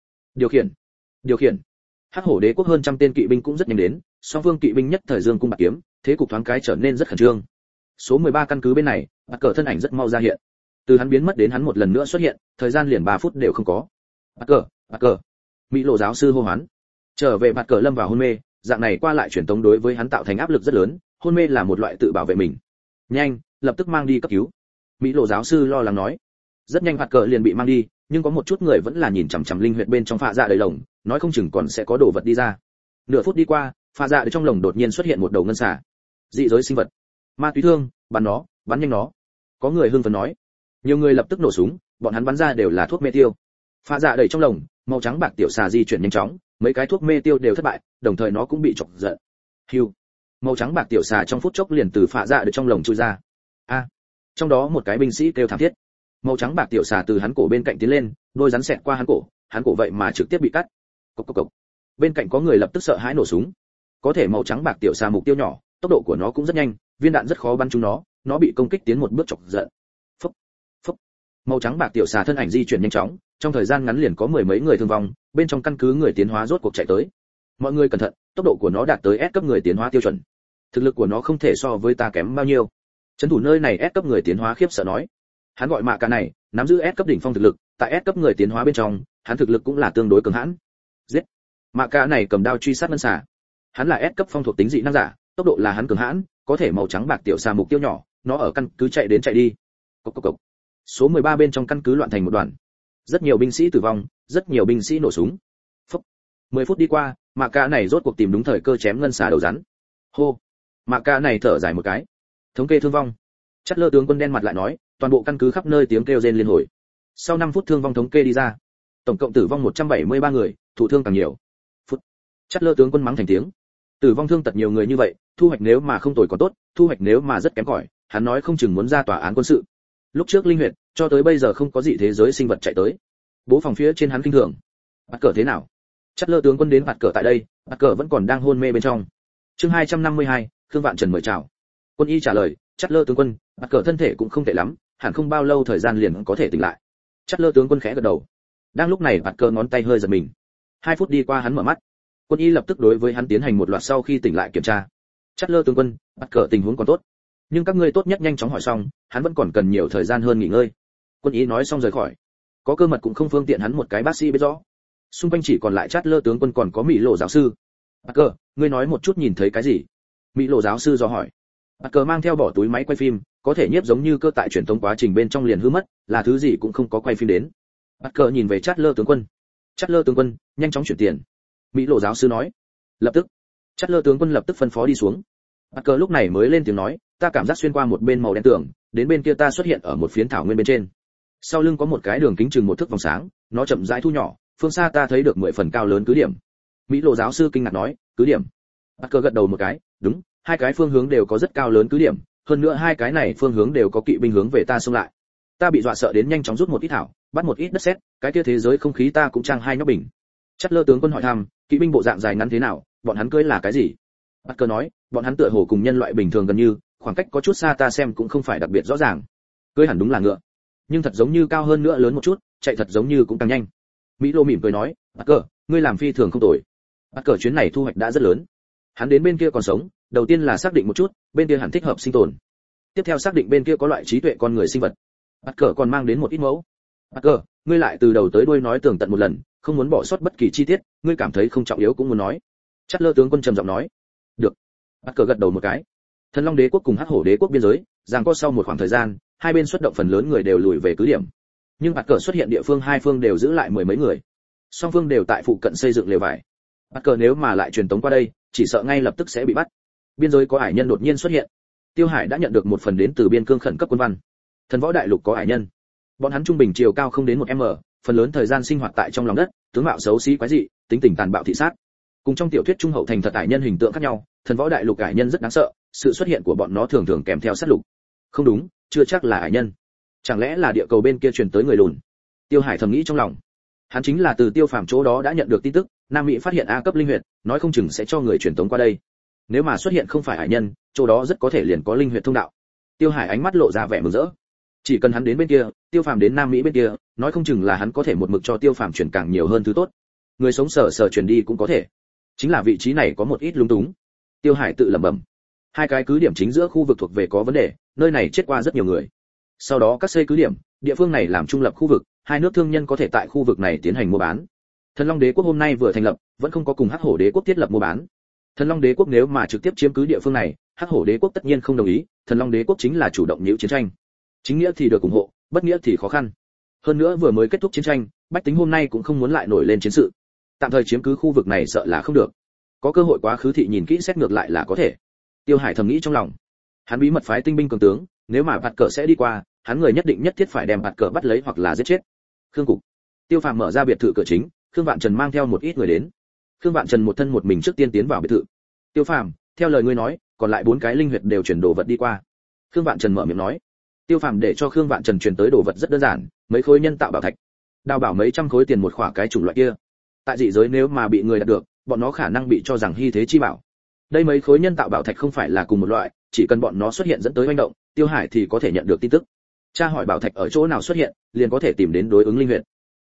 Điều khiển. Hắc Hổ Đế quốc hơn trăm tên kỵ binh cũng rất nhanh đến, song phương kỵ binh nhất thời dương cung bạc kiếm, thế cục thoáng cái trở nên rất khẩn trương. Số 13 căn cứ bên này, Bạt Cờ thân ảnh rất mau ra hiện. Từ hắn biến mất đến hắn một lần nữa xuất hiện, thời gian liền 3 phút đều không có. Bạt Cờ. Mỹ Lộ giáo sư hô hoán. Trở về Bạt Cờ lâm vào hôn mê, dạng này qua lại truyền tống đối với hắn tạo thành áp lực rất lớn, hôn mê là một loại tự bảo vệ mình. Nhanh, lập tức mang đi cấp cứu. Mỹ Lộ giáo sư lo lắng nói. Rất nhanh Bạt Cờ liền bị mang đi, nhưng có một chút người vẫn là nhìn chằm chằm linh huyệt bên trong phạ dạ đầy lồng, nói không chừng còn sẽ có đồ vật đi ra. Nửa phút đi qua, phạ dạ trong lồng đột nhiên xuất hiện một đầu ngân xà. Dị giới sinh vật. Ma túy thương, bắn nhanh nó. Có người hưng phấn nói. Nhiều người lập tức nổ súng, bọn hắn bắn ra đều là thuốc mê tiêu. Phạ dạ đầy trong lồng, màu trắng bạc tiểu xà di chuyển nhanh chóng, mấy cái thuốc mê tiêu đều thất bại, đồng thời nó cũng bị chọc giận. Hưu. Màu trắng bạc tiểu xà trong phút chốc liền từ phạ dạ đầy trong lồng chui ra. Trong đó một cái binh sĩ kêu thảm thiết. Màu trắng bạc tiểu xà từ hắn cổ bên cạnh tiến lên, đôi rắn xẹt qua hắn cổ vậy mà trực tiếp bị cắt. Cộc. Bên cạnh có người lập tức sợ hãi nổ súng. Có thể màu trắng bạc tiểu xà mục tiêu nhỏ, tốc độ của nó cũng rất nhanh, viên đạn rất khó bắn trúng nó bị công kích tiến một bước chọc giận. Phốc. Màu trắng bạc tiểu xà thân ảnh di chuyển nhanh chóng, trong thời gian ngắn liền có mười mấy người thương vong, bên trong căn cứ người tiến hóa rốt cuộc chạy tới. Mọi người cẩn thận, tốc độ của nó đạt tới S cấp người tiến hóa tiêu chuẩn. Thực lực của nó không thể so với ta kém bao nhiêu. Trấn thủ nơi này S cấp người tiến hóa khiếp sợ nói. Hắn gọi mạ cả này, nắm giữ S cấp đỉnh phong thực lực, tại S cấp người tiến hóa bên trong, hắn thực lực cũng là tương đối cường hãn. Giết. Mạ cả này cầm đao truy sát ngân xà. Hắn là S cấp phong thuộc tính dị năng giả, tốc độ là hắn cường hãn, có thể màu trắng bạc tiểu xà mục tiêu nhỏ, nó ở căn cứ chạy đến chạy đi. Cộc cộc cộc. Số 13 bên trong căn cứ loạn thành một đoàn. Rất nhiều binh sĩ tử vong, rất nhiều binh sĩ nổ súng. Phốc. 10 phút đi qua, mạ cả này rốt cuộc tìm đúng thời cơ chém ngân xà đầu rắn. Hô. Mạ cả này thở dài một cái. Thống kê thương vong. Chất lơ tướng quân đen mặt lại nói, toàn bộ căn cứ khắp nơi tiếng kêu rên liên hồi. Sau 5 phút thương vong thống kê đi ra. Tổng cộng tử vong 173 người, thụ thương càng nhiều. Phút. Chất lơ tướng quân mắng thành tiếng. Tử vong thương tật nhiều người như vậy, thu hoạch nếu mà không tồi còn tốt, thu hoạch nếu mà rất kém cỏi, hắn nói không chừng muốn ra tòa án quân sự. Lúc trước linh huyệt, cho tới bây giờ không có gì thế giới sinh vật chạy tới. Bố phòng phía trên hắn kinh thường. Bắt cờ thế nào? Chất lơ tướng quân đến bắt cờ tại đây, bắt cờ vẫn còn đang hôn mê bên trong. Chương 252, Khương Vạn Trần mời chào. Quân y trả lời, chất lơ tướng quân, bắt cờ thân thể cũng không tệ lắm, hẳn không bao lâu thời gian liền có thể tỉnh lại. Chất lơ tướng quân khẽ gật đầu. Đang lúc này bắt cờ ngón tay hơi giật mình. 2 phút đi qua hắn mở mắt. Quân y lập tức đối với hắn tiến hành một loạt sau khi tỉnh lại kiểm tra. Chất lơ tướng quân, bắt cờ tình huống còn tốt, nhưng các ngươi tốt nhất nhanh chóng hỏi xong, hắn vẫn còn cần nhiều thời gian hơn nghỉ ngơi. Quân y nói xong rời khỏi. Có cơ mật cũng không phương tiện hắn một cái bác sĩ biết rõ. Xung quanh chỉ còn lại Chát lơ tướng quân còn có Mỹ lộ giáo sư. Bắt cờ, ngươi nói một chút nhìn thấy cái gì? Mỹ lộ giáo sư dò hỏi. Bắt cờ mang theo bỏ túi máy quay phim, có thể nhiếp giống như cơ tại truyền tống quá trình bên trong liền hư mất, là thứ gì cũng không có quay phim đến. Bắt cờ nhìn về Chát lơ tướng quân. Chát lơ tướng quân, nhanh chóng chuyển tiền. Mỹ lộ giáo sư nói. Lập tức. Chát lơ tướng quân lập tức phân phó đi xuống. Bắt cờ lúc này mới lên tiếng nói, ta cảm giác xuyên qua một bên màu đen tường, đến bên kia ta xuất hiện ở một phiến thảo nguyên bên trên. Sau lưng có một cái đường kính chừng một thước vòng sáng, nó chậm rãi thu nhỏ, phương xa ta thấy được 10 phần cao lớn cứ điểm. Mỹ lộ giáo sư kinh ngạc nói, cứ điểm? Bắt cờ gật đầu một cái, đúng, hai cái phương hướng đều có rất cao lớn cứ điểm, hơn nữa hai cái này phương hướng đều có kỵ binh hướng về ta xông lại. Ta bị dọa sợ đến nhanh chóng rút một ít thảo, bắt một ít đất sét, cái kia thế giới không khí ta cũng trang hai nhóc bình. Chất lơ tướng quân hỏi thăm, kỵ binh bộ dạng dài ngắn thế nào, bọn hắn cưỡi là cái gì? Bắt cờ nói, bọn hắn tựa hồ cùng nhân loại bình thường gần như, khoảng cách có chút xa ta xem cũng không phải đặc biệt rõ ràng. Cưỡi hẳn đúng là ngựa, nhưng thật giống như cao hơn nữa lớn một chút, chạy thật giống như cũng càng nhanh. Mỹ lô mỉm cười nói, bắt cờ, ngươi làm phi thường không tồi. Bắt cờ chuyến này thu hoạch đã rất lớn. Hắn đến bên kia còn sống, đầu tiên là xác định một chút, bên kia hẳn thích hợp sinh tồn. Tiếp theo xác định bên kia có loại trí tuệ con người sinh vật. Bắt cờ còn mang đến một ít mẫu. Bắt cờ, ngươi lại từ đầu tới đuôi nói tường tận một lần, không muốn bỏ sót bất kỳ chi tiết, ngươi cảm thấy không trọng yếu cũng muốn nói. Chất lơ tướng quân trầm giọng nói. Được. Bắt cờ gật đầu một cái. Thần Long Đế quốc cùng Hắc Hổ Đế quốc biên giới, giằng co sau một khoảng thời gian, hai bên xuất động phần lớn người đều lùi về cứ điểm. Nhưng bắt cờ xuất hiện địa phương hai phương đều giữ lại mười mấy người. Song phương đều tại phụ cận xây dựng lều vải. Bắt cờ nếu mà lại truyền tống qua đây, chỉ sợ ngay lập tức sẽ bị bắt. Biên giới có ải nhân đột nhiên xuất hiện. Tiêu Hải đã nhận được một phần đến từ biên cương khẩn cấp quân văn. Thần võ đại lục có ải nhân. Bọn hắn trung bình chiều cao không đến 1m, phần lớn thời gian sinh hoạt tại trong lòng đất, tướng mạo xấu xí quái dị, tính tình tàn bạo thị sát. Cùng trong tiểu thuyết trung hậu thành thật ải nhân hình tượng khác nhau, thần võ đại lục ải nhân rất đáng sợ, sự xuất hiện của bọn nó thường thường kèm theo sát lục. Không đúng, chưa chắc là ải nhân. Chẳng lẽ là địa cầu bên kia truyền tới người lùn? Tiêu Hải thầm nghĩ trong lòng. Hắn chính là từ Tiêu Phàm chỗ đó đã nhận được tin tức, Nam Mỹ phát hiện A cấp linh huyệt, nói không chừng sẽ cho người truyền tống qua đây. Nếu mà xuất hiện không phải ải nhân, chỗ đó rất có thể liền có linh huyệt thông đạo. Tiêu Hải ánh mắt lộ ra vẻ mừng rỡ. Chỉ cần hắn đến bên kia, Tiêu Phàm đến Nam Mỹ bên kia, nói không chừng là hắn có thể một mực cho Tiêu Phàm chuyển càng nhiều hơn thứ tốt. Người sống sờ sờ chuyển đi cũng có thể. Chính là vị trí này có một ít lung túng. Tiêu Hải tự lẩm bẩm. Hai cái cứ điểm chính giữa khu vực thuộc về có vấn đề, nơi này chết qua rất nhiều người. Sau đó các xây cứ điểm, địa phương này làm trung lập khu vực, hai nước thương nhân có thể tại khu vực này tiến hành mua bán. Thần Long Đế quốc hôm nay vừa thành lập, vẫn không có cùng Hắc Hổ Đế quốc thiết lập mua bán. Thần Long Đế quốc nếu mà trực tiếp chiếm cứ địa phương này, Hắc Hổ Đế quốc tất nhiên không đồng ý, Thần Long Đế quốc chính là chủ động nhiễu chiến tranh. Chính nghĩa thì được ủng hộ, bất nghĩa thì khó khăn. Hơn nữa vừa mới kết thúc chiến tranh, bách tính hôm nay cũng không muốn lại nổi lên chiến sự. Tạm thời chiếm cứ khu vực này sợ là không được. Có cơ hội quá khứ thị nhìn kỹ xét ngược lại là có thể. Tiêu Hải thầm nghĩ trong lòng. Hắn bí mật phái tinh binh cường tướng, nếu mà bạt cờ sẽ đi qua, hắn người nhất định nhất thiết phải đem bạt cờ bắt lấy hoặc là giết chết. Khương Cục. Tiêu Phàm mở ra biệt thự cửa chính, Khương Vạn Trần mang theo một ít người đến. Khương Vạn Trần một thân một mình trước tiên tiến vào biệt thự. Tiêu Phàm, theo lời ngươi nói, còn lại 4 cái linh huyệt đều chuyển đồ vật đi qua. Khương Vạn Trần mở miệng nói. Tiêu Phàm để cho Khương Vạn Trần truyền tới đồ vật rất đơn giản, mấy khối nhân tạo bảo thạch, đào bảo mấy trăm khối tiền một khỏa cái chủng loại kia. Tại dị giới nếu mà bị người đạt được, bọn nó khả năng bị cho rằng hy thế chi bảo. Đây mấy khối nhân tạo bảo thạch không phải là cùng một loại, chỉ cần bọn nó xuất hiện dẫn tới hoành động, Tiêu Hải thì có thể nhận được tin tức. Tra hỏi bảo thạch ở chỗ nào xuất hiện, liền có thể tìm đến đối ứng linh huyệt.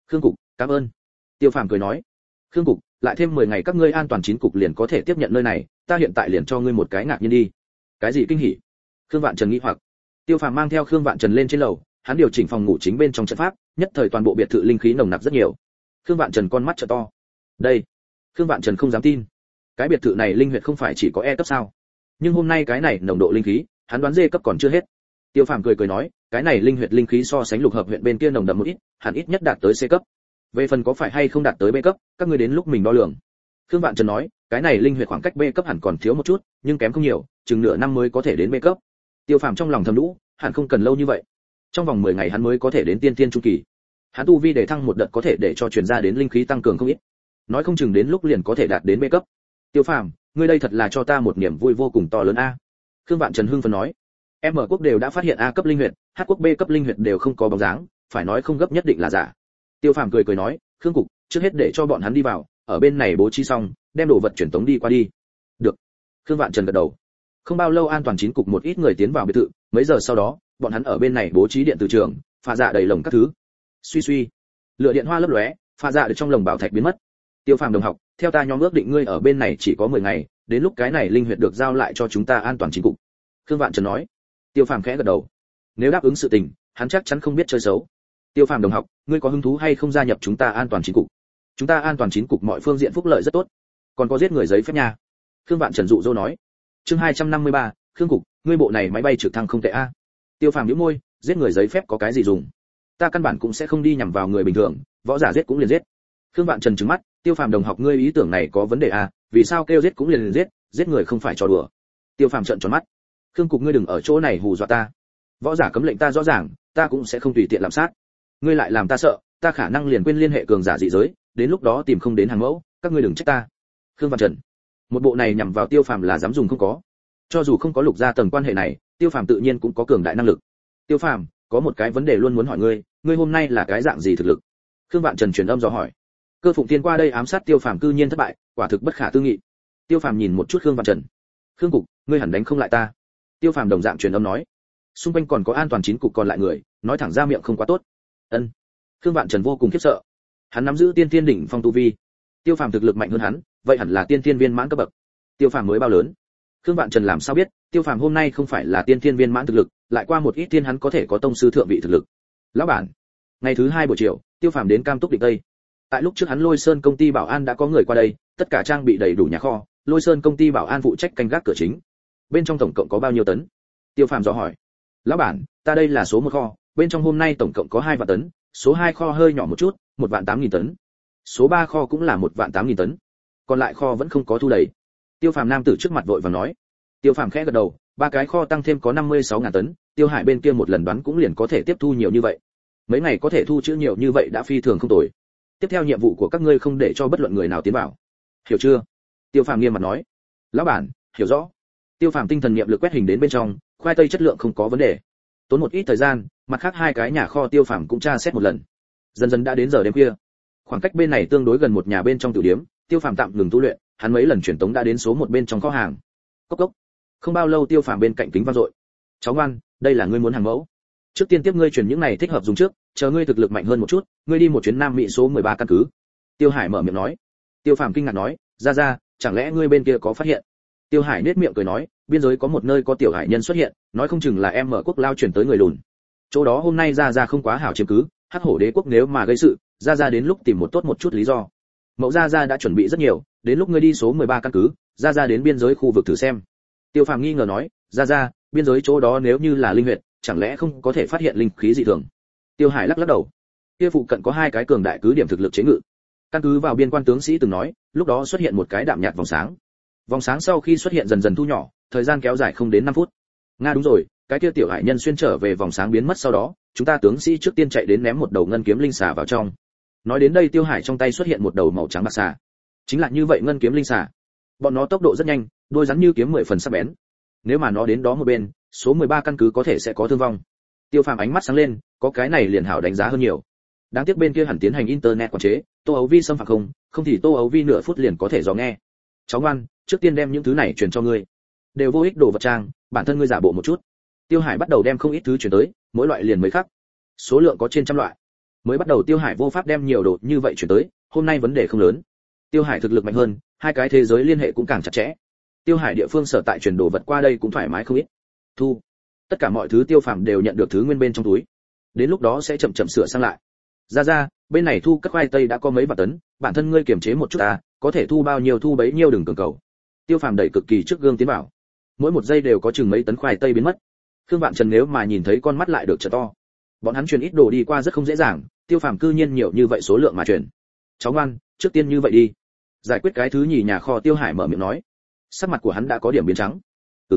Khương cục, cảm ơn. Tiêu Phàm cười nói. Khương cục, lại thêm 10 ngày các ngươi an toàn 9 cục liền có thể tiếp nhận nơi này, ta hiện tại liền cho ngươi một cái ngạc nhiên đi. Cái gì kinh hỉ? Khương Vạn Trần nghi hoặc. Tiêu Phàm mang theo Khương Vạn Trần lên trên lầu, hắn điều chỉnh phòng ngủ chính bên trong trận pháp, nhất thời toàn bộ biệt thự linh khí nồng nặc rất nhiều. Khương Vạn Trần con mắt trợ to. Đây, Khương Vạn Trần không dám tin. Cái biệt thự này linh huyệt không phải chỉ có E cấp sao? Nhưng hôm nay cái này nồng độ linh khí, hắn đoán D cấp còn chưa hết. Tiêu Phàm cười nói, cái này linh huyệt linh khí so sánh lục hợp huyện bên kia nồng đậm một ít, hẳn ít nhất đạt tới C cấp. Về phần có phải hay không đạt tới B cấp, các ngươi đến lúc mình đo lường. Khương Vạn Trần nói, cái này linh huyệt khoảng cách B cấp hẳn còn thiếu một chút, nhưng kém không nhiều, chừng nửa năm mới có thể đến B cấp. Tiêu Phàm trong lòng thầm nhủ, hẳn không cần lâu như vậy. Trong vòng 10 ngày hắn mới có thể đến tiên tiên trung kỳ. Hắn tu vi để thăng một đợt có thể để cho truyền ra đến linh khí tăng cường không ít. Nói không chừng đến lúc liền có thể đạt đến B cấp. Tiêu Phàm, ngươi đây thật là cho ta một niềm vui vô cùng to lớn a. Khương Vạn Trần hưng phấn nói, M quốc đều đã phát hiện A cấp linh huyệt, H quốc B cấp linh huyệt đều không có bóng dáng, phải nói không gấp nhất định là giả. Tiêu Phàm cười nói, Khương cục, trước hết để cho bọn hắn đi vào, ở bên này bố trí xong, đem đồ vật chuyển tống đi qua đi. Được. Khương Vạn Trần gật đầu. Không bao lâu an toàn 9 cục một ít người tiến vào biệt thự, mấy giờ sau đó, bọn hắn ở bên này bố trí điện từ trường, pha dạ đầy lồng các thứ. Suy, lửa điện hoa lấp lóe, pha dạ được trong lồng bảo thạch biến mất. Tiêu Phàm đồng học, theo ta nhóm ước định ngươi ở bên này chỉ có 10 ngày, đến lúc cái này linh huyệt được giao lại cho chúng ta an toàn 9 cục. Khương Vạn Trần nói. Tiêu Phàm khẽ gật đầu. Nếu đáp ứng sự tình, hắn chắc chắn không biết chơi xấu. Tiêu Phàm đồng học, ngươi có hứng thú hay không gia nhập chúng ta an toàn 9 cục? Chúng ta an toàn 9 cục mọi phương diện phúc lợi rất tốt, còn có giết người giấy phép nha. Khương Vạn Trần dụ dỗ nói. Chương 253, Khương cục, ngươi bộ này máy bay trực thăng không tệ a. Tiêu Phàm nhíu môi, giết người giấy phép có cái gì dùng? Ta căn bản cũng sẽ không đi nhằm vào người bình thường, võ giả giết cũng liền giết. Khương Vạn Trần trừng mắt, Tiêu Phàm đồng học ngươi ý tưởng này có vấn đề a, vì sao kêu giết cũng liền giết, giết người không phải trò đùa. Tiêu Phàm trợn tròn mắt. Khương cục ngươi đừng ở chỗ này hù dọa ta. Võ giả cấm lệnh ta rõ ràng, ta cũng sẽ không tùy tiện làm sát. Ngươi lại làm ta sợ, ta khả năng liền quên liên hệ cường giả dị giới, đến lúc đó tìm không đến hàng mẫu, các ngươi đừng trách ta. Khương Vạn Trần, một bộ này nhằm vào Tiêu Phàm là dám dùng không có. Cho dù không có lục gia tầng quan hệ này, Tiêu Phàm tự nhiên cũng có cường đại năng lực. Tiêu Phàm, có một cái vấn đề luôn muốn hỏi ngươi, ngươi hôm nay là cái dạng gì thực lực? Khương Vạn Trần truyền âm dò hỏi. Cơ Phụng Tiên qua đây ám sát Tiêu Phàm cư nhiên thất bại, quả thực bất khả tư nghị. Tiêu Phàm nhìn một chút Khương Vạn Trần. Khương cục, ngươi hẳn đánh không lại ta. Tiêu Phàm đồng dạng truyền âm nói. Xung quanh còn có an toàn 9 cục còn lại người, nói thẳng ra miệng không quá tốt. Ân. Khương Vạn Trần vô cùng khiếp sợ. Hắn nắm giữ tiên tiên đỉnh phong tu vi. Tiêu Phàm thực lực mạnh hơn hắn, vậy hẳn là tiên tiên viên mãn cấp bậc. Tiêu Phàm mới bao lớn? Khương Vạn Trần làm sao biết, Tiêu Phàm hôm nay không phải là tiên tiên viên mãn thực lực, lại qua một ít tiên hắn có thể có tông sư thượng vị thực lực. Lão bản, ngày thứ 2 buổi chiều, Tiêu Phàm đến Cam Túc Định Tây. Tại lúc trước hắn Lôi Sơn công ty bảo an đã có người qua đây, tất cả trang bị đầy đủ nhà kho, Lôi Sơn công ty bảo an phụ trách canh gác cửa chính. Bên trong tổng cộng có bao nhiêu tấn? Tiêu Phàm dò hỏi. Lão bản, ta đây là số 1 kho, bên trong hôm nay tổng cộng có 2 vạn tấn, số 2 kho hơi nhỏ một chút, 1.800.000 tấn. Số 3 kho cũng là 1.800.000 tấn. Còn lại kho vẫn không có thu đầy. Tiêu Phàm nam tử trước mặt vội vàng nói. Tiêu Phàm khẽ gật đầu, 3 cái kho tăng thêm có 56.000 tấn, Tiêu Hải bên kia một lần đoán cũng liền có thể tiếp thu nhiều như vậy. Mấy ngày có thể thu chữ nhiều như vậy đã phi thường không tồi. Tiếp theo nhiệm vụ của các ngươi không để cho bất luận người nào tiến vào. Hiểu chưa? Tiêu Phàm nghiêm mặt nói. Lão bản, hiểu rõ. Tiêu Phàm tinh thần niệm lực quét hình đến bên trong, khoai tây chất lượng không có vấn đề. Tốn một ít thời gian, mặt khác 2 cái nhà kho Tiêu Phàm cũng tra xét một lần. Dần dần đã đến giờ đêm khuya. Khoảng cách bên này tương đối gần một nhà bên trong tiểu điếm, Tiêu Phàm tạm ngừng tu luyện, hắn mấy lần chuyển tống đã đến số 1 bên trong kho hàng. Cốc cốc. Không bao lâu Tiêu Phàm bên cạnh kính vang dội. Cháu ngoan, đây là ngươi muốn hàng mẫu. Trước tiên tiếp ngươi chuyển những này thích hợp dùng trước, chờ ngươi thực lực mạnh hơn một chút, ngươi đi một chuyến Nam Mỹ số 13 căn cứ. Tiêu Hải mở miệng nói. Tiêu Phàm kinh ngạc nói, ra, chẳng lẽ ngươi bên kia có phát hiện? Tiêu Hải nét miệng cười nói, biên giới có một nơi có tiểu hải nhân xuất hiện, nói không chừng là em mở quốc lao chuyển tới người lùn. Chỗ đó hôm nay ra không quá hảo chiếm cứ, Hắc Hổ Đế quốc nếu mà gây sự, ra đến lúc tìm một tốt một chút lý do. Mẫu ra đã chuẩn bị rất nhiều, đến lúc ngươi đi số 13 căn cứ, ra đến biên giới khu vực thử xem. Tiêu Phàm nghi ngờ nói, ra, biên giới chỗ đó nếu như là linh huyệt, chẳng lẽ không có thể phát hiện linh khí dị thường? Tiêu Hải lắc đầu. Kia phụ cận có 2 cái cường đại cứ điểm thực lực chế ngự. Căn cứ vào biên quan tướng sĩ từng nói, lúc đó xuất hiện một cái đạm nhạt vòng sáng. Vòng sáng sau khi xuất hiện dần dần thu nhỏ, thời gian kéo dài không đến 5 phút. Nga đúng rồi, cái kia tiểu hải nhân xuyên trở về vòng sáng biến mất sau đó, chúng ta tướng sĩ trước tiên chạy đến ném một đầu ngân kiếm linh xà vào trong. Nói đến đây Tiêu Hải trong tay xuất hiện một đầu màu trắng bạc xà. Chính là như vậy ngân kiếm linh xà. Bọn nó tốc độ rất nhanh, đôi rắn như kiếm 10 phần sắc bén. Nếu mà nó đến đó một bên, số 13 căn cứ có thể sẽ có thương vong. Tiêu Phàm ánh mắt sáng lên, có cái này liền hảo đánh giá hơn nhiều. Đáng tiếc bên kia hẳn tiến hành internet quản chế, Tô Ấu Vi xâm phạm không thì Tô Ấu Vi nửa phút liền có thể dò nghe. Cháu ngoan, trước tiên đem những thứ này truyền cho ngươi. Đều vô ích đồ vật trang, bản thân ngươi giả bộ một chút. Tiêu Hải bắt đầu đem không ít thứ truyền tới, mỗi loại liền mấy khắc. Số lượng có trên trăm loại. Mới bắt đầu Tiêu Hải vô pháp đem nhiều đồ như vậy chuyển tới, hôm nay vấn đề không lớn. Tiêu Hải thực lực mạnh hơn, hai cái thế giới liên hệ cũng càng chặt chẽ. Tiêu Hải địa phương sở tại chuyển đồ vật qua đây cũng thoải mái không ít. Thu. Tất cả mọi thứ Tiêu Phàm đều nhận được thứ nguyên bên trong túi. Đến lúc đó sẽ chậm chậm sửa sang lại. Ra, bên này thu cất khoai tây đã có mấy vạn tấn, bản thân ngươi kiềm chế một chút có thể thu bao nhiêu thu bấy nhiêu đừng cường cầu. Tiêu Phàm đẩy cực kỳ trước gương tiến vào. Mỗi một giây đều có chừng mấy tấn khoai tây biến mất. Khương Vạn Trần nếu mà nhìn thấy con mắt lại được trợ to. Bọn hắn truyền ít đồ đi qua rất không dễ dàng, Tiêu Phàm cư nhiên nhiều như vậy số lượng mà truyền. Cháu ngoan, trước tiên như vậy đi. Giải quyết cái thứ nhì nhà kho Tiêu Hải mở miệng nói. Sắc mặt của hắn đã có điểm biến trắng.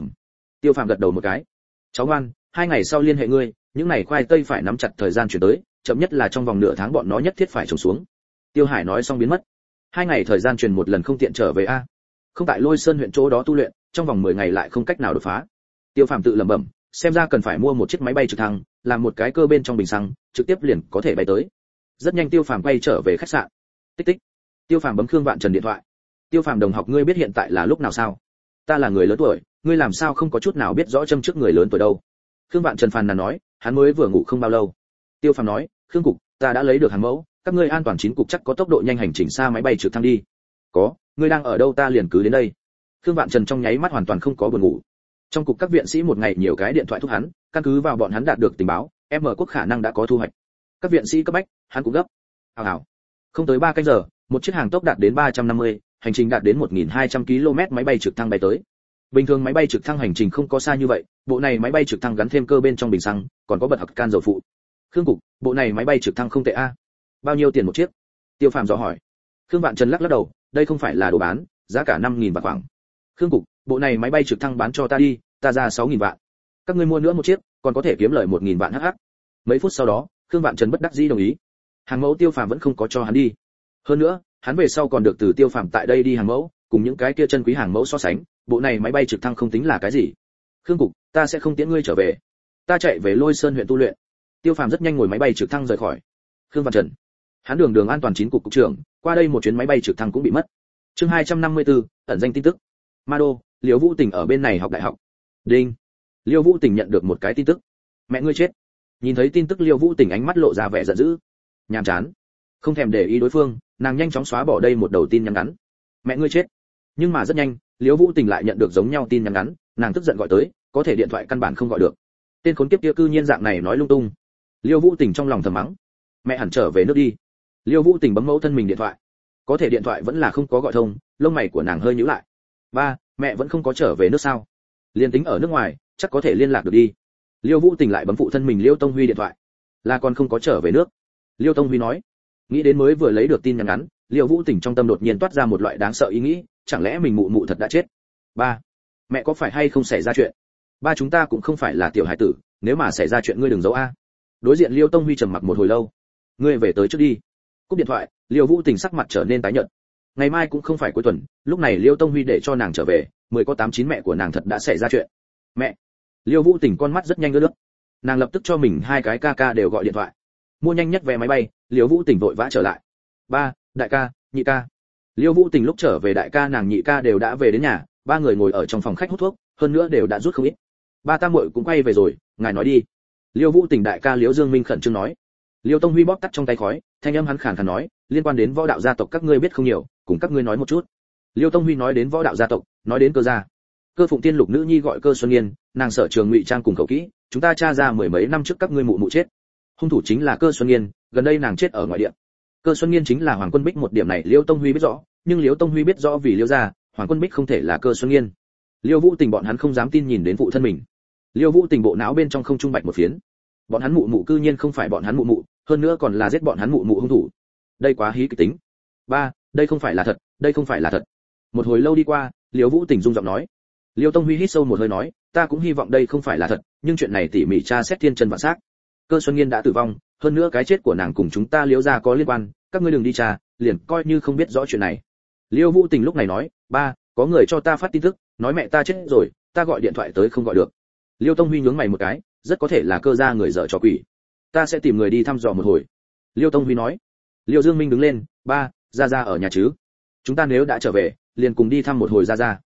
Tiêu Phàm gật đầu một cái. Cháu ngoan, 2 ngày sau liên hệ ngươi, những này khoai tây phải nắm chặt thời gian chuyển tới, chậm nhất là trong vòng nửa tháng bọn nó nhất thiết phải trồng xuống. Tiêu Hải nói xong biến mất. 2 ngày thời gian truyền một lần không tiện trở về không tại Lôi Sơn huyện chỗ đó tu luyện, trong vòng 10 ngày lại không cách nào đột phá. Tiêu Phàm tự lẩm bẩm, xem ra cần phải mua một chiếc máy bay trực thăng, làm một cái cơ bên trong bình xăng, trực tiếp liền có thể bay tới. Rất nhanh Tiêu Phàm quay trở về khách sạn. Tích tích. Tiêu Phàm bấm Khương Vạn Trần điện thoại. Tiêu Phàm đồng học, ngươi biết hiện tại là lúc nào sao? Ta là người lớn tuổi, ngươi làm sao không có chút nào biết rõ châm trước người lớn tuổi đâu? Khương Vạn Trần phàn nàn nói, hắn mới vừa ngủ không bao lâu. Tiêu Phàm nói, Khương cục, ta đã lấy được hàng mẫu, các ngươi an toàn 9 cục chắc có tốc độ nhanh hành trình xa máy bay trực thăng đi. Có, ngươi đang ở đâu ta liền cứ đến đây. Khương Vạn Trần trong nháy mắt hoàn toàn không có buồn ngủ. Trong cục các viện sĩ một ngày nhiều cái điện thoại thúc hắn, căn cứ vào bọn hắn đạt được tình báo, M quốc khả năng đã có thu hoạch. Các viện sĩ cấp bách, hắn cũng gấp. Hào. Không tới 3 canh giờ, một chiếc hàng tốc đạt đến 350, hành trình đạt đến 1200 km máy bay trực thăng bay tới. Bình thường máy bay trực thăng hành trình không có xa như vậy, bộ này máy bay trực thăng gắn thêm cơ bên trong bình xăng, còn có bật hặc can dầu phụ. Khương cục, bộ này máy bay trực thăng không tệ Bao nhiêu tiền một chiếc? Tiêu Phàm dò hỏi. Khương Vạn Trần lắc lắc đầu, đây không phải là đồ bán, giá cả 5000 vạn khoảng. Khương cục, bộ này máy bay trực thăng bán cho ta đi, ta ra 6000 vạn. Các ngươi mua nữa một chiếc, còn có thể kiếm lời 1000 vạn hắc. Mấy phút sau đó, Khương Vạn Trần bất đắc dĩ đồng ý. Hàng mẫu Tiêu Phàm vẫn không có cho hắn đi. Hơn nữa, hắn về sau còn được từ Tiêu Phàm tại đây đi hàng mẫu, cùng những cái kia chân quý hàng mẫu so sánh, bộ này máy bay trực thăng không tính là cái gì. Khương cục, ta sẽ không tiễn ngươi trở về, ta chạy về Lôi Sơn huyện tu luyện. Tiêu Phàm rất nhanh ngồi máy bay trực thăng rời khỏi. Khương Vạn Trần, hắn đường an toàn 9 cục cục trưởng, qua đây một chuyến máy bay trực thăng cũng bị mất. Chương 254, ẩn danh tin tức. Ma Đô, Liễu Vũ Tình ở bên này học đại học. Đinh. Liễu Vũ Tình nhận được một cái tin tức. Mẹ ngươi chết. Nhìn thấy tin tức Liễu Vũ Tình ánh mắt lộ ra vẻ giận dữ. Nhàm chán. Không thèm để ý đối phương, nàng nhanh chóng xóa bỏ đây một đầu tin nhắn ngắn. Mẹ ngươi chết. Nhưng mà rất nhanh, Liễu Vũ Tình lại nhận được giống nhau tin nhắn ngắn, nàng tức giận gọi tới, có thể điện thoại căn bản không gọi được. Tên khốn kiếp kia cư nhiên dạng này nói lung tung. Liễu Vũ Tình trong lòng thầm mắng. Mẹ hẳn trở về nước đi. Liễu Vũ Tình bấm mẫu thân mình điện thoại. Có thể điện thoại vẫn là không có gọi thông, lông mày của nàng hơi nhíu lại. Ba, mẹ vẫn không có trở về nước sao? Liên tính ở nước ngoài, chắc có thể liên lạc được đi. Liễu Vũ Tình lại bấm phụ thân mình Liễu Tông Huy điện thoại. Là con không có trở về nước. Liễu Tông Huy nói. Nghĩ đến mới vừa lấy được tin nhắn ngắn, Liễu Vũ Tình trong tâm đột nhiên toát ra một loại đáng sợ ý nghĩ, chẳng lẽ mình mụ mụ thật đã chết? Ba, mẹ có phải hay không xảy ra chuyện? Ba, chúng ta cũng không phải là tiểu hải tử, nếu mà xảy ra chuyện ngươi đừng giấu Đối diện Liễu Tông Huy trầm mặc một hồi lâu. Ngươi về tới trước đi. Cúp điện thoại, Liễu Vũ Tình sắc mặt trở nên tái nhợt. Ngày mai cũng không phải cuối tuần, lúc này Liễu Tông Huy để cho nàng trở về, 10 có 8 9 mẹ của nàng thật đã xảy ra chuyện. Mẹ. Liễu Vũ Tình con mắt rất nhanh ướt nước. Nàng lập tức cho mình hai cái ca ca đều gọi điện thoại. Mua nhanh nhất vé máy bay, Liễu Vũ Tình vội vã trở lại. Ba, đại ca, nhị ca. Liễu Vũ Tình lúc trở về đại ca nàng nhị ca đều đã về đến nhà, ba người ngồi ở trong phòng khách hút thuốc, hơn nữa đều đã rút không ít. Ba tam muội cũng quay về rồi, ngài nói đi. Liễu Vũ Tình đại ca Liễu Dương Minh khẩn trương nói. Liễu Tông Huy bóp tắt trong tay khói, thanh âm hắn khàn khàn nói, liên quan đến võ đạo gia tộc các ngươi biết không nhiều, cùng các ngươi nói một chút. Liễu Tông Huy nói đến võ đạo gia tộc, nói đến Cơ gia. Cơ Phụng Tiên Lục nữ nhi gọi Cơ Xuân Nghiên, nàng sở trường ngụy trang cùng khẩu kỹ, chúng ta tra ra 10 mấy năm trước các ngươi mụ mụ chết. Hung thủ chính là Cơ Xuân Nghiên, gần đây nàng chết ở ngoài điện. Cơ Xuân Nghiên chính là Hoàng Quân Bích, một điểm này Liễu Tông Huy biết rõ, nhưng Liễu Tông Huy biết rõ vì Liễu gia, Hoàng Quân Bích không thể là Cơ Xuân Nghiên. Liễu Vũ Tình bọn hắn không dám tin nhìn đến phụ thân mình. Liễu Vũ Tình bộ não bên trong không trung bạch một phiến. Bọn hắn mụ mụ cư nhiên không phải bọn hắn mụ mụ, hơn nữa còn là giết bọn hắn mụ mụ hung thủ. Đây quá hí kịch tính. Ba, đây không phải là thật, đây không phải là thật. Một hồi lâu đi qua, Liễu Vũ Tình rung giọng nói. Liễu Tông Huy hít sâu một hơi nói, ta cũng hy vọng đây không phải là thật, nhưng chuyện này tỉ mỉ tra xét thiên chân vạn xác. Cơ Xuân Nghiên đã tử vong, hơn nữa cái chết của nàng cùng chúng ta Liễu gia có liên quan, các ngươi đừng đi tra, liền coi như không biết rõ chuyện này. Liễu Vũ Tình lúc này nói, ba, có người cho ta phát tin tức, nói mẹ ta chết rồi, ta gọi điện thoại tới không gọi được. Liễu Tông Huy nhướng mày một cái, rất có thể là Cơ gia người dở trò quỷ. Ta sẽ tìm người đi thăm dò một hồi. Liễu Tông Huy nói. Liễu Dương Minh đứng lên, ba, gia gia ở nhà chứ? Chúng ta nếu đã trở về, liền cùng đi thăm một hồi gia gia.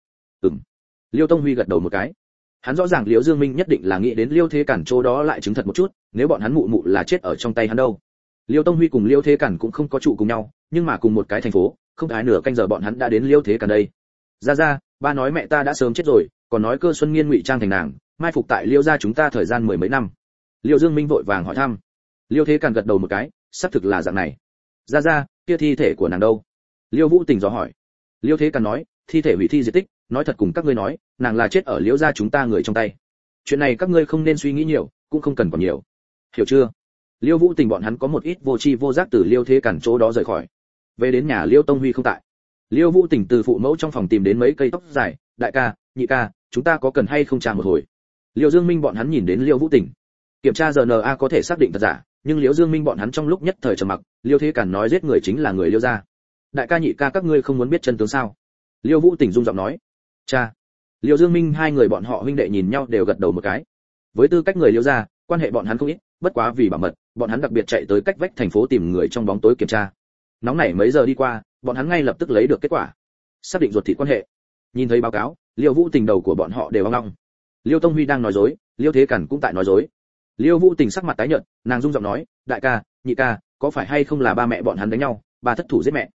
Liễu Tông Huy gật đầu một cái. Hắn rõ ràng Liễu Dương Minh nhất định là nghĩ đến Liễu Thế Cản chỗ đó lại chứng thật một chút, nếu bọn hắn mụ mụ là chết ở trong tay hắn đâu. Liêu Tông Huy cùng Liêu Thế Cản cũng không có trụ cùng nhau, nhưng mà cùng một cái thành phố, không tới nửa canh giờ bọn hắn đã đến Liêu Thế Cản đây. Ra, ba nói mẹ ta đã sớm chết rồi, còn nói Cơ Xuân Nghiên ngụy trang thành nàng, mai phục tại Liêu gia chúng ta thời gian mười mấy năm. Liêu Dương Minh vội vàng hỏi thăm. Liêu Thế Cản gật đầu một cái, xác thực là dạng này. Ra, kia thi thể của nàng đâu? Liêu Vũ Tình dò hỏi. Liêu Thế Cản nói, thi thể hủy thi diệt tích, nói thật cùng các ngươi nói, nàng là chết ở Liêu gia chúng ta người trong tay. Chuyện này các ngươi không nên suy nghĩ nhiều, cũng không cần còn nhiều. Hiểu chưa? Liêu Vũ Tình bọn hắn có một ít vô tri vô giác từ Liêu Thế Cản chỗ đó rời khỏi. Về đến nhà Liêu Tông Huy không tại. Liêu Vũ Tình từ phụ mẫu trong phòng tìm đến mấy cây tóc dài, đại ca, nhị ca, chúng ta có cần hay không tra một hồi? Liêu Dương Minh bọn hắn nhìn đến Liêu Vũ Tình. Kiểm tra RNA có thể xác định thật giả, nhưng Liêu Dương Minh bọn hắn trong lúc nhất thời trầm mặc, Liêu Thế Cản nói giết người chính là người Liêu gia. Đại ca nhị ca các ngươi không muốn biết chân tướng sao? Liêu Vũ Tình rung giọng nói. Cha. Liêu Dương Minh hai người bọn họ huynh đệ nhìn nhau đều gật đầu một cái. Với tư cách người Liêu gia, quan hệ bọn hắn không ít, bất quá vì bảo mật, bọn hắn đặc biệt chạy tới cách vách thành phố tìm người trong bóng tối kiểm tra. Nóng nảy mấy giờ đi qua, bọn hắn ngay lập tức lấy được kết quả, xác định ruột thịt quan hệ. Nhìn thấy báo cáo, Liêu Vũ Tình đầu của bọn họ đều ong ong. Liêu Tông Huy đang nói dối, Liêu Thế Cản cũng tại nói dối. Liêu Vũ Tình sắc mặt tái nhợt, nàng rung giọng nói, đại ca, nhị ca, có phải hay không là ba mẹ bọn hắn đánh nhau, ba thất thủ giết mẹ?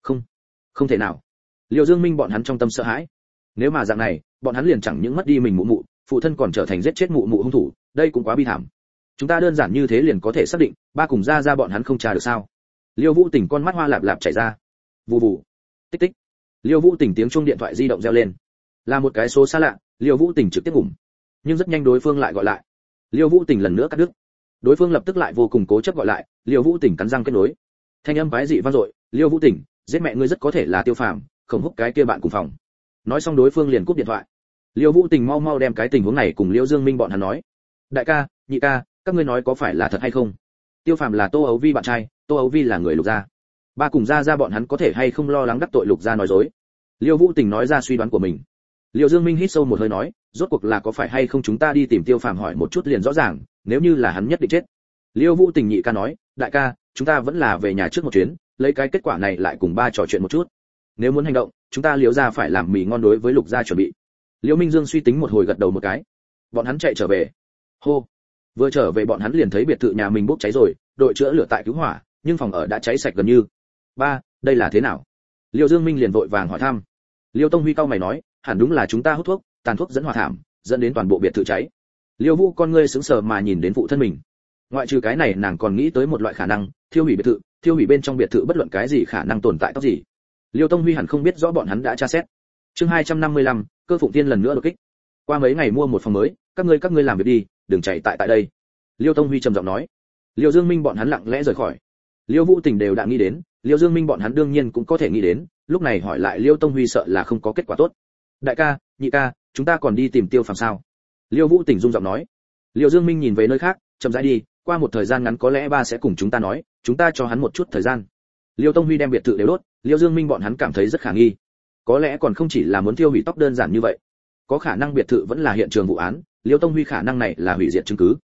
Không thể nào. Liêu Dương Minh bọn hắn trong tâm sợ hãi. Nếu mà dạng này, bọn hắn liền chẳng những mất đi mình mụ mụ, phụ thân còn trở thành giết chết mụ mụ hung thủ, đây cũng quá bi thảm. Chúng ta đơn giản như thế liền có thể xác định, ba cùng ra bọn hắn không tra được sao? Liêu Vũ Tình con mắt hoa lạp lạp chảy ra. Vù vù. Tích tích. Liêu Vũ Tình tiếng chuông điện thoại di động reo lên. Là một cái số xa lạ, Liêu Vũ Tình trực tiếp ngủm. Nhưng rất nhanh đối phương lại gọi lại. Liêu Vũ Tình lần nữa cắt đứt. Đối phương lập tức lại vô cùng cố chấp gọi lại, Liêu Vũ Tình cắn răng kết nối. Thanh âm quái dị vang dội, Liêu Vũ Tình, giết mẹ ngươi rất có thể là Tiêu Phàm, không húc cái kia bạn cùng phòng. Nói xong đối phương liền cúp điện thoại. Liêu Vũ Tình mau mau đem cái tình huống này cùng Liêu Dương Minh bọn hắn nói. Đại ca, nhị ca, các ngươi nói có phải là thật hay không? Tiêu Phàm là Tô Ấu Vi bạn trai, Tô Ấu Vi là người Lục gia. Ba cùng ra bọn hắn có thể hay không lo lắng đắc tội Lục gia nói dối. Liêu Vũ Tình nói ra suy đoán của mình. Liêu Dương Minh hít sâu một hơi nói, rốt cuộc là có phải hay không chúng ta đi tìm Tiêu Phàm hỏi một chút liền rõ ràng, nếu như là hắn nhất định chết. Liêu Vũ Tình nhị ca nói, đại ca, chúng ta vẫn là về nhà trước một chuyến, lấy cái kết quả này lại cùng ba trò chuyện một chút. Nếu muốn hành động, chúng ta Liêu gia phải làm mì ngon đối với Lục gia chuẩn bị. Liêu Minh Dương suy tính một hồi gật đầu một cái. Bọn hắn chạy trở về. Hô. Vừa trở về bọn hắn liền thấy biệt thự nhà mình bốc cháy rồi, đội chữa lửa tại cứu hỏa, nhưng phòng ở đã cháy sạch gần như. Ba, đây là thế nào? Liêu Dương Minh liền vội vàng hỏi thăm. Liêu Tông Huy cau mày nói, hẳn đúng là chúng ta hút thuốc, tàn thuốc dẫn hỏa thảm, dẫn đến toàn bộ biệt thự cháy. Liêu Vũ con ngươi sững sờ mà nhìn đến phụ thân mình. Ngoại trừ cái này, nàng còn nghĩ tới một loại khả năng, thiêu hủy biệt thự, thiêu hủy bên trong biệt thự bất luận cái gì khả năng tồn tại tóc gì. Liêu Tông Huy hẳn không biết rõ bọn hắn đã tra xét. Chương 255, Cơ Phụng Tiên lần nữa đột kích. Qua mấy ngày mua một phòng mới, các ngươi làm việc đi, đừng chạy tại đây. Liêu Tông Huy trầm giọng nói. Liêu Dương Minh bọn hắn lặng lẽ rời khỏi. Liêu Vũ Tình đều đã nghĩ đến, Liêu Dương Minh bọn hắn đương nhiên cũng có thể nghĩ đến, lúc này hỏi lại Liêu Tông Huy sợ là không có kết quả tốt. Đại ca, nhị ca, chúng ta còn đi tìm Tiêu Phàm sao? Liêu Vũ Tình rung giọng nói. Liêu Dương Minh nhìn về nơi khác, chậm rãi đi, qua một thời gian ngắn có lẽ ba sẽ cùng chúng ta nói, chúng ta cho hắn một chút thời gian. Liêu Tông Huy đem biệt thự đều đốt, Liêu Dương Minh bọn hắn cảm thấy rất khả nghi. Có lẽ còn không chỉ là muốn tiêu hủy tóc đơn giản như vậy, có khả năng biệt thự vẫn là hiện trường vụ án, Liêu Tông Huy khả năng này là hủy diệt chứng cứ.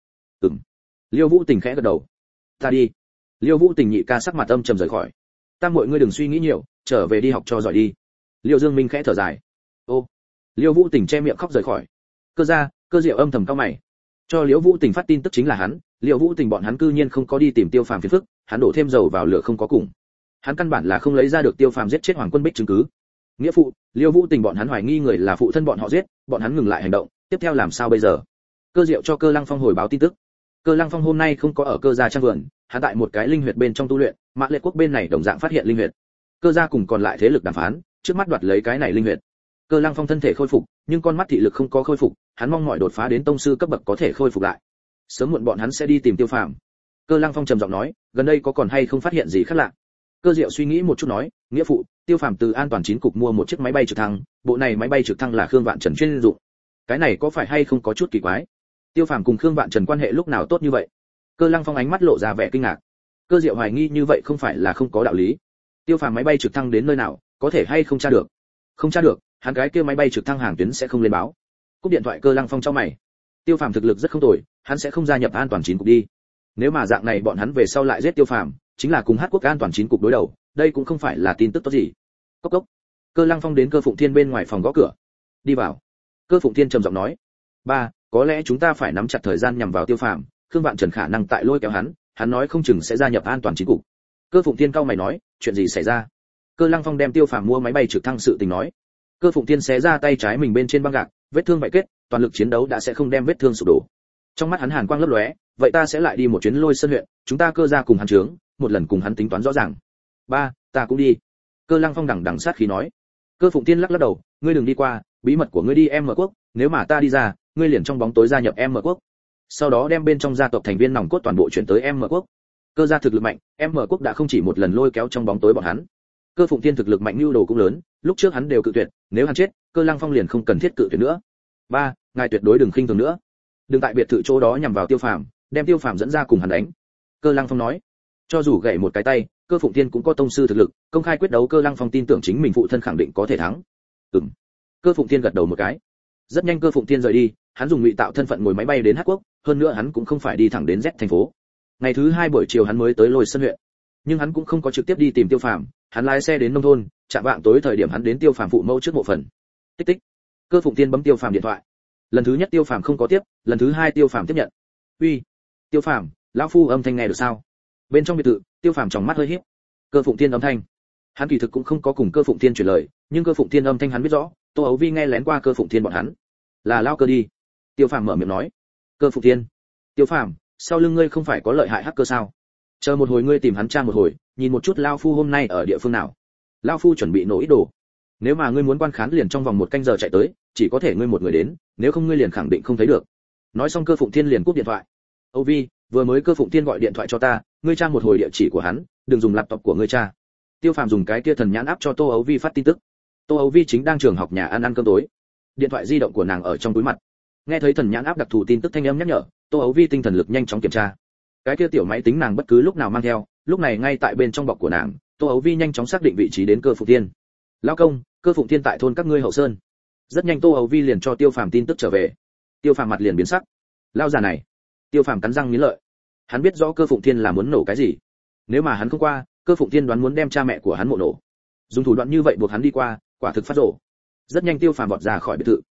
Liêu Vũ Tình khẽ gật đầu. Ta đi. Liêu Vũ Tình nhị ca sắc mặt âm trầm rời khỏi. Ta muội ngươi đừng suy nghĩ nhiều, trở về đi học cho giỏi đi. Liêu Dương Minh khẽ thở dài. Ô. Liêu Vũ Tình che miệng khóc rời khỏi. Cơ Diệu âm thầm cau mày. Cho Liêu Vũ Tình phát tin tức chính là hắn, Liêu Vũ Tình bọn hắn cư nhiên không có đi tìm Tiêu Phàm phiền phức, hắn đổ thêm dầu vào lửa không có cùng. Hắn căn bản là không lấy ra được Tiêu Phàm giết chết Hoàng Quân Bích chứng cứ. Nghĩa phụ, Liêu Vũ Tình bọn hắn hoài nghi người là phụ thân bọn họ giết, bọn hắn ngừng lại hành động, tiếp theo làm sao bây giờ? Cơ Diệu cho Cơ Lăng Phong hồi báo tin tức. Cơ Lăng Phong hôm nay không có ở Cơ gia trang vườn, hắn tại một cái linh huyệt bên trong tu luyện, Mã Liệt Quốc bên này đồng dạng phát hiện linh huyệt. Cơ gia cùng còn lại thế lực đàm phán, trước mắt đoạt lấy cái này linh huyệt. Cơ Lăng Phong thân thể khôi phục, nhưng con mắt thị lực không có khôi phục, hắn mong mỏi đột phá đến tông sư cấp bậc có thể khôi phục lại. Sớm muộn bọn hắn sẽ đi tìm Tiêu Phàm. Cơ Lăng Phong trầm giọng nói, gần đây có còn hay không phát hiện gì khác lạ? Cơ Diệu suy nghĩ một chút nói, nghĩa phụ, Tiêu Phàm từ An Toàn Chín cục mua một chiếc máy bay trực thăng, bộ này máy bay trực thăng là Khương Vạn Trần chuyên dụng. Cái này có phải hay không có chút kỳ quái? Tiêu Phàm cùng Khương Vạn Trần quan hệ lúc nào tốt như vậy? Cơ Lăng Phong ánh mắt lộ ra vẻ kinh ngạc. Cơ Diệu hoài nghi như vậy không phải là không có đạo lý. Tiêu Phàm máy bay trực thăng đến nơi nào, có thể hay không tra được? Không tra được, hắn cái kia máy bay trực thăng hàng tuyến sẽ không lên báo. Cúp điện thoại Cơ Lăng Phong cho mày. Tiêu Phàm thực lực rất không tồi, hắn sẽ không gia nhập An Toàn Chín cục đi. Nếu mà dạng này bọn hắn về sau lại giết Tiêu Phàm, chính là cùng Hát Quốc An Toàn Chín cục đối đầu, đây cũng không phải là tin tức tốt gì. Cốc cốc. Cơ Lăng Phong đến Cơ Phụng Thiên bên ngoài phòng gõ cửa. Đi vào. Cơ Phụng Thiên trầm giọng nói, ba, có lẽ chúng ta phải nắm chặt thời gian nhằm vào Tiêu Phàm, Khương Vạn Trần khả năng tại lôi kéo hắn hắn nói không chừng sẽ gia nhập an toàn chín cục. Cơ Phụng Thiên cau mày nói, chuyện gì xảy ra? Cơ Lăng Phong đem Tiêu Phàm mua máy bay trực thăng sự tình nói. Cơ Phụng Thiên xé ra tay trái mình bên trên băng gạc, vết thương vậy kết, toàn lực chiến đấu đã sẽ không đem vết thương sụp đổ. Trong mắt hắn hàn quang lấp lóe, vậy ta sẽ lại đi một chuyến Lôi Sơn huyện, chúng ta Cơ gia cùng hắn trướng, một lần cùng hắn tính toán rõ ràng. Ba, ta cũng đi. Cơ Lăng Phong đằng đằng sát khí nói. Cơ Phụng Thiên lắc lắc đầu, ngươi đừng đi qua, bí mật của ngươi đi em mở quốc, nếu mà ta đi ra, ngươi liền trong bóng tối gia nhập em mở quốc. Sau đó đem bên trong gia tộc thành viên nòng cốt toàn bộ chuyển tới em mở quốc. Cơ gia thực lực mạnh, em mở quốc đã không chỉ một lần lôi kéo trong bóng tối bọn hắn. Cơ Phụng Thiên thực lực mạnh nhu đồ cũng lớn, lúc trước hắn đều cự tuyệt, nếu hắn chết, Cơ Lăng Phong liền không cần thiết cự tuyệt nữa. Ba, ngài tuyệt đối đừng khinh thường nữa. Đừng tại biệt thự chỗ đó nhằm vào Tiêu Phàm, đem Tiêu Phàm dẫn ra cùng hắn đánh. Cơ Lăng Phong nói. Cho dù gãy một cái tay, Cơ Phụng Thiên cũng có tông sư thực lực, công khai quyết đấu Cơ Lăng Phong tin tưởng chính mình phụ thân khẳng định có thể thắng. Cơ Phụng Thiên gật đầu một cái. Rất nhanh Cơ Phụng Thiên rời đi, hắn dùng ngụy tạo thân phận ngồi máy bay đến Hắc Quốc, hơn nữa hắn cũng không phải đi thẳng đến Z thành phố. Ngày thứ 2 buổi chiều hắn mới tới Lôi Sơn huyện. Nhưng hắn cũng không có trực tiếp đi tìm Tiêu Phàm, hắn lái xe đến nông thôn, chạm vạng tối thời điểm hắn đến Tiêu Phàm phụ mẫu trước mộ phần. Tích tích. Cơ Phụng Thiên bấm Tiêu Phàm điện thoại. Lần thứ nhất Tiêu Phàm không có tiếp, lần thứ 2 Tiêu Phàm tiếp nhận. "Uy, Tiêu Phàm, lão phu âm thanh nghe được sao?" Bên trong biệt thự, Tiêu Phàm tròng mắt hơi híp. Cơ Phụng Thiên âm thanh. Hắn kỳ thực cũng không có cùng Cơ Phụng Thiên truyền lời, nhưng Cơ Phụng Thiên âm thanh hắn biết rõ, Tô Ấu Vi nghe lén qua Cơ Phụng Thiên bọn hắn. "Là lao Cơ đi." Tiêu Phàm mở miệng nói. "Cơ Phụng Thiên, Tiêu Phàm, sau lưng ngươi không phải có lợi hại hacker sao? Chờ một hồi ngươi tìm hắn tra một hồi, nhìn một chút lao phu hôm nay ở địa phương nào. Lao phu chuẩn bị nổ ít đồ. Nếu mà ngươi muốn quan khán liền trong vòng 1 canh giờ chạy tới, chỉ có thể ngươi một người đến, nếu không ngươi liền khẳng định không thấy được." Nói xong Cơ Phụng Thiên liền cúp điện thoại. "Âu Vi, vừa mới Cơ Phụng Thiên gọi điện thoại cho ta, ngươi tra một hồi địa chỉ của hắn, đừng dùng laptop của ngươi tra." Tiêu Phàm dùng cái kia thần nhãn áp cho Tô Ấu Vi phát tin tức. Tô Ấu Vi chính đang trường học nhà ăn cơm tối. Điện thoại di động của nàng ở trong túi mặt. Nghe thấy thần nhãn áp đặc thù tin tức thanh âm nhắc nhở, Tô Ấu Vi tinh thần lực nhanh chóng kiểm tra. Cái kia tiểu máy tính nàng bất cứ lúc nào mang theo, lúc này ngay tại bên trong bọc của nàng, Tô Ấu Vi nhanh chóng xác định vị trí đến Cơ Phụng Thiên. "Lão công, Cơ Phụng Thiên tại thôn các ngươi Hậu Sơn." Rất nhanh Tô Ấu Vi liền cho Tiêu Phàm tin tức trở về. Tiêu Phàm mặt liền biến sắc. Lao già này. Tiêu Phàm cắn răng nghiến lợi. Hắn biết rõ Cơ Phụng Thiên là muốn nổ cái gì. Nếu mà hắn không qua, Cơ Phụng Thiên đoán muốn đem cha mẹ của hắn mộ nổ. Dùng thủ đoạn như vậy buộc hắn đi qua, quả thực phát rồ. Rất nhanh Tiêu Phàm vọt ra khỏi biệt thự.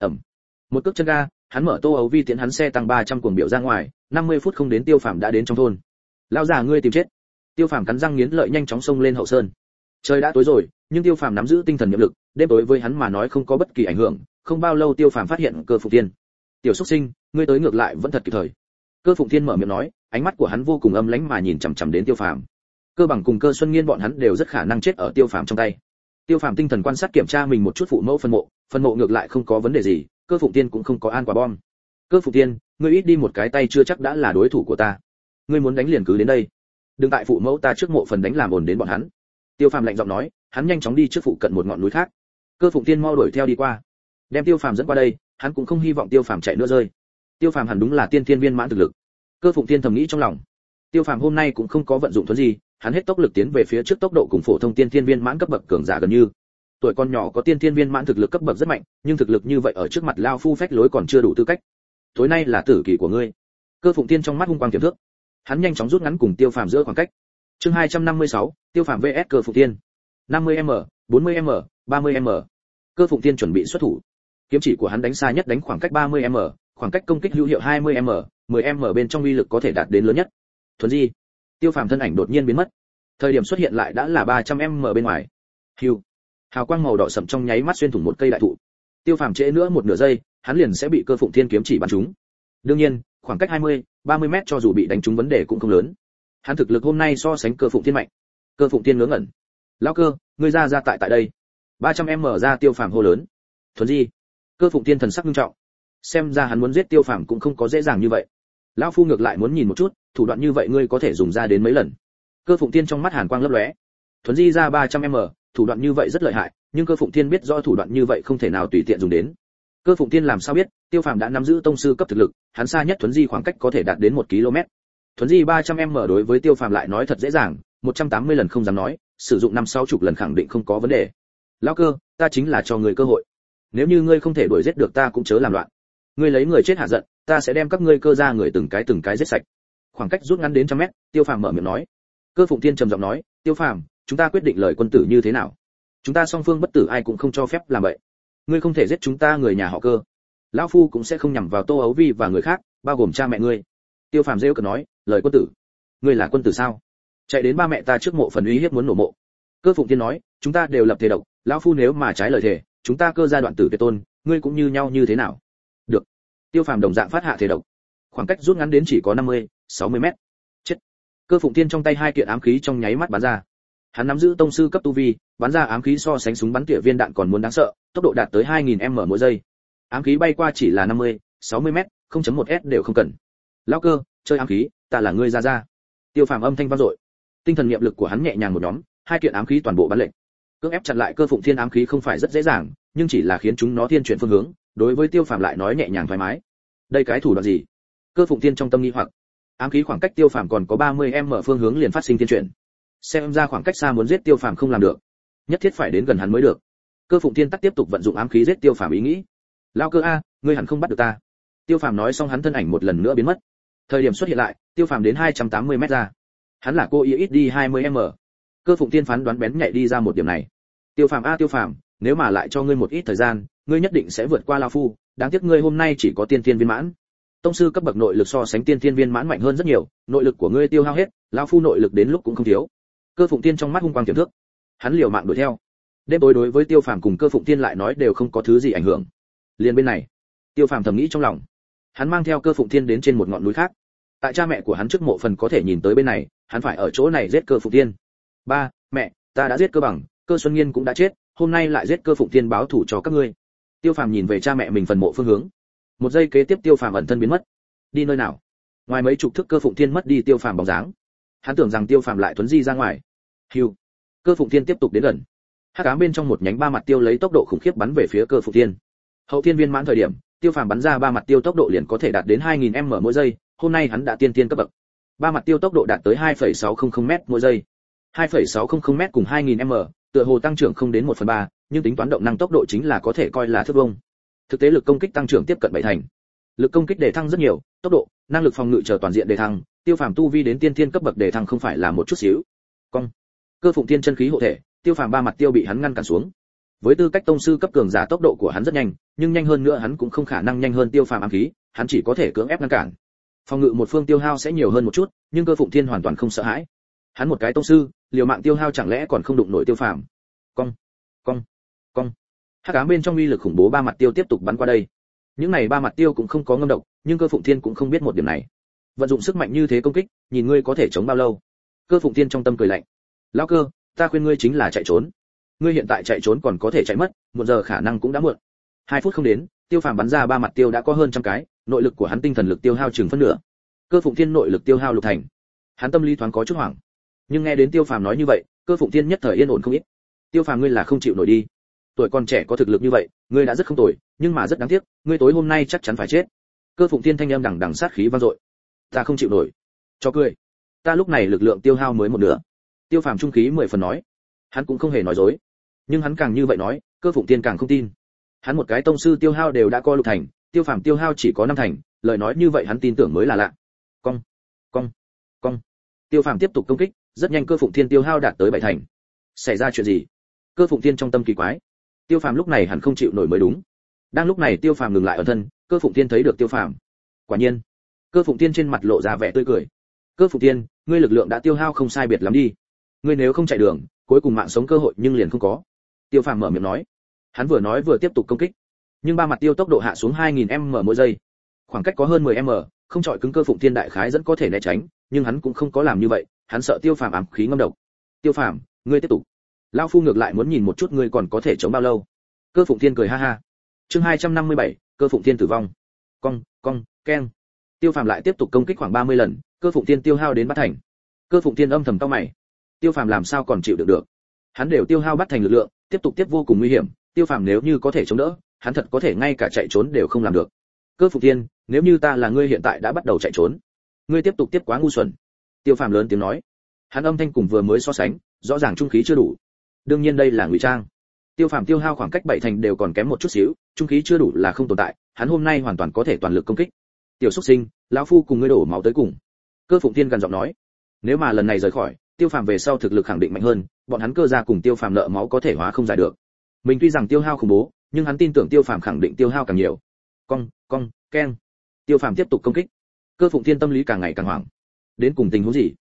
Một cước chân ga, hắn mở Tô Ấu Vi tiến hắn xe tăng 300 cuồng biểu ra ngoài, 50 phút không đến Tiêu Phàm đã đến trong thôn. "Lão già ngươi tìm chết." Tiêu Phàm cắn răng nghiến lợi nhanh chóng xông lên Hậu Sơn. Trời đã tối rồi, nhưng Tiêu Phàm nắm giữ tinh thần nhiệm lực, đêm tối với hắn mà nói không có bất kỳ ảnh hưởng, không bao lâu Tiêu Phàm phát hiện Cơ Phụng Thiên. "Tiểu xuất sinh, ngươi tới ngược lại vẫn thật kịp thời." Cơ Phụng Thiên mở miệng nói, ánh mắt của hắn vô cùng âm lãnh mà nhìn chằm chằm đến Tiêu Phàm. Cơ Bằng cùng Cơ Xuân Nghiên bọn hắn đều rất khả năng chết ở Tiêu Phàm trong tay. Tiêu Phàm tinh thần quan sát kiểm tra mình một chút phụ mẫu phân mộ ngược lại không có vấn đề gì, Cơ Phụng Thiên cũng không có an quả bom. "Cơ Phụng Thiên, ngươi ít đi một cái tay chưa chắc đã là đối thủ của ta. Ngươi muốn đánh liền cứ đến đây, đừng tại phụ mẫu ta trước mộ phần đánh làm ồn đến bọn hắn." Tiêu Phàm lạnh giọng nói, hắn nhanh chóng đi trước phụ cận một ngọn núi khác. Cơ Phụng Thiên mau đuổi theo đi qua, đem Tiêu Phàm dẫn qua đây, hắn cũng không hy vọng Tiêu Phàm chạy nữa rơi. Tiêu Phàm hẳn đúng là tiên thiên viên mãn thực lực. Cơ Phụng Thiên thầm nghĩ trong lòng. Tiêu Phàm hôm nay cũng không có vận dụng thuần gì, hắn hết tốc lực tiến về phía trước, tốc độ cùng phổ thông tiên thiên viên mãn cấp bậc cường giả gần như. Tuổi con nhỏ có tiên thiên viên mãn thực lực cấp bậc rất mạnh, nhưng thực lực như vậy ở trước mặt lao phu phách lối còn chưa đủ tư cách. Tối nay là tử kỳ của ngươi. Cơ Phụng Thiên trong mắt hung quang tiềm thước. Hắn nhanh chóng rút ngắn cùng Tiêu Phàm giữa khoảng cách. Chương 256, Tiêu Phàm vs Cơ Phụng Thiên. 50m, 40m, 30m. Cơ Phụng Thiên chuẩn bị xuất thủ. Kiếm chỉ của hắn đánh xa nhất đánh khoảng cách 30m, khoảng cách công kích hữu hiệu 20m, 10m bên trong uy lực có thể đạt đến lớn nhất. Thuần di. Tiêu Phàm thân ảnh đột nhiên biến mất. Thời điểm xuất hiện lại đã là 300m bên ngoài. Hưu. Hào quang màu đỏ sẫm trong nháy mắt xuyên thủng một cây đại thụ. Tiêu Phàm trễ nữa một nửa giây, hắn liền sẽ bị Cơ Phụng Thiên kiếm chỉ bắn trúng. Đương nhiên, khoảng cách 20, 30m cho dù bị đánh trúng vấn đề cũng không lớn. Hắn thực lực hôm nay so sánh Cơ Phụng Thiên mạnh. Cơ Phụng Thiên ngớ ngẩn. "Lão Cơ, ngươi ra tại đây." 300m ra Tiêu Phàm hô lớn. "Thuần di." Cơ Phụng Thiên thần sắc nghiêm trọng. Xem ra hắn muốn giết Tiêu Phàm cũng không có dễ dàng như vậy. Lão phu ngược lại muốn nhìn một chút, thủ đoạn như vậy ngươi có thể dùng ra đến mấy lần. Cơ Phụng Thiên trong mắt hàn quang lấp lóe. Thuần di ra 300m, thủ đoạn như vậy rất lợi hại, nhưng Cơ Phụng Thiên biết rõ thủ đoạn như vậy không thể nào tùy tiện dùng đến. Cơ Phụng Thiên làm sao biết, Tiêu Phàm đã nắm giữ tông sư cấp thực lực, hắn xa nhất thuần di khoảng cách có thể đạt đến 1 km. Thuần di 300m đối với Tiêu Phàm lại nói thật dễ dàng, 180 lần không dám nói, sử dụng 5-60 lần khẳng định không có vấn đề. "Lão Cơ, ta chính là cho ngươi cơ hội. Nếu như ngươi không thể đuổi giết được ta cũng chớ làm loạn. Ngươi lấy người chết hạ giận, ta sẽ đem các ngươi Cơ gia người từng cái giết sạch." Khoảng cách rút ngắn đến 100m, Tiêu Phàm mở miệng nói. Cơ Phụng Thiên trầm giọng nói, "Tiêu Phàm, chúng ta quyết định lời quân tử như thế nào? Chúng ta song phương bất tử ai cũng không cho phép làm vậy. Ngươi không thể giết chúng ta người nhà họ Cơ. Lão phu cũng sẽ không nhằm vào Tô Ấu Vi và người khác, bao gồm cha mẹ ngươi." Tiêu Phàm rêu cợt nói, "Lời quân tử? ngươi là quân tử sao? Chạy đến ba mẹ ta trước mộ phần uy hiếp muốn nổ mộ. Cơ Phụng Tiên nói, chúng ta đều lập thể độc, lão phu nếu mà trái lời thề, chúng ta Cơ gia đoạn tử tuyệt tôn, ngươi cũng như nhau như thế nào? Được. Tiêu Phàm đồng dạng phát hạ thể độc. Khoảng cách rút ngắn đến chỉ có 60 mét. Chết. Cơ Phụng Tiên trong tay hai kiện ám khí trong nháy mắt bắn ra. Hắn nắm giữ tông sư cấp tu vi, bắn ra ám khí so sánh súng bắn tỉa viên đạn còn muốn đáng sợ, tốc độ đạt tới 2000m mỗi giây. Ám khí bay qua chỉ là 60 mét, 0.1s đều không cần. Lão Cơ, chơi ám khí, ta là ngươi ra. Tiêu Phàm âm thanh vang dội. Tinh thần niệm lực của hắn nhẹ nhàng một nhóm, hai kiện ám khí toàn bộ bắn lệnh. Cưỡng ép chặn lại Cơ Phụng Thiên ám khí không phải rất dễ dàng, nhưng chỉ là khiến chúng nó thiên chuyển phương hướng, đối với Tiêu Phàm lại nói nhẹ nhàng thoải mái. Đây cái thủ đoạn gì? Cơ Phụng Thiên trong tâm nghi hoặc. Ám khí khoảng cách Tiêu Phàm còn có 30m phương hướng liền phát sinh thiên chuyển. Xem ra khoảng cách xa muốn giết Tiêu Phàm không làm được, nhất thiết phải đến gần hắn mới được. Cơ Phụng Thiên tắc tiếp tục vận dụng ám khí giết Tiêu Phàm ý nghĩ. Lão Cơ a, ngươi hẳn không bắt được ta. Tiêu Phàm nói xong hắn thân ảnh một lần nữa biến mất. Thời điểm xuất hiện lại, Tiêu Phàm đến 280m ra. Hắn là cô ý ít đi 20m. Cơ Phụng Tiên phán đoán bén nhạy đi ra một điểm này. Tiêu Phàm a Tiêu Phàm, nếu mà lại cho ngươi một ít thời gian, ngươi nhất định sẽ vượt qua lão phu, đáng tiếc ngươi hôm nay chỉ có tiên thiên viên mãn. Tông sư cấp bậc nội lực so sánh tiên thiên viên mãn mạnh hơn rất nhiều, nội lực của ngươi tiêu hao hết, lão phu nội lực đến lúc cũng không thiếu. Cơ Phụng Tiên trong mắt hung quang tiềm thức. Hắn liều mạng đuổi theo. Đêm tối đối với Tiêu Phàm cùng Cơ Phụng Tiên lại nói đều không có thứ gì ảnh hưởng. Liền bên này, Tiêu Phàm thầm nghĩ trong lòng. Hắn mang theo Cơ Phụng Tiên đến trên một ngọn núi khác. Tại cha mẹ của hắn trước mộ phần có thể nhìn tới bên này, hắn phải ở chỗ này giết Cơ Phụng Tiên. Ba, mẹ, ta đã giết Cơ Bằng, Cơ Xuân Nghiên cũng đã chết, hôm nay lại giết Cơ Phụng Tiên báo thù cho các ngươi. Tiêu Phàm nhìn về cha mẹ mình phần mộ phương hướng. Một giây kế tiếp Tiêu Phàm ẩn thân biến mất. Đi nơi nào? Ngoài mấy chục thước Cơ Phụng Tiên mất đi Tiêu Phàm bóng dáng. Hắn tưởng rằng Tiêu Phàm lại tuấn di ra ngoài. Hưu. Cơ Phụng Tiên tiếp tục đến gần. Hắc ám bên trong một nhánh ba mặt tiêu lấy tốc độ khủng khiếp bắn về phía Cơ Phụng Tiên. Hậu thiên viên mãn thời điểm, Tiêu Phàm bắn ra ba mặt tiêu tốc độ liền có thể đạt đến 2000m mỗi giây, hôm nay hắn đã tiên tiên cấp bậc. Ba mặt tiêu tốc độ đạt tới 2,600m mỗi giây. 2,600m cùng 2000m, tựa hồ tăng trưởng không đến 1/3, nhưng tính toán động năng tốc độ chính là có thể coi là thước vông. Thực tế lực công kích tăng trưởng tiếp cận 7 thành. Lực công kích đề thăng rất nhiều, tốc độ, năng lực phòng ngự chờ toàn diện đề thăng, Tiêu Phàm tu vi đến tiên tiên cấp bậc đề thăng không phải là một chút xíu. Cong. Cơ Phụng Tiên chân khí hộ thể, Tiêu Phàm ba mặt tiêu bị hắn ngăn cản xuống. Với tư cách tông sư cấp cường giả tốc độ của hắn rất nhanh, nhưng nhanh hơn nữa hắn cũng không khả năng nhanh hơn Tiêu Phàm ám khí, hắn chỉ có thể cưỡng ép ngăn cản. Phòng ngự một phương tiêu hao sẽ nhiều hơn một chút, nhưng Cơ Phụng Thiên hoàn toàn không sợ hãi. Hắn một cái tông sư, liều mạng tiêu hao chẳng lẽ còn không đụng nổi Tiêu Phàm. Cong, cong, cong. Hắc ám bên trong uy lực khủng bố ba mặt tiêu tiếp tục bắn qua đây. Những này ba mặt tiêu cũng không có ngâm độc, nhưng Cơ Phụng Thiên cũng không biết một điểm này. Vận dụng sức mạnh như thế công kích, nhìn ngươi có thể chống bao lâu. Cơ Phụng Thiên trong tâm cười lạnh. Lão Cơ, ta khuyên ngươi chính là chạy trốn. Ngươi hiện tại chạy trốn còn có thể chạy mất, một giờ khả năng cũng đã muộn. 2 phút không đến, Tiêu Phàm bắn ra ba mặt tiêu đã có hơn trăm cái, nội lực của hắn tinh thần lực tiêu hao chừng phân nửa. Cơ Phụng Thiên nội lực tiêu hao lục thành. Hắn tâm lý thoáng có chút hoảng. Nhưng nghe đến Tiêu Phàm nói như vậy, Cơ Phụng Thiên nhất thời yên ổn không ít. Tiêu Phàm ngươi là không chịu nổi đi. Tuổi còn trẻ có thực lực như vậy, ngươi đã rất không tồi, nhưng mà rất đáng tiếc, ngươi tối hôm nay chắc chắn phải chết. Cơ Phụng Thiên thanh âm đằng đằng sát khí vang dội. Ta không chịu nổi. Cho cười. Ta lúc này lực lượng tiêu hao mới một nửa. Tiêu Phàm trung khí 10 phần nói. Hắn cũng không hề nói dối. Nhưng hắn càng như vậy nói, Cơ Phụng Thiên càng không tin. Hắn một cái tông sư tiêu hao đều đã có lục thành, Tiêu Phàm tiêu hao chỉ có 5 thành, lời nói như vậy hắn tin tưởng mới là lạ. Cong, cong, cong. Tiêu Phàm tiếp tục công kích, rất nhanh Cơ Phụng Thiên tiêu hao đạt tới 7 thành. Xảy ra chuyện gì? Cơ Phụng Thiên trong tâm kỳ quái. Tiêu Phàm lúc này hẳn không chịu nổi mới đúng. Đang lúc này Tiêu Phàm ngừng lại ở thân, Cơ Phụng Thiên thấy được Tiêu Phàm. Quả nhiên, Cơ Phụng Thiên trên mặt lộ ra vẻ tươi cười. Cơ Phụng Thiên, ngươi lực lượng đã tiêu hao không sai biệt lắm đi. Ngươi nếu không chạy đường, cuối cùng mạng sống cơ hội nhưng liền không có. Tiêu Phàm mở miệng nói. Hắn vừa nói vừa tiếp tục công kích, nhưng ba mặt tiêu tốc độ hạ xuống 2000m mỗi giây, khoảng cách có hơn 10m, không chọi cứng Cơ Phụng Thiên đại khái vẫn có thể né tránh, nhưng hắn cũng không có làm như vậy, hắn sợ Tiêu Phàm ám khí ngâm độc. Tiêu Phàm, ngươi tiếp tục. Lão phu ngược lại muốn nhìn một chút ngươi còn có thể chống bao lâu. Cơ Phụng Thiên cười ha ha. Chương 257, Cơ Phụng Thiên tử vong. Cong, cong, keng. Tiêu Phàm lại tiếp tục công kích khoảng 30 lần, Cơ Phụng Thiên tiêu hao đến bát thành. Cơ Phụng Thiên âm thầm cau mày. Tiêu Phàm làm sao còn chịu đựng được? Hắn đều tiêu hao bát thành lực lượng, tiếp tục tiếp vô cùng nguy hiểm, Tiêu Phàm nếu như có thể chống đỡ, hắn thật có thể ngay cả chạy trốn đều không làm được. Cơ Phụng Thiên, nếu như ta là ngươi hiện tại đã bắt đầu chạy trốn, ngươi tiếp tục tiếp quá ngu xuẩn. Tiêu Phàm lớn tiếng nói. Hắn âm thanh cùng vừa mới so sánh, rõ ràng trung khí chưa đủ. Đương nhiên đây là ngụy trang. Tiêu Phàm tiêu hao khoảng cách 7 thành đều còn kém một chút xíu, trung khí chưa đủ là không tồn tại, hắn hôm nay hoàn toàn có thể toàn lực công kích. Tiểu Súc Sinh, lão phu cùng ngươi đổ máu tới cùng. Cơ Phụng Thiên gần giọng nói. Nếu mà lần này rời khỏi, Tiêu Phàm về sau thực lực khẳng định mạnh hơn, bọn hắn Cơ gia cùng Tiêu Phàm nợ máu có thể hóa không giải được. Mình tuy rằng tiêu hao khủng bố, nhưng hắn tin tưởng Tiêu Phàm khẳng định tiêu hao càng nhiều. Cong, cong, keng. Tiêu Phàm tiếp tục công kích. Cơ Phụng Thiên tâm lý càng ngày càng hoảng. Đến cùng tình huống gì?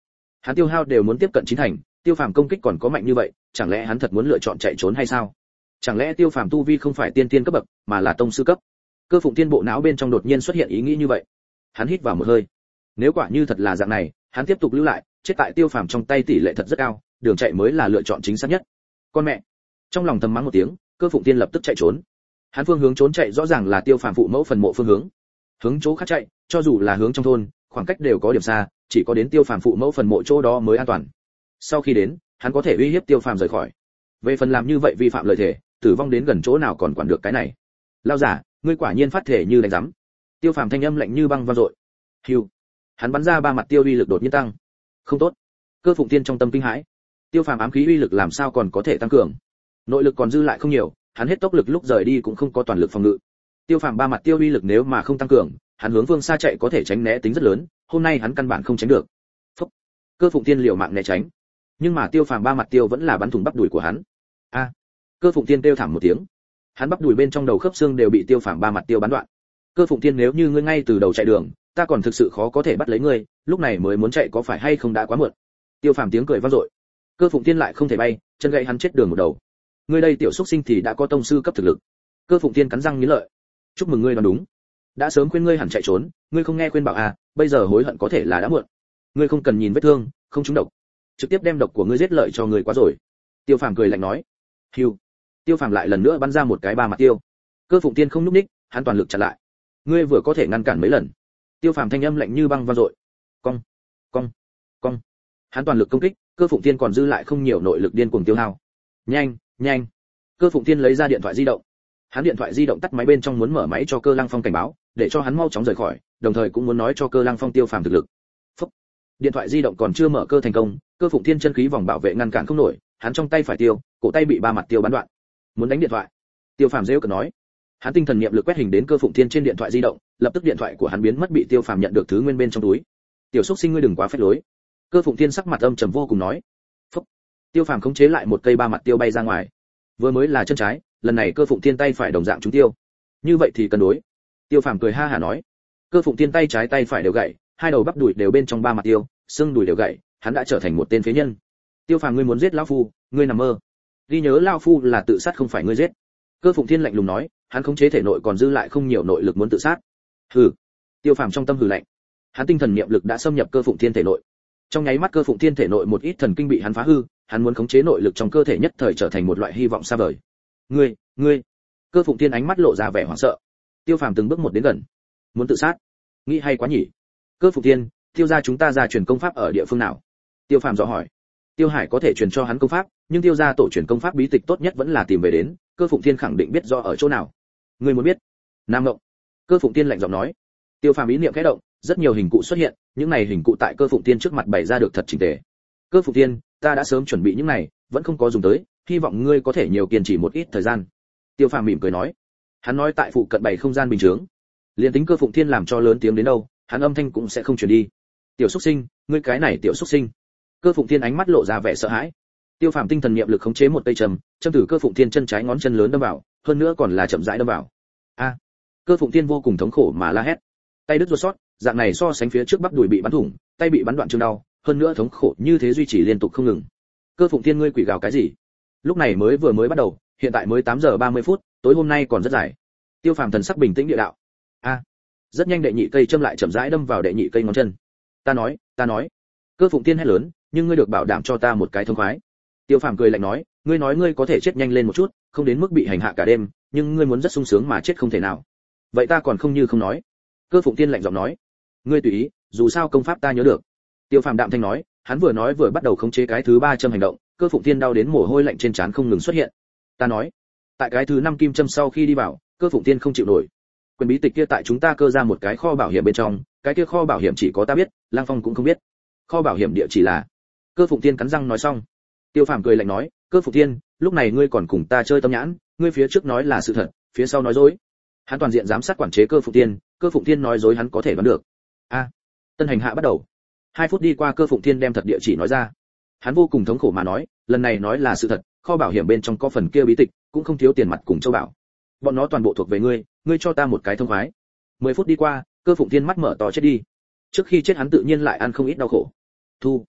Hắn tiêu hao đều muốn tiếp cận chín thành, Tiêu Phàm công kích còn có mạnh như vậy, chẳng lẽ hắn thật muốn lựa chọn chạy trốn hay sao? Chẳng lẽ Tiêu Phàm tu vi không phải tiên tiên cấp bậc, mà là tông sư cấp? Cơ Phụng Tiên bộ não bên trong đột nhiên xuất hiện ý nghĩ như vậy. Hắn hít vào một hơi. Nếu quả như thật là dạng này, hắn tiếp tục lưu lại, chết tại Tiêu Phàm trong tay tỷ lệ thật rất cao, đường chạy mới là lựa chọn chính xác nhất. Con mẹ! Trong lòng thầm mắng một tiếng, Cơ Phụng Tiên lập tức chạy trốn. Hắn phương hướng trốn chạy rõ ràng là Tiêu Phàm phụ mẫu phần mộ phương hướng. Hướng chỗ khác chạy, cho dù là hướng trong thôn, khoảng cách đều có điểm xa, chỉ có đến Tiêu Phàm phụ mẫu phần mộ chỗ đó mới an toàn. Sau khi đến, hắn có thể uy hiếp Tiêu Phàm rời khỏi. Về phần làm như vậy vi phạm lời thề, tử vong đến gần chỗ nào còn quản được cái này. Lao giả, ngươi quả nhiên phát thể như đánh rắm. Tiêu Phàm thanh âm lạnh như băng vang dội. Hưu. Hắn bắn ra ba mặt tiêu uy lực đột nhiên tăng. Không tốt. Cơ Phụng Tiên trong tâm kinh hãi. Tiêu Phàm ám khí uy lực làm sao còn có thể tăng cường? Nội lực còn dư lại không nhiều, hắn hết tốc lực lúc rời đi cũng không có toàn lực phòng ngự. Tiêu Phàm ba mặt tiêu uy lực nếu mà không tăng cường, hắn hướng phương xa chạy có thể tránh né tính rất lớn, hôm nay hắn căn bản không tránh được. Phúc. Cơ Phụng Tiên liều mạng né tránh, nhưng mà Tiêu Phàm ba mặt tiêu vẫn là bắn thủng bắp đùi của hắn. A. Cơ Phụng Tiên kêu thảm một tiếng. Hắn bắp đùi bên trong đầu khớp xương đều bị Tiêu Phàm ba mặt tiêu bắn đoạn. Cơ Phụng Tiên, nếu như ngươi ngay từ đầu chạy đường, ta còn thực sự khó có thể bắt lấy ngươi, lúc này mới muốn chạy có phải hay không đã quá muộn. Tiêu Phàm tiếng cười vang dội. Cơ Phụng Tiên lại không thể bay, chân gãy hắn chết đường một đầu. Ngươi đây tiểu xúc sinh thì đã có tông sư cấp thực lực. Cơ Phụng Tiên cắn răng nghiến lợi. Chúc mừng ngươi đoán đúng. Đã sớm khuyên ngươi hẳn chạy trốn, ngươi không nghe khuyên bảo à, bây giờ hối hận có thể là đã muộn. Ngươi không cần nhìn vết thương, không trúng độc, trực tiếp đem độc của ngươi giết lợi cho ngươi quá rồi. Tiêu Phàm cười lạnh nói. Hưu. Tiêu Phàm lại lần nữa bắn ra một cái ba mặt tiêu. Cơ Phụng Tiên không nhúc nhích, hắn toàn lực chặn lại. Ngươi vừa có thể ngăn cản mấy lần. Tiêu Phàm thanh âm lạnh như băng vang dội. Cong, cong, cong. Hắn toàn lực công kích, Cơ Phụng Tiên còn dư lại không nhiều nội lực điên cuồng tiêu hao. Nhanh, nhanh. Cơ Phụng Tiên lấy ra điện thoại di động. Hắn điện thoại di động tắt máy bên trong muốn mở máy cho Cơ Lăng Phong cảnh báo, để cho hắn mau chóng rời khỏi, đồng thời cũng muốn nói cho Cơ Lăng Phong Tiêu Phàm thực lực. Phúc. Điện thoại di động còn chưa mở cơ thành công, Cơ Phụng Tiên chân khí vòng bảo vệ ngăn cản không nổi, hắn trong tay phải tiêu, cổ tay bị ba mặt tiêu bắn đoạn. Muốn đánh điện thoại. Tiêu Phàm rêu cợt nói. Hắn tinh thần niệm lực quét hình đến Cơ Phụng Tiên trên điện thoại di động, lập tức điện thoại của hắn biến mất, bị Tiêu Phàm nhận được thứ nguyên bên trong túi. Tiểu xúc sinh, ngươi đừng quá phách lối. Cơ Phụng Tiên sắc mặt âm trầm vô cùng nói. Phúc. Tiêu Phàm khống chế lại một cây ba mặt tiêu bay ra ngoài. Vừa mới là chân trái, lần này Cơ Phụng Tiên tay phải đồng dạng trúng tiêu. Như vậy thì cân đối. Tiêu Phàm cười ha hả nói. Cơ Phụng Tiên tay trái tay phải đều gãy, hai đầu bắp đùi đều bên trong ba mặt tiêu, xương đùi đều gãy, hắn đã trở thành một tên phế nhân. Tiêu Phàm, ngươi muốn giết lão phu, ngươi nằm mơ. Ghi nhớ lão phu là tự sát không phải ngươi giết. Cơ Phụng Tiên lạnh lùng nói, hắn khống chế thể nội còn dư lại không nhiều nội lực muốn tự sát. Hừ. Tiêu Phàm trong tâm hừ lạnh. Hắn tinh thần niệm lực đã xâm nhập Cơ Phụng Tiên thể nội. Trong nháy mắt Cơ Phụng Tiên thể nội một ít thần kinh bị hắn phá hư, hắn muốn khống chế nội lực trong cơ thể nhất thời trở thành một loại hy vọng xa vời. Ngươi. Cơ Phụng Tiên ánh mắt lộ ra vẻ hoảng sợ. Tiêu Phàm từng bước một đến gần. Muốn tự sát? Nghĩ hay quá nhỉ. Cơ Phụng Tiên, Tiêu gia chúng ta ra truyền công pháp ở địa phương nào? Tiêu Phàm dò hỏi. Tiêu Hải có thể truyền cho hắn công pháp, nhưng Tiêu gia tổ truyền công pháp bí tịch tốt nhất vẫn là tìm về đến, Cơ Phụng Tiên khẳng định biết rõ ở chỗ nào. Ngươi muốn biết? Nam Ngộng. Cơ Phụng Tiên lạnh giọng nói. Tiêu Phàm ý niệm khẽ động, rất nhiều hình cụ xuất hiện, những này hình cụ tại Cơ Phụng Tiên trước mặt bày ra được thật chỉnh tề. Cơ Phụng Tiên, ta đã sớm chuẩn bị những này, vẫn không có dùng tới, hy vọng ngươi có thể nhiều kiên trì một ít thời gian. Tiêu Phàm mỉm cười nói. Hắn nói tại phụ cận bày không gian bình thường. Liên tính Cơ Phụng Tiên làm cho lớn tiếng đến đâu, hắn âm thanh cũng sẽ không truyền đi. Tiểu xúc sinh, ngươi cái này tiểu xúc sinh. Cơ Phụng Tiên ánh mắt lộ ra vẻ sợ hãi. Tiêu Phàm tinh thần niệm lực khống chế một cây trầm, châm từ Cơ Phụng Tiên chân trái ngón chân lớn đâm vào, hơn nữa còn là chậm rãi đâm vào. A! Cơ Phụng Tiên vô cùng thống khổ mà la hét. Tay đứt ruột sót, dạng này so sánh phía trước bắp đùi bị bắn thủng, tay bị bắn đoạn chương đau, hơn nữa thống khổ như thế duy trì liên tục không ngừng. Cơ Phụng Tiên, ngươi quỷ gào cái gì? Lúc này vừa mới bắt đầu, hiện tại mới 8 giờ 30 phút, tối hôm nay còn rất dài. Tiêu Phàm thần sắc bình tĩnh địa đạo. A! Rất nhanh đệ nhị cây châm lại chậm rãi đâm vào đệ nhị cây ngón chân. Ta nói. Cơ Phụng Tiên hét lớn, nhưng ngươi được bảo đảm cho ta một cái thông khoái. Tiêu Phàm cười lạnh nói, ngươi nói ngươi có thể chết nhanh lên một chút, không đến mức bị hành hạ cả đêm, nhưng ngươi muốn rất sung sướng mà chết không thể nào. Vậy ta còn không như không nói. Cơ Phụng Tiên lạnh giọng nói, ngươi tùy ý, dù sao công pháp ta nhớ được. Tiêu Phàm đạm thanh nói, hắn vừa nói vừa bắt đầu khống chế cái thứ 3 châm hành động, Cơ Phụng Tiên đau đến mồ hôi lạnh trên trán không ngừng xuất hiện. Ta nói, tại cái thứ 5 kim châm sau khi đi vào, Cơ Phụng Tiên không chịu nổi. Quyền bí tịch kia tại chúng ta Cơ ra một cái kho bảo hiểm bên trong, cái kia kho bảo hiểm chỉ có ta biết, Lang Phong cũng không biết. Kho bảo hiểm địa chỉ là. Cơ Phụng Tiên cắn răng nói xong. Tiêu Phàm cười lạnh nói, Cơ Phụng Tiên, lúc này ngươi còn cùng ta chơi tâm nhãn, ngươi phía trước nói là sự thật, phía sau nói dối. Hắn toàn diện giám sát quản chế Cơ Phụng Tiên nói dối hắn có thể đoán được. A. Tân hành hạ bắt đầu. 2 phút đi qua, Cơ Phụng Tiên đem thật địa chỉ nói ra. Hắn vô cùng thống khổ mà nói, lần này nói là sự thật, kho bảo hiểm bên trong có phần kia bí tịch, cũng không thiếu tiền mặt cùng châu bảo. Bọn nó toàn bộ thuộc về ngươi, ngươi cho ta một cái thông khoái. 10 phút đi qua, Cơ Phụng Tiên mắt mở to chết đi. Trước khi chết hắn tự nhiên lại ăn không ít đau khổ. Thu.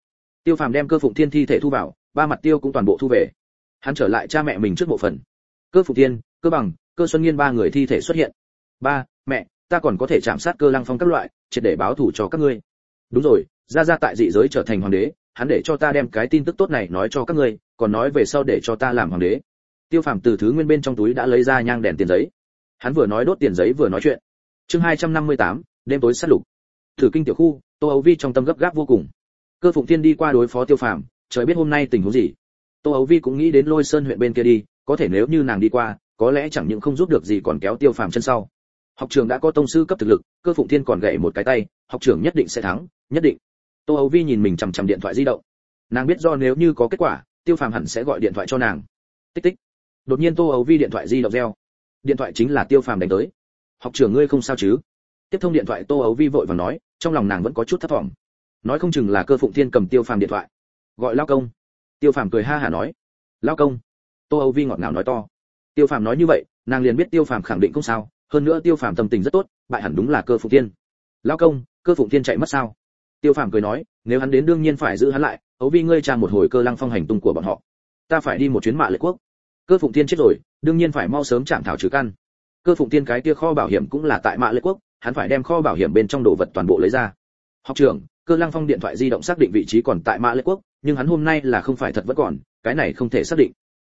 Tiêu Phàm đem Cơ Phụng Thiên thi thể thu vào, ba mặt tiêu cũng toàn bộ thu về. Hắn trở lại cha mẹ mình trước bộ phận. Cơ Phụng Thiên, Cơ Bằng, Cơ Xuân Nghiên ba người thi thể xuất hiện. Ba, mẹ, ta còn có thể chạm sát Cơ Lăng Phong các loại, triệt để báo thù cho các ngươi. Đúng rồi, gia gia tại dị giới trở thành hoàng đế, hắn để cho ta đem cái tin tức tốt này nói cho các ngươi, còn nói về sau để cho ta làm hoàng đế. Tiêu Phàm từ thứ nguyên bên trong túi đã lấy ra nhang đèn tiền giấy. Hắn vừa nói đốt tiền giấy vừa nói chuyện. Chương 258, đêm tối sát lục. Thử kinh tiểu khu, Tô Âu Vi trong tâm gấp gáp vô cùng. Cơ Phụng Thiên đi qua đối phó Tiêu Phàm, trời biết hôm nay tình huống gì. Tô Âu Vi cũng nghĩ đến Lôi Sơn huyện bên kia đi, có thể nếu như nàng đi qua, có lẽ chẳng những không giúp được gì còn kéo Tiêu Phàm chân sau. Học trưởng đã có tông sư cấp thực lực, Cơ Phụng Thiên còn gậy một cái tay, học trưởng nhất định sẽ thắng, nhất định. Tô Âu Vi nhìn mình chằm chằm điện thoại di động. Nàng biết do nếu như có kết quả, Tiêu Phàm hẳn sẽ gọi điện thoại cho nàng. Tích tích. Đột nhiên Tô Âu Vi điện thoại di động reo. Điện thoại chính là Tiêu Phàm đánh tới. Học trưởng ngươi không sao chứ? Tiếp thông điện thoại Tô Âu Vi vội vàng nói, trong lòng nàng vẫn có chút thất vọng. Nói không chừng là Cơ Phụng Thiên cầm Tiêu Phàm điện thoại. Gọi lao công. Tiêu Phàm cười ha hả nói. Lao công. Tô Âu Vi ngọt ngào nói to. Tiêu Phàm nói như vậy, nàng liền biết Tiêu Phàm khẳng định không sao, hơn nữa Tiêu Phàm tâm tình rất tốt, bại hẳn đúng là Cơ Phụng Thiên. Lao công, Cơ Phụng Thiên chạy mất sao? Tiêu Phàm cười nói, nếu hắn đến đương nhiên phải giữ hắn lại, Âu Vi ngươi tra một hồi Cơ Lăng Phong hành tung của bọn họ. Ta phải đi một chuyến Mạ Lệ Quốc. Cơ Phụng Thiên chết rồi, đương nhiên phải mau sớm chạm thảo trừ căn. Cơ Phụng Thiên cái kia kho bảo hiểm cũng là tại Mạ Lệ Quốc, hắn phải đem kho bảo hiểm bên trong đồ vật toàn bộ lấy ra. Học trưởng, Cơ Lăng Phong điện thoại di động xác định vị trí còn tại Mạ Lệ Quốc, nhưng hắn hôm nay là không phải thật vẫn còn, cái này không thể xác định.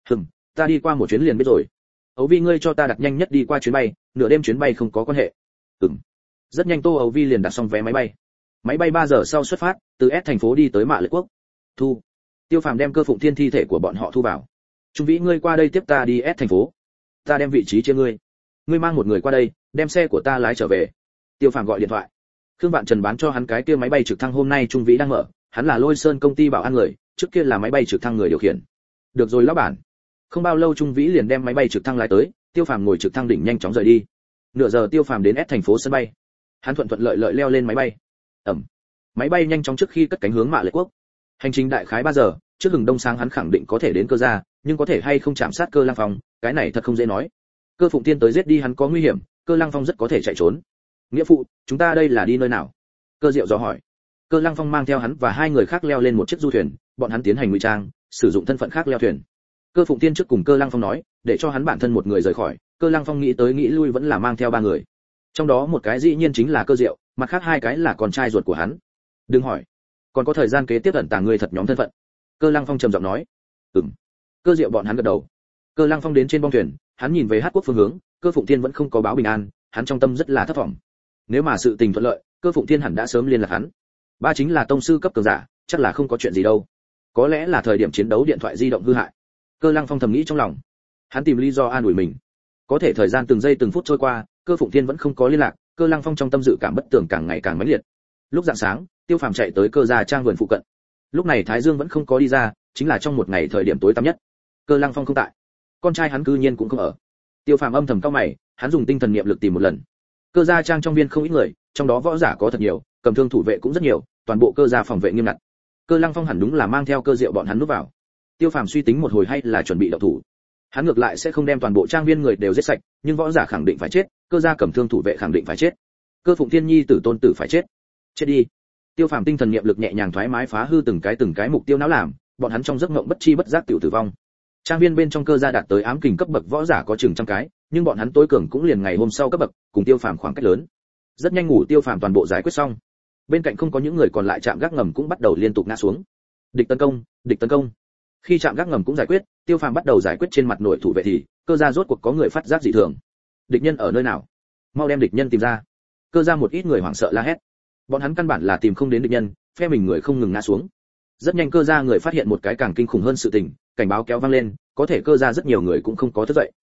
Ta đi qua một chuyến liền biết rồi. Âu Vi ngươi cho ta đặt nhanh nhất đi qua chuyến bay, nửa đêm chuyến bay không có quan hệ. Rất nhanh Tô Âu Vi liền đặt xong vé máy bay. Máy bay 3 giờ sau xuất phát, từ S thành phố đi tới Mạ Lệ Quốc. Thu. Tiêu Phàm đem Cơ Phụng Thiên thi thể của bọn họ thu vào. Trung Vĩ ngươi qua đây tiếp ta đi S thành phố. Ta đem vị trí chia ngươi. Ngươi mang một người qua đây, đem xe của ta lái trở về. Tiêu Phàm gọi điện thoại. Khương Vạn Trần bán cho hắn cái kia máy bay trực thăng hôm nay Trung Vĩ đang mở, hắn là Lôi Sơn công ty bảo an người, trước kia là máy bay trực thăng người điều khiển. Được rồi lão bản. Không bao lâu Trung Vĩ liền đem máy bay trực thăng lái tới, Tiêu Phàm ngồi trực thăng đỉnh nhanh chóng rời đi. Nửa giờ Tiêu Phàm đến S thành phố sân bay. Hắn thuận thuận lợi lợi leo lên máy bay. Máy bay nhanh chóng trước khi cất cánh hướng Mạ Lệ Quốc. Hành trình đại khái 3 giờ, trước hừng đông sáng hắn khẳng định có thể đến Cơ gia, nhưng có thể hay không chạm sát Cơ Lăng Phong, cái này thật không dễ nói. Cơ Phụng Thiên tới giết đi hắn có nguy hiểm, Cơ Lăng Phong rất có thể chạy trốn. Nghĩa phụ, chúng ta đây là đi nơi nào? Cơ Diệu dò hỏi. Cơ Lăng Phong mang theo hắn và hai người khác leo lên một chiếc du thuyền, bọn hắn tiến hành ngụy trang, sử dụng thân phận khác leo thuyền. Cơ Phụng Thiên trước cùng Cơ Lăng Phong nói, để cho hắn bản thân một người rời khỏi, Cơ Lăng Phong nghĩ tới nghĩ lui vẫn là mang theo 3 người. Trong đó một cái dĩ nhiên chính là Cơ Diệu, mặt khác 2 cái là con trai ruột của hắn. Đừng hỏi, còn có thời gian kế tiếp ẩn tàng người thật nhóm thân phận. Cơ Lăng Phong trầm giọng nói. Cơ Diệu bọn hắn gật đầu. Cơ Lăng Phong đến trên bong thuyền, hắn nhìn về Hát Quốc phương hướng, Cơ Phụng Thiên vẫn không có báo bình an, hắn trong tâm rất là thất vọng. Nếu mà sự tình thuận lợi, Cơ Phụng Thiên hẳn đã sớm liên lạc hắn. Ba chính là tông sư cấp cường giả, chắc là không có chuyện gì đâu. Có lẽ là thời điểm chiến đấu điện thoại di động hư hại. Cơ Lăng Phong thầm nghĩ trong lòng. Hắn tìm lý do an ủi mình. Có thể thời gian từng giây từng phút trôi qua, Cơ Phụng Thiên vẫn không có liên lạc, Cơ Lăng Phong trong tâm dự cảm bất tường càng ngày càng mãnh liệt. Lúc rạng sáng, Tiêu Phàm chạy tới Cơ gia trang vườn phụ cận. Lúc này Thái Dương vẫn không có đi ra, chính là trong một ngày thời điểm tối tăm nhất. Cơ Lăng Phong không tại, con trai hắn cư nhiên cũng không ở. Tiêu Phàm âm thầm cau mày, hắn dùng tinh thần niệm lực tìm một lần. Cơ gia trang trong viên không ít người, trong đó võ giả có thật nhiều, cầm thương thủ vệ cũng rất nhiều, toàn bộ Cơ gia phòng vệ nghiêm ngặt. Cơ Lăng Phong hẳn đúng là mang theo Cơ Diệu bọn hắn núp vào. Tiêu Phàm suy tính một hồi hay là chuẩn bị động thủ. Hắn ngược lại sẽ không đem toàn bộ trang viên người đều giết sạch, nhưng võ giả khẳng định phải chết, Cơ gia cầm thương thủ vệ khẳng định phải chết. Cơ Phụng Thiên nhi tử tôn tử phải chết. Chết đi. Tiêu Phàm tinh thần niệm lực nhẹ nhàng thoải mái phá hư từng cái mục tiêu não làm, bọn hắn trong giấc mộng bất chi bất giác tiểu tử vong. Trang viên bên trong Cơ gia đạt tới ám kình cấp bậc võ giả có chừng trăm cái, nhưng bọn hắn tối cường cũng liền ngày hôm sau cấp bậc, cùng Tiêu Phàm khoảng cách lớn. Rất nhanh ngủ Tiêu Phàm toàn bộ giải quyết xong. Bên cạnh không có những người còn lại chạm gác ngầm cũng bắt đầu liên tục ngã xuống. Địch tấn công, địch tấn công. Khi chạm gác ngầm cũng giải quyết, Tiêu Phàm bắt đầu giải quyết trên mặt nội thủ vệ thì, Cơ gia rốt cuộc có người phát giác dị thường. Địch nhân ở nơi nào? Mau đem địch nhân tìm ra. Cơ gia một ít người hoảng sợ la hét. Bọn hắn căn bản là tìm không đến địch nhân, phe mình người không ngừng ngã xuống. Rất nhanh Cơ gia người phát hiện một cái càng kinh khủng hơn sự tình, cảnh báo kéo vang lên, có thể Cơ gia rất nhiều người cũng không có thức dậy.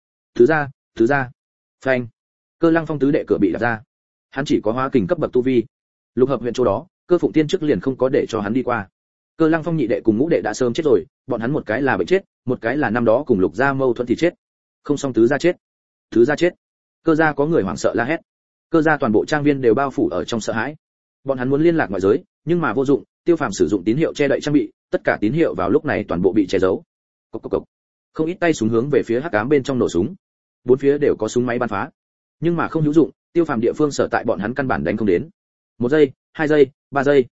Thứ ra. Phanh. Cơ Lăng Phong tứ đệ cửa bị đạp ra. Hắn chỉ có hóa kình cấp bậc tu vi. Lục hợp huyện chỗ đó, Cơ Phụng Thiên trước liền không có để cho hắn đi qua. Cơ Lăng Phong nhị đệ cùng ngũ đệ đã sớm chết rồi, bọn hắn một cái là bệnh chết, một cái là năm đó cùng Lục gia mâu thuẫn thì chết. Không xong tứ gia chết. Thứ gia chết. Cơ gia có người hoảng sợ la hét. Cơ gia toàn bộ trang viên đều bao phủ ở trong sợ hãi. Bọn hắn muốn liên lạc ngoại giới, nhưng mà vô dụng, Tiêu Phàm sử dụng tín hiệu che đậy trang bị, tất cả tín hiệu vào lúc này toàn bộ bị che giấu. Cộc cộc cộc. Không ít tay súng hướng về phía hắc ám bên trong nổ súng. Bốn phía đều có súng máy bắn phá, nhưng mà không hữu dụng, Tiêu Phàm địa phương sở tại bọn hắn căn bản đánh không đến. 1 giây, 2 giây, 3 giây.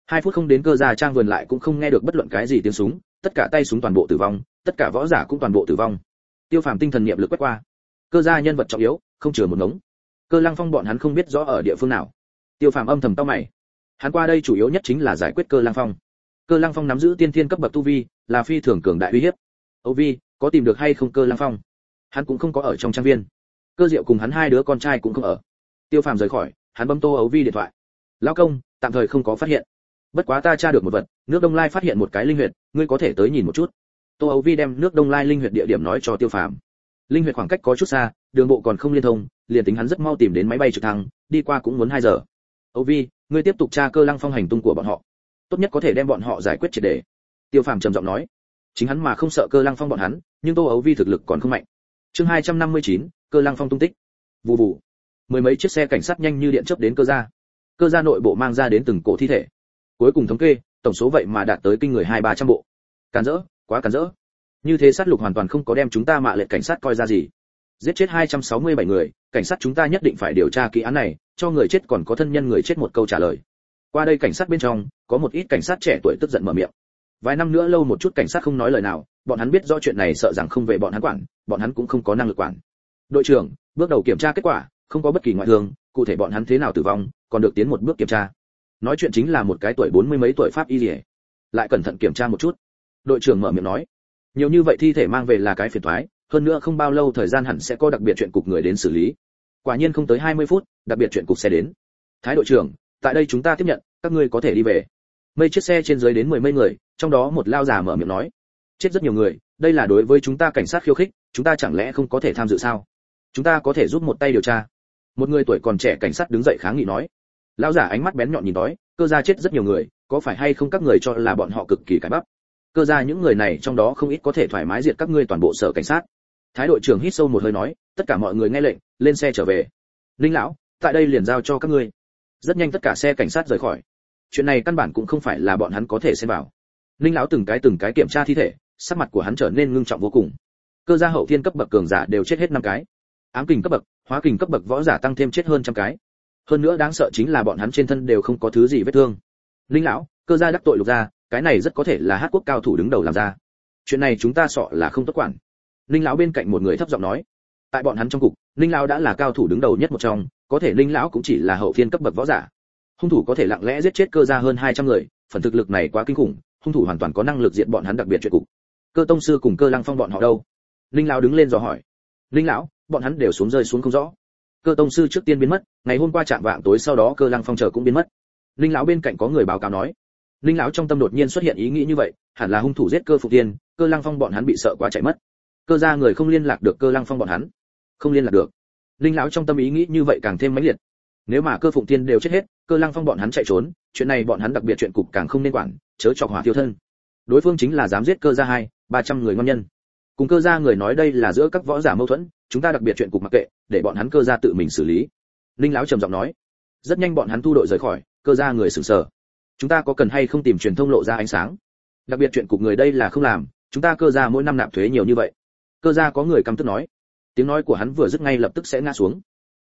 2 phút không đến, cơ gia trang vườn lại cũng không nghe được bất luận cái gì tiếng súng, tất cả tay súng toàn bộ tử vong, tất cả võ giả cũng toàn bộ tử vong. Tiêu Phàm tinh thần niệm lực quét qua, cơ gia nhân vật trọng yếu, không chừa một ngống. Cơ Lăng Phong bọn hắn không biết rõ ở địa phương nào. Tiêu Phàm âm thầm cau mày. Hắn qua đây chủ yếu nhất chính là giải quyết Cơ Lăng Phong. Cơ Lăng Phong nắm giữ tiên thiên cấp bậc tu vi, là phi thường cường đại uy hiếp. Âu Vi, có tìm được hay không Cơ Lăng Phong? Hắn cũng không có ở trong trang viên. Cơ Diệu cùng hắn 2 đứa con trai cũng không ở. Tiêu Phàm rời khỏi, hắn bấm Tô Âu Vi điện thoại. Lão công, tạm thời không có phát hiện. Bất quá ta tra được một vật, nước Đông Lai phát hiện một cái linh huyệt, ngươi có thể tới nhìn một chút. Tô Âu Vi đem nước Đông Lai linh huyệt địa điểm nói cho Tiêu Phàm. Linh huyệt khoảng cách có chút xa, đường bộ còn không liên thông, liền tính hắn rất mau tìm đến máy bay trực thăng, đi qua cũng muốn 2 giờ. Âu Vi, ngươi tiếp tục tra Cơ Lăng Phong hành tung của bọn họ, tốt nhất có thể đem bọn họ giải quyết triệt để. Tiêu Phàm trầm giọng nói. Chính hắn mà không sợ Cơ Lăng Phong bọn hắn, nhưng Tô Âu Vi thực lực còn không mạnh. Chương 259, Cơ Lăng Phong tung tích. Vù vù. Mười mấy chiếc xe cảnh sát nhanh như điện chớp đến cơ gia. Cơ gia nội bộ mang ra đến từng cổ thi thể. Cuối cùng thống kê, tổng số vậy mà đạt tới kinh người 200-300 bộ. Càn rỡ, quá càn rỡ. Như thế sát lục hoàn toàn không có đem chúng ta mạ lệ cảnh sát coi ra gì. Giết chết 267 người, cảnh sát chúng ta nhất định phải điều tra kỹ án này, cho người chết còn có thân nhân người chết một câu trả lời. Qua đây cảnh sát bên trong, có một ít cảnh sát trẻ tuổi tức giận mở miệng. Vài năm nữa lâu một chút cảnh sát không nói lời nào, bọn hắn biết rõ chuyện này sợ rằng không về bọn hắn quản, bọn hắn cũng không có năng lực quản. Đội trưởng, bước đầu kiểm tra kết quả, không có bất kỳ ngoại thương, cụ thể bọn hắn thế nào tử vong, còn được tiến một bước kiểm tra. Nói chuyện chính là một cái tuổi 40 mấy tuổi pháp y liễu. Lại cẩn thận kiểm tra một chút. Đội trưởng mở miệng nói, nhiều như vậy thi thể mang về là cái phiền toái, hơn nữa không bao lâu thời gian hẳn sẽ có đặc biệt chuyện cục người đến xử lý. Quả nhiên không tới 20 phút, đặc biệt chuyện cục sẽ đến. Thái đội trưởng, tại đây chúng ta tiếp nhận, các ngươi có thể đi về. Mấy chiếc xe trên dưới đến 10 mấy người, trong đó một lao già mở miệng nói, chết rất nhiều người, đây là đối với chúng ta cảnh sát khiêu khích, chúng ta chẳng lẽ không có thể tham dự sao? Chúng ta có thể giúp một tay điều tra. Một người tuổi còn trẻ cảnh sát đứng dậy kháng nghị nói. Lão giả ánh mắt bén nhọn nhìn nói, cơ gia chết rất nhiều người, có phải hay không các người cho là bọn họ cực kỳ cãi bắp? Cơ gia những người này trong đó không ít có thể thoải mái diệt các ngươi toàn bộ sở cảnh sát. Thái đội trưởng hít sâu một hơi nói, tất cả mọi người nghe lệnh, lên xe trở về. Linh lão, tại đây liền giao cho các ngươi. Rất nhanh tất cả xe cảnh sát rời khỏi. Chuyện này căn bản cũng không phải là bọn hắn có thể xen vào. Linh lão từng cái kiểm tra thi thể, sắc mặt của hắn trở nên ngưng trọng vô cùng. Cơ gia hậu thiên cấp bậc cường giả đều chết hết 5 cái. Ám kình cấp bậc, hóa kình cấp bậc võ giả tăng thêm chết hơn 100 cái. Hơn nữa đáng sợ chính là bọn hắn trên thân đều không có thứ gì vết thương. Linh lão, cơ gia đắc tội Lục gia, cái này rất có thể là Hát quốc cao thủ đứng đầu làm ra. Chuyện này chúng ta sợ là không tốt quản. Linh lão bên cạnh một người thấp giọng nói. Tại bọn hắn trong cục, Linh lão đã là cao thủ đứng đầu nhất một trong, có thể Linh lão cũng chỉ là hậu thiên cấp bậc võ giả. Hung thủ có thể lặng lẽ giết chết cơ gia hơn 200 người, phần thực lực này quá kinh khủng, hung thủ hoàn toàn có năng lực diệt bọn hắn đặc biệt chuyện cục. Cơ tông sư cùng Cơ Lăng Phong bọn họ đâu? Linh lão đứng lên dò hỏi. Linh lão, bọn hắn đều rơi xuống không rõ. Cơ tông sư trước tiên biến mất, ngày hôm qua chạm vạng tối sau đó Cơ Lăng Phong chờ cũng biến mất. Linh lão bên cạnh có người báo cáo nói. Linh lão trong tâm đột nhiên xuất hiện ý nghĩ như vậy, hẳn là hung thủ giết Cơ Phục Tiên, Cơ Lăng Phong bọn hắn bị sợ quá chạy mất. Cơ gia người không liên lạc được Cơ Lăng Phong bọn hắn. Không liên lạc được. Linh lão trong tâm ý nghĩ như vậy càng thêm mãnh liệt. Nếu mà Cơ Phụng Tiên đều chết hết, Cơ Lăng Phong bọn hắn chạy trốn, chuyện này bọn hắn đặc biệt chuyện cục càng không nên quản, chớ chọc hỏa tiêu thân. Đối phương chính là dám giết Cơ gia 200-300 người ngon nhân. Cùng Cơ gia người nói đây là giữa các võ giả mâu thuẫn, chúng ta đặc biệt chuyện cục mặc kệ, để bọn hắn Cơ gia tự mình xử lý. Linh lão trầm giọng nói. Rất nhanh bọn hắn thu đội rời khỏi, Cơ gia người sửng sở. Chúng ta có cần hay không tìm truyền thông lộ ra ánh sáng? Đặc biệt chuyện cục người đây là không làm, chúng ta Cơ gia mỗi năm nạp thuế nhiều như vậy. Cơ gia có người căm tức nói. Tiếng nói của hắn vừa dứt ngay lập tức sẽ ngã xuống.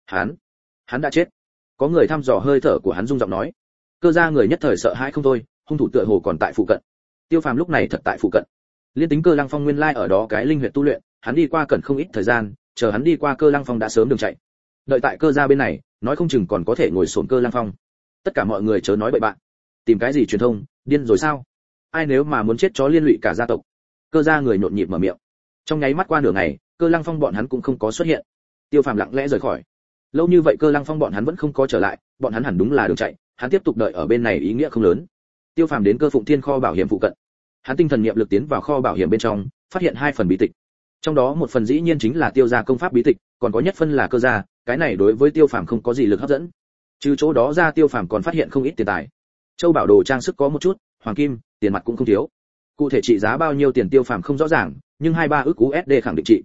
Hắn đã chết. Có người thăm dò hơi thở của hắn rung giọng nói. Cơ gia người nhất thời sợ hãi không thôi, hung thủ tựa hồ còn tại phụ cận. Tiêu Phàm lúc này thật tại phụ cận. Liên tính Cơ Lăng Phong nguyên lai ở đó cái linh huyệt tu luyện, hắn đi qua cần không ít thời gian, chờ hắn đi qua Cơ Lăng Phong đã sớm đường chạy. Đợi tại Cơ gia bên này, nói không chừng còn có thể ngồi xổm Cơ Lăng Phong. Tất cả mọi người chớ nói bậy bạn. Tìm cái gì truyền thông, điên rồi sao? Ai nếu mà muốn chết chó liên lụy cả gia tộc. Cơ gia người nhộn nhịp mở miệng. Trong nháy mắt qua nửa ngày, Cơ Lăng Phong bọn hắn cũng không có xuất hiện. Tiêu Phàm lặng lẽ rời khỏi. Lâu như vậy Cơ Lăng Phong bọn hắn vẫn không có trở lại, bọn hắn hẳn đúng là đường chạy, hắn tiếp tục đợi ở bên này ý nghĩa không lớn. Tiêu Phàm đến Cơ Phụng Thiên kho bảo hiểm phụ cận. Hắn tinh thần niệm lực tiến vào kho bảo hiểm bên trong, phát hiện 2 phần bí tịch. Trong đó một phần dĩ nhiên chính là Tiêu gia công pháp bí tịch, còn có nhất phân là Cơ gia, cái này đối với Tiêu Phàm không có gì lực hấp dẫn. Trừ chỗ đó ra Tiêu Phàm còn phát hiện không ít tiền tài. Châu bảo đồ trang sức có một chút, hoàng kim, tiền mặt cũng không thiếu. Cụ thể trị giá bao nhiêu tiền Tiêu Phàm không rõ ràng, nhưng 2-3 ức USD khẳng định trị.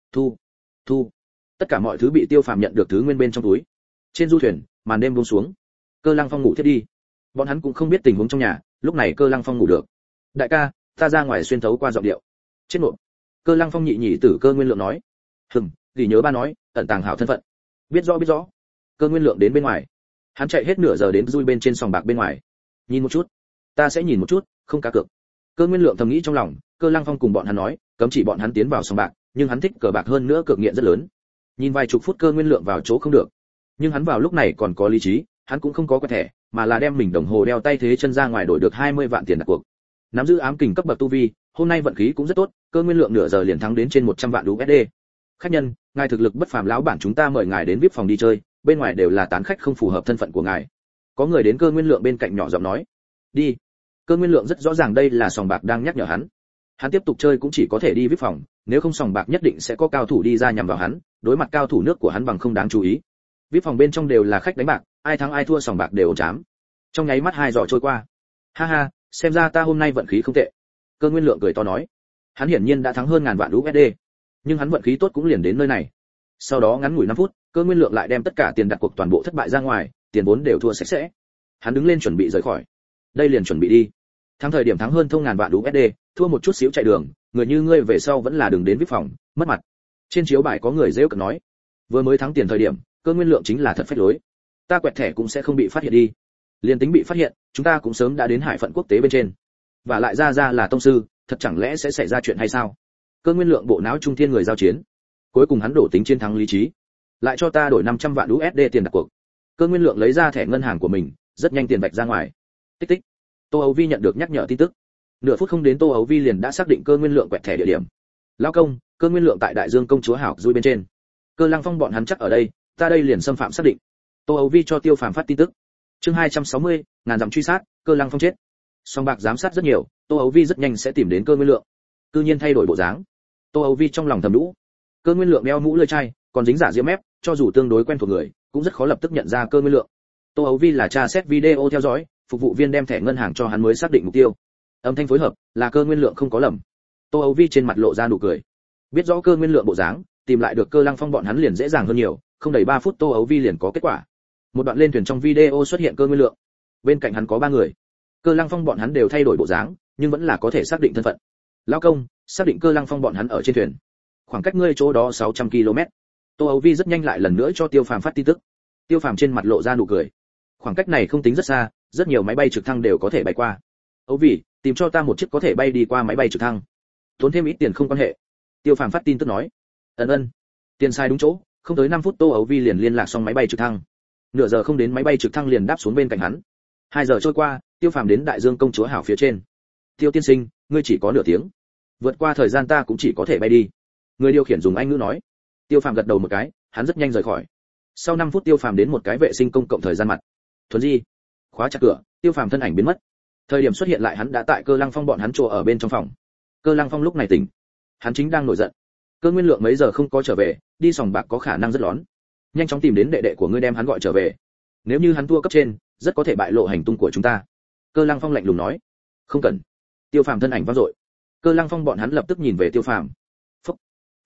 Thu. Tất cả mọi thứ bị Tiêu Phàm nhận được thứ nguyên bên trong túi. Trên du thuyền, màn đêm buông xuống. Cơ Lăng Phong ngủ thiết đi. Bọn hắn cũng không biết tình huống trong nhà, lúc này Cơ Lăng Phong ngủ được. Đại ca, ta ra ngoài xuyên thấu qua giọng điệu. Chết nộp. Cơ Lăng Phong nhị nhị tử Cơ Nguyên Lượng nói. Ghi nhớ ba nói, ẩn tàng hảo thân phận. Biết rõ. Cơ Nguyên Lượng đến bên ngoài. Hắn chạy hết nửa giờ đến dui bên trên sòng bạc bên ngoài. Nhìn một chút. Ta sẽ nhìn một chút, không cá cược. Cơ Nguyên Lượng thầm nghĩ trong lòng, Cơ Lăng Phong cùng bọn hắn nói, cấm chỉ bọn hắn tiến vào sòng bạc, nhưng hắn thích cờ bạc hơn nữa cược nghiện rất lớn. Nhìn vài chục phút Cơ Nguyên Lượng vào chỗ không được, nhưng hắn vào lúc này còn có lý trí, hắn cũng không có quẹt thẻ, mà là đem mình đồng hồ đeo tay thế chân ra ngoài đổi được 20 vạn tiền đặt cuộc. Nắm giữ ám kình cấp bậc tu vi, hôm nay vận khí cũng rất tốt, Cơ Nguyên Lượng nửa giờ liền thắng đến trên 100 vạn USD. Khách nhân, ngài thực lực bất phàm, lão bản chúng ta mời ngài đến VIP phòng đi chơi, bên ngoài đều là tán khách không phù hợp thân phận của ngài. Có người đến Cơ Nguyên Lượng bên cạnh nhỏ giọng nói. Đi. Cơ Nguyên Lượng rất rõ ràng đây là sòng bạc đang nhắc nhở hắn. Hắn tiếp tục chơi cũng chỉ có thể đi VIP phòng, nếu không sòng bạc nhất định sẽ có cao thủ đi ra nhằm vào hắn, đối mặt cao thủ nước của hắn bằng không đáng chú ý. VIP phòng bên trong đều là khách đánh bạc, ai thắng ai thua sòng bạc đều chám. Trong nháy mắt 2 giờ trôi qua. Ha ha, xem ra ta hôm nay vận khí không tệ. Cơ Nguyên Lượng cười to nói. Hắn hiển nhiên đã thắng hơn ngàn vạn USD, nhưng hắn vận khí tốt cũng liền đến nơi này. Sau đó ngắn ngủi 5 phút, Cơ Nguyên Lượng lại đem tất cả tiền đặt cuộc toàn bộ thất bại ra ngoài, tiền vốn đều thua sạch sẽ. Hắn đứng lên chuẩn bị rời khỏi. Đây liền chuẩn bị đi. Thắng thời điểm thắng hơn thông ngàn vạn USD, thua một chút xíu chạy đường, người như ngươi về sau vẫn là đừng đến VIP phòng, mất mặt. Trên chiếu bài có người giễu cợt nói, vừa mới thắng tiền thời điểm, Cơ Nguyên Lượng chính là thật phách lối. Ta quẹt thẻ cũng sẽ không bị phát hiện đi. Liên tính bị phát hiện, chúng ta cũng sớm đã đến hải phận quốc tế bên trên. Và lại ra là tông sư, thật chẳng lẽ sẽ xảy ra chuyện hay sao? Cơ Nguyên Lượng bộ não trung thiên người giao chiến. Cuối cùng hắn đổ tính chiến thắng lý trí. Lại cho ta đổi 500 vạn USD tiền đặt cuộc. Cơ Nguyên Lượng lấy ra thẻ ngân hàng của mình, rất nhanh tiền vạch ra ngoài. Tích tích. Tô Âu Vi nhận được nhắc nhở tin tức. Nửa phút không đến Tô Âu Vi liền đã xác định Cơ Nguyên Lượng quẹt thẻ địa điểm. Lão công, Cơ Nguyên Lượng tại Đại Dương công chúa hảo vui bên trên. Cơ Lăng Phong bọn hắn chắc ở đây, ta đây liền xâm phạm xác định. Tô Âu Vi cho Tiêu Phàm phát tin tức. Chương 260, ngàn dặm truy sát, Cơ Lăng Phong chết. Song bạc giám sát rất nhiều, Tô Âu Vi rất nhanh sẽ tìm đến Cơ Nguyên Lượng. Cư nhiên thay đổi bộ dáng. Tô Âu Vi trong lòng thầm nhủ. Cơ Nguyên Lượng đeo mũ lưỡi chai, còn dính giả diễm mép, cho dù tương đối quen thuộc người, cũng rất khó lập tức nhận ra Cơ Nguyên Lượng. Tô Âu Vi là tra xét video theo dõi, phục vụ viên đem thẻ ngân hàng cho hắn mới xác định mục tiêu. Âm thanh phối hợp, là Cơ Nguyên Lượng không có lầm. Tô Âu Vi trên mặt lộ ra nụ cười. Biết rõ Cơ Nguyên Lượng bộ dáng, tìm lại được Cơ Lăng Phong bọn hắn liền dễ dàng hơn nhiều, không đầy 3 phút Tô Âu Vi liền có kết quả. Một đoạn lên thuyền trong video xuất hiện Cơ Nguyên Lượng. Bên cạnh hắn có 3 người. Cơ Lăng Phong bọn hắn đều thay đổi bộ dáng, nhưng vẫn là có thể xác định thân phận. Lão công, xác định Cơ Lăng Phong bọn hắn ở trên thuyền. Khoảng cách ngươi chỗ đó 600 km. Tô Âu Vi rất nhanh lại lần nữa cho Tiêu Phàm phát tin tức. Tiêu Phàm trên mặt lộ ra nụ cười. Khoảng cách này không tính rất xa, rất nhiều máy bay trực thăng đều có thể bay qua. Âu Vi, tìm cho ta một chiếc có thể bay đi qua máy bay trực thăng. Tốn thêm ít tiền không quan hệ. Tiêu Phàm phát tin tức nói. Ân. Tiền sai đúng chỗ, không tới 5 phút Tô Âu Vi liền liên lạc xong máy bay trực thăng. Nửa giờ không đến máy bay trực thăng liền đáp xuống bên cạnh hắn. 2 giờ trôi qua, Tiêu Phàm đến Đại Dương công chúa hảo phía trên. Tiêu tiên sinh, ngươi chỉ có nửa tiếng. Vượt qua thời gian ta cũng chỉ có thể bay đi. Người điều khiển dùng Anh ngữ nói. Tiêu Phàm gật đầu một cái, hắn rất nhanh rời khỏi. Sau 5 phút Tiêu Phàm đến một cái vệ sinh công cộng thời gian mặt. Thuần di. Khóa chặt cửa, Tiêu Phàm thân ảnh biến mất. Thời điểm xuất hiện lại hắn đã tại Cơ Lăng Phong bọn hắn chỗ ở bên trong phòng. Cơ Lăng Phong lúc này tỉnh. Hắn chính đang nổi giận. Cơ Nguyên Lượng mấy giờ không có trở về, đi sòng bạc có khả năng rất lón. Nhanh chóng tìm đến đệ đệ của ngươi đem hắn gọi trở về. Nếu như hắn thua cấp trên, rất có thể bại lộ hành tung của chúng ta. Cơ Lăng Phong lạnh lùng nói. Không cần. Tiêu Phàm thân ảnh vang dội. Cơ Lăng Phong bọn hắn lập tức nhìn về Tiêu Phàm. Phốc.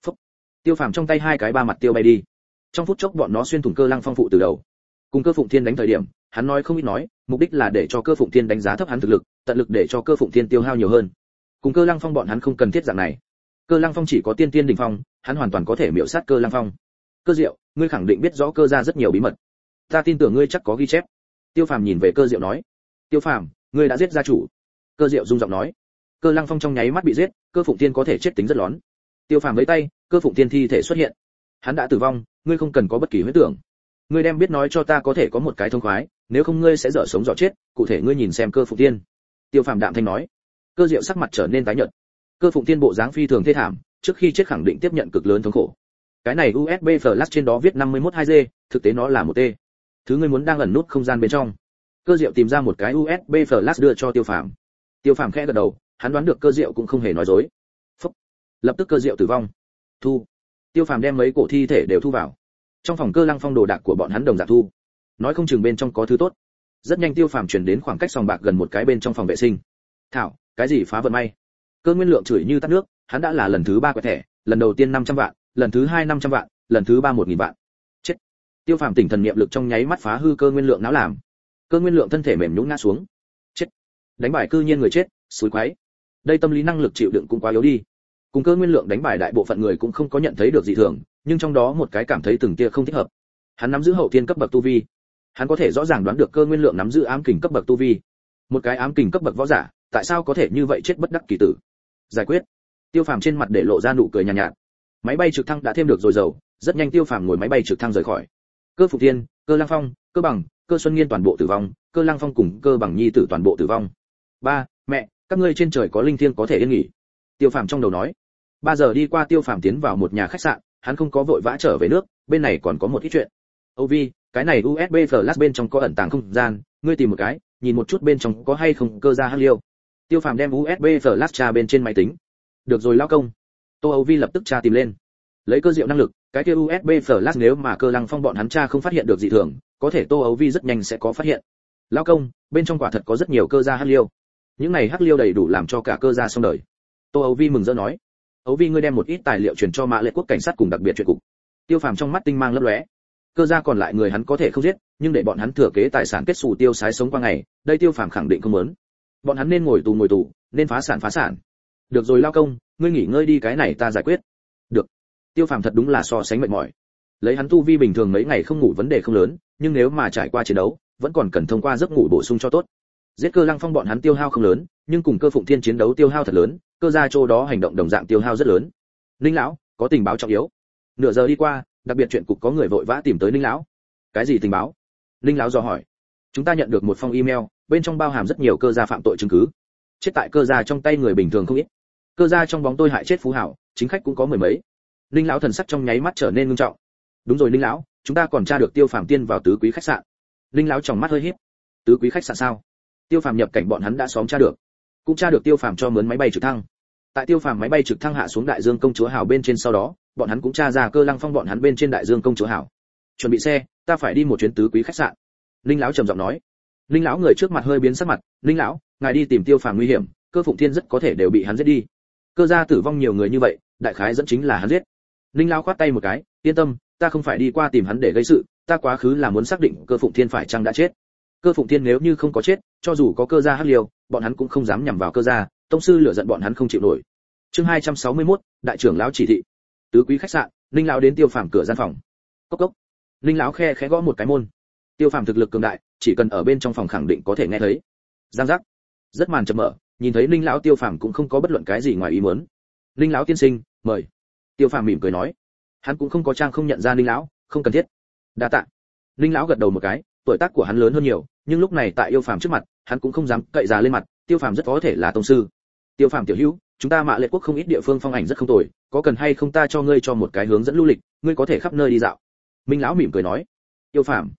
Tiêu Phàm trong tay 2 cái 3 mặt tiêu bay đi. Trong phút chốc bọn nó xuyên thủng Cơ Lăng Phong phụ từ đầu. Cùng Cơ Phụng Thiên đánh thời điểm, hắn nói không ít nói, mục đích là để cho Cơ Phụng Thiên đánh giá thấp hắn thực lực, tận lực để cho Cơ Phụng Thiên tiêu hao nhiều hơn. Cùng Cơ Lăng Phong bọn hắn không cần thiết dạng này. Cơ Lăng Phong chỉ có tiên đỉnh phong, hắn hoàn toàn có thể miểu sát Cơ Lăng Phong. Cơ Diệu, ngươi khẳng định biết rõ Cơ gia rất nhiều bí mật. Ta tin tưởng ngươi chắc có ghi chép. Tiêu Phàm nhìn về Cơ Diệu nói. Tiêu Phàm, ngươi đã giết gia chủ. Cơ Diệu rung giọng nói. Cơ Lăng Phong trong nháy mắt bị giết, Cơ Phụng Thiên có thể chết tính rất lón. Tiêu Phàm lấy tay, Cơ Phụng Thiên thi thể xuất hiện. Hắn đã tử vong, ngươi không cần có bất kỳ huyết tưởng. Ngươi đem biết nói cho ta có thể có một cái thông khoái, nếu không ngươi sẽ dở sống dở chết, cụ thể ngươi nhìn xem Cơ Phụng Thiên. Tiêu Phàm đạm thanh nói. Cơ Diệu sắc mặt trở nên tái nhợt. Cơ Phụng Thiên bộ dáng phi thường thê thảm, trước khi chết khẳng định tiếp nhận cực lớn thống khổ. Cái này USB flash trên đó viết 51 2G, thực tế nó là một T. Thứ ngươi muốn đang ẩn nút không gian bên trong. Cơ Diệu tìm ra một cái USB flash đưa cho Tiêu Phàm. Tiêu Phàm khẽ gật đầu, hắn đoán được Cơ Diệu cũng không hề nói dối. Phúc. Lập tức Cơ Diệu tử vong. Thu. Tiêu Phàm đem mấy cổ thi thể đều thu vào. Trong phòng Cơ Lăng Phong đồ đạc của bọn hắn đồng dạng thu. Nói không chừng bên trong có thứ tốt. Rất nhanh Tiêu Phàm chuyển đến khoảng cách sòng bạc gần một cái bên trong phòng vệ sinh. Thảo, cái gì phá vận may? Cơ Nguyên Lượng chửi như tắt nước, hắn đã là lần thứ 3 quẹt thẻ, lần đầu tiên 500 vạn, lần thứ 2 500 vạn, lần thứ 3 1000 vạn. Chết. Tiêu Phàm tỉnh thần niệm lực trong nháy mắt phá hư Cơ Nguyên Lượng não làm. Cơ Nguyên Lượng thân thể mềm nhũn ngã xuống. Chết. Đánh bài cư nhiên người chết, xúi quái. Đây tâm lý năng lực chịu đựng cũng quá yếu đi. Cùng Cơ Nguyên Lượng đánh bài đại bộ phận người cũng không có nhận thấy được dị thường, nhưng trong đó một cái cảm thấy từng tia không thích hợp. Hắn nắm giữ hậu thiên cấp bậc tu vi. Hắn có thể rõ ràng đoán được Cơ Nguyên Lượng nắm giữ ám kình cấp bậc tu vi. Một cái ám kình cấp bậc võ giả, tại sao có thể như vậy chết bất đắc kỳ tử? Giải quyết. Tiêu Phàm trên mặt để lộ ra nụ cười nhàn nhạt. Máy bay trực thăng đã thêm được rồi dầu, rất nhanh Tiêu Phàm ngồi máy bay trực thăng rời khỏi. Cơ Phục Thiên, Cơ Lăng Phong, Cơ Bằng, Cơ Xuân Nghiên toàn bộ tử vong, Cơ Lăng Phong cùng Cơ Bằng nhi tử toàn bộ tử vong. Ba, mẹ, các ngươi trên trời có linh thiêng có thể yên nghỉ. Tiêu Phàm trong đầu nói. 3 giờ đi qua, Tiêu Phàm tiến vào một nhà khách sạn, hắn không có vội vã trở về nước, bên này còn có một ít chuyện. Âu Vi, cái này USB flash bên trong có ẩn tàng không gian, ngươi tìm một cái, nhìn một chút bên trong có hay không cơ gia hắc liêu. Tiêu Phàm đem USB flash tra bên trên máy tính. Được rồi lão công. Tô Âu Vi lập tức tra tìm lên. Lấy cơ diệu năng lực, cái kia USB flash nếu mà Cơ Lăng Phong bọn hắn tra không phát hiện được dị thường, có thể Tô Âu Vi rất nhanh sẽ có phát hiện. Lão công, bên trong quả thật có rất nhiều cơ gia hắc liêu. Những này hắc liêu đầy đủ làm cho cả cơ gia xong đời. Tô Âu Vi mừng rỡ nói. Âu Vi, ngươi đem một ít tài liệu truyền cho Mã Lệ Quốc cảnh sát cùng đặc biệt chuyện cục. Tiêu Phàm trong mắt tinh mang lấp lóe. Cơ gia còn lại người hắn có thể không giết, nhưng để bọn hắn thừa kế tài sản kết xù tiêu xái sống qua ngày, đây Tiêu Phàm khẳng định không muốn. Bọn hắn nên ngồi tù, nên phá sản. Được rồi lao công, ngươi nghỉ ngơi đi, cái này ta giải quyết. Được. Tiêu Phàm thật đúng là so sánh mệt mỏi. Lấy hắn tu vi bình thường mấy ngày không ngủ vấn đề không lớn, nhưng nếu mà trải qua chiến đấu, vẫn còn cần thông qua giấc ngủ bổ sung cho tốt. Giết Cơ Lăng Phong bọn hắn tiêu hao không lớn, nhưng cùng Cơ Phụng Thiên chiến đấu tiêu hao thật lớn, cơ gia chỗ đó hành động đồng dạng tiêu hao rất lớn. Ninh lão, có tình báo trọng yếu. Nửa giờ đi qua, đặc biệt chuyện cục có người vội vã tìm tới Ninh lão. Cái gì tình báo? Ninh lão dò hỏi. Chúng ta nhận được một phong email, bên trong bao hàm rất nhiều cơ gia phạm tội chứng cứ. Chết tại cơ gia trong tay người bình thường không ít. Cơ gia trong bóng tôi hại chết phú hảo, chính khách cũng có mười mấy. Ninh lão thần sắc trong nháy mắt trở nên nghiêm trọng. Đúng rồi Ninh lão, chúng ta còn tra được Tiêu Phàm tiên vào tứ quý khách sạn. Ninh lão trong mắt hơi híp. Tứ quý khách sạn sao? Tiêu Phàm nhập cảnh bọn hắn đã xóm tra được. Cũng tra được Tiêu Phàm cho mướn máy bay trực thăng. Tại Tiêu Phàm máy bay trực thăng hạ xuống Đại Dương công chúa hào bên trên sau đó, bọn hắn cũng tra ra Cơ Lăng Phong bọn hắn bên trên Đại Dương công chúa hào. Chuẩn bị xe, ta phải đi một chuyến tứ quý khách sạn. Ninh lão trầm giọng nói. Ninh lão người trước mặt hơi biến sắc mặt. Ninh lão, ngài đi tìm Tiêu Phàm nguy hiểm, Cơ Phụng Thiên rất có thể đều bị hắn giết đi. Cơ gia tử vong nhiều người như vậy, đại khái dẫn chính là hắn giết. Ninh lão khoát tay một cái, yên tâm, ta không phải đi qua tìm hắn để gây sự, ta quá khứ là muốn xác định Cơ Phụng Thiên phải chăng đã chết. Cơ Phụng Thiên nếu như không có chết, cho dù có cơ gia hắc liêu, bọn hắn cũng không dám nhằm vào cơ gia, tông sư lửa giận bọn hắn không chịu nổi. Chương 261, đại trưởng lão chỉ thị. Tứ quý khách sạn, Ninh lão đến Tiêu Phàm cửa gian phòng. Cốc cốc. Ninh lão khẽ gõ một cái môn. Tiêu Phàm thực lực cường đại, chỉ cần ở bên trong phòng khẳng định có thể nghe thấy. Giang giác. Rất màn chậm mở, nhìn thấy Ninh lão, Tiêu Phàm cũng không có bất luận cái gì ngoài ý muốn. Ninh lão tiên sinh, mời. Tiêu Phàm mỉm cười nói. Hắn cũng không có trang không nhận ra Ninh lão, không cần thiết. Đa tạ. Ninh lão gật đầu một cái, tuổi tác của hắn lớn hơn nhiều, nhưng lúc này tại Yêu Phàm trước mặt, hắn cũng không dám cậy già lên mặt. Tiêu Phàm rất có thể là tông sư. Tiêu Phàm tiểu hữu, chúng ta Mã Lệ Quốc không ít địa phương phong ảnh rất không tồi, có cần hay không ta cho ngươi cho một cái hướng dẫn lưu lịch, ngươi có thể khắp nơi đi dạo. Minh lão mỉm cười nói. Yêu Phàm,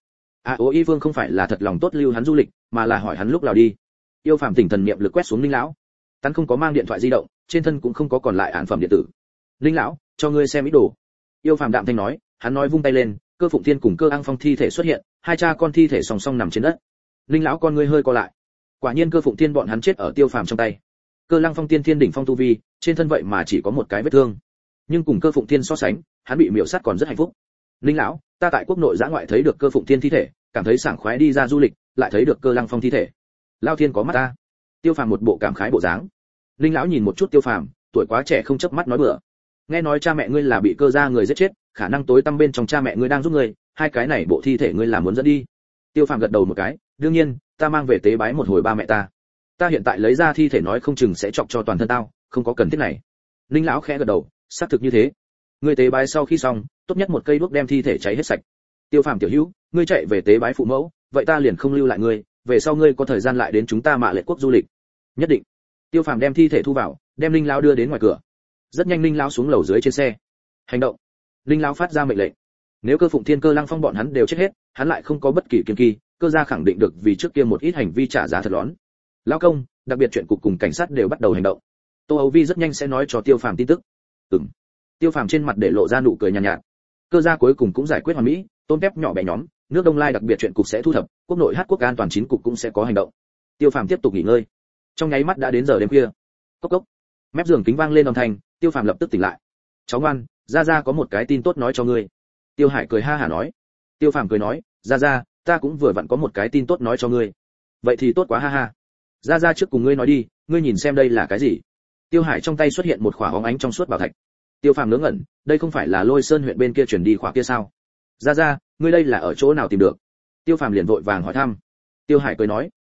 Y Vương không phải là thật lòng tốt lưu hắn du lịch, mà là hỏi hắn lúc nào đi. Yêu Phàm tỉnh thần niệm lực quét xuống Ninh lão. Hắn không có mang điện thoại di động, trên thân cũng không có còn lại án phẩm điện tử. Ninh lão, cho ngươi xem ý đồ. Yêu Phàm đạm thanh nói, hắn nói vung tay lên, Cơ Phụng Thiên cùng Cơ Lăng Phong thi thể xuất hiện, hai cha con thi thể song song nằm trên đất. Ninh lão con ngươi hơi co lại. Quả nhiên Cơ Phụng Thiên bọn hắn chết ở Tiêu Phàm trong tay. Cơ Lăng Phong tiên thiên đỉnh phong tu vi, trên thân vậy mà chỉ có một cái vết thương. Nhưng cùng Cơ Phụng Thiên so sánh, hắn bị miểu sát còn rất hạnh phúc. Ninh lão, ta tại quốc nội giã ngoại thấy được Cơ Phụng Thiên thi thể, cảm thấy sảng khoái đi ra du lịch, lại thấy được Cơ Lăng Phong thi thể. Lao thiên có mắt ta. Tiêu Phàm một bộ cảm khái bộ dáng. Ninh lão nhìn một chút Tiêu Phàm, tuổi quá trẻ không chớp mắt nói bừa. Nghe nói cha mẹ ngươi là bị cơ gia người giết chết, khả năng tối tăm bên trong cha mẹ ngươi đang giúp ngươi, hai cái này bộ thi thể ngươi là muốn dẫn đi. Tiêu Phàm gật đầu một cái, đương nhiên, ta mang về tế bái một hồi ba mẹ ta. Ta hiện tại lấy ra thi thể nói không chừng sẽ chọc cho toàn thân tao, không có cần thiết này. Ninh lão khẽ gật đầu, xác thực như thế. Ngươi tế bái sau khi xong, tốt nhất một cây đuốc đem thi thể cháy hết sạch. Tiêu Phàm tiểu hữu, ngươi chạy về tế bái phụ mẫu, vậy ta liền không lưu lại ngươi, về sau ngươi có thời gian lại đến chúng ta Mã Lệ Quốc du lịch. Nhất định. Tiêu Phàm đem thi thể thu vào, đem Ninh lão đưa đến ngoài cửa. Rất nhanh Ninh lão xuống lầu dưới trên xe. Hành động. Ninh lão phát ra mệnh lệnh. Nếu Cơ Phụng Thiên, Cơ Lăng Phong bọn hắn đều chết hết, hắn lại không có bất kỳ kiên kỳ, cơ gia khẳng định được vì trước kia một ít hành vi trả giá thật lớn. Lão công, đặc biệt chuyện cục cùng cảnh sát đều bắt đầu hành động. Tô Âu Vi rất nhanh sẽ nói cho Tiêu Phàm tin tức. Tiêu Phàm trên mặt để lộ ra nụ cười nhàn nhạt. Cơ gia cuối cùng cũng giải quyết hoàn mỹ, tôm tép nhỏ bé nhóm, nước Đông Lai đặc biệt chuyện cục sẽ thu thập, quốc nội Hát quốc an toàn chín cục cũng sẽ có hành động. Tiêu Phàm tiếp tục nghỉ ngơi. Trong nháy mắt đã đến giờ đêm khuya. Cốc cốc. Mép giường kính vang lên âm thanh, Tiêu Phàm lập tức tỉnh lại. Cháu ngoan, gia gia có một cái tin tốt nói cho ngươi. Tiêu Hải cười ha hả nói. Tiêu Phàm cười nói, gia gia, ta cũng vừa vặn có một cái tin tốt nói cho ngươi. Vậy thì tốt quá ha ha. Gia gia trước cùng ngươi nói đi, ngươi nhìn xem đây là cái gì. Tiêu Hải trong tay xuất hiện một khỏa hóng ánh trong suốt bảo thạch. Tiêu Phàm ngớ ngẩn, đây không phải là Lôi Sơn huyện bên kia chuyển đi khỏa kia sao? Gia gia, ngươi đây là ở chỗ nào tìm được? Tiêu Phàm liền vội vàng hỏi thăm. Tiêu Hải cười nói,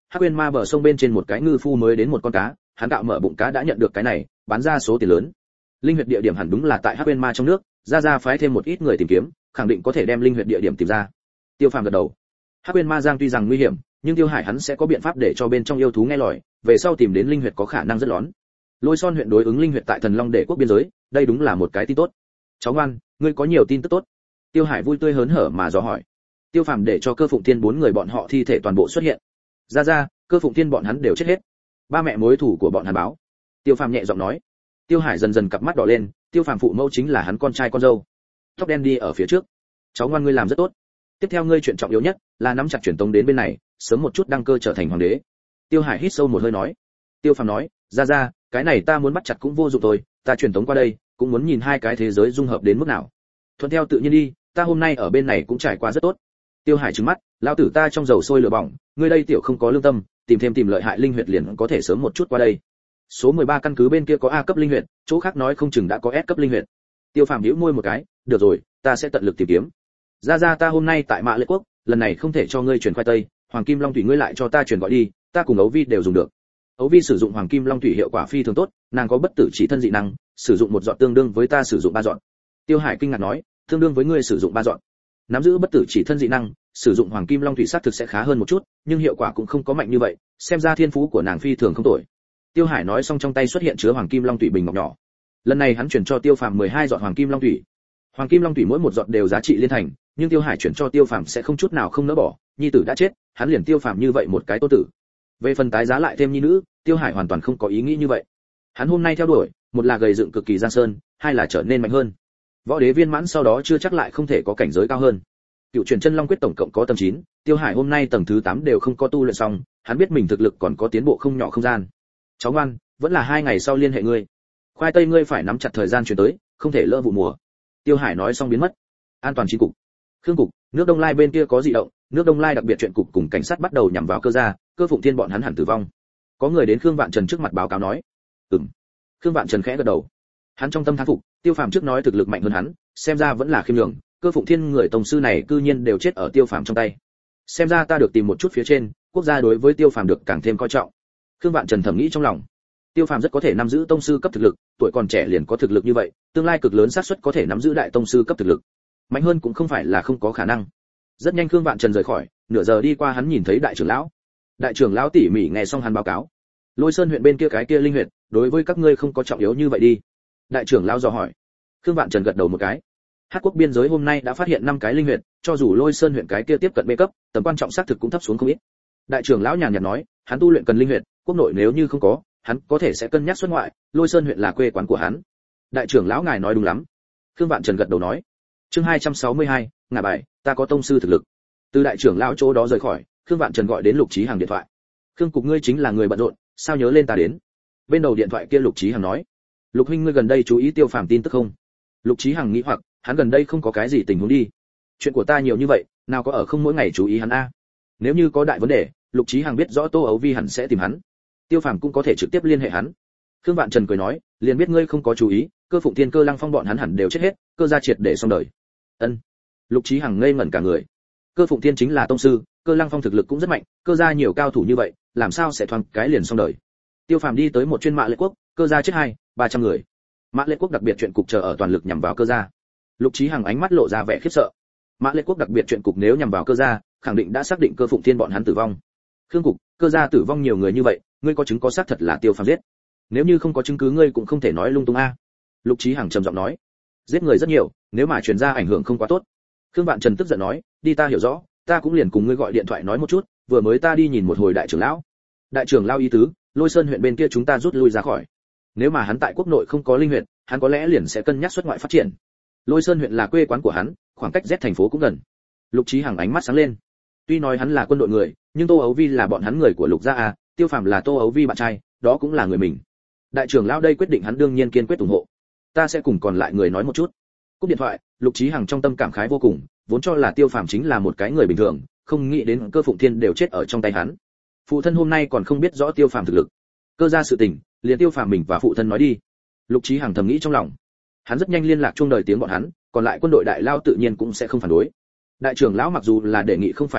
Hắc Uyên Ma bờ sông bên trên một cái ngư phu mới đến một con cá, hắn cạo mở bụng cá đã nhận được cái này, bán ra số tiền lớn. Linh huyệt địa điểm hẳn đúng là tại Hắc Uyên Ma trong nước, ra phái thêm một ít người tìm kiếm, khẳng định có thể đem linh huyệt địa điểm tìm ra. Tiêu Phàm gật đầu. Hắc Uyên Ma Giang tuy rằng nguy hiểm, nhưng Tiêu Hải hắn sẽ có biện pháp để cho bên trong yêu thú nghe lòi, về sau tìm đến linh huyệt có khả năng rất lớn. Lôi Son huyện đối ứng linh huyệt tại Thần Long Đệ quốc biên giới, đây đúng là một cái tin tốt. Cháu ngoan, ngươi có nhiều tin tức tốt. Tiêu Hải vui tươi hớn hở mà dò hỏi. Tiêu Phàm để cho Cơ Phụng Thiên 4 người bọn họ thi thể toàn bộ xuất hiện. Ra, Cơ Phụng Thiên bọn hắn đều chết hết. Ba mẹ mối thủ của bọn hắn báo. Tiêu Phàm nhẹ giọng nói. Tiêu Hải dần dần cặp mắt đỏ lên, Tiêu Phàm phụ mẫu chính là hắn con trai con dâu. Tóc đen đi ở phía trước. Cháu ngoan ngươi làm rất tốt. Tiếp theo ngươi chuyện trọng yếu nhất là nắm chặt truyền tống đến bên này, sớm một chút đăng cơ trở thành hoàng đế. Tiêu Hải hít sâu một hơi nói. Tiêu Phàm nói, ra, cái này ta muốn bắt chặt cũng vô dụng thôi, ta truyền tống qua đây, cũng muốn nhìn hai cái thế giới dung hợp đến mức nào. Thuận theo tự nhiên đi, ta hôm nay ở bên này cũng trải qua rất tốt. Tiêu Hải trừng mắt, lão tử ta trong dầu sôi lửa bỏng, ngươi đây tiểu không có lương tâm, tìm lợi hại linh huyệt liền có thể sớm một chút qua đây. Số 13 căn cứ bên kia có A cấp linh huyệt, chỗ khác nói không chừng đã có S cấp linh huyệt. Tiêu Phàm nhíu môi một cái, được rồi, ta sẽ tận lực tìm kiếm. Ra ta hôm nay tại Mã Lệ quốc, lần này không thể cho ngươi chuyển khoai tây, Hoàng Kim Long thủy ngươi lại cho ta chuyển gọi đi, ta cùng Ấu Vi đều dùng được. Ấu Vi sử dụng Hoàng Kim Long thủy hiệu quả phi thường tốt, nàng có bất tử chỉ thân dị năng, sử dụng một giọt tương đương với ta sử dụng 3 giọt. Tiêu Hải kinh ngạc nói, tương đương với ngươi sử dụng 3 giọt. Nắm giữ bất tử chỉ thân dị năng, sử dụng Hoàng Kim Long thủy sát thực sẽ khá hơn một chút, nhưng hiệu quả cũng không có mạnh như vậy, xem ra thiên phú của nàng phi thường không tồi. Tiêu Hải nói xong trong tay xuất hiện chứa Hoàng Kim Long thủy bình ngọc nhỏ. Lần này hắn chuyển cho Tiêu Phàm 12 giọt Hoàng Kim Long thủy. Hoàng Kim Long thủy mỗi một giọt đều giá trị liên thành, nhưng Tiêu Hải chuyển cho Tiêu Phàm sẽ không chút nào không nỡ bỏ, nhi tử đã chết, hắn liền Tiêu Phàm như vậy một cái tô tử. Về phần tái giá lại thêm nhi nữ, Tiêu Hải hoàn toàn không có ý nghĩ như vậy. Hắn hôm nay theo đuổi, một là gầy dựng cực kỳ giang sơn, hai là trở nên mạnh hơn. Võ đế viên mãn sau đó chưa chắc lại không thể có cảnh giới cao hơn. Cựu truyền chân long quyết tổng cộng có tầng 9, Tiêu Hải hôm nay tầng thứ 8 đều không có tu luyện xong, hắn biết mình thực lực còn có tiến bộ không nhỏ không gian. Cháu ngoan, vẫn là 2 ngày sau liên hệ ngươi. Khoai tây ngươi phải nắm chặt thời gian chuyển tới, không thể lỡ vụ mùa. Tiêu Hải nói xong biến mất. An toàn chín cục. Khương cục, nước Đông Lai bên kia có dị động, nước Đông Lai đặc biệt chuyện cục cùng cảnh sát bắt đầu nhằm vào Cơ gia, Cơ Phụng Thiên bọn hắn hẳn tử vong. Có người đến Khương Vạn Trần trước mặt báo cáo nói. Khương Vạn Trần khẽ gật đầu. Hắn trong tâm thán phục, Tiêu Phàm trước nói thực lực mạnh hơn hắn, xem ra vẫn là khiêm nhường, Cơ Phụng Thiên người tổng sư này cư nhiên đều chết ở Tiêu Phàm trong tay. Xem ra ta được tìm một chút phía trên, quốc gia đối với Tiêu Phàm được càng thêm coi trọng. Khương Vạn Trần thầm nghĩ trong lòng. Tiêu Phàm rất có thể nắm giữ tông sư cấp thực lực, tuổi còn trẻ liền có thực lực như vậy, tương lai cực lớn xác suất có thể nắm giữ đại tông sư cấp thực lực. Mạnh hơn cũng không phải là không có khả năng. Rất nhanh Khương Vạn Trần rời khỏi, nửa giờ đi qua hắn nhìn thấy đại trưởng lão. Đại trưởng lão tỉ mỉ nghe xong hắn báo cáo. Lôi Sơn huyện bên kia cái kia linh huyệt, đối với các ngươi không có trọng yếu như vậy đi. Đại trưởng lão dò hỏi. Khương Vạn Trần gật đầu một cái. Hắc quốc biên giới hôm nay đã phát hiện 5 cái linh huyệt, cho dù Lôi Sơn huyện cái kia tiếp cận B cấp, tầm quan trọng xác thực cũng thấp xuống không ít. Đại trưởng lão nhàn nhạt nói, hắn tu luyện cần linh huyệt, quốc nội nếu như không có, hắn có thể sẽ cân nhắc xuất ngoại, Lôi Sơn huyện là quê quán của hắn. Đại trưởng lão ngài nói đúng lắm. Khương Vạn Trần gật đầu nói. Chương 262, ngả bài, ta có tông sư thực lực. Từ đại trưởng lão chỗ đó rời khỏi, Khương Vạn Trần gọi đến Lục Chí Hằng điện thoại. Khương cục ngươi chính là người bận rộn, sao nhớ lên ta đến? Bên đầu điện thoại kia Lục Chí Hằng nói. Lục huynh ngươi gần đây chú ý Tiêu Phàm tin tức không? Lục Chí Hằng nghĩ hoặc, hắn gần đây không có cái gì tình huống đi. Chuyện của ta nhiều như vậy, nào có ở không mỗi ngày chú ý hắn a? Nếu như có đại vấn đề, Lục Chí Hằng biết rõ Tô Ấu Vi hẳn sẽ tìm hắn. Tiêu Phàm cũng có thể trực tiếp liên hệ hắn. Khương Vạn Trần cười nói, liền biết ngươi không có chú ý, Cơ Phụng Thiên Cơ Lăng Phong bọn hắn hẳn đều chết hết, Cơ gia triệt để xong đời. Ân. Lục Chí Hằng ngây ngẩn cả người. Cơ Phụng Thiên chính là tông sư, Cơ Lăng Phong thực lực cũng rất mạnh, Cơ gia nhiều cao thủ như vậy, làm sao sẽ thoáng cái liền xong đời. Tiêu Phàm đi tới một chuyên Mã Lệ quốc, Cơ gia chết 200-300 người. Mã Lệ quốc đặc biệt chuyện cục chờ ở toàn lực nhằm vào Cơ gia. Lục Chí Hằng ánh mắt lộ ra vẻ khiếp sợ. Mã Lệ quốc đặc biệt chuyện cục nếu nhằm vào Cơ gia, khẳng định đã xác định Cơ Phụng Thiên bọn hắn tử vong. Khương cục, Cơ gia tử vong nhiều người như vậy, ngươi có chứng có xác thật là Tiêu Phàm giết? Nếu như không có chứng cứ ngươi cũng không thể nói lung tung a. Lục Chí Hằng trầm giọng nói. Giết người rất nhiều, nếu mà truyền ra ảnh hưởng không quá tốt. Khương Vạn Trần tức giận nói, đi ta hiểu rõ, ta cũng liền cùng ngươi gọi điện thoại nói một chút, vừa mới ta đi nhìn một hồi đại trưởng lão. Đại trưởng lão ý tứ, Lôi Sơn huyện bên kia chúng ta rút lui ra khỏi. Nếu mà hắn tại quốc nội không có linh huyện, hắn có lẽ liền sẽ cân nhắc xuất ngoại phát triển. Lôi Sơn huyện là quê quán của hắn, khoảng cách Z thành phố cũng gần. Lục Chí Hằng ánh mắt sáng lên. Tuy nói hắn là quân đội người, nhưng Tô Ấu Vi là bọn hắn người của Lục gia a, Tiêu Phàm là Tô Ấu Vi bạn trai, đó cũng là người mình. Đại trưởng lão đây quyết định hắn đương nhiên kiên quyết ủng hộ. Ta sẽ cùng còn lại người nói một chút. Cúp điện thoại, Lục Chí Hằng trong tâm cảm khái vô cùng, vốn cho là Tiêu Phàm chính là một cái người bình thường, không nghĩ đến Cơ Phụng Thiên đều chết ở trong tay hắn. Phụ thân hôm nay còn không biết rõ Tiêu Phàm thực lực. Cơ gia sự tình, liền Tiêu Phàm mình và phụ thân nói đi. Lục Chí Hằng thầm nghĩ trong lòng. Hắn rất nhanh liên lạc chuông đời tiếng bọn hắn, còn lại quân đội đại lao tự nhiên cũng sẽ không phản đối. Đại trưởng lão mặc dù là đề nghị không phải mệnh lệnh,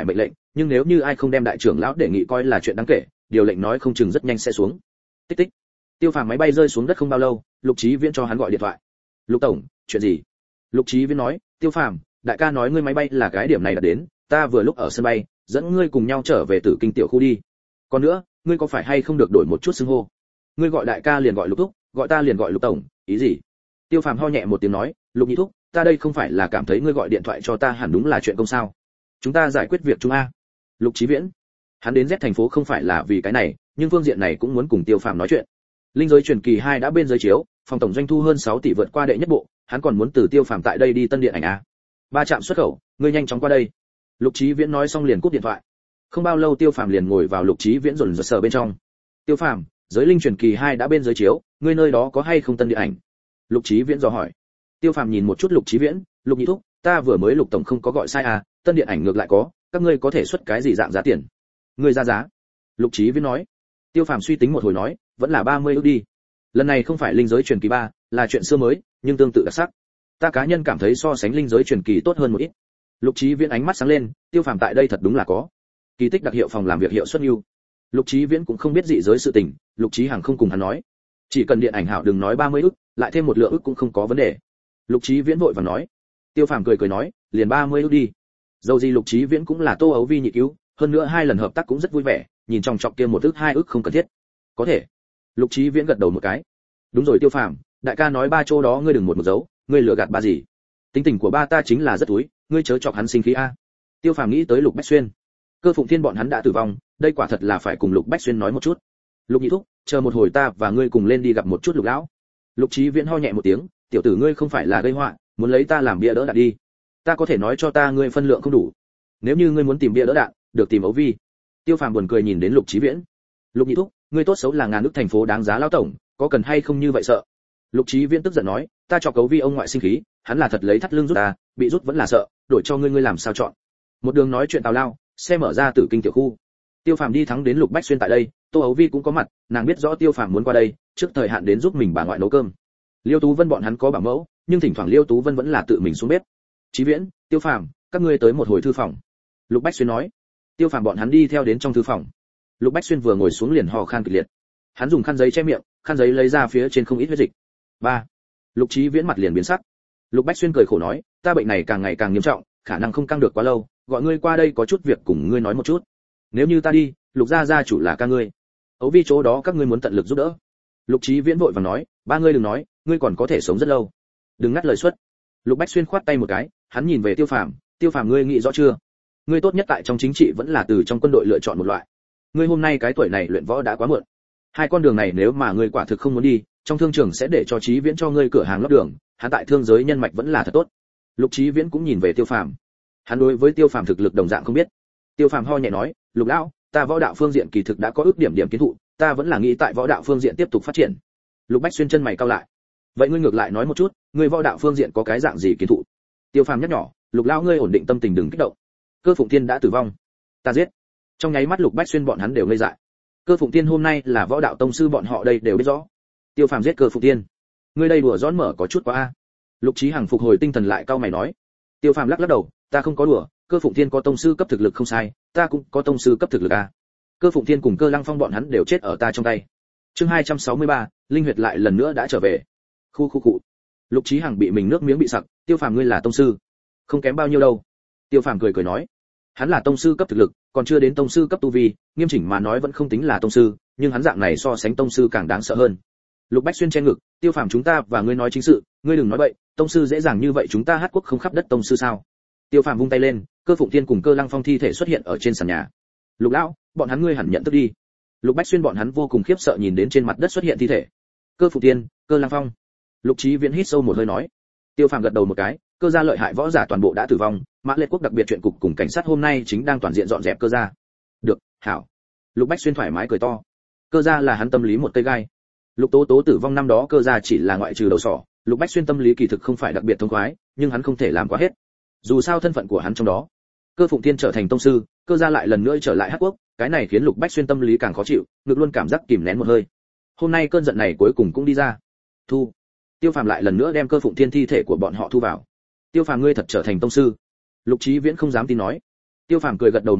nhưng nếu như ai không đem đại trưởng lão đề nghị coi là chuyện đáng kể, điều lệnh nói không chừng rất nhanh sẽ xuống. Tích tích. Tiêu Phàm máy bay rơi xuống đất không bao lâu, Lục Chí Viễn cho hắn gọi điện thoại. Lục tổng, chuyện gì? Lục Chí Viễn nói, Tiêu Phàm, đại ca nói ngươi máy bay là cái điểm này đã đến, ta vừa lúc ở sân bay, dẫn ngươi cùng nhau trở về Tử Kinh tiểu khu đi. Còn nữa, ngươi có phải hay không được đổi một chút xưng hô? Ngươi gọi đại ca liền gọi Lục thúc, gọi ta liền gọi Lục tổng, ý gì? Tiêu Phàm ho nhẹ một tiếng nói, Lục nhị thúc, ta đây không phải là cảm thấy ngươi gọi điện thoại cho ta hẳn đúng là chuyện công sao? Chúng ta giải quyết việc chung a. Lục Chí Viễn, hắn đến Z thành phố không phải là vì cái này, nhưng phương diện này cũng muốn cùng Tiêu Phàm nói chuyện. Linh giới truyền kỳ 2 đã bên giới chiếu, phòng tổng doanh thu hơn 6 tỷ vượt qua đệ nhất bộ, hắn còn muốn từ Tiêu Phàm tại đây đi Tân Điện ảnh a. 3 trạm xuất khẩu, ngươi nhanh chóng qua đây. Lục Chí Viễn nói xong liền cúp điện thoại. Không bao lâu Tiêu Phàm liền ngồi vào Lục Chí Viễn rồn rợn sờ bên trong. Tiêu Phàm, giới linh truyền kỳ 2 đã bên giới chiếu, ngươi nơi đó có hay không Tân Điện ảnh? Lục Chí Viễn dò hỏi. Tiêu Phàm nhìn một chút Lục Chí Viễn, Lục nhị thúc, ta vừa mới Lục tổng không có gọi sai à, Tân Điện ảnh ngược lại có, các ngươi có thể xuất cái gì dạng giá tiền? Ngươi ra giá. Lục Chí Viễn nói. Tiêu Phàm suy tính một hồi nói, vẫn là 30 ức đi. Lần này không phải linh giới truyền kỳ 3, là chuyện xưa mới, nhưng tương tự đặc sắc. Ta cá nhân cảm thấy so sánh linh giới truyền kỳ tốt hơn một ít. Lục Chí Viễn ánh mắt sáng lên, Tiêu Phàm tại đây thật đúng là có. Kỳ tích đặc hiệu phòng làm việc hiệu suất ưu. Lục Chí Viễn cũng không biết dị giới sự tình, Lục Chí Hằng không cùng hắn nói. Chỉ cần điện ảnh hảo đừng nói 30 ức, lại thêm một lượng ức cũng không có vấn đề. Lục Chí Viễn vội vàng nói. Tiêu Phàm cười cười nói, liền 30 ức đi. Dầu gì Lục Chí Viễn cũng là Tô Ấu Vi nhị cứu, hơn nữa 2 lần hợp tác cũng rất vui vẻ, nhìn trong trọc kia 1 ức 2 ức không cần thiết. Có thể. Lục Chí Viễn gật đầu một cái. Đúng rồi Tiêu Phàm, đại ca nói ba chỗ đó ngươi đừng một dấu, ngươi lừa gạt ba gì? Tính tình của ba ta chính là rất túi, ngươi chớ chọc hắn sinh khí a. Tiêu Phàm nghĩ tới Lục Bách Xuyên. Cơ Phụng Thiên bọn hắn đã tử vong, đây quả thật là phải cùng Lục Bách Xuyên nói một chút. Lục nhị thúc, chờ một hồi ta và ngươi cùng lên đi gặp một chút Lục lão. Lục Chí Viễn ho nhẹ một tiếng, tiểu tử ngươi không phải là gây họa, muốn lấy ta làm bia đỡ đạn đi. Ta có thể nói cho ta ngươi phân lượng không đủ. Nếu như ngươi muốn tìm bia đỡ đạn, được tìm Ấu Vi. Tiêu Phàm buồn cười nhìn đến Lục Chí Viễn. Lục nhị thúc, ngươi tốt xấu là ngàn nước thành phố đáng giá lão tổng, có cần hay không như vậy sợ? Lục Chí Viễn tức giận nói, ta cho Cấu Vi ông ngoại sinh khí, hắn là thật lấy thắt lưng rút ta, bị rút vẫn là sợ, đổi cho ngươi làm sao chọn? Một đường nói chuyện tào lao, xe mở ra Tử Kinh tiểu khu. Tiêu Phàm đi thắng đến Lục Bách Xuyên tại đây, Tô Ấu Vi cũng có mặt, nàng biết rõ Tiêu Phàm muốn qua đây, trước thời hạn đến giúp mình bà ngoại nấu cơm. Liêu Tú Vân bọn hắn có bảo mẫu, nhưng thỉnh thoảng Liêu Tú Vân vẫn là tự mình xuống bếp. Chí Viễn, Tiêu Phàm, các ngươi tới một hồi thư phòng. Lục Bách Xuyên nói. Tiêu Phàm bọn hắn đi theo đến trong thư phòng. Lục Bách Xuyên vừa ngồi xuống liền ho khan kịch liệt. Hắn dùng khăn giấy che miệng, khăn giấy lấy ra phía trên không ít huyết dịch. 3. Lục Chí Viễn mặt liền biến sắc. Lục Bách Xuyên cười khổ nói, ta bệnh này càng ngày càng nghiêm trọng, khả năng không căng được quá lâu, gọi ngươi qua đây có chút việc cùng ngươi nói một chút. Nếu như ta đi, Lục gia chủ là ca ngươi. Ấu Vi chỗ đó các ngươi muốn tận lực giúp đỡ. Lục Chí Viễn vội vàng nói, ba ngươi đừng nói, ngươi còn có thể sống rất lâu. Đừng ngắt lời xuất. Lục Bách Xuyên khoát tay một cái, hắn nhìn về Tiêu Phàm, Tiêu Phàm ngươi nghĩ rõ chưa? Ngươi tốt nhất tại trong chính trị vẫn là từ trong quân đội lựa chọn một loại. Ngươi hôm nay cái tuổi này luyện võ đã quá muộn. Hai con đường này nếu mà ngươi quả thực không muốn đi, trong thương trường sẽ để cho Chí Viễn cho ngươi cửa hàng lót đường, hắn tại thương giới nhân mạch vẫn là thật tốt. Lục Chí Viễn cũng nhìn về Tiêu Phàm. Hắn đối với Tiêu Phàm thực lực đồng dạng không biết. Tiêu Phàm ho nhẹ nói, Lục lão, ta võ đạo phương diện kỳ thực đã có ước điểm kiến thụ, ta vẫn là nghĩ tại võ đạo phương diện tiếp tục phát triển. Lục Bách Xuyên chân mày cau lại. Vậy ngươi ngược lại nói một chút, ngươi võ đạo phương diện có cái dạng gì kiến thụ? Tiêu Phàm nhắc nhỏ, Lục lão ngươi ổn định tâm tình đừng kích động. Cơ Phụng Thiên đã tử vong. Ta giết. Trong nháy mắt Lục Bách Xuyên bọn hắn đều ngây dại. Cơ Phụng Thiên hôm nay là võ đạo tông sư bọn họ đây đều biết rõ. Tiêu Phàm giết Cơ Phụng Thiên. Ngươi đây đùa giỡn mở có chút quá a. Lục Chí Hằng phục hồi tinh thần lại cau mày nói. Tiêu Phàm lắc lắc đầu, ta không có đùa, Cơ Phụng Thiên có tông sư cấp thực lực không sai, ta cũng có tông sư cấp thực lực a. Cơ Phụng Thiên cùng Cơ Lăng Phong bọn hắn đều chết ở ta trong tay. Chương 263, linh huyệt lại lần nữa đã trở về. Khu. Lục Chí Hằng bị mình nước miếng bị sặc, Tiêu Phàm ngươi là tông sư, không kém bao nhiêu đâu. Tiêu Phàm cười nói, hắn là tông sư cấp thực lực, còn chưa đến tông sư cấp tu vi, nghiêm chỉnh mà nói vẫn không tính là tông sư, nhưng hắn dạng này so sánh tông sư càng đáng sợ hơn. Lục Bách Xuyên che ngực, Tiêu Phàm chúng ta và ngươi nói chính sự, ngươi đừng nói bậy, tông sư dễ dàng như vậy chúng ta hát quốc không khắp đất tông sư sao? Tiêu Phàm vung tay lên, Cơ Phụng Thiên cùng Cơ Lăng Phong thi thể xuất hiện ở trên sàn nhà. Lục lão, bọn hắn ngươi hẳn nhận thức đi. Lục Bách Xuyên bọn hắn vô cùng khiếp sợ nhìn đến trên mặt đất xuất hiện thi thể. Cơ Phụng Thiên, Cơ Lăng Phong. Lục Chí Viễn hít sâu một hơi nói. Tiêu Phàm gật đầu một cái, Cơ gia lợi hại võ giả toàn bộ đã tử vong, Mã Lệ Quốc đặc biệt chuyện cục cùng cảnh sát hôm nay chính đang toàn diện dọn dẹp Cơ gia. Được, hảo. Lục Bách Xuyên thoải mái cười to. Cơ gia là hắn tâm lý một cây gai. Lục Tố Tố tử vong năm đó Cơ gia chỉ là ngoại trừ đầu sỏ, Lục Bách Xuyên tâm lý kỳ thực không phải đặc biệt thông khoái, nhưng hắn không thể làm quá hết. Dù sao thân phận của hắn trong đó. Cơ Phụng Thiên trở thành tông sư, Cơ gia lại lần nữa trở lại Hắc Quốc, cái này khiến Lục Bách Xuyên tâm lý càng khó chịu, ngực luôn cảm giác kìm nén một hơi. Hôm nay cơn giận này cuối cùng cũng đi ra. Thu. Tiêu Phàm lại lần nữa đem Cơ Phụng Thiên thi thể của bọn họ thu vào. Tiêu Phàm ngươi thật trở thành tông sư. Lục Chí Viễn không dám tin nói. Tiêu Phàm cười gật đầu một cái,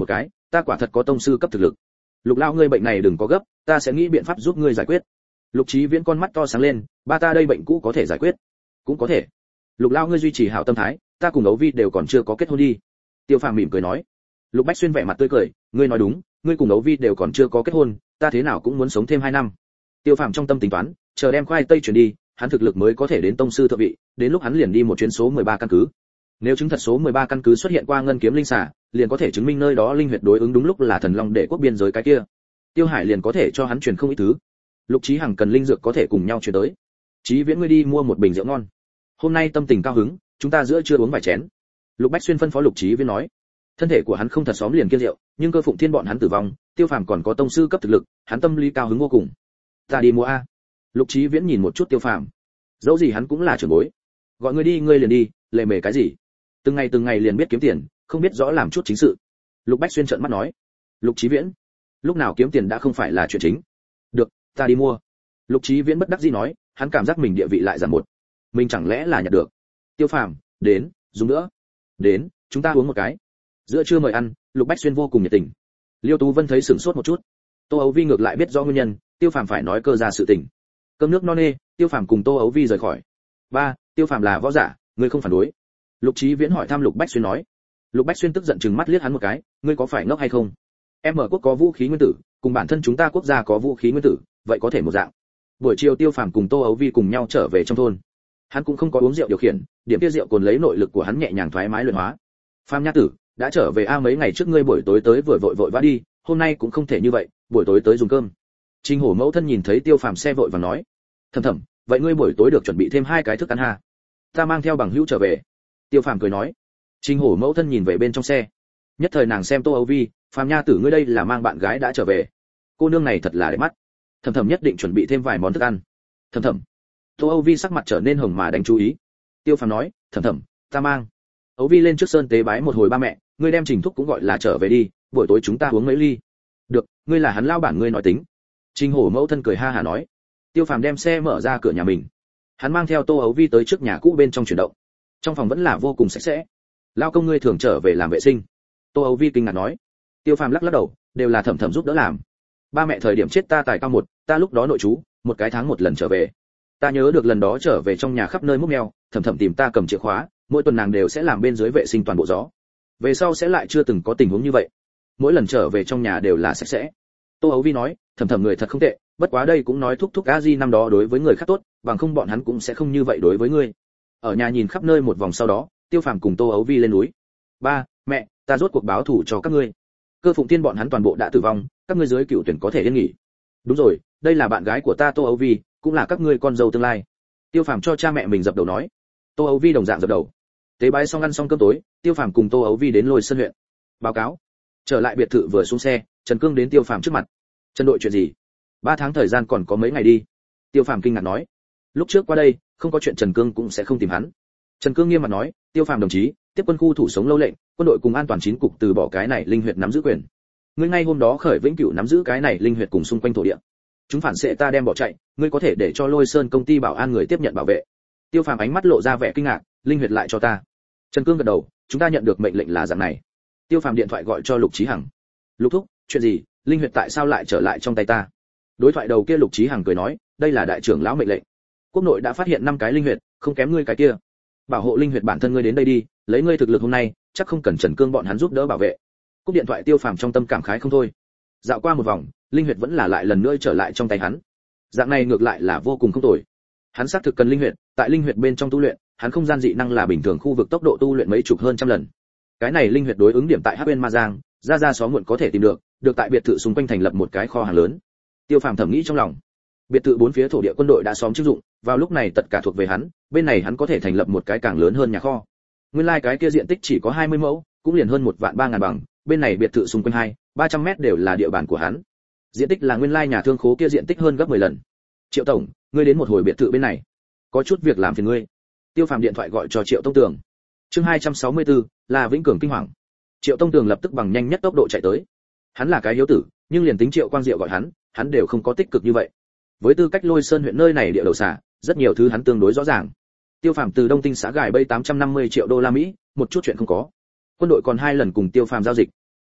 ta quả thật có tông sư cấp thực lực. Lục lão ngươi bệnh này đừng có gấp, ta sẽ nghĩ biện pháp giúp ngươi giải quyết. Lục Chí Viễn con mắt to sáng lên, ba ta đây bệnh cũ có thể giải quyết. Cũng có thể. Lục lão ngươi duy trì hảo tâm thái, ta cùng Ấu Vi đều còn chưa có kết hôn đi. Tiêu Phàm mỉm cười nói. Lục Bách Xuyên vẻ mặt tươi cười, ngươi nói đúng, ngươi cùng Ấu Vi đều còn chưa có kết hôn, ta thế nào cũng muốn sống thêm 2 năm. Tiêu Phàm trong tâm tính toán, chờ đem khoai tây chuyển đi, hắn thực lực mới có thể đến tông sư thượng vị, đến lúc hắn liền đi một chuyến số 13 căn cứ. Nếu chứng thật số 13 căn cứ xuất hiện qua ngân kiếm linh xà, liền có thể chứng minh nơi đó linh huyệt đối ứng đúng lúc là thần long đệ quốc biên giới cái kia. Tiêu Hải liền có thể cho hắn truyền không ít thứ. Lục Chí Hằng cần linh dược có thể cùng nhau truyền tới. Chí Viễn ngươi đi mua một bình rượu ngon. Hôm nay tâm tình cao hứng, chúng ta giữa trưa uống vài chén. Lục Bách Xuyên phân phó Lục Chí Viễn nói. Thân thể của hắn không thật xóm liền kiêng rượu, nhưng Cơ Phụng Thiên bọn hắn tử vong, Tiêu Phàm còn có tông sư cấp thực lực, hắn tâm lý cao hứng vô cùng. Ta đi mua a. Lục Chí Viễn nhìn một chút Tiêu Phàm. Dẫu gì hắn cũng là trưởng bối. Gọi ngươi đi ngươi liền đi, lề mề cái gì? Từng ngày liền biết kiếm tiền, không biết rõ làm chút chính sự. Lục Bách Xuyên trợn mắt nói. Lục Chí Viễn, lúc nào kiếm tiền đã không phải là chuyện chính. Được, ta đi mua. Lục Chí Viễn bất đắc dĩ nói, hắn cảm giác mình địa vị lại giảm một. Mình chẳng lẽ là nhặt được? Tiêu Phàm, đến, dùng nữa. Đến, chúng ta uống một cái. Giữa trưa mời ăn, Lục Bách Xuyên vô cùng nhiệt tình. Liêu Tú Vân thấy sửng sốt một chút. Tô Ấu Vi ngược lại biết rõ nguyên nhân, Tiêu Phàm phải nói cơ ra sự tình. Cơm nước no nê, Tiêu Phàm cùng Tô Ấu Vi rời khỏi. Ba, Tiêu Phàm là võ giả, ngươi không phản đối? Lục Chí Viễn hỏi thăm Lục Bách Xuyên nói. Lục Bách Xuyên tức giận trừng mắt liếc hắn một cái, ngươi có phải ngốc hay không? Em ở quốc có vũ khí nguyên tử, cùng bản thân chúng ta quốc gia có vũ khí nguyên tử, vậy có thể một dạng. Buổi chiều Tiêu Phàm cùng Tô Ấu Vi cùng nhau trở về trong thôn. Hắn cũng không có uống rượu điều khiển, điểm kia rượu cồn lấy nội lực của hắn nhẹ nhàng thoải mái luyện hóa. Phàm Nha Tử, đã trở về a, mấy ngày trước ngươi buổi tối tới vừa vội vã đi, hôm nay cũng không thể như vậy, buổi tối tới dùng cơm. Trình Hổ mẫu thân nhìn thấy Tiêu Phàm xe vội và nói, thầm thầm, vậy ngươi buổi tối được chuẩn bị thêm 2 cái thức ăn ha. Ta mang theo bằng hữu trở về. Tiêu Phàm cười nói. Trình Hổ mẫu thân nhìn về bên trong xe. Nhất thời nàng xem Tô Ấu Vi, Phàm Nha Tử ngươi đây là mang bạn gái đã trở về. Cô nương này thật là đẹp mắt. Thầm thầm nhất định chuẩn bị thêm vài món thức ăn. Thầm thầm. Tô Ấu Vi sắc mặt trở nên hồng mà đánh chú ý. Tiêu Phàm nói, thầm thầm, ta mang. Ấu Vi lên trước sơn tế bái một hồi ba mẹ, ngươi đem Trình Thúc cũng gọi là trở về đi, buổi tối chúng ta uống mấy ly. Được, ngươi là hắn lao bản ngươi nói tính. Trình Hổ mẫu thân cười ha hả nói. Tiêu Phàm đem xe mở ra cửa nhà mình. Hắn mang theo Tô Ấu Vi tới trước nhà cũ bên trong chuyển động. Trong phòng vẫn là vô cùng sạch sẽ. Lao công ngươi thường trở về làm vệ sinh. Tô Ấu Vi kinh ngạc nói. Tiêu Phàm lắc lắc đầu, đều là thầm thầm giúp đỡ làm. Ba mẹ thời điểm chết ta tài cao 1, ta lúc đó nội trú, 1 cái tháng 1 lần trở về. Ta nhớ được lần đó trở về trong nhà khắp nơi múc mèo, thầm thầm tìm ta cầm chìa khóa, mỗi tuần nàng đều sẽ làm bên dưới vệ sinh toàn bộ gió. Về sau sẽ lại chưa từng có tình huống như vậy. Mỗi lần trở về trong nhà đều là sạch sẽ. Tô Ấu Vi nói, thầm thầm người thật không tệ, bất quá đây cũng nói thúc thúc A Di năm đó đối với người khác tốt, bằng không bọn hắn cũng sẽ không như vậy đối với ngươi. Ở nhà nhìn khắp nơi một vòng sau đó, Tiêu Phàm cùng Tô Ấu Vi lên núi. Ba, mẹ, ta rốt cuộc báo thù cho các ngươi. Cơ Phụng Thiên bọn hắn toàn bộ đã tử vong, các ngươi dưới cựu tuyển có thể yên nghỉ. Đúng rồi, đây là bạn gái của ta Tô Ấu Vi, cũng là các ngươi con dâu tương lai. Tiêu Phàm cho cha mẹ mình dập đầu nói. Tô Ấu Vi đồng dạng dập đầu. Tế bái xong ăn xong cơm tối, Tiêu Phàm cùng Tô Ấu Vi đến Lôi Sơn huyện. Báo cáo. Trở lại biệt thự vừa xuống xe, Trần Cương đến Tiêu Phàm trước mặt. Trần đội chuyện gì? 3 tháng thời gian còn có mấy ngày đi. Tiêu Phàm kinh ngạc nói. Lúc trước qua đây, không có chuyện Trần Cương cũng sẽ không tìm hắn. Trần Cương nghiêm mặt nói, Tiêu Phàm đồng chí, tiếp quân khu thủ sống lâu lệnh, quân đội cùng an toàn 9 cục từ bỏ cái này linh huyệt nắm giữ quyền. Ngươi ngay hôm đó khởi vĩnh cửu nắm giữ cái này linh huyệt cùng xung quanh thổ địa. Chúng phản sẽ ta đem bỏ chạy, ngươi có thể để cho Lôi Sơn công ty bảo an người tiếp nhận bảo vệ. Tiêu Phàm ánh mắt lộ ra vẻ kinh ngạc, linh huyệt lại cho ta. Trần Cương gật đầu, chúng ta nhận được mệnh lệnh là dạng này. Tiêu Phàm điện thoại gọi cho Lục Chí Hằng. Lục thúc, chuyện gì? Linh huyệt tại sao lại trở lại trong tay ta? Đối thoại đầu kia Lục Chí Hằng cười nói, đây là đại trưởng lão mệnh lệnh. Quốc nội đã phát hiện 5 cái linh huyệt, không kém ngươi cái kia. Bảo hộ linh huyệt bản thân ngươi đến đây đi, lấy ngươi thực lực hôm nay, chắc không cần Trần Cương bọn hắn giúp đỡ bảo vệ. Cúp điện thoại Tiêu Phàm trong tâm cảm khái không thôi. Dạo qua một vòng, linh huyệt vẫn là lại lần nữa trở lại trong tay hắn. Dạng này ngược lại là vô cùng không tồi. Hắn xác thực cần linh huyệt, tại linh huyệt bên trong tu luyện, hắn không gian dị năng là bình thường khu vực tốc độ tu luyện mấy chục hơn trăm lần. Cái này linh huyệt đối ứng điểm tại Hắc Bên Ma Giang, ra xó muộn có thể tìm được tại biệt thự xung quanh thành lập một cái kho hàng lớn. Tiêu Phàm thẩm nghĩ trong lòng. Biệt thự 4 phía thổ địa quân đội đã xóm chức dụng, vào lúc này tất cả thuộc về hắn, bên này hắn có thể thành lập một cái càng lớn hơn nhà kho. Nguyên lai cái kia diện tích chỉ có 20 mẫu, cũng liền hơn 1.300.000 bằng, bên này biệt thự xung quanh 200-300 mét đều là địa bàn của hắn. Diện tích là nguyên lai nhà thương khố kia diện tích hơn gấp 10 lần. Triệu tổng, ngươi đến một hồi biệt thự bên này, có chút việc làm phiền ngươi. Tiêu Phàm điện thoại gọi cho Triệu Tông Tường. Chương 264, là Vĩnh Cường kinh hoàng. Triệu Tông Tường lập tức bằng nhanh nhất tốc độ chạy tới. Hắn là cái hiếu tử, nhưng liền tính Triệu Quang Diệu gọi hắn đều không có tích cực như vậy. Với tư cách Lôi Sơn huyện nơi này địa đầu xả, rất nhiều thứ hắn tương đối rõ ràng. Tiêu Phàm từ Đông Tinh xã gài bây 850 triệu đô la Mỹ, một chút chuyện không có. Quân đội còn 2 lần cùng Tiêu Phàm giao dịch.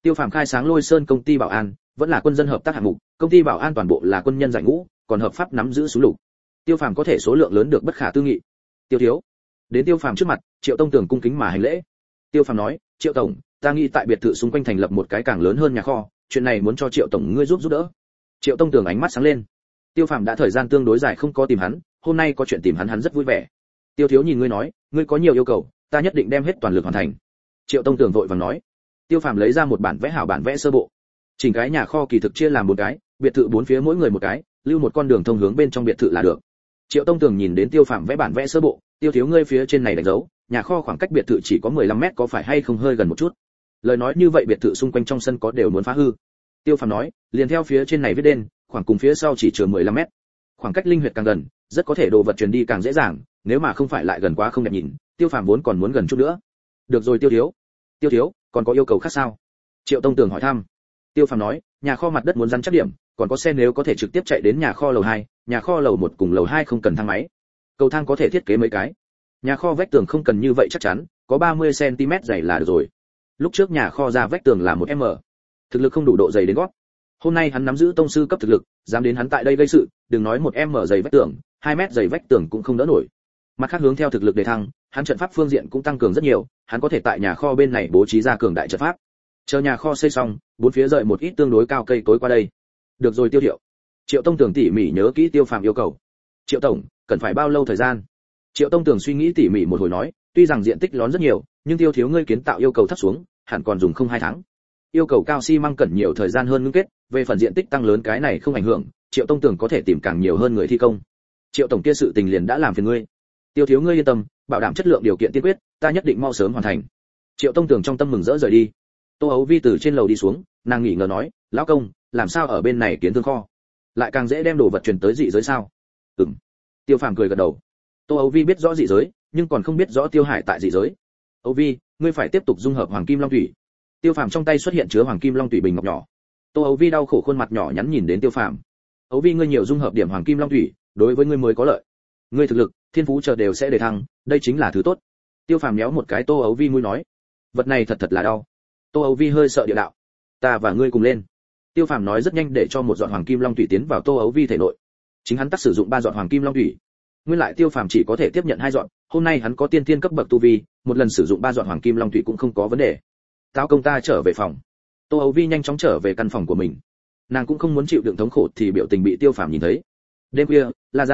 Tiêu Phàm khai sáng Lôi Sơn công ty bảo an, vẫn là quân dân hợp tác hạng mục, công ty bảo an toàn bộ là quân nhân giải ngũ, còn hợp pháp nắm giữ súng lục. Tiêu Phàm có thể số lượng lớn được bất khả tư nghị. Tiêu thiếu. Đến Tiêu Phàm trước mặt, Triệu Tông Tường cung kính mà hành lễ. Tiêu Phàm nói, Triệu tổng, ta nghĩ tại biệt thự xung quanh thành lập một cái càng lớn hơn nhà kho, chuyện này muốn cho Triệu tổng ngươi giúp đỡ. Triệu Tông Tường ánh mắt sáng lên. Tiêu Phàm đã thời gian tương đối dài không có tìm hắn, hôm nay có chuyện tìm hắn rất vui vẻ. Tiêu thiếu nhìn ngươi nói, ngươi có nhiều yêu cầu, ta nhất định đem hết toàn lực hoàn thành. Triệu Tông Tường vội vàng nói. Tiêu Phàm lấy ra một bản vẽ sơ bộ. Chỉnh cái nhà kho kỳ thực chia làm 4 cái, biệt thự 4 phía mỗi người một cái, lưu một con đường thông hướng bên trong biệt thự là được. Triệu Tông Tường nhìn đến Tiêu Phàm vẽ sơ bộ, Tiêu thiếu ngươi phía trên này đánh dấu, nhà kho khoảng cách biệt thự chỉ có 15 mét có phải hay không hơi gần một chút. Lời nói như vậy biệt thự xung quanh trong sân có đều muốn phá hư. Tiêu Phàm nói, liền theo phía trên này viết đen, khoảng cùng phía sau chỉ chừa 15 mét. Khoảng cách linh huyệt càng gần, rất có thể đồ vật truyền đi càng dễ dàng, nếu mà không phải lại gần quá không đẹp nhìn, Tiêu Phàm vốn còn muốn gần chút nữa. Được rồi Tiêu thiếu. Tiêu thiếu, còn có yêu cầu khác sao? Triệu Tông Tường hỏi thăm. Tiêu Phàm nói, nhà kho mặt đất muốn rắn chắc điểm, còn có xe nếu có thể trực tiếp chạy đến nhà kho lầu 2, nhà kho lầu 1 cùng lầu 2 không cần thang máy. Cầu thang có thể thiết kế mấy cái. Nhà kho vách tường không cần như vậy chắc chắn, có 30 cm dày là được rồi. Lúc trước nhà kho ra vách tường là 1m. Thực lực không đủ độ dày đến gót. Hôm nay hắn nắm giữ tông sư cấp thực lực, dám đến hắn tại đây gây sự, đừng nói 1m dày vách tường, 2m dày vách tường cũng không đỡ nổi. Mặt khác hướng theo thực lực đề thăng, hắn trận pháp phương diện cũng tăng cường rất nhiều, hắn có thể tại nhà kho bên này bố trí ra cường đại trận pháp. Chờ nhà kho xây xong, bốn phía rời một ít tương đối cao cây cối qua đây. Được rồi Tiêu Thiệu. Triệu Tông Tường tỉ mỉ nhớ kỹ Tiêu Phàm yêu cầu. Triệu tổng, cần phải bao lâu thời gian? Triệu Tông Tường suy nghĩ tỉ mỉ một hồi nói, tuy rằng diện tích lớn rất nhiều, nhưng Tiêu thiếu ngươi kiến tạo yêu cầu thấp xuống, hẳn còn dùng không 2 tháng. Yêu cầu cao xi măng cần nhiều thời gian hơn ngưng kết, về phần diện tích tăng lớn cái này không ảnh hưởng, Triệu Tông Tường có thể tìm càng nhiều hơn người thi công. Triệu tổng kia sự tình liền đã làm phiền ngươi. Tiêu thiếu ngươi yên tâm, bảo đảm chất lượng điều kiện tiên quyết, ta nhất định mau sớm hoàn thành. Triệu Tông Tường trong tâm mừng rỡ rời đi. Tô Ấu Vi từ trên lầu đi xuống, nàng nghỉ ngờ nói, lão công, làm sao ở bên này kiến thương kho, lại càng dễ đem đồ vật truyền tới dị giới sao? Ừm. Tiêu Phàm cười gật đầu. Tô Ấu Vi biết rõ dị giới, nhưng còn không biết rõ Tiêu Hải tại dị giới. Ấu Vi, ngươi phải tiếp tục dung hợp Hoàng Kim Long Thủy. Tiêu Phàm trong tay xuất hiện chứa Hoàng Kim Long Thủy bình ngọc nhỏ. Tô Ấu Vi đau khổ khuôn mặt nhỏ nhắn nhìn đến Tiêu Phàm. Ấu Vi ngươi nhiều dung hợp điểm Hoàng Kim Long Thủy, đối với ngươi mới có lợi. Ngươi thực lực, thiên phú chờ đều sẽ đề thăng, đây chính là thứ tốt. Tiêu Phàm méo một cái Tô Ấu Vi mũi nói, vật này thật là đau. Tô Ấu Vi hơi sợ địa đạo, ta và ngươi cùng lên. Tiêu Phàm nói rất nhanh để cho một giọt Hoàng Kim Long Thủy tiến vào Tô Ấu Vi thể nội. Chính hắn tác sử dụng 3 giọt Hoàng Kim Long Thủy. Nguyên lại Tiêu Phàm chỉ có thể tiếp nhận 2 giọt, hôm nay hắn có tiên thiên cấp bậc tu vi, một lần sử dụng 3 giọt Hoàng Kim Long Thủy cũng không có vấn đề. Táo công ta trở về phòng. Tô Ấu Vi nhanh chóng trở về căn phòng của mình. Nàng cũng không muốn chịu đựng thống khổ thì biểu tình bị Tiêu Phàm nhìn thấy. Đêm khuya,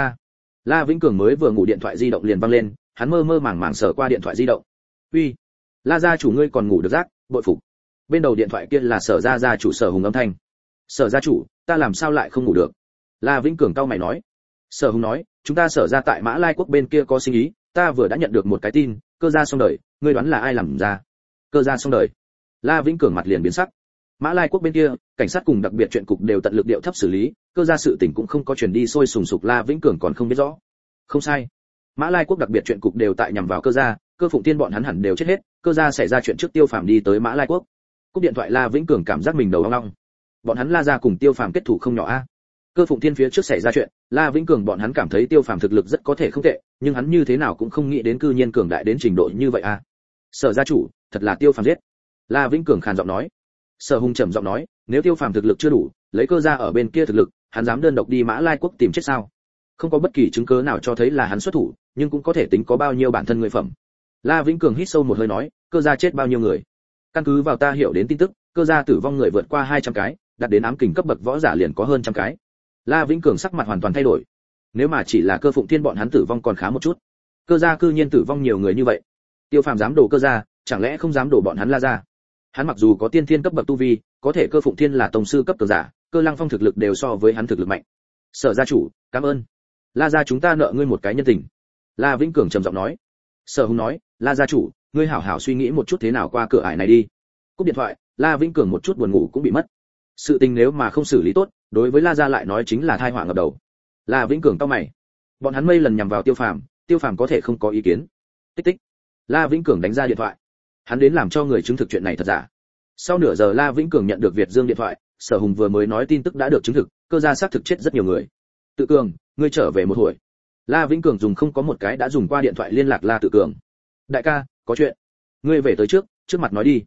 La Vĩnh Cường mới vừa ngủ điện thoại di động liền vang lên, hắn mơ mơ màng màng sờ qua điện thoại di động. "Uy, La gia chủ ngươi còn ngủ được rác, bội phục." Bên đầu điện thoại kia là Sở gia chủ Sở Hùng âm thanh. "Sở gia chủ, ta làm sao lại không ngủ được?" La Vĩnh Cường cau mày nói. Sở Hùng nói, "Chúng ta Sở gia tại Mã Lai quốc bên kia có sinh ý, ta vừa đã nhận được một cái tin, Cơ gia xong đời, ngươi đoán là ai làm ra?" "Cơ gia xong đời?" La Vĩnh Cường mặt liền biến sắc. Mã Lai quốc bên kia, cảnh sát cùng đặc biệt chuyện cục đều tận lực điệu thấp xử lý, Cơ gia sự tình cũng không có truyền đi sôi sùng sục, La Vĩnh Cường còn không biết rõ. Không sai. Mã Lai quốc đặc biệt chuyện cục đều tại nhằm vào Cơ gia, Cơ Phụng Tiên bọn hắn hẳn đều chết hết, Cơ gia xảy ra chuyện trước Tiêu Phàm đi tới Mã Lai quốc. Cúp điện thoại La Vĩnh Cường cảm giác mình đầu ong ong. Bọn hắn La gia cùng Tiêu Phàm kết thủ không nhỏ a. Cơ Phụng Tiên phía trước xảy ra chuyện, La Vĩnh Cường bọn hắn cảm thấy Tiêu Phàm thực lực rất có thể không tệ, nhưng hắn như thế nào cũng không nghĩ đến cư nhiên cường đại đến trình độ như vậy a. Sở gia chủ, thật là Tiêu Phàm giết. La Vĩnh Cường khàn giọng nói. Sở Hùng trầm giọng nói, nếu Tiêu Phàm thực lực chưa đủ, lấy Cơ gia ở bên kia thực lực, hắn dám đơn độc đi Mã Lai quốc tìm chết sao? Không có bất kỳ chứng cứ nào cho thấy là hắn xuất thủ, nhưng cũng có thể tính có bao nhiêu bản thân người phẩm. La Vĩnh Cường hít sâu một hơi nói, Cơ gia chết bao nhiêu người? Căn cứ vào ta hiểu đến tin tức, Cơ gia tử vong người vượt qua 200 cái, đạt đến ám kình cấp bậc võ giả liền có hơn trăm cái. La Vĩnh Cường sắc mặt hoàn toàn thay đổi. Nếu mà chỉ là Cơ Phụng Thiên bọn hắn tử vong còn khá một chút. Cơ gia cư nhiên tử vong nhiều người như vậy. Tiêu Phàm dám đổ Cơ gia, chẳng lẽ không dám đổ bọn hắn La gia? Hắn mặc dù có tiên thiên cấp bậc tu vi, có thể Cơ Phụng Thiên là tông sư cấp cường giả, Cơ Lăng Phong thực lực đều so với hắn thực lực mạnh. Sở gia chủ, cảm ơn. La gia chúng ta nợ ngươi một cái nhân tình. La Vĩnh Cường trầm giọng nói. Sở Hùng nói, La gia chủ, ngươi hảo hảo suy nghĩ một chút thế nào qua cửa ải này đi. Cúp điện thoại, La Vĩnh Cường một chút buồn ngủ cũng bị mất. Sự tình nếu mà không xử lý tốt, đối với La gia lại nói chính là tai họa ngập đầu. La Vĩnh Cường cau mày. Bọn hắn mây lần nhằm vào Tiêu Phàm, Tiêu Phàm có thể không có ý kiến. Tích tích. La Vĩnh Cường đánh ra điện thoại. Hắn đến làm cho người chứng thực chuyện này thật giả. Sau nửa giờ La Vĩnh Cường nhận được Việt Dương điện thoại, Sở Hùng vừa mới nói tin tức đã được chứng thực, Cơ gia xác thực chết rất nhiều người. Tự Cường, ngươi trở về một hồi. La Vĩnh Cường dùng không có một cái đã dùng qua điện thoại liên lạc La Tự Cường. Đại ca, có chuyện. Ngươi về tới trước mặt nói đi.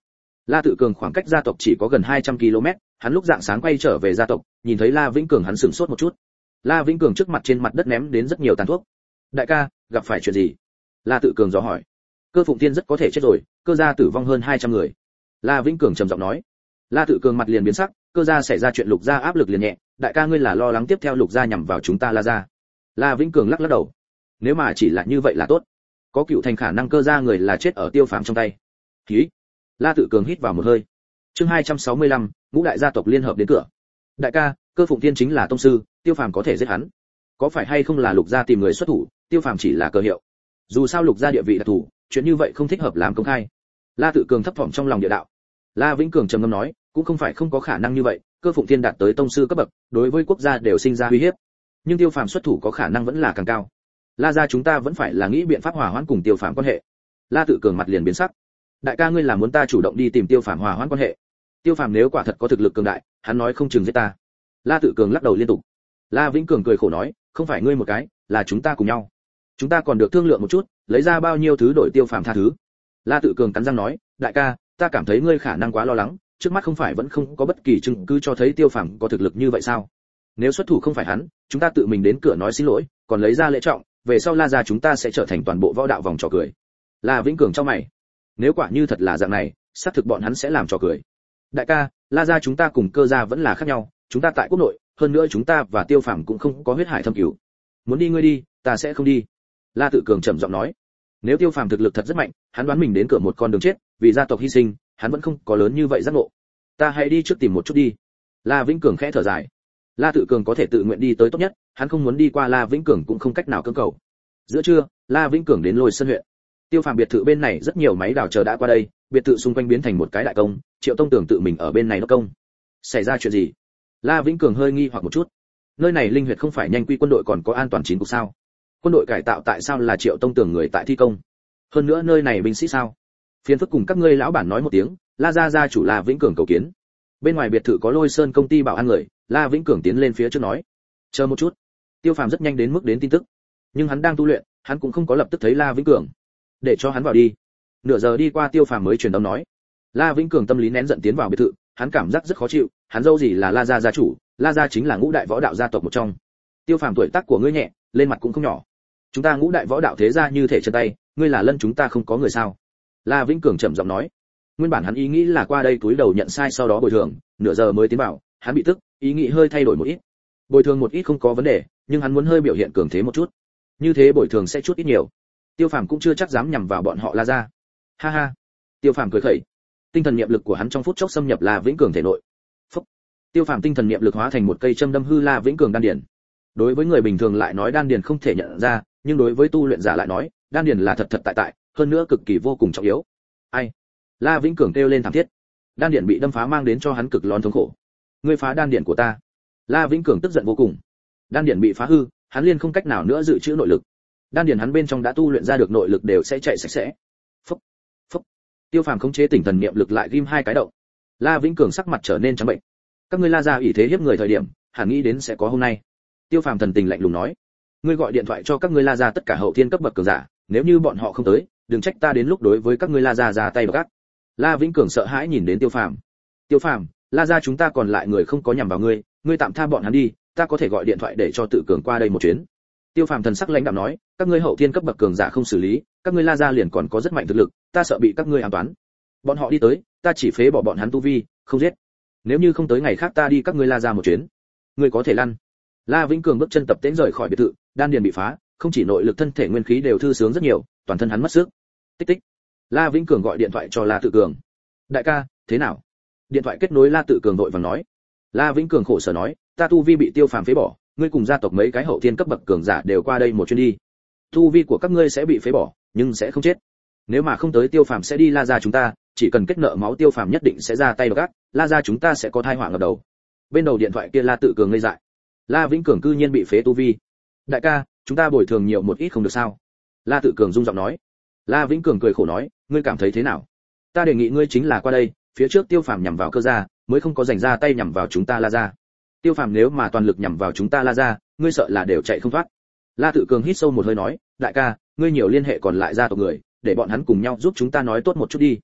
La Tự Cường khoảng cách gia tộc chỉ có gần 200 km, hắn lúc rạng sáng quay trở về gia tộc, nhìn thấy La Vĩnh Cường hắn sửng sốt một chút. La Vĩnh Cường trước mặt trên mặt đất ném đến rất nhiều tàn thuốc. Đại ca, gặp phải chuyện gì? La Tự Cường dò hỏi. Cơ Phụng Thiên rất có thể chết rồi, cơ gia tử vong hơn 200 người. La Vĩnh Cường trầm giọng nói. La Tự Cường mặt liền biến sắc, cơ gia xảy ra chuyện Lục gia áp lực liền nhẹ, đại ca ngươi là lo lắng tiếp theo Lục gia nhằm vào chúng ta La gia. La Vĩnh Cường lắc lắc đầu. Nếu mà chỉ là như vậy là tốt. Có cựu thành khả năng cơ gia người là chết ở Tiêu Phàm trong tay. Hí. La Tự Cường hít vào một hơi. Chương 265, ngũ đại gia tộc liên hợp đến cửa. Đại ca, Cơ Phụng Thiên chính là tông sư, Tiêu Phàm có thể giết hắn. Có phải hay không là Lục gia tìm người xuất thủ, Tiêu Phàm chỉ là cơ hiệu. Dù sao Lục gia địa vị đặc thù, chuyện như vậy không thích hợp làm công khai. La Tự Cường thấp thỏm trong lòng địa đạo. La Vĩnh Cường trầm ngâm nói, cũng không phải không có khả năng như vậy, Cơ Phụng Thiên đạt tới tông sư cấp bậc, đối với quốc gia đều sinh ra uy hiếp. Nhưng Tiêu Phàm xuất thủ có khả năng vẫn là càng cao. La gia chúng ta vẫn phải là nghĩ biện pháp hòa hoãn cùng Tiêu Phàm quan hệ. La Tự Cường mặt liền biến sắc. Đại ca ngươi là muốn ta chủ động đi tìm Tiêu Phàm hòa hoãn quan hệ? Tiêu Phàm nếu quả thật có thực lực cường đại, hắn nói không chừng giết ta. La Tự Cường lắc đầu liên tục. La Vĩnh Cường cười khổ nói, không phải ngươi một cái, là chúng ta cùng nhau. Chúng ta còn được thương lượng một chút, lấy ra bao nhiêu thứ đổi Tiêu Phàm tha thứ. La Tự Cường cắn răng nói, đại ca, ta cảm thấy ngươi khả năng quá lo lắng, trước mắt không phải vẫn không có bất kỳ chứng cứ cho thấy Tiêu Phàm có thực lực như vậy sao? Nếu xuất thủ không phải hắn, chúng ta tự mình đến cửa nói xin lỗi, còn lấy ra lễ trọng, về sau La gia chúng ta sẽ trở thành toàn bộ võ đạo vòng trò cười. La Vĩnh Cường trong mày, nếu quả như thật là dạng này, xác thực bọn hắn sẽ làm trò cười. Đại ca, La gia chúng ta cùng cơ gia vẫn là khác nhau, chúng ta tại quốc nội, hơn nữa chúng ta và Tiêu Phàm cũng không có huyết hải thâm cửu. Muốn đi ngươi đi, ta sẽ không đi. La Tự Cường trầm giọng nói. Nếu Tiêu Phàm thực lực thật rất mạnh, hắn đoán mình đến cửa một con đường chết, vì gia tộc hy sinh, hắn vẫn không có lớn như vậy giác ngộ. Ta hãy đi trước tìm một chút đi. La Vĩnh Cường khẽ thở dài. La Tự Cường có thể tự nguyện đi tới tốt nhất, hắn không muốn đi qua La Vĩnh Cường cũng không cách nào cưỡng cầu. Giữa trưa, La Vĩnh Cường đến Lôi Sơn huyện. Tiêu Phàm biệt thự bên này rất nhiều máy đào chờ đã qua đây, biệt thự xung quanh biến thành một cái đại công, Triệu Tông Tưởng tự mình ở bên này đốc công. Xảy ra chuyện gì? La Vĩnh Cường hơi nghi hoặc một chút. Nơi này linh huyệt không phải nhanh quy quân đội còn có an toàn chín cục sao? Quân đội cải tạo tại sao là Triệu Tông Tưởng người tại thi công? Hơn nữa nơi này binh sĩ sao? Phiền phức cùng các ngươi lão bản nói một tiếng, La gia gia chủ La Vĩnh Cường cầu kiến. Bên ngoài biệt thự có Lôi Sơn công ty bảo an người, La Vĩnh Cường tiến lên phía trước nói. Chờ một chút. Tiêu Phàm rất nhanh đến mức đến tin tức, nhưng hắn đang tu luyện, hắn cũng không có lập tức thấy La Vĩnh Cường. Để cho hắn vào đi. Nửa giờ đi qua Tiêu Phàm mới truyền âm nói. La Vĩnh Cường tâm lý nén giận tiến vào biệt thự, hắn cảm giác rất khó chịu, hắn dâu gì là La gia gia chủ, La gia chính là ngũ đại võ đạo gia tộc một trong. Tiêu Phàm tuổi tác của ngươi nhẹ, lên mặt cũng không nhỏ. Chúng ta ngũ đại võ đạo thế gia như thể chân tay, ngươi là lân chúng ta không có người sao? La Vĩnh Cường trầm giọng nói. Nguyên bản hắn ý nghĩ là qua đây túi đầu nhận sai sau đó bồi thường, nửa giờ mới tiến vào, hắn bị tức, ý nghĩ hơi thay đổi một ít. Bồi thường một ít không có vấn đề, nhưng hắn muốn hơi biểu hiện cường thế một chút. Như thế bồi thường sẽ chút ít nhiều. Tiêu Phàm cũng chưa chắc dám nhằm vào bọn họ La gia. Ha ha. Tiêu Phàm cười khẩy. Tinh thần niệm lực của hắn trong phút chốc xâm nhập La Vĩnh Cường thể nội. Phúc. Tiêu Phàm tinh thần niệm lực hóa thành một cây châm đâm hư La Vĩnh Cường đan điền. Đối với người bình thường lại nói đan điền không thể nhận ra, nhưng đối với tu luyện giả lại nói, đan điền là thật thật tại tại, hơn nữa cực kỳ vô cùng trọng yếu. Ai? La Vĩnh Cường kêu lên thảm thiết. Đan điền bị đâm phá mang đến cho hắn cực lớn thống khổ. Ngươi phá đan điền của ta. La Vĩnh Cường tức giận vô cùng. Đan điền bị phá hư, hắn liền không cách nào nữa dự trữ nội lực. Đan điền hắn bên trong đã tu luyện ra được nội lực đều sẽ chạy sạch sẽ. Phúc, phúc. Tiêu Phàm khống chế tinh thần niệm lực lại ghim hai cái động. La Vĩnh Cường sắc mặt trở nên trắng bệnh. Các ngươi La gia ủy thế hiếp người thời điểm, hẳn nghĩ đến sẽ có hôm nay. Tiêu Phàm thần tình lạnh lùng nói. Ngươi gọi điện thoại cho các ngươi La gia tất cả hậu thiên cấp bậc cường giả, nếu như bọn họ không tới, đừng trách ta đến lúc đối với các ngươi La gia ra tay gắt. La Vĩnh Cường sợ hãi nhìn đến Tiêu Phàm. Tiêu Phàm, La gia chúng ta còn lại người không có nhằm vào ngươi, ngươi tạm tha bọn hắn đi, ta có thể gọi điện thoại để cho Tự Cường qua đây một chuyến. Tiêu Phàm thần sắc lãnh đạm nói, các ngươi hậu thiên cấp bậc cường giả không xử lý, các ngươi La gia liền còn có rất mạnh thực lực, ta sợ bị các ngươi ám toán. Bọn họ đi tới, ta chỉ phế bỏ bọn hắn tu vi, không giết. Nếu như không tới ngày khác ta đi các ngươi La gia một chuyến, ngươi có thể lăn. La Vĩnh Cường bước chân tập tễnh rời khỏi biệt thự, đan điền bị phá, không chỉ nội lực thân thể nguyên khí đều thư sướng rất nhiều, toàn thân hắn mất sức. Tích tích. La Vĩnh Cường gọi điện thoại cho La Tự Cường. Đại ca, thế nào? Điện thoại kết nối, La Tự Cường vội vàng nói. La Vĩnh Cường khổ sở nói, ta tu vi bị Tiêu Phàm phế bỏ, ngươi cùng gia tộc mấy cái hậu thiên cấp bậc cường giả đều qua đây một chuyến đi. Tu vi của các ngươi sẽ bị phế bỏ, nhưng sẽ không chết. Nếu mà không tới Tiêu Phàm sẽ đi La gia chúng ta, chỉ cần kết nợ máu Tiêu Phàm nhất định sẽ ra tay gắt, La gia chúng ta sẽ có tai họa ngập đầu. Bên đầu điện thoại kia La Tự Cường ngây dại. La Vĩnh Cường cư nhiên bị phế tu vi. Đại ca, chúng ta bồi thường nhiều một ít không được sao? La Tự Cường rung giọng nói. La Vĩnh Cường cười khổ nói, ngươi cảm thấy thế nào? Ta đề nghị ngươi chính là qua đây, phía trước Tiêu Phàm nhằm vào cơ gia, mới không có dành ra tay nhằm vào chúng ta La gia. Tiêu Phàm nếu mà toàn lực nhằm vào chúng ta La gia, ngươi sợ là đều chạy không thoát. La Tự Cường hít sâu một hơi nói, đại ca, ngươi nhiều liên hệ còn lại gia tộc người, để bọn hắn cùng nhau giúp chúng ta nói tốt một chút đi.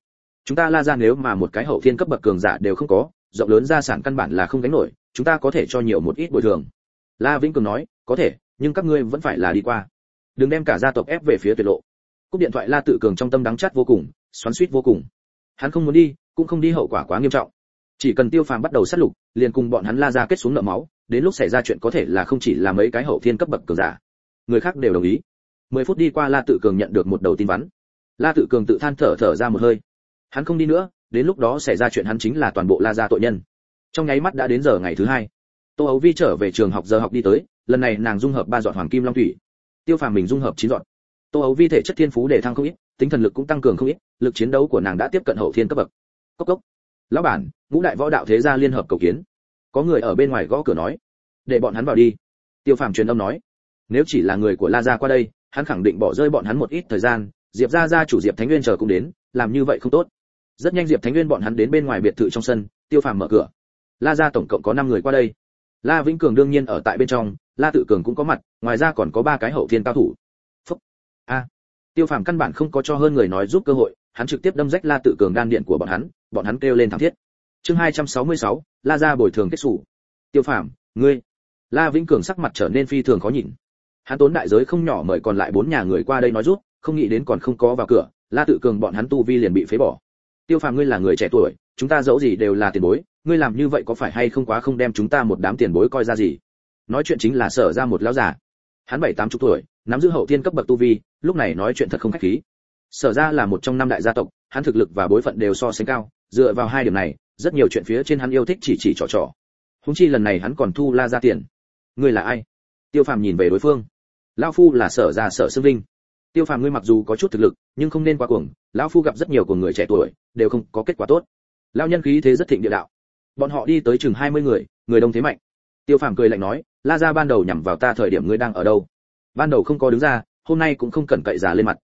chúng ta La gia nếu mà một cái hậu thiên cấp bậc cường giả đều không có, rộng lớn gia sản căn bản là không gánh nổi, chúng ta có thể cho nhiều một ít bồi thường. La Vĩnh Cường nói, có thể, nhưng các ngươi vẫn phải là đi qua, đừng đem cả gia tộc ép về phía tuyệt lộ. Cúp điện thoại, La Tự Cường trong tâm đắng chát vô cùng, xoắn xuýt vô cùng. Hắn không muốn đi, cũng không đi, hậu quả quá nghiêm trọng. Chỉ cần Tiêu Phàm bắt đầu sát lục, liền cùng bọn hắn La gia kết xuống nợ máu, đến lúc xảy ra chuyện có thể là không chỉ là mấy cái hậu thiên cấp bậc cường giả, người khác đều đồng ý. 10 phút đi qua, La Tự Cường nhận được một đầu tin vắn. La Tự Cường tự than thở ra một hơi. Hắn không đi nữa, đến lúc đó xảy ra chuyện hắn chính là toàn bộ La gia tội nhân. Trong nháy mắt đã đến giờ ngày thứ 2. Tô Âu Vi trở về trường học giờ học đi tới, lần này nàng dung hợp 3 giọt hoàng kim long thủy. Tiêu Phàm mình dung hợp 9 giọt. Tô Âu Vi thể chất thiên phú để thăng không ít, tinh thần lực cũng tăng cường không ít, lực chiến đấu của nàng đã tiếp cận hậu thiên cấp bậc. Cốc cốc. Lão bản, ngũ đại võ đạo thế gia liên hợp cầu kiến. Có người ở bên ngoài gõ cửa nói, để bọn hắn vào đi. Tiêu Phàm truyền âm nói, nếu chỉ là người của La gia qua đây, hắn khẳng định bỏ rơi bọn hắn một ít thời gian, Diệp gia gia chủ Diệp Thánh Nguyên chờ cũng đến, làm như vậy không tốt. Rất nhanh Diệp Thánh Nguyên bọn hắn đến bên ngoài biệt thự trong sân, Tiêu Phàm mở cửa. La gia tổng cộng có 5 người qua đây. La Vĩnh Cường đương nhiên ở tại bên trong, La Tự Cường cũng có mặt, ngoài ra còn có 3 cái hậu thiên cao thủ. Phúc. Tiêu Phàm căn bản không có cho hơn người nói giúp cơ hội, hắn trực tiếp đâm rách La Tự Cường đan điện của bọn hắn kêu lên thảm thiết. Chương 266, La gia bồi thường kết sủ. Tiêu Phàm, ngươi. La Vĩnh Cường sắc mặt trở nên phi thường khó nhìn. Hắn tốn đại giới không nhỏ mời còn lại 4 nhà người qua đây nói giúp, không nghĩ đến còn không có vào cửa, La Tự Cường bọn hắn tu vi liền bị phế bỏ. Tiêu Phàm, ngươi là người trẻ tuổi, chúng ta dẫu gì đều là tiền bối, ngươi làm như vậy có phải hay không quá không đem chúng ta một đám tiền bối coi ra gì? Nói chuyện chính là Sở ra một lão già. Hắn 7-8 chục tuổi, nắm giữ hậu thiên cấp bậc tu vi, lúc này nói chuyện thật không khách khí. Sở ra là một trong 5 đại gia tộc, hắn thực lực và bối phận đều so sánh cao, dựa vào 2 điểm này, rất nhiều chuyện phía trên hắn yêu thích chỉ trò. Huống chi lần này hắn còn thu La ra tiền. Ngươi là ai? Tiêu Phàm nhìn về đối phương. Lão phu là Sở ra Sở Sương Vinh. Tiêu Phàm, ngươi mặc dù có chút thực lực, nhưng không nên quá cuồng, lão phu gặp rất nhiều của người trẻ tuổi, đều không có kết quả tốt. Lão nhân khí thế rất thịnh địa đạo. Bọn họ đi tới chừng 20 người, người đông thế mạnh. Tiêu Phàm cười lạnh nói, La gia ban đầu nhằm vào ta thời điểm ngươi đang ở đâu? Ban đầu không có đứng ra, hôm nay cũng không cần cậy già lên mặt.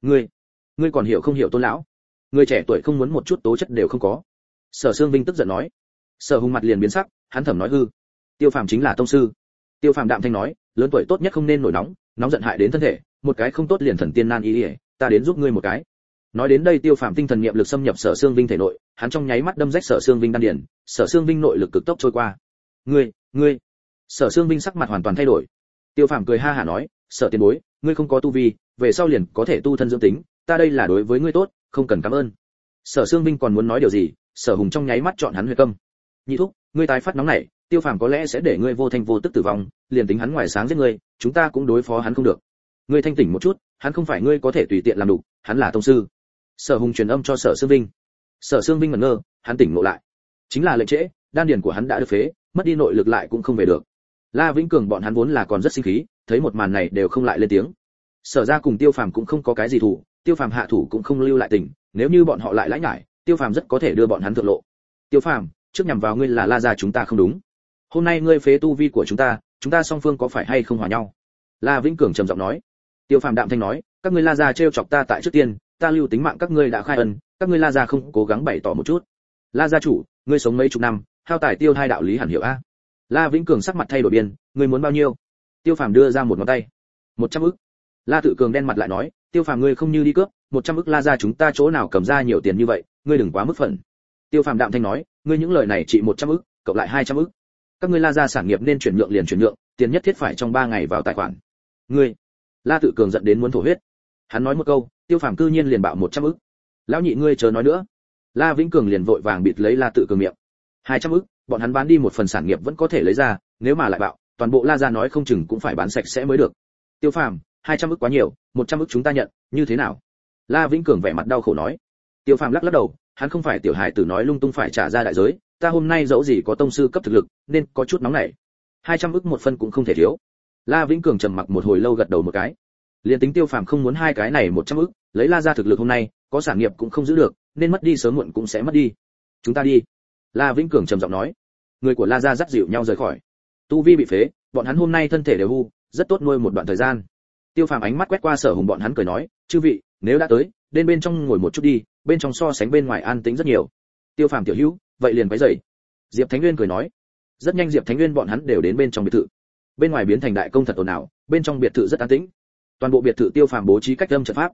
Ngươi còn hiểu không hiểu Tôn lão? Người trẻ tuổi không muốn một chút tố chất đều không có. Sở Sương Vinh tức giận nói. Sở Hùng mặt liền biến sắc, hắn thầm nói hư. Tiêu Phàm chính là tông sư. Tiêu Phàm đạm thanh nói, lớn tuổi tốt nhất không nên nổi nóng giận hại đến thân thể, một cái không tốt liền thần tiên nan y, ta đến giúp ngươi một cái. Nói đến đây, Tiêu Phàm tinh thần niệm lực xâm nhập Sở Sương Vinh thể nội, hắn trong nháy mắt đâm rách Sở Sương Vinh đan điền, Sở Sương Vinh nội lực cực tốc trôi qua. Ngươi. Sở Sương Vinh sắc mặt hoàn toàn thay đổi. Tiêu Phàm cười ha hả nói, Sở tiền bối, ngươi không có tu vi, về sau liền có thể tu thân dưỡng tính, ta đây là đối với ngươi tốt, không cần cảm ơn. Sở Sương Vinh còn muốn nói điều gì, Sở Hùng trong nháy mắt chọn hắn huyệt câm. Nhị thúc, ngươi tái phát nóng này, Tiêu Phàm có lẽ sẽ để ngươi vô thanh vô tức tử vong, liền tính hắn ngoài sáng giết ngươi, chúng ta cũng đối phó hắn không được. Ngươi thanh tỉnh một chút, hắn không phải ngươi có thể tùy tiện làm đủ, hắn là tông sư. Sở Hùng truyền âm cho Sở Sương Vinh. Sở Sương Vinh ngẩn ngơ, hắn tỉnh ngộ lại, chính là lệnh trễ, đan điền của hắn đã được phế, mất đi nội lực lại cũng không về được. La Vĩnh Cường bọn hắn vốn là còn rất sinh khí, thấy một màn này đều không lại lên tiếng. Sở ra cùng Tiêu Phàm cũng không có cái gì thủ, Tiêu Phàm hạ thủ cũng không lưu lại tình, nếu như bọn họ lại lãi nhải, Tiêu Phàm rất có thể đưa bọn hắn thượng lộ. Tiêu Phàm, trước nhằm vào ngươi là La gia chúng ta không đúng. Hôm nay ngươi phế tu vi của chúng ta song phương có phải hay không hòa nhau? La Vĩnh Cường trầm giọng nói. Tiêu Phàm đạm thanh nói, các ngươi La gia trêu chọc ta tại trước tiên, ta lưu tính mạng các ngươi đã khai ân, các ngươi La gia không cố gắng bày tỏ một chút. La gia chủ, ngươi sống mấy chục năm, hao tài tiêu hai đạo lý hẳn hiểu a. La Vĩnh Cường sắc mặt thay đổi biên, ngươi muốn bao nhiêu? Tiêu Phàm đưa ra một ngón tay. 100 ức. La Tự Cường đen mặt lại nói, Tiêu Phàm ngươi không như đi cướp, 100 ức La gia chúng ta chỗ nào cầm ra nhiều tiền như vậy, ngươi đừng quá mức phận. Tiêu Phàm đạm thanh nói, ngươi những lời này trị 100 ức, cộng lại 200 ức. Các ngươi La gia sản nghiệp nên chuyển nhượng liền chuyển nhượng, tiền nhất thiết phải trong 3 ngày vào tài khoản. Ngươi. La Tự Cường giận đến muốn thổ huyết. Hắn nói một câu, Tiêu Phàm cư nhiên liền bạo 100 ức. Lão nhị ngươi chớ nói nữa. La Vĩnh Cường liền vội vàng bịt lấy La Tự Cường miệng. 200 ức, bọn hắn bán đi một phần sản nghiệp vẫn có thể lấy ra, nếu mà lại bạo, toàn bộ La gia nói không chừng cũng phải bán sạch sẽ mới được. Tiêu Phàm, 200 ức quá nhiều, 100 ức chúng ta nhận, như thế nào? La Vĩnh Cường vẻ mặt đau khổ nói. Tiêu Phàm lắc lắc đầu, hắn không phải tiểu hài tử nói lung tung phải trả ra đại giới, ta hôm nay dẫu gì có tông sư cấp thực lực, nên có chút nóng nảy. 200 ức một phân cũng không thể thiếu. La Vĩnh Cường trầm mặc một hồi lâu gật đầu một cái. Liên tính Tiêu Phàm không muốn hai cái này 100 ức, lấy La gia thực lực hôm nay, có sản nghiệp cũng không giữ được, nên mất đi sớm muộn cũng sẽ mất đi. Chúng ta đi. La Vĩnh Cường trầm giọng nói. Người của La gia dắt dịu nhau rời khỏi. Tu vi bị phế, bọn hắn hôm nay thân thể đều hư, rất tốt nuôi một đoạn thời gian. Tiêu Phàm ánh mắt quét qua Sở Hùng bọn hắn cười nói, chư vị, nếu đã tới, đến bên trong ngồi một chút đi, bên trong so sánh bên ngoài an tĩnh rất nhiều. Tiêu Phàm tiểu hữu, vậy liền quấy rầy. Diệp Thánh Nguyên cười nói. Rất nhanh Diệp Thánh Nguyên bọn hắn đều đến bên trong biệt thự. Bên ngoài biến thành đại công thật ồn ào, bên trong biệt thự rất an tĩnh. Toàn bộ biệt thự Tiêu Phàm bố trí cách âm trận pháp.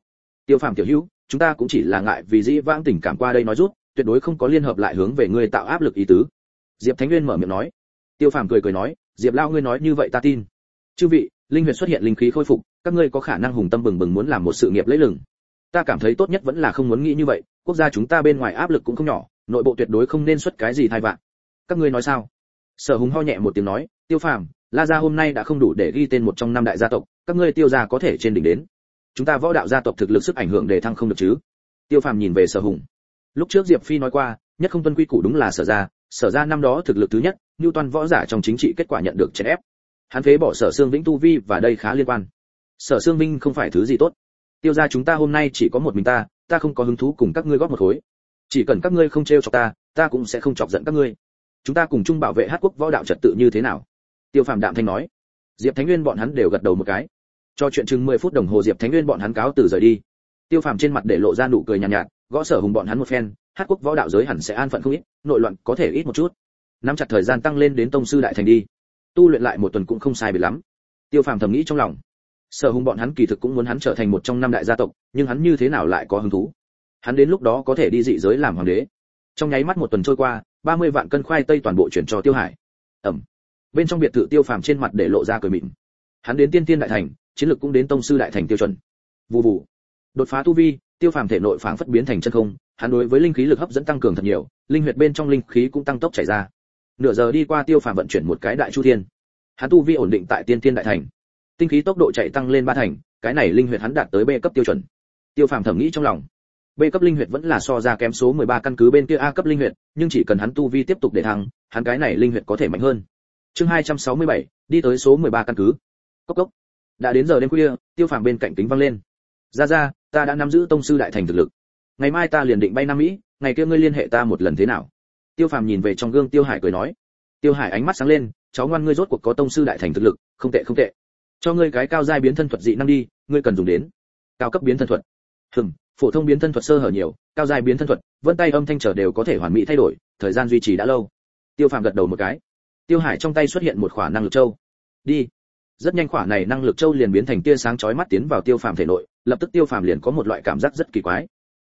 Tiêu Phàm tiểu hữu, chúng ta cũng chỉ là ngại vì dĩ vãng tình cảm qua đây nói rút, tuyệt đối không có liên hợp lại hướng về ngươi tạo áp lực ý tứ. Diệp Thánh Nguyên mở miệng nói. Tiêu Phàm cười cười nói, Diệp lão ngươi nói như vậy ta tin. Chư vị, linh huyệt xuất hiện linh khí khôi phục, các ngươi có khả năng hùng tâm bừng bừng muốn làm một sự nghiệp lấy lừng. Ta cảm thấy tốt nhất vẫn là không muốn nghĩ như vậy, quốc gia chúng ta bên ngoài áp lực cũng không nhỏ, nội bộ tuyệt đối không nên xuất cái gì tai vạ. Các ngươi nói sao? Sở Hùng ho nhẹ một tiếng nói, Tiêu Phàm, La gia hôm nay đã không đủ để ghi tên một trong năm đại gia tộc, các ngươi Tiêu gia có thể trên đỉnh đến. Chúng ta võ đạo gia tộc thực lực sức ảnh hưởng để thăng không được chứ? Tiêu Phàm nhìn về Sở Hùng. Lúc trước Diệp Phi nói qua, nhất không tuân quy củ đúng là Sở gia năm đó thực lực thứ nhất, như toàn võ giả trong chính trị kết quả nhận được chèn ép. Hắn phế bỏ Sở Xương Vĩnh tu vi và đây khá liên quan. Sở Xương Vinh không phải thứ gì tốt. Tiêu gia chúng ta hôm nay chỉ có một mình ta không có hứng thú cùng các ngươi góp một khối. Chỉ cần các ngươi không trêu chọc ta cũng sẽ không chọc giận các ngươi. Chúng ta cùng chung bảo vệ Hát quốc võ đạo trật tự như thế nào? Tiêu Phàm đạm thanh nói. Diệp Thánh Nguyên bọn hắn đều gật đầu một cái. Cho chuyện chừng 10 phút đồng hồ Diệp Thánh Nguyên bọn hắn cáo từ rời đi. Tiêu Phàm trên mặt để lộ ra nụ cười nhàn nhạt, gõ Sở Hùng bọn hắn một phen, Hát quốc võ đạo giới hẳn sẽ an phận không ít, nội loạn có thể ít một chút. Nắm chặt thời gian tăng lên đến tông sư đại thành đi. Tu luyện lại một tuần cũng không sai biệt lắm. Tiêu Phàm thầm nghĩ trong lòng. Sở Hùng bọn hắn kỳ thực cũng muốn hắn trở thành một trong năm đại gia tộc, nhưng hắn như thế nào lại có hứng thú? Hắn đến lúc đó có thể đi dị giới làm hoàng đế. Trong nháy mắt một tuần trôi qua, 30 vạn cân khoai tây toàn bộ chuyển cho Tiêu Hải. Bên trong biệt thự Tiêu Phàm trên mặt để lộ ra cười mỉm. Hắn đến tiên tiên đại thành, chiến lược cũng đến tông sư đại thành tiêu chuẩn. Vù vù. Đột phá tu vi, Tiêu Phàm thể nội phảng phất biến thành chân không, hắn đối với linh khí lực hấp dẫn tăng cường thật nhiều, linh huyệt bên trong linh khí cũng tăng tốc chảy ra. Nửa giờ đi qua Tiêu Phàm vận chuyển một cái đại chu thiên. Hắn tu vi ổn định tại tiên tiên đại thành. Tinh khí tốc độ chạy tăng lên 3 thành, cái này linh huyệt hắn đạt tới B cấp tiêu chuẩn. Tiêu Phàm thẩm nghĩ trong lòng. B cấp linh huyệt vẫn là so ra kém số 13 căn cứ bên kia A cấp linh huyệt, nhưng chỉ cần hắn tu vi tiếp tục để thăng, hắn cái này linh huyệt có thể mạnh hơn. Chương 267, đi tới số 13 căn cứ. Cốc cốc. Đã đến giờ đêm khuya, Tiêu Phàm bên cạnh kính vang lên. Ra, ta đã nắm giữ tông sư đại thành thực lực. Ngày mai ta liền định bay Nam Mỹ, ngày kia ngươi liên hệ ta một lần thế nào? Tiêu Phàm nhìn về trong gương Tiêu Hải cười nói. Tiêu Hải ánh mắt sáng lên, cháu ngoan ngươi rốt cuộc có tông sư đại thành thực lực, không tệ. Cho ngươi cái cao giai biến thân thuật dị năng đi, ngươi cần dùng đến. Cao cấp biến thân thuật. Phổ thông biến thân thuật sơ hở nhiều, cao giai biến thân thuật, vân tay âm thanh trở đều có thể hoàn mỹ thay đổi, thời gian duy trì đã lâu. Tiêu Phàm gật đầu một cái. Tiêu Hải trong tay xuất hiện một khỏa năng lực châu. Đi. Rất nhanh khỏa này năng lực châu liền biến thành tia sáng chói mắt tiến vào Tiêu Phàm thể nội, lập tức Tiêu Phàm liền có một loại cảm giác rất kỳ quái.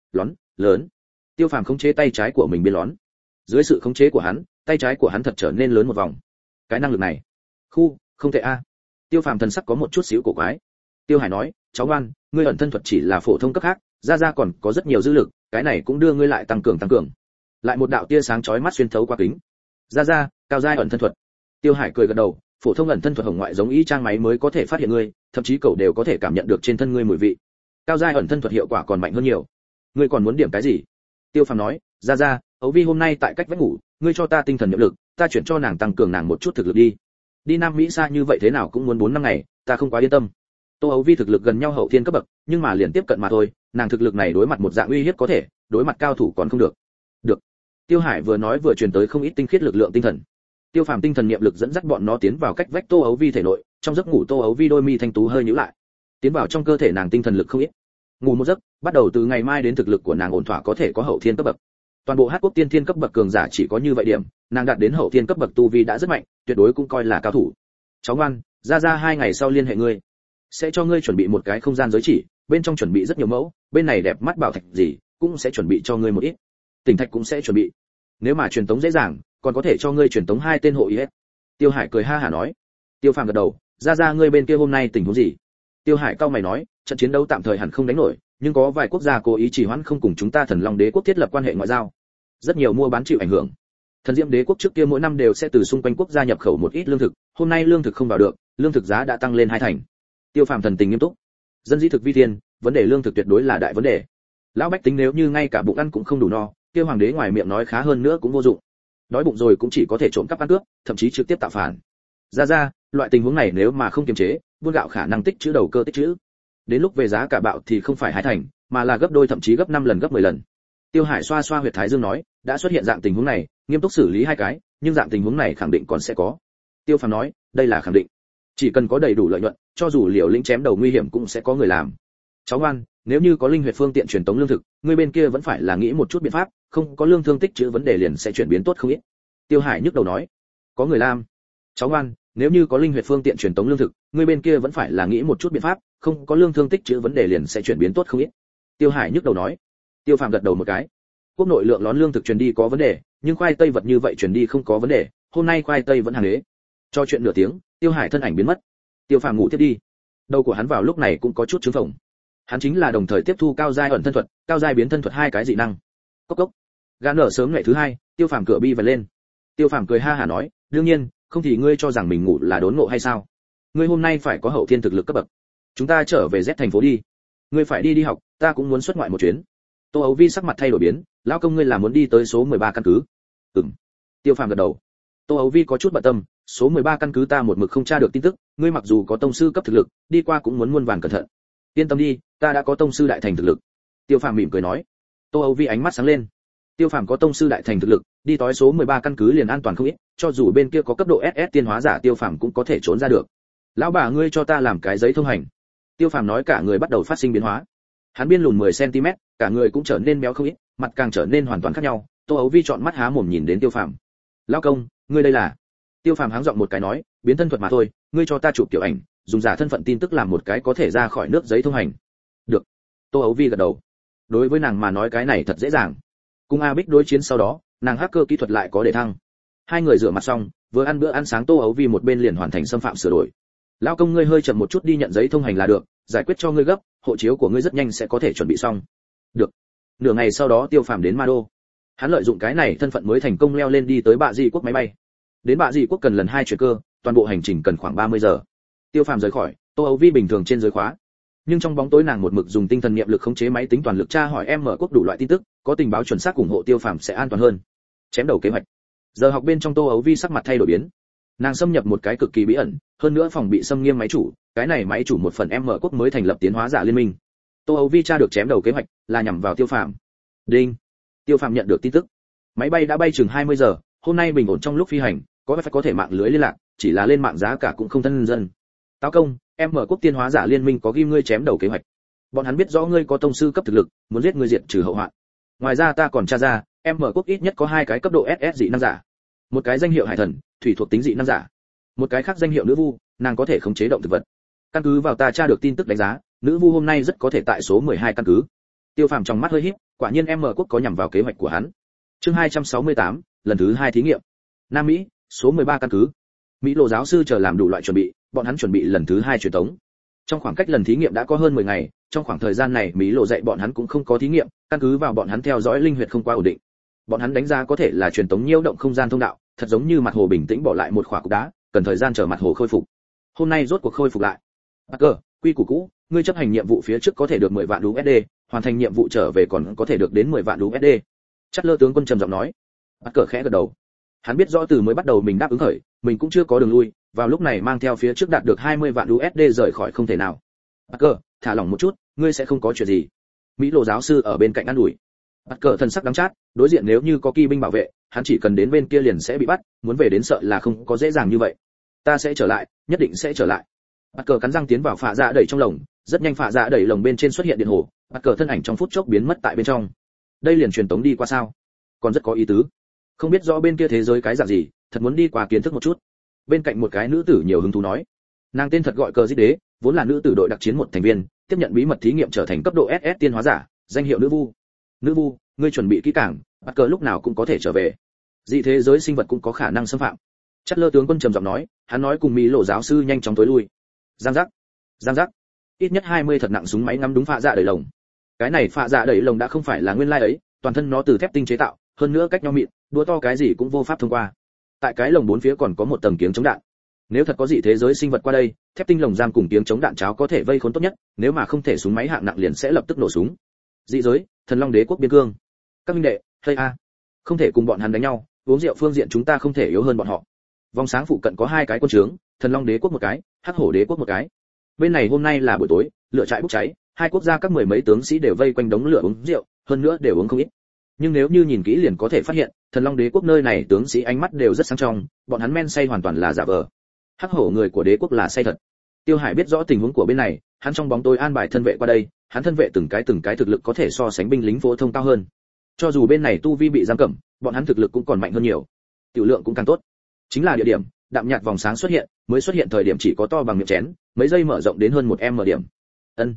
Lớn. Tiêu Phàm khống chế tay trái của mình biến lón. Dưới sự khống chế của hắn, tay trái của hắn thật trở nên lớn một vòng. Cái năng lực này, không thể a. Tiêu Phàm thần sắc có một chút xíu cổ quái. Tiêu Hải nói, cháu ngoan, ngươi ẩn thân thuật chỉ là phổ thông cấp khác, ra còn có rất nhiều dư lực, cái này cũng đưa ngươi lại tăng cường. Lại một đạo tia sáng chói mắt xuyên thấu qua kính. Ra, cao giai ẩn thân thuật. Tiêu Hải cười gật đầu, phổ thông ẩn thân thuật hồng ngoại giống y trang máy mới có thể phát hiện ngươi, thậm chí cậu đều có thể cảm nhận được trên thân ngươi mùi vị. Cao giai ẩn thân thuật hiệu quả còn mạnh hơn nhiều. Ngươi còn muốn điểm cái gì? Tiêu Phàm nói, ra, Ấu Vi hôm nay tại cách vách ngủ, ngươi cho ta tinh thần niệm lực, ta chuyển cho nàng tăng cường nàng một chút thực lực đi. Đi Nam Mỹ xa như vậy thế nào cũng muốn 4 năm ngày, ta không quá yên tâm. Tô Ấu Vi thực lực gần nhau hậu thiên cấp bậc, nhưng mà liền tiếp cận mà thôi, nàng thực lực này đối mặt một dạng uy hiếp có thể, đối mặt cao thủ còn không được. Được. Tiêu Hải vừa nói vừa truyền tới không ít tinh khiết lực lượng tinh thần. Tiêu Phàm tinh thần niệm lực dẫn dắt bọn nó tiến vào cách vách Tô Ấu Vi thể nội, trong giấc ngủ Tô Ấu Vi đôi mi thanh tú hơi nhíu lại. Tiến vào trong cơ thể nàng tinh thần lực không ít. Ngủ một giấc, bắt đầu từ ngày mai đến thực lực của nàng ổn thỏa có thể có hậu thiên cấp bậc. Toàn bộ Hát quốc tiên thiên cấp bậc cường giả chỉ có như vậy điểm, nàng đạt đến hậu thiên cấp bậc tu vi đã rất mạnh, tuyệt đối cũng coi là cao thủ. Cháu ngoan, ra 2 ngày sau liên hệ ngươi, sẽ cho ngươi chuẩn bị một cái không gian giới chỉ, bên trong chuẩn bị rất nhiều mẫu, bên này đẹp mắt bảo thạch gì cũng sẽ chuẩn bị cho ngươi một ít, tỉnh thạch cũng sẽ chuẩn bị. Nếu mà truyền tống dễ dàng, còn có thể cho ngươi truyền tống 2 tên hộ ý hết. Tiêu Hải cười ha hả nói. Tiêu Phàm gật đầu, ra ngươi bên kia hôm nay tình huống gì? Tiêu Hải cau mày nói, trận chiến đấu tạm thời hẳn không đánh nổi, nhưng có vài quốc gia cố ý trì hoãn không cùng chúng ta Thần Long Đế quốc thiết lập quan hệ ngoại giao, rất nhiều mua bán chịu ảnh hưởng. Thần Diễm Đế quốc trước kia mỗi năm đều sẽ từ xung quanh quốc gia nhập khẩu một ít lương thực, hôm nay lương thực không vào được, lương thực giá đã tăng lên 2 thành. Tiêu Phàm thần tình nghiêm túc. Dân dĩ thực vi thiên, vấn đề lương thực tuyệt đối là đại vấn đề. Lão bách tính nếu như ngay cả bụng ăn cũng không đủ no, kia hoàng đế ngoài miệng nói khá hơn nữa cũng vô dụng. Đói bụng rồi cũng chỉ có thể trộm cắp ăn cướp, thậm chí trực tiếp tạo phản. Ra, loại tình huống này nếu mà không kiềm chế, buôn gạo khả năng tích trữ đầu cơ tích trữ. Đến lúc về giá cả bạo thì không phải 2 thành, mà là gấp đôi thậm chí gấp 5 lần gấp 10 lần. Tiêu Hải xoa xoa huyệt thái dương nói, đã xuất hiện dạng tình huống này, nghiêm túc xử lý 2 cái, nhưng dạng tình huống này khẳng định còn sẽ có. Tiêu Phàm nói, đây là khẳng định. Chỉ cần có đầy đủ lợi nhuận, cho dù liều lĩnh chém đầu nguy hiểm cũng sẽ có người làm. Cháu ngoan, nếu như có linh huyệt phương tiện truyền tống lương thực, người bên kia vẫn phải là nghĩ một chút biện pháp, không có lương thương tích trữ vấn đề liền sẽ chuyển biến tốt không ít. Tiêu Hải nhức đầu nói, có người làm. Cháu ngoan, nếu như có linh huyệt phương tiện truyền tống lương thực, người bên kia vẫn phải là nghĩ một chút biện pháp, không có lương thương tích trữ vấn đề liền sẽ chuyển biến tốt không ít. Tiêu Hải nhức đầu nói. Tiêu Phàm gật đầu một cái. Quốc nội lượng lón lương thực truyền đi có vấn đề, nhưng khoai tây vật như vậy truyền đi không có vấn đề, hôm nay khoai tây vẫn hàng ế. Cho chuyện nửa tiếng, Tiêu Hải thân ảnh biến mất. Tiêu Phàm ngủ tiếp đi. Đầu của hắn vào lúc này cũng có chút trứng phồng. Hắn chính là đồng thời tiếp thu cao giai ẩn thân thuật, cao giai biến thân thuật hai cái dị năng. Cốc cốc. Gã nở sớm ngày thứ hai, Tiêu Phàm cửa bi vần lên. Tiêu Phàm cười ha hả nói, đương nhiên, không thì ngươi cho rằng mình ngủ là đốn ngộ hay sao? Ngươi hôm nay phải có hậu thiên thực lực cấp bậc. Chúng ta trở về Z thành phố đi. Ngươi phải đi học, ta cũng muốn xuất ngoại một chuyến. Tô Âu Vi sắc mặt thay đổi biến, lão công ngươi là muốn đi tới số 13 căn cứ? Ừm. Tiêu Phàm gật đầu. Tô Âu Vi có chút bận tâm, số 13 căn cứ ta một mực không tra được tin tức, ngươi mặc dù có tông sư cấp thực lực, đi qua cũng muốn muôn vàn cẩn thận. Yên tâm đi, ta đã có tông sư đại thành thực lực. Tiêu Phàm mỉm cười nói. Tô Âu Vi ánh mắt sáng lên. Tiêu Phàm có tông sư đại thành thực lực, đi tới số 13 căn cứ liền an toàn không ít, cho dù bên kia có cấp độ SS tiên hóa giả Tiêu Phàm cũng có thể trốn ra được. Lão bà ngươi cho ta làm cái giấy thông hành. Tiêu Phàm nói cả người bắt đầu phát sinh biến hóa. Hắn biên lùn 10 cm, cả người cũng trở nên béo không ít, mặt càng trở nên hoàn toàn khác nhau. Tô Âu Vi trọn mắt há mồm nhìn đến Tiêu Phàm. "Lão công, ngươi đây là?" Tiêu Phàm háng giọng một cái nói, "Biến thân thuật mà thôi, ngươi cho ta chụp tiểu ảnh, dùng giả thân phận tin tức làm một cái có thể ra khỏi nước giấy thông hành." "Được." Tô Âu Vi gật đầu. Đối với nàng mà nói cái này thật dễ dàng. Cùng A Bích đối chiến sau đó, nàng hacker kỹ thuật lại có để thăng. Hai người rửa mặt xong, vừa ăn bữa ăn sáng, Tô Âu Vi một bên liền hoàn thành xâm phạm sửa đổi. "Lão công ngươi hơi chậm một chút đi nhận giấy thông hành là được, giải quyết cho ngươi gấp, hộ chiếu của ngươi rất nhanh sẽ có thể chuẩn bị xong." "Được." Nửa ngày sau đó Tiêu Phàm đến Ma Đô. Hắn lợi dụng cái này thân phận mới thành công leo lên đi tới Bạ Dị quốc máy bay. Đến Bạ Dị quốc cần lần 2 chuyển cơ, toàn bộ hành trình cần khoảng 30 giờ. Tiêu Phàm rời khỏi, Tô Âu Vi bình thường trên giới khóa. Nhưng trong bóng tối nàng một mực dùng tinh thần niệm lực khống chế máy tính toàn lực tra hỏi mở quốc đủ loại tin tức, có tình báo chuẩn xác ủng hộ Tiêu Phàm sẽ an toàn hơn. Chém đầu kế hoạch. Giờ học bên trong Tô Âu Vi sắc mặt thay đổi biến. Nàng xâm nhập một cái cực kỳ bí ẩn, hơn nữa phòng bị xâm nghiêm máy chủ, cái này máy chủ một phần mở quốc mới thành lập tiến hóa giả liên minh. Tô Âu Vi tra được chém đầu kế hoạch là nhằm vào Tiêu Phàm. Đinh. Tiêu Phàm nhận được tin tức. Máy bay đã bay chừng 20 giờ, hôm nay bình ổn trong lúc phi hành, có thể mạng lưới liên lạc, chỉ là lên mạng giá cả cũng không thân dân. Táo công, mở quốc tiên hóa giả liên minh có ghi ngươi chém đầu kế hoạch. Bọn hắn biết rõ ngươi có tông sư cấp thực lực, muốn giết ngươi diệt trừ hậu hoạn. Ngoài ra ta còn tra ra, mở quốc ít nhất có 2 cái cấp độ SS dị năng giả. Một cái danh hiệu hải thần, thủy thuộc tính dị năng giả. Một cái khác danh hiệu nữ vu, nàng có thể khống chế động thực vật. Căn cứ vào ta tra được tin tức đánh giá, nữ vu hôm nay rất có thể tại số 12 căn cứ. Tiêu Phàm trong mắt hơi híp, quả nhiên mở quốc có nhằm vào kế hoạch của hắn. Chương 268, lần thứ 2 thí nghiệm. Nam Mỹ, số 13 căn cứ. Mỹ lộ giáo sư chờ làm đủ loại chuẩn bị, bọn hắn chuẩn bị lần thứ 2 truyền tống. Trong khoảng cách lần thí nghiệm đã có hơn 10 ngày, trong khoảng thời gian này Mỹ lộ dạy bọn hắn cũng không có thí nghiệm, căn cứ vào bọn hắn theo dõi linh huyệt không quá ổn định. Bọn hắn đánh giá có thể là truyền tống nhiễu động không gian thông đạo, thật giống như mặt hồ bình tĩnh bỏ lại một khỏa cục đá, cần thời gian chờ mặt hồ khôi phục. Hôm nay rốt cuộc khôi phục lại. Parker, quy củ cũ, ngươi chấp hành nhiệm vụ phía trước có thể được 10 vạn USD, hoàn thành nhiệm vụ trở về còn có thể được đến 10 vạn USD. Chatler tướng quân trầm giọng nói. Parker khẽ gật đầu. Hắn biết rõ từ mới bắt đầu mình đáp ứng khởi, mình cũng chưa có đường lui, vào lúc này mang theo phía trước đạt được 20 vạn USD rời khỏi không thể nào. Parker, thả lỏng một chút, ngươi sẽ không có chuyện gì. Mỹ lộ giáo sư ở bên cạnh an ủi. Parker thần sắc đắng chát, đối diện nếu như có kỳ binh bảo vệ, hắn chỉ cần đến bên kia liền sẽ bị bắt, muốn về đến sợ là không có dễ dàng như vậy. Ta sẽ trở lại, nhất định sẽ trở lại. Parker cắn răng tiến vào phạ dạ đẩy trong lồng, rất nhanh phạ dạ đẩy lồng bên trên xuất hiện điện hồ, Parker thân ảnh trong phút chốc biến mất tại bên trong. Đây liền truyền tống đi qua sao? Còn rất có ý tứ. Không biết rõ bên kia thế giới cái dạng gì, thật muốn đi qua kiến thức một chút. Bên cạnh một cái nữ tử nhiều hứng thú nói. Nàng tên thật gọi Cờ Dít Đế, vốn là nữ tử đội đặc chiến một thành viên, tiếp nhận bí mật thí nghiệm trở thành cấp độ SS tiên hóa giả, danh hiệu nữ vu. Nữ vu, ngươi chuẩn bị kỹ càng, Parker lúc nào cũng có thể trở về. Dị thế giới sinh vật cũng có khả năng xâm phạm. Chatler tướng quân trầm giọng nói, hắn nói cùng Mỹ lộ giáo sư nhanh chóng tối lui. Giang giác, giang giác. Ít nhất 20 thật nặng súng máy ngắm đúng phạ dạ đẩy lồng. Cái này phạ dạ đẩy lồng đã không phải là nguyên lai ấy, toàn thân nó từ thép tinh chế tạo, hơn nữa cách nhau mịn, đũa to cái gì cũng vô pháp thông qua. Tại cái lồng bốn phía còn có một tầng kiếng chống đạn. Nếu thật có dị thế giới sinh vật qua đây, thép tinh lồng giam cùng kiếng chống đạn cháo có thể vây khốn tốt nhất, nếu mà không thể súng máy hạng nặng liền sẽ lập tức nổ súng. Dị giới, Thần Long Đế quốc biên cương. Các minh đệ, hey a, không thể cùng bọn hắn đánh nhau, uống rượu phương diện chúng ta không thể yếu hơn bọn họ. Vòng sáng phụ cận có 2 cái quân trướng, Thần Long Đế quốc một cái, Hắc Hổ Đế quốc một cái. Bên này hôm nay là buổi tối, lửa trại bốc cháy, 2 quốc gia các mười mấy tướng sĩ đều vây quanh đống lửa uống rượu, hơn nữa đều uống không ít. Nhưng nếu như nhìn kỹ liền có thể phát hiện, Thần Long Đế quốc nơi này tướng sĩ ánh mắt đều rất sáng trong, bọn hắn men say hoàn toàn là giả vờ. Hắc Hổ người của đế quốc là say thật. Tiêu Hải biết rõ tình huống của bên này, hắn trong bóng tối an bài thân vệ qua đây, hắn thân vệ từng cái thực lực có thể so sánh binh lính phổ thông cao hơn. Cho dù bên này tu vi bị giam cầm, bọn hắn thực lực cũng còn mạnh hơn nhiều. Tiểu lượng cũng càng tốt. Chính là địa điểm, đạm nhạt vòng sáng xuất hiện, mới xuất hiện thời điểm chỉ có to bằng miệng chén, mấy giây mở rộng đến hơn 1m điểm. Ân.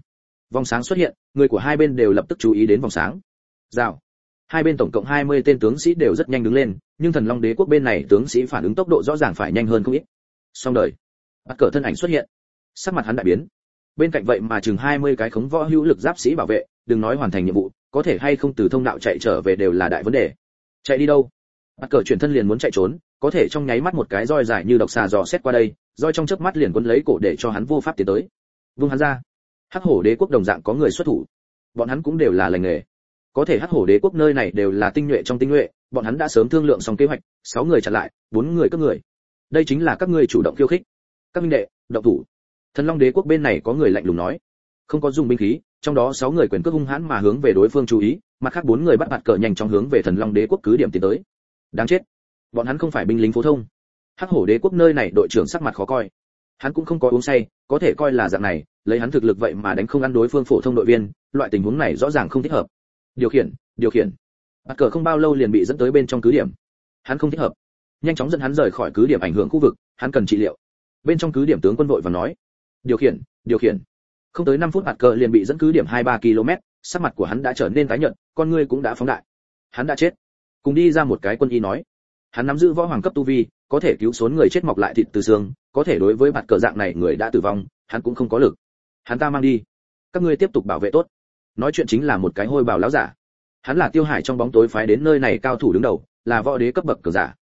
Vòng sáng xuất hiện, người của hai bên đều lập tức chú ý đến vòng sáng. Rào. Hai bên tổng cộng 20 tên tướng sĩ đều rất nhanh đứng lên, nhưng Thần Long Đế quốc bên này tướng sĩ phản ứng tốc độ rõ ràng phải nhanh hơn không ít. Xong đời. Bắt cờ thân ảnh xuất hiện. Sắc mặt hắn đại biến. Bên cạnh vậy mà chừng 20 cái khống võ hữu lực giáp sĩ bảo vệ, đừng nói hoàn thành nhiệm vụ, có thể hay không từ thông đạo chạy trở về đều là đại vấn đề. Chạy đi đâu? Bắt cờ chuyển thân liền muốn chạy trốn, có thể trong nháy mắt một cái roi dài như độc xà dò xét qua đây, roi trong chớp mắt liền quấn lấy cổ để cho hắn vô pháp tiến tới. Vung hắn ra. Hắc Hổ Đế quốc đồng dạng có người xuất thủ. Bọn hắn cũng đều là lành nghề. Có thể Hắc Hổ Đế quốc nơi này đều là tinh nhuệ trong tinh nhuệ, bọn hắn đã sớm thương lượng xong kế hoạch, 6 người chặn lại, 4 người cướp người. Đây chính là các ngươi chủ động khiêu khích. Các minh đệ, động thủ. Thần Long Đế quốc bên này có người lạnh lùng nói, không có dùng binh khí, trong đó 6 người quyền cước hung hãn mà hướng về đối phương chú ý, mặt khác 4 người bắt bạt cờ nhanh chóng hướng về Thần Long Đế quốc cứ điểm tiến tới. Đáng chết, bọn hắn không phải binh lính phổ thông. Hắc Hổ Đế quốc nơi này đội trưởng sắc mặt khó coi. Hắn cũng không có uống say, có thể coi là dạng này, lấy hắn thực lực vậy mà đánh không ăn đối phương phổ thông đội viên, loại tình huống này rõ ràng không thích hợp. Điều khiển. Bắt cờ không bao lâu liền bị dẫn tới bên trong cứ điểm. Hắn không thích hợp, nhanh chóng dẫn hắn rời khỏi cứ điểm ảnh hưởng khu vực, hắn cần trị liệu. Bên trong cứ điểm tướng quân vội và nói, điều khiển. Không tới 5 phút Bắt cờ liền bị dẫn cứ điểm 2-3 km, sắc mặt của hắn đã trở nên tái nhợt, con ngươi cũng đã phóng đại. Hắn đã chết. Cùng đi ra một cái quân y nói, hắn nắm giữ võ hoàng cấp tu vi, có thể cứu số người chết mọc lại thịt từ xương, có thể đối với Bắt cờ dạng này người đã tử vong, hắn cũng không có lực. Hắn ta mang đi, các ngươi tiếp tục bảo vệ tốt. Nói chuyện chính là một cái hôi bào lão giả. Hắn là Tiêu Hải trong bóng tối phái đến nơi này cao thủ đứng đầu, là võ đế cấp bậc cường giả.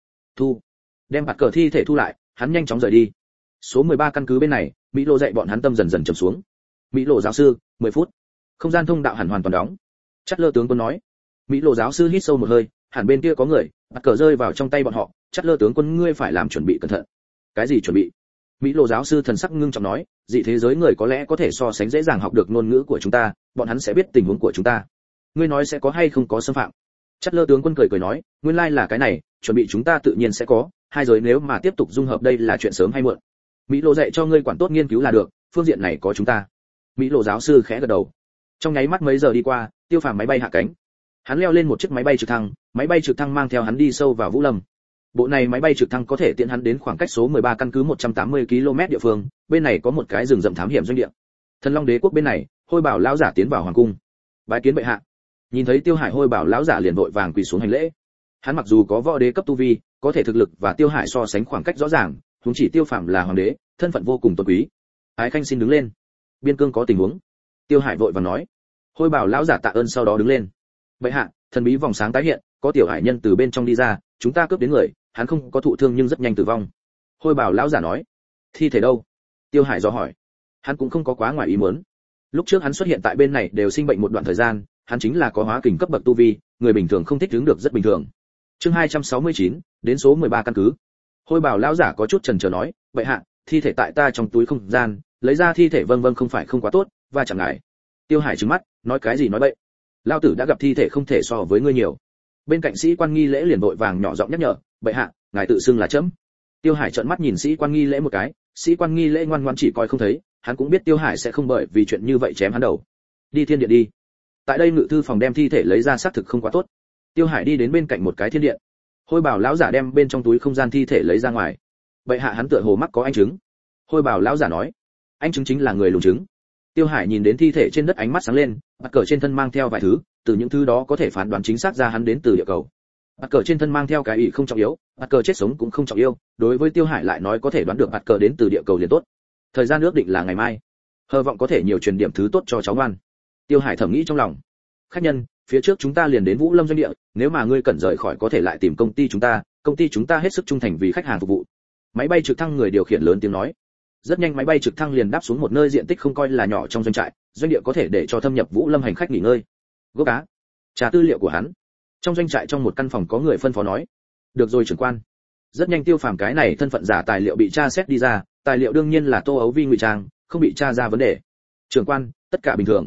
Đem Bắt cờ thi thể thu lại, hắn nhanh chóng rời đi. Số 13 căn cứ bên này, Mỹ Lộ dạy bọn hắn tâm dần dần trầm xuống. Mỹ Lộ giáo sư, 10 phút. Không gian thông đạo hẳn hoàn toàn đóng. Chắt Lơ tướng quân nói. Mỹ Lộ giáo sư hít sâu một hơi, hẳn bên kia có người, Bắt cờ rơi vào trong tay bọn họ, Chắt Lơ tướng quân ngươi phải làm chuẩn bị cẩn thận. Cái gì chuẩn bị? Mỹ Lộ giáo sư thần sắc ngưng trọng nói, dị thế giới người có lẽ có thể so sánh dễ dàng học được ngôn ngữ của chúng ta, bọn hắn sẽ biết tình huống của chúng ta. Ngươi nói sẽ có hay không có xâm phạm? Chắt Lơ tướng quân cười nói, nguyên lai là cái này, chuẩn bị chúng ta tự nhiên sẽ có, hai giới nếu mà tiếp tục dung hợp đây là chuyện sớm hay muộn. Mỹ Lộ dạy cho ngươi quản tốt nghiên cứu là được, phương diện này có chúng ta. Mỹ Lộ giáo sư khẽ gật đầu. Trong nháy mắt mấy giờ đi qua, Tiêu Phàm máy bay hạ cánh. Hắn leo lên một chiếc máy bay trực thăng mang theo hắn đi sâu vào Vũ Lâm. Bộ này máy bay trực thăng có thể tiện hắn đến khoảng cách số 13 căn cứ 180 km địa phương, bên này có một cái rừng rậm thám hiểm doanh địa. Thần Long Đế quốc bên này, Hôi Bảo lão giả tiến vào hoàng cung. Bái kiến bệ hạ. Nhìn thấy Tiêu Hải, Hôi Bảo lão giả liền vội vàng quỳ xuống hành lễ. Hắn mặc dù có võ đế cấp tu vi, có thể thực lực và Tiêu Hải so sánh khoảng cách rõ ràng, huống chỉ Tiêu Phàm là hoàng đế, thân phận vô cùng tôn quý. Ái khanh xin đứng lên. Biên cương có tình huống. Tiêu Hải vội vàng nói. Hôi Bảo lão giả tạ ơn sau đó đứng lên. Bệ hạ, thần bí vòng sáng tái hiện, có tiểu hải nhân từ bên trong đi ra, chúng ta cướp đến người, hắn không có thụ thương nhưng rất nhanh tử vong. Hôi Bảo lão giả nói. Thi thể đâu? Tiêu Hải dò hỏi. Hắn cũng không có quá ngoài ý muốn. Lúc trước hắn xuất hiện tại bên này đều sinh bệnh một đoạn thời gian, hắn chính là có hóa kình cấp bậc tu vi, người bình thường không thích ứng được rất bình thường. Chương 269, đến số 13 căn cứ. Hôi Bảo lão giả có chút chần chờ nói, bệ hạ, thi thể tại ta trong túi không gian, lấy ra thi thể vâng không phải không quá tốt, và chẳng ngại. Tiêu Hải trừng mắt, nói cái gì nói bậy. Lão tử đã gặp thi thể không thể so với ngươi nhiều. Bên cạnh sĩ quan nghi lễ liền vội vàng nhỏ giọng nhắc nhở, bệ hạ, ngài tự xưng là chấm. Tiêu Hải trợn mắt nhìn sĩ quan nghi lễ một cái, sĩ quan nghi lễ ngoan ngoãn chỉ coi không thấy, hắn cũng biết Tiêu Hải sẽ không bởi vì chuyện như vậy chém hắn đầu. Đi thiên điện đi. Tại đây ngự thư phòng đem thi thể lấy ra xác thực không quá tốt. Tiêu Hải đi đến bên cạnh một cái thiên điện. Hôi Bảo lão giả đem bên trong túi không gian thi thể lấy ra ngoài. Bệ hạ hắn tựa hồ mắc có anh chứng. Hôi Bảo lão giả nói, anh chứng chính là người lùn chứng. Tiêu Hải nhìn đến thi thể trên đất ánh mắt sáng lên, Bắt cờ trên thân mang theo vài thứ, từ những thứ đó có thể phán đoán chính xác ra hắn đến từ địa cầu. Bắt cờ trên thân mang theo cái ý không trọng yếu, Bắt cờ chết sống cũng không trọng yếu, đối với Tiêu Hải lại nói có thể đoán được Bắt cờ đến từ địa cầu liền tốt. Thời gian ước định là ngày mai, hờ vọng có thể nhiều truyền điểm thứ tốt cho cháu ngoan. Tiêu Hải thầm nghĩ trong lòng. Khách nhân, phía trước chúng ta liền đến Vũ Lâm doanh địa, nếu mà ngươi cần rời khỏi có thể lại tìm công ty chúng ta hết sức trung thành vì khách hàng phục vụ. Máy bay trực thăng người điều khiển lớn tiếng nói. Rất nhanh máy bay trực thăng liền đáp xuống một nơi diện tích không coi là nhỏ trong doanh trại, doanh địa có thể để cho thâm nhập Vũ Lâm hành khách nghỉ ngơi. Gốc cá, trả tư liệu của hắn. Trong doanh trại trong một căn phòng có người phân phó nói. Được rồi trưởng quan. Rất nhanh Tiêu Phàm cái này thân phận giả tài liệu bị tra xét đi ra, tài liệu đương nhiên là Tô Ấu Vi ngụy trang, không bị tra ra vấn đề. Trưởng quan, tất cả bình thường.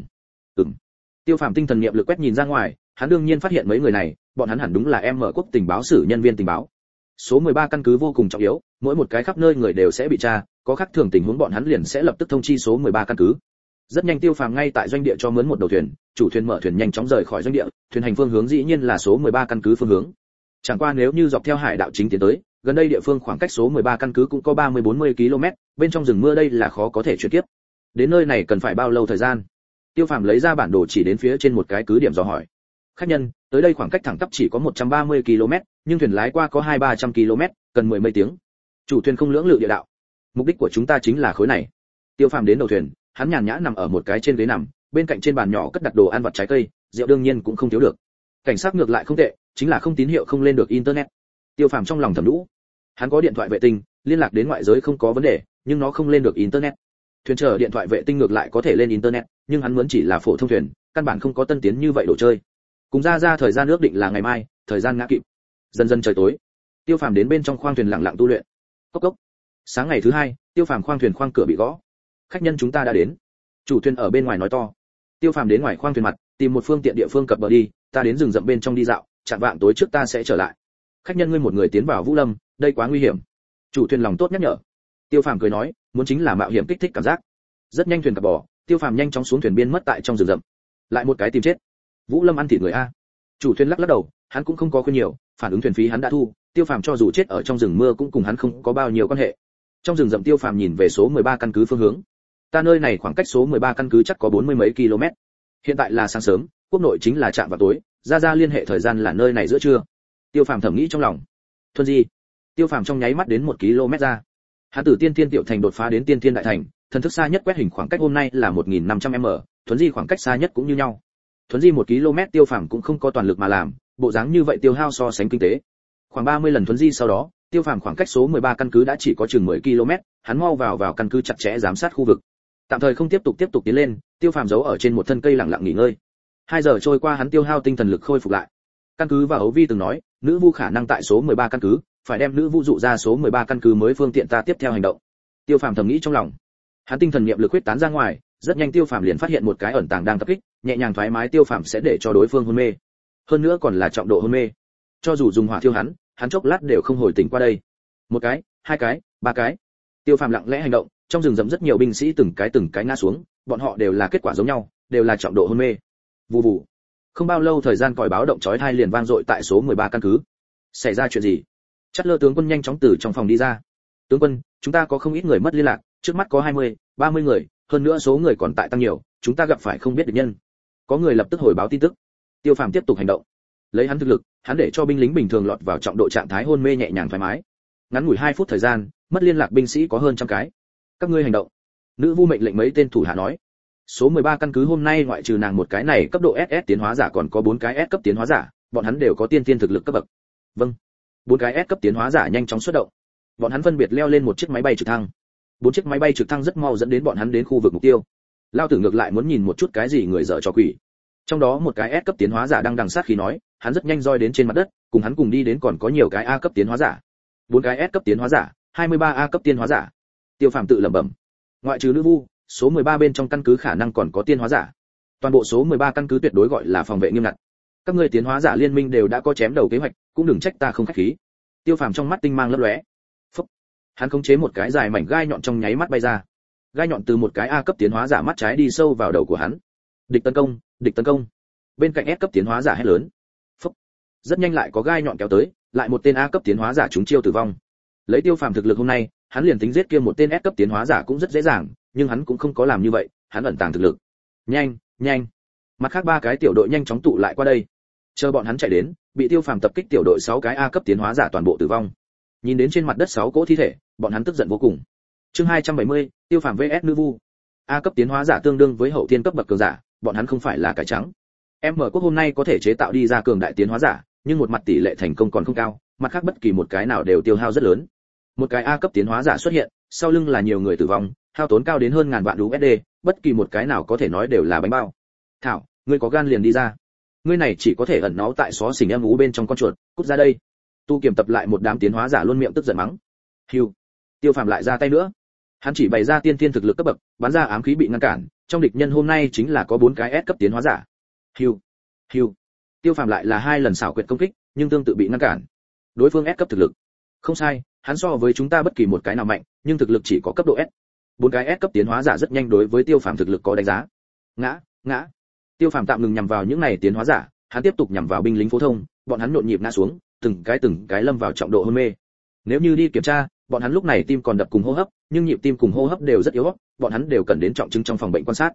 Tiêu Phàm tinh thần niệm lực quét nhìn ra ngoài, hắn đương nhiên phát hiện mấy người này, bọn hắn hẳn đúng là em mở quốc tình báo sử nhân viên tình báo. Số 13 căn cứ vô cùng trọng yếu, mỗi một cái khắp nơi người đều sẽ bị tra, có khác thường tình huống bọn hắn liền sẽ lập tức thông chi số 13 căn cứ. Rất nhanh Tiêu Phàm ngay tại doanh địa cho mướn một đầu thuyền, chủ thuyền mở thuyền nhanh chóng rời khỏi doanh địa, thuyền hành phương hướng dĩ nhiên là số 13 căn cứ phương hướng. Chẳng qua nếu như dọc theo hải đạo chính tiến tới, gần đây địa phương khoảng cách số 13 căn cứ cũng có 30-40 km, bên trong rừng mưa đây là khó có thể chuyển tiếp. Đến nơi này cần phải bao lâu thời gian? Tiêu Phàm lấy ra bản đồ chỉ đến phía trên một cái cứ điểm dò hỏi. Khách nhân, tới đây khoảng cách thẳng tắp chỉ có 130 km, nhưng thuyền lái qua có 200-300 km, cần mười mấy tiếng. Chủ thuyền không lưỡng lự địa đạo. Mục đích của chúng ta chính là khối này. Tiêu Phàm đến đầu thuyền, hắn nhàn nhã nằm ở một cái trên ghế nằm, bên cạnh trên bàn nhỏ cất đặt đồ ăn vặt trái cây, rượu đương nhiên cũng không thiếu được. Cảnh sát ngược lại không tệ, chính là không tín hiệu không lên được internet. Tiêu Phàm trong lòng thầm nhủ. Hắn có điện thoại vệ tinh, liên lạc đến ngoại giới không có vấn đề, nhưng nó không lên được internet. Thuyền chở điện thoại vệ tinh ngược lại có thể lên internet, nhưng hắn muốn chỉ là phổ thông thuyền, căn bản không có tân tiến như vậy đồ chơi. Cùng ra thời gian ước định là ngày mai, thời gian ngã kịp. Dần dần trời tối, Tiêu Phàm đến bên trong khoang thuyền lặng lặng tu luyện. Cốc cốc. Sáng ngày thứ hai, Tiêu Phàm khoang thuyền khoang cửa bị gõ. Khách nhân chúng ta đã đến. Chủ thuyền ở bên ngoài nói to. Tiêu Phàm đến ngoài khoang thuyền mặt, tìm một phương tiện địa phương cập bờ đi, ta đến rừng rậm bên trong đi dạo, chạng vạng tối trước ta sẽ trở lại. Khách nhân ngươi một người tiến vào Vũ Lâm, đây quá nguy hiểm. Chủ thuyền lòng tốt nhắc nhở. Tiêu Phàm cười nói, muốn chính là mạo hiểm kích thích cảm giác. Rất nhanh thuyền cập bờ, Tiêu Phàm nhanh chóng xuống thuyền biên mất tại trong rừng rậm. Lại một cái tìm chết. Vũ Lâm ăn thịt người a. Chủ thuyền lắc đầu, hắn cũng không có khuyên nhiều, phản ứng thuyền phí hắn đã thu, Tiêu Phàm cho dù chết ở trong rừng mưa cũng cùng hắn không có bao nhiêu quan hệ. Trong rừng rậm Tiêu Phàm nhìn về số 13 căn cứ phương hướng. Ta nơi này khoảng cách số 13 căn cứ chắc có 40 mấy km. Hiện tại là sáng sớm, quốc nội chính là trạm vào tối, ra liên hệ thời gian là nơi này giữa trưa. Tiêu Phàm thầm nghĩ trong lòng. Thuần Di. Tiêu Phàm trong nháy mắt đến 1 km ra. Hắn từ Tiên Thiên tiểu thành đột phá đến Tiên Thiên đại thành, thần thức xa nhất quét hình khoảng cách hôm nay là 1500m, Thuần Di khoảng cách xa nhất cũng như nhau. Thuần Di 1 km Tiêu Phàm cũng không có toàn lực mà làm, bộ dáng như vậy tiêu hao so sánh kinh tế. Khoảng 30 lần Thuần Di sau đó, Tiêu Phàm khoảng cách số 13 căn cứ đã chỉ có chừng 10 km, hắn mau vào căn cứ chặt chẽ giám sát khu vực. Tạm thời không tiếp tục tiến lên, Tiêu Phàm giấu ở trên một thân cây lặng lặng nghỉ ngơi. 2 giờ trôi qua hắn tiêu hao tinh thần lực khôi phục lại. Căn cứ và Ấu Vi từng nói, nữ vu khả năng tại số 13 căn cứ, phải đem nữ vu dụ ra số 13 căn cứ mới phương tiện ta tiếp theo hành động. Tiêu Phàm thầm nghĩ trong lòng. Hắn tinh thần niệm lực huyết tán ra ngoài, rất nhanh Tiêu Phàm liền phát hiện một cái ẩn tàng đang tập kích, nhẹ nhàng thoải mái Tiêu Phàm sẽ để cho đối phương hôn mê. Hơn nữa còn là trọng độ hôn mê. Cho dù dùng hỏa thiêu hắn chốc lát đều không hồi tỉnh qua đây. 1 cái, 2 cái, 3 cái. Tiêu Phàm lặng lẽ hành động, trong rừng rậm rất nhiều binh sĩ từng cái ngã xuống, bọn họ đều là kết quả giống nhau, đều là trọng độ hôn mê. Vù vù. Không bao lâu thời gian còi báo động chói tai liền vang dội tại số 13 căn cứ. Xảy ra chuyện gì? Chát Lơ tướng quân nhanh chóng từ trong phòng đi ra. Tướng quân, chúng ta có không ít người mất liên lạc, trước mắt có 20, 30 người, hơn nữa số người còn tại tăng nhiều, chúng ta gặp phải không biết địch nhân. Có người lập tức hồi báo tin tức. Tiêu Phàm tiếp tục hành động. Lấy hắn thực lực, hắn để cho binh lính bình thường lọt vào trọng độ trạng thái hôn mê nhẹ nhàng thoải mái. Ngắn ngủi 2 phút thời gian, mất liên lạc binh sĩ có hơn trăm cái. Các ngươi hành động. Nữ vu mệnh lệnh mấy tên thủ hạ nói. Số 13 căn cứ hôm nay ngoại trừ nàng một cái này cấp độ SS tiến hóa giả còn có 4 cái S cấp tiến hóa giả, bọn hắn đều có tiên thiên thực lực cấp bậc. Vâng. 4 cái S cấp tiến hóa giả nhanh chóng xuất động. Bọn hắn phân biệt leo lên một chiếc máy bay trực thăng. 4 chiếc máy bay trực thăng rất mau dẫn đến bọn hắn đến khu vực mục tiêu. Lao Tử ngược lại muốn nhìn một chút cái gì người dở trò quỷ. Trong đó một cái S cấp tiến hóa giả đang đằng sát khí nói, hắn rất nhanh roi đến trên mặt đất, cùng hắn cùng đi đến còn có nhiều cái A cấp tiến hóa giả. 4 cái S cấp tiến hóa giả, 23 A cấp tiến hóa giả. Tiêu Phàm tự lẩm bẩm. Ngoại trừ nữ vu, số 13 bên trong căn cứ khả năng còn có tiến hóa giả. Toàn bộ số 13 căn cứ tuyệt đối gọi là phòng vệ nghiêm ngặt. Các ngươi tiến hóa giả liên minh đều đã có chém đầu kế hoạch, cũng đừng trách ta không khách khí. Tiêu Phàm trong mắt tinh mang lấp lóe. Phúc. Hắn khống chế một cái dài mảnh gai nhọn trong nháy mắt bay ra. Gai nhọn từ một cái A cấp tiến hóa giả mắt trái đi sâu vào đầu của hắn. Địch tấn công, địch tấn công. Bên cạnh S cấp tiến hóa giả hét lớn. Phúc. Rất nhanh lại có gai nhọn kéo tới, lại một tên A cấp tiến hóa giả trúng chiêu tử vong. Lấy Tiêu Phàm thực lực hôm nay, hắn liền tính giết kia một tên S cấp tiến hóa giả cũng rất dễ dàng, nhưng hắn cũng không có làm như vậy, hắn ẩn tàng thực lực. Nhanh, nhanh. Mặt khác 3 cái tiểu đội nhanh chóng tụ lại qua đây. Chờ bọn hắn chạy đến, bị Tiêu Phàm tập kích tiểu đội 6 cái A cấp tiến hóa giả toàn bộ tử vong. Nhìn đến trên mặt đất 6 cỗ thi thể, bọn hắn tức giận vô cùng. Chương 270, Tiêu Phàm vs nữ vu. A cấp tiến hóa giả tương đương với hậu thiên cấp bậc cường giả, bọn hắn không phải là cải trắng. M quốc hôm nay có thể chế tạo đi ra cường đại tiến hóa giả, nhưng một mặt tỷ lệ thành công còn không cao, mặt khác bất kỳ một cái nào đều tiêu hao rất lớn. Một cái A cấp tiến hóa giả xuất hiện, sau lưng là nhiều người tử vong, hao tốn cao đến hơn ngàn vạn USD, bất kỳ một cái nào có thể nói đều là bánh bao. Thảo, ngươi có gan liền đi ra. Ngươi này chỉ có thể ẩn náu tại xó xỉnh em ú bên trong con chuột, cút ra đây. Tu Kiềm tập lại một đám tiến hóa giả luôn miệng tức giận mắng. Hưu. Tiêu Phàm lại ra tay nữa. Hắn chỉ bày ra tiên thiên thực lực cấp bậc, bắn ra ám khí bị ngăn cản, trong địch nhân hôm nay chính là có 4 cái S cấp tiến hóa giả. Hưu. Hưu. Tiêu Phàm lại là 2 lần xảo quyệt công kích, nhưng tương tự bị ngăn cản. Đối phương S cấp thực lực. Không sai, hắn so với chúng ta bất kỳ một cái nào mạnh, nhưng thực lực chỉ có cấp độ S. 4 cái S cấp tiến hóa giả rất nhanh đối với Tiêu Phàm thực lực có đánh giá. Ngã. Tiêu Phàm tạm ngừng nhằm vào những này tiến hóa giả, hắn tiếp tục nhằm vào binh lính phổ thông, bọn hắn nhộn nhịp ngã xuống, từng cái lâm vào trọng độ hôn mê. Nếu như đi kiểm tra, bọn hắn lúc này tim còn đập cùng hô hấp, nhưng nhịp tim cùng hô hấp đều rất yếu, bọn hắn đều cần đến trọng chứng trong phòng bệnh quan sát.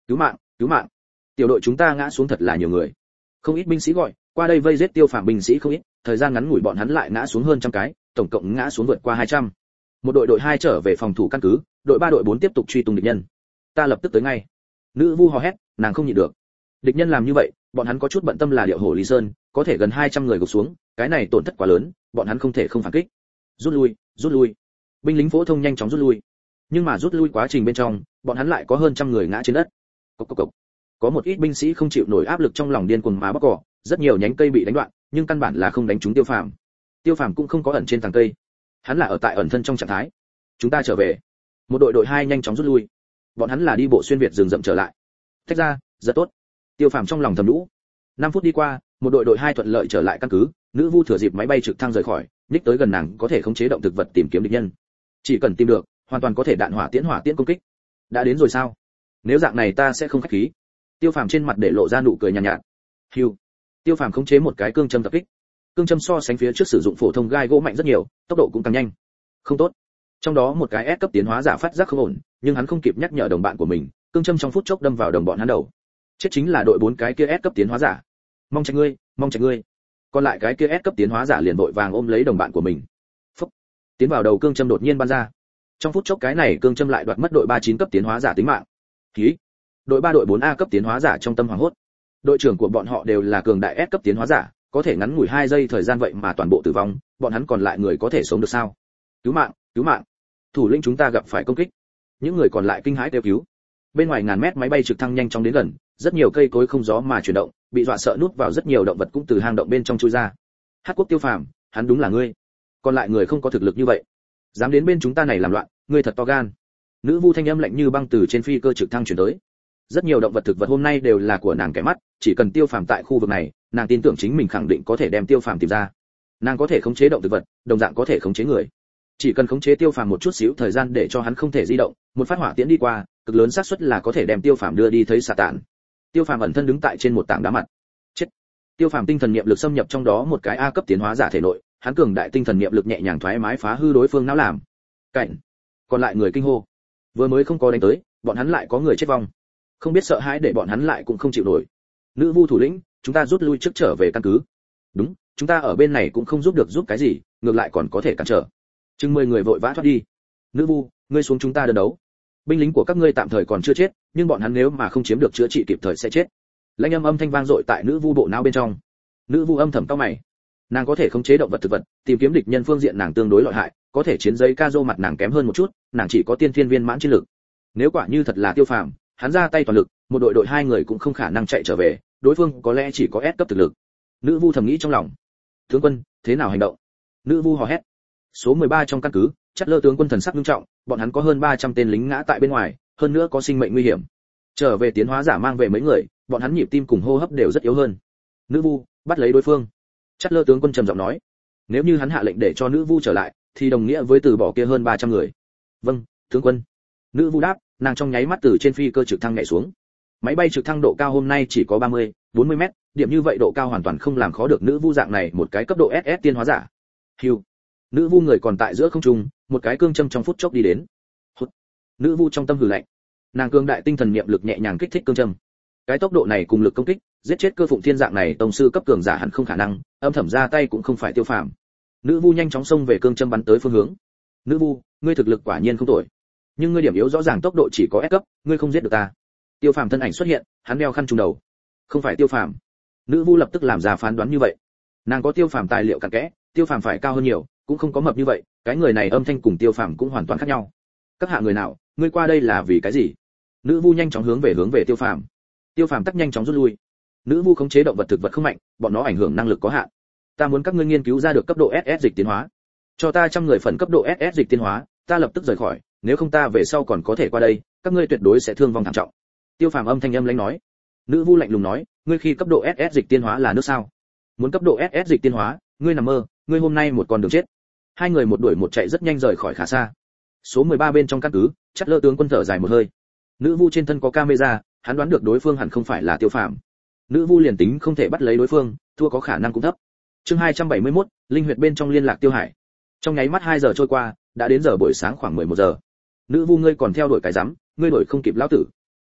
Cứu mạng, cứu mạng. Tiểu đội chúng ta ngã xuống thật là nhiều người. Không ít binh sĩ gọi, qua đây vây giết Tiêu Phàm binh sĩ không ít, thời gian ngắn ngủi bọn hắn lại ngã xuống hơn trăm cái, tổng cộng ngã xuống vượt qua 200. Một đội 2 trở về phòng thủ căn cứ, đội 3 đội 4 tiếp tục truy tung địch nhân. Ta lập tức tới ngay. Nữ Vu hò hét, nàng không nhịn được. Địch nhân làm như vậy, bọn hắn có chút bận tâm là Điệu Hổ Lý Sơn, có thể gần 200 người gục xuống, cái này tổn thất quá lớn, bọn hắn không thể không phản kích. Rút lui, rút lui. Binh lính phổ thông nhanh chóng rút lui. Nhưng mà rút lui quá trình bên trong, bọn hắn lại có hơn trăm người ngã trên đất. Cộc cộc cộc. Có một ít binh sĩ không chịu nổi áp lực trong lòng điên cuồng mà bóc cỏ, rất nhiều nhánh cây bị đánh đoạn, nhưng căn bản là không đánh trúng Tiêu Phàm. Tiêu Phàm cũng không có ẩn trên tầng cây, hắn là ở tại ẩn thân trong trạng thái. Chúng ta trở về. Một đội 2 nhanh chóng rút lui. Bọn hắn là đi bộ xuyên việt rừng rậm trở lại. Tách ra, rất tốt. Tiêu Phàm trong lòng thầm nhủ. 5 phút đi qua, một đội 2 thuận lợi trở lại căn cứ, Nữ Vu thừa dịp máy bay trực thăng rời khỏi, nhích tới gần nàng có thể khống chế động thực vật tìm kiếm địch nhân. Chỉ cần tìm được, hoàn toàn có thể đạn hỏa tiễn công kích. Đã đến rồi sao? Nếu dạng này ta sẽ không khách khí. Tiêu Phàm trên mặt để lộ ra nụ cười nhàn nhạt. Hưu. Tiêu Phàm khống chế một cái cương châm tập kích. Cương châm so sánh phía trước sử dụng phổ thông gai gỗ mạnh rất nhiều, tốc độ cũng càng nhanh. Không tốt. Trong đó một cái S cấp tiến hóa giả phát giác không ổn, nhưng hắn không kịp nhắc nhở đồng bạn của mình, cương châm trong phút chốc đâm vào đồng bọn hắn đầu. Chết chính là đội 4 cái kia S cấp tiến hóa giả. Mong tránh ngươi, mong tránh ngươi. Còn lại cái kia S cấp tiến hóa giả liền vội vàng ôm lấy đồng bạn của mình. Phúc. Tiến vào đầu cương châm đột nhiên bắn ra. Trong phút chốc cái này cương châm lại đoạt mất đội 39 cấp tiến hóa giả tính mạng. Khí. Đội 3 đội 4A cấp tiến hóa giả trong tâm hoảng hốt. Đội trưởng của bọn họ đều là cường đại S cấp tiến hóa giả, có thể ngắn ngủi 2 giây thời gian vậy mà toàn bộ tử vong, bọn hắn còn lại người có thể sống được sao? Cứu mạng, cứu mạng. Thủ lĩnh chúng ta gặp phải công kích. Những người còn lại kinh hãi kêu cứu. Bên ngoài ngàn mét máy bay trực thăng nhanh chóng đến gần, rất nhiều cây cối không gió mà chuyển động, bị dọa sợ núp vào rất nhiều động vật cũng từ hang động bên trong chui ra. Hắc Quốc Tiêu Phàm, hắn đúng là ngươi. Còn lại người không có thực lực như vậy, dám đến bên chúng ta này làm loạn, ngươi thật to gan. Nữ Vu thanh âm lạnh như băng từ trên phi cơ trực thăng truyền tới. Rất nhiều động vật thực vật hôm nay đều là của nàng kẻ mắt, chỉ cần Tiêu Phàm tại khu vực này, nàng tin tưởng chính mình khẳng định có thể đem Tiêu Phàm tìm ra. Nàng có thể khống chế động thực vật, đồng dạng có thể khống chế người. Chỉ cần khống chế Tiêu Phàm một chút xíu thời gian để cho hắn không thể di động, một phát hỏa tiễn đi qua, cực lớn xác suất là có thể đem Tiêu Phàm đưa đi thấy xà tản. Tiêu Phàm ẩn thân đứng tại trên một tảng đá mặt. Chết. Tiêu Phàm tinh thần niệm lực xâm nhập trong đó một cái A cấp tiến hóa giả thể nội, hắn cường đại tinh thần niệm lực nhẹ nhàng thoải mái phá hư đối phương não làm. Cảnh. Còn lại người kinh hô. Vừa mới không có đánh tới, bọn hắn lại có người chết vong. Không biết sợ hãi để bọn hắn lại cũng không chịu nổi. Nữ Vu thủ lĩnh, chúng ta rút lui trước trở về căn cứ. Đúng, chúng ta ở bên này cũng không giúp được giúp cái gì, ngược lại còn có thể cản trở. Chừng 10 người vội vã thoát đi. Nữ Vu, ngươi xuống chúng ta đơn đấu. Binh lính của các ngươi tạm thời còn chưa chết, nhưng bọn hắn nếu mà không chiếm được chữa trị kịp thời sẽ chết. Lãnh âm thanh vang dội tại Nữ Vu bộ não bên trong. Nữ Vu âm thầm cau mày. Nàng có thể khống chế động vật thực vật, tìm kiếm địch nhân phương diện nàng tương đối lợi hại, có thể chiến giấy ca dô mặt nàng kém hơn một chút, nàng chỉ có tiên thiên viên mãn chiến lực. Nếu quả như thật là Tiêu Phàm, hắn ra tay toàn lực, một đội 2 người cũng không khả năng chạy trở về, đối phương có lẽ chỉ có S cấp thực lực. Nữ Vu thầm nghĩ trong lòng. Tướng quân, thế nào hành động? Nữ Vu hò hét. Số 13 trong căn cứ, Chát Lơ tướng quân thần sắc nghiêm trọng, bọn hắn có hơn 300 tên lính ngã tại bên ngoài, hơn nữa có sinh mệnh nguy hiểm. Trở về tiến hóa giả mang về mấy người, bọn hắn nhịp tim cùng hô hấp đều rất yếu hơn. Nữ Vu, bắt lấy đối phương. Chát Lơ tướng quân trầm giọng nói. Nếu như hắn hạ lệnh để cho Nữ Vu trở lại, thì đồng nghĩa với từ bỏ kia hơn 300 người. Vâng, tướng quân. Nữ Vu đáp, nàng trong nháy mắt từ trên phi cơ trực thăng nhảy xuống. Máy bay trực thăng độ cao hôm nay chỉ có 30, 40 mét, điểm như vậy độ cao hoàn toàn không làm khó được Nữ Vu dạng này một cái cấp độ SS tiên hóa giả. Hưu. Nữ Vu người còn tại giữa không trung, một cái cương châm trong phút chốc đi đến. Hút. Nữ Vu trong tâm hừ lạnh. Nàng cương đại tinh thần niệm lực nhẹ nhàng kích thích cương châm. Cái tốc độ này cùng lực công kích, giết chết Cơ Phụng Thiên dạng này tông sư cấp cường giả hẳn không khả năng, âm thầm ra tay cũng không phải Tiêu Phàm. Nữ Vu nhanh chóng xông về cương châm bắn tới phương hướng. Nữ Vu, ngươi thực lực quả nhiên không tồi, nhưng ngươi điểm yếu rõ ràng tốc độ chỉ có S cấp, ngươi không giết được ta. Tiêu Phàm thân ảnh xuất hiện, hắn đeo khăn trùm đầu. Không phải Tiêu Phàm. Nữ Vu lập tức làm ra phán đoán như vậy. Nàng có Tiêu Phàm tài liệu cặn kẽ, Tiêu Phàm phải cao hơn nhiều, cũng không có mập như vậy, cái người này âm thanh cùng Tiêu Phàm cũng hoàn toàn khác nhau. Các hạ người nào, ngươi qua đây là vì cái gì? Nữ Vu nhanh chóng hướng về Tiêu Phàm. Tiêu Phàm tắc nhanh chóng rút lui. Nữ Vu khống chế động vật thực vật không mạnh, bọn nó ảnh hưởng năng lực có hạn. Ta muốn các ngươi nghiên cứu ra được cấp độ SS dịch tiến hóa. Cho ta 100 người phần cấp độ SS dịch tiến hóa, ta lập tức rời khỏi, nếu không ta về sau còn có thể qua đây, các ngươi tuyệt đối sẽ thương vong thảm trọng. Tiêu Phàm âm thanh lãnh nói. Nữ Vu lạnh lùng nói, ngươi khi cấp độ SS dịch tiên hóa là nước sao? Muốn cấp độ SS dịch tiên hóa, ngươi nằm mơ, ngươi hôm nay một con đường chết. Hai người một đuổi một chạy rất nhanh rời khỏi khá xa. Số 13 bên trong căn cứ, Chát Lơ tướng quân thở dài một hơi. Nữ Vu trên thân có camera, hắn đoán được đối phương hẳn không phải là Tiêu Phàm. Nữ Vu liền tính không thể bắt lấy đối phương, thua có khả năng cũng thấp. Chương 271, linh huyệt bên trong liên lạc Tiêu Hải. Trong nháy mắt 2 giờ trôi qua, đã đến giờ buổi sáng khoảng 11 giờ. Nữ Vu ngươi còn theo đuổi cái rắm, ngươi đuổi không kịp lão tử.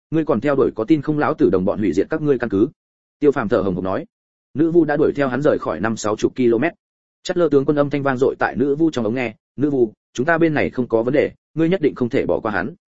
ngươi còn theo đuổi có tin không lão tử đồng bọn hủy diệt các ngươi căn cứ. Tiêu Phàm thở hổn hển nói. Nữ vu đã đuổi theo hắn rời khỏi 5-60 km. Chất lơ tướng quân âm thanh vang dội tại nữ vu trong ống nghe. Nữ vu, chúng ta bên này không có vấn đề, ngươi nhất định không thể bỏ qua hắn.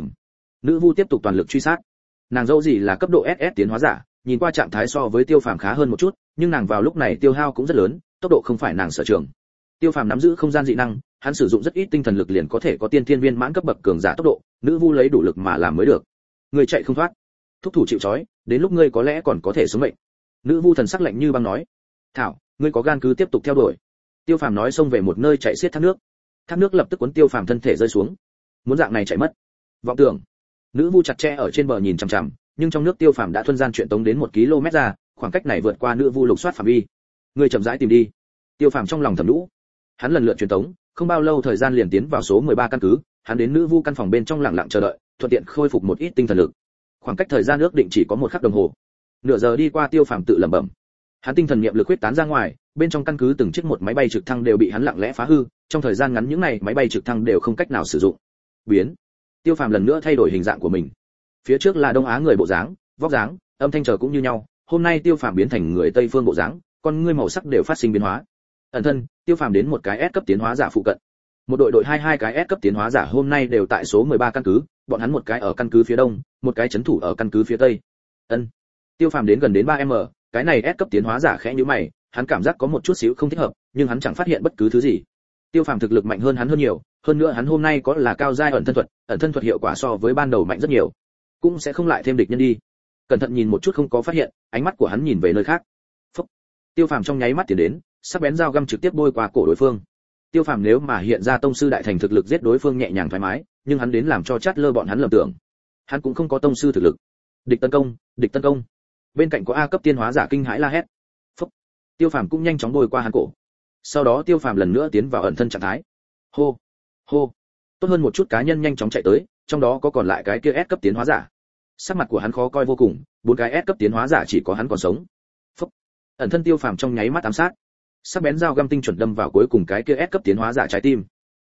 Nữ vu tiếp tục toàn lực truy sát. Nàng dẫu gì là cấp độ SS tiến hóa giả, nhìn qua trạng thái so với Tiêu Phàm khá hơn một chút, nhưng nàng vào lúc này tiêu hao cũng rất lớn, tốc độ không phải nàng sở trường. Tiêu Phàm nắm giữ không gian dị năng, hắn sử dụng rất ít tinh thần lực liền có thể có tiên thiên viên mãn cấp bậc cường giả tốc độ, nữ vu lấy đủ lực mà làm mới được. Ngươi chạy không thoát, thúc thủ chịu trói, đến lúc ngươi có lẽ còn có thể sống mệnh. Nữ vu thần sắc lạnh như băng nói. Thảo, ngươi có gan cứ tiếp tục theo đuổi. Tiêu Phàm nói xông về một nơi chạy xiết thác nước. Thác nước lập tức cuốn Tiêu Phàm thân thể rơi xuống. Muốn dạng này chạy mất. Vọng tưởng. Nữ vu chặt chẽ ở trên bờ nhìn chằm chằm, nhưng trong nước Tiêu Phàm đã thuần gian chuyển tống đến 1 km ra, khoảng cách này vượt qua nữ vu lục soát phạm vi. Ngươi chậm rãi tìm đi. Tiêu Phàm trong lòng thầm nhủ. Hắn lần lượt truyền tống, không bao lâu thời gian liền tiến vào số 13 căn cứ, hắn đến nữ vu căn phòng bên trong lặng lặng chờ đợi, thuận tiện khôi phục một ít tinh thần lực. Khoảng cách thời gian ước định chỉ có 1 khắc đồng hồ. Nửa giờ đi qua, Tiêu Phàm tự lẩm bẩm. Hắn tinh thần niệm lực huyết tán ra ngoài, bên trong căn cứ từng chiếc một máy bay trực thăng đều bị hắn lặng lẽ phá hư, trong thời gian ngắn những này máy bay trực thăng đều không cách nào sử dụng. Biến. Tiêu Phàm lần nữa thay đổi hình dạng của mình. Phía trước là Đông Á người bộ dáng, vóc dáng, âm thanh chờ cũng như nhau, hôm nay Tiêu Phàm biến thành người Tây phương bộ dáng, con ngươi màu sắc đều phát sinh biến hóa. Ẩn thân, Tiêu Phàm đến một cái S cấp tiến hóa giả phụ cận. Một đội 22 cái S cấp tiến hóa giả hôm nay đều tại số 13 căn cứ, bọn hắn một cái ở căn cứ phía đông, một cái trấn thủ ở căn cứ phía tây. Tiêu Phàm đến gần đến 3m, cái này S cấp tiến hóa giả khẽ nhíu mày, hắn cảm giác có một chút xíu không thích hợp, nhưng hắn chẳng phát hiện bất cứ thứ gì. Tiêu Phàm thực lực mạnh hơn hắn hơn nhiều, hơn nữa hắn hôm nay có là cao giai ẩn thân thuật hiệu quả so với ban đầu mạnh rất nhiều, cũng sẽ không lại thêm địch nhân đi. Cẩn thận nhìn một chút không có phát hiện, ánh mắt của hắn nhìn về nơi khác. Phúc. Tiêu Phàm trong nháy mắt tiến đến, sắc bén dao găm trực tiếp bôi qua cổ đối phương. Tiêu Phàm nếu mà hiện ra tông sư đại thành thực lực giết đối phương nhẹ nhàng thoải mái, nhưng hắn đến làm cho chát lơ bọn hắn lầm tưởng, hắn cũng không có tông sư thực lực. Địch tấn công, địch tấn công. Bên cạnh có A cấp tiên hóa giả kinh hãi la hét. Phúc. Tiêu Phàm cũng nhanh chóng bôi qua hắn cổ. Sau đó Tiêu Phàm lần nữa tiến vào ẩn thân trạng thái. Hô, hô. Tốt hơn một chút cá nhân nhanh chóng chạy tới, trong đó có còn lại cái kia S cấp tiến hóa giả. Sắc mặt của hắn khó coi vô cùng, 4 cái S cấp tiến hóa giả chỉ có hắn còn sống. Phúc. Ẩn thân Tiêu Phàm trong nháy mắt ám sát. Sắc bén dao găm tinh chuẩn đâm vào cuối cùng cái kia S cấp tiến hóa giả trái tim.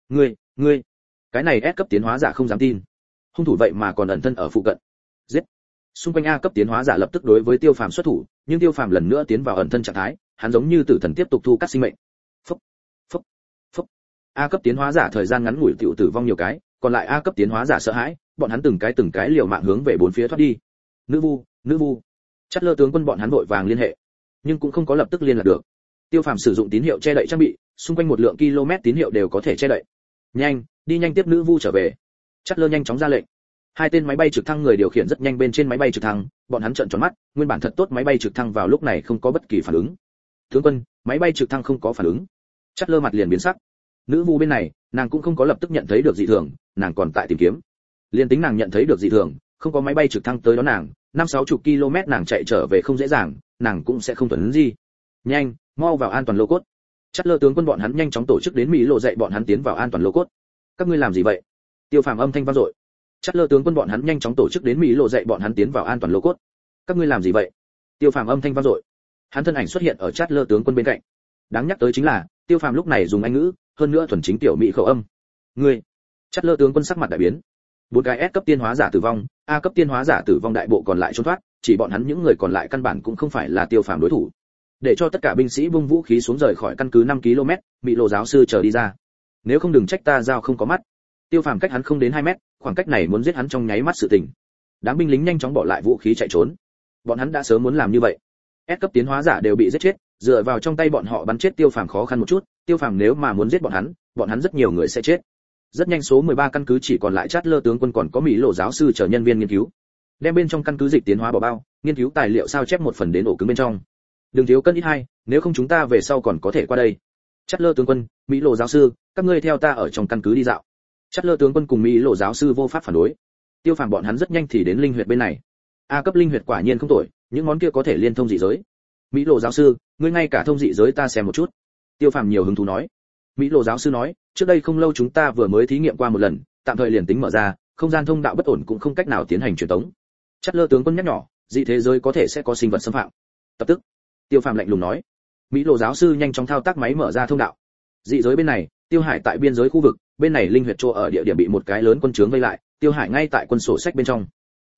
Ngươi, cái này S cấp tiến hóa giả không dám tin. Hung thủ vậy mà còn ẩn thân ở phụ cận. Giết. Xung quanh A cấp tiến hóa giả lập tức đối với Tiêu Phàm xuất thủ, nhưng Tiêu Phàm lần nữa tiến vào ẩn thân trạng thái, hắn giống như tử thần tiếp tục thu cắt sinh mệnh. Phúc, phúc, phúc. A cấp tiến hóa giả thời gian ngắn ngủi tiểu tử vong nhiều cái, còn lại A cấp tiến hóa giả sợ hãi, bọn hắn từng cái liều mạng hướng về bốn phía thoát đi. Nữ vu. Chất lơ tướng quân bọn hắn vội vàng liên hệ, nhưng cũng không có lập tức liên lạc được. Tiêu Phàm sử dụng tín hiệu che đậy trang bị, xung quanh một lượng km tín hiệu đều có thể che đậy. Nhanh tiếp nữ vu trở về. Chất lơ nhanh chóng ra lệnh. 2 tên máy bay trực thăng người điều khiển rất nhanh bên trên máy bay trực thăng, bọn hắn trợn tròn mắt, nguyên bản thật tốt máy bay trực thăng vào lúc này không có bất kỳ phản ứng. Tướng quân, máy bay trực thăng không có phản ứng. Chất lơ mặt liền biến sắc. Nữ vu bên này, nàng cũng không có lập tức nhận thấy được dị thường, nàng còn tại tìm kiếm. Liên tính nàng nhận thấy được dị thường, không có máy bay trực thăng tới đón nàng, 5-60 km nàng chạy trở về không dễ dàng, nàng cũng sẽ không thuần gì. Nhanh, mau vào an toàn lô cốt. Chất lơ tướng quân bọn hắn nhanh chóng tổ chức đến Mỹ lộ dạy bọn hắn tiến vào an toàn lô cốt. Các ngươi làm gì vậy? Tiêu Phàm âm thanh vang dội. Chất lơ tướng quân bọn hắn nhanh chóng tổ chức đến Mỹ lộ dạy bọn hắn tiến vào an toàn lô cốt. Các ngươi làm gì vậy? Tiêu Phàm âm thanh vang dội. Hắn thân ảnh xuất hiện ở Chất lơ tướng quân bên cạnh. Đáng nhắc tới chính là, Tiêu Phàm lúc này dùng Anh ngữ, hơn nữa thuần chính tiểu mỹ khẩu âm. Ngươi. Chất lơ tướng quân sắc mặt đại biến. 4 cái S cấp tiên hóa giả tử vong, A cấp tiên hóa giả tử vong, đại bộ còn lại trốn thoát, chỉ bọn hắn những người còn lại căn bản cũng không phải là Tiêu Phàm đối thủ. Để cho tất cả binh sĩ buông vũ khí xuống rời khỏi căn cứ 5 km, Mỹ lộ giáo sư chờ đi ra. Nếu không đừng trách ta dao không có mắt. Tiêu Phàm cách hắn không đến 2 mét, khoảng cách này muốn giết hắn trong nháy mắt sự tình. Đám binh lính nhanh chóng bỏ lại vũ khí chạy trốn. Bọn hắn đã sớm muốn làm như vậy. S cấp tiến hóa giả đều bị giết chết, dựa vào trong tay bọn họ bắn chết Tiêu Phàm khó khăn một chút, Tiêu Phàm nếu mà muốn giết bọn hắn rất nhiều người sẽ chết. Rất nhanh số 13 căn cứ chỉ còn lại Chát lơ tướng quân còn có Mỹ lộ giáo sư chờ nhân viên nghiên cứu. Đem bên trong căn cứ dịch tiến hóa bỏ bao, nghiên cứu tài liệu sao chép một phần đến ổ cứng bên trong. Đừng thiếu cân ít 2, nếu không chúng ta về sau còn có thể qua đây. Chát lơ tướng quân, Mỹ lộ giáo sư, các ngươi theo ta ở trong căn cứ đi dạo. Chát lơ tướng quân cùng Mỹ lộ giáo sư vô pháp phản đối. Tiêu Phàm bọn hắn rất nhanh thì đến linh huyệt bên này. A cấp linh huyệt quả nhiên không tồi, những món kia có thể liên thông dị giới. Mỹ lộ giáo sư, ngươi ngay cả thông dị giới ta xem một chút. Tiêu Phàm nhiều hứng thú nói. Mỹ lộ giáo sư nói, trước đây không lâu chúng ta vừa mới thí nghiệm qua một lần, tạm thời liền tính mở ra, không gian thông đạo bất ổn cũng không cách nào tiến hành truyền tống. Chát lơ tướng quân nhắc nhỏ, dị thế giới có thể sẽ có sinh vật xâm phạm. Tập tức. Tiêu Phàm lạnh lùng nói. Mỹ lộ giáo sư nhanh chóng thao tác máy mở ra thông đạo. Dị giới bên này, Tiêu Hải tại biên giới khu vực, bên này linh huyệt chỗ ở địa điểm bị một cái lớn quân trướng vây lại, Tiêu Hải ngay tại quân sổ sách bên trong.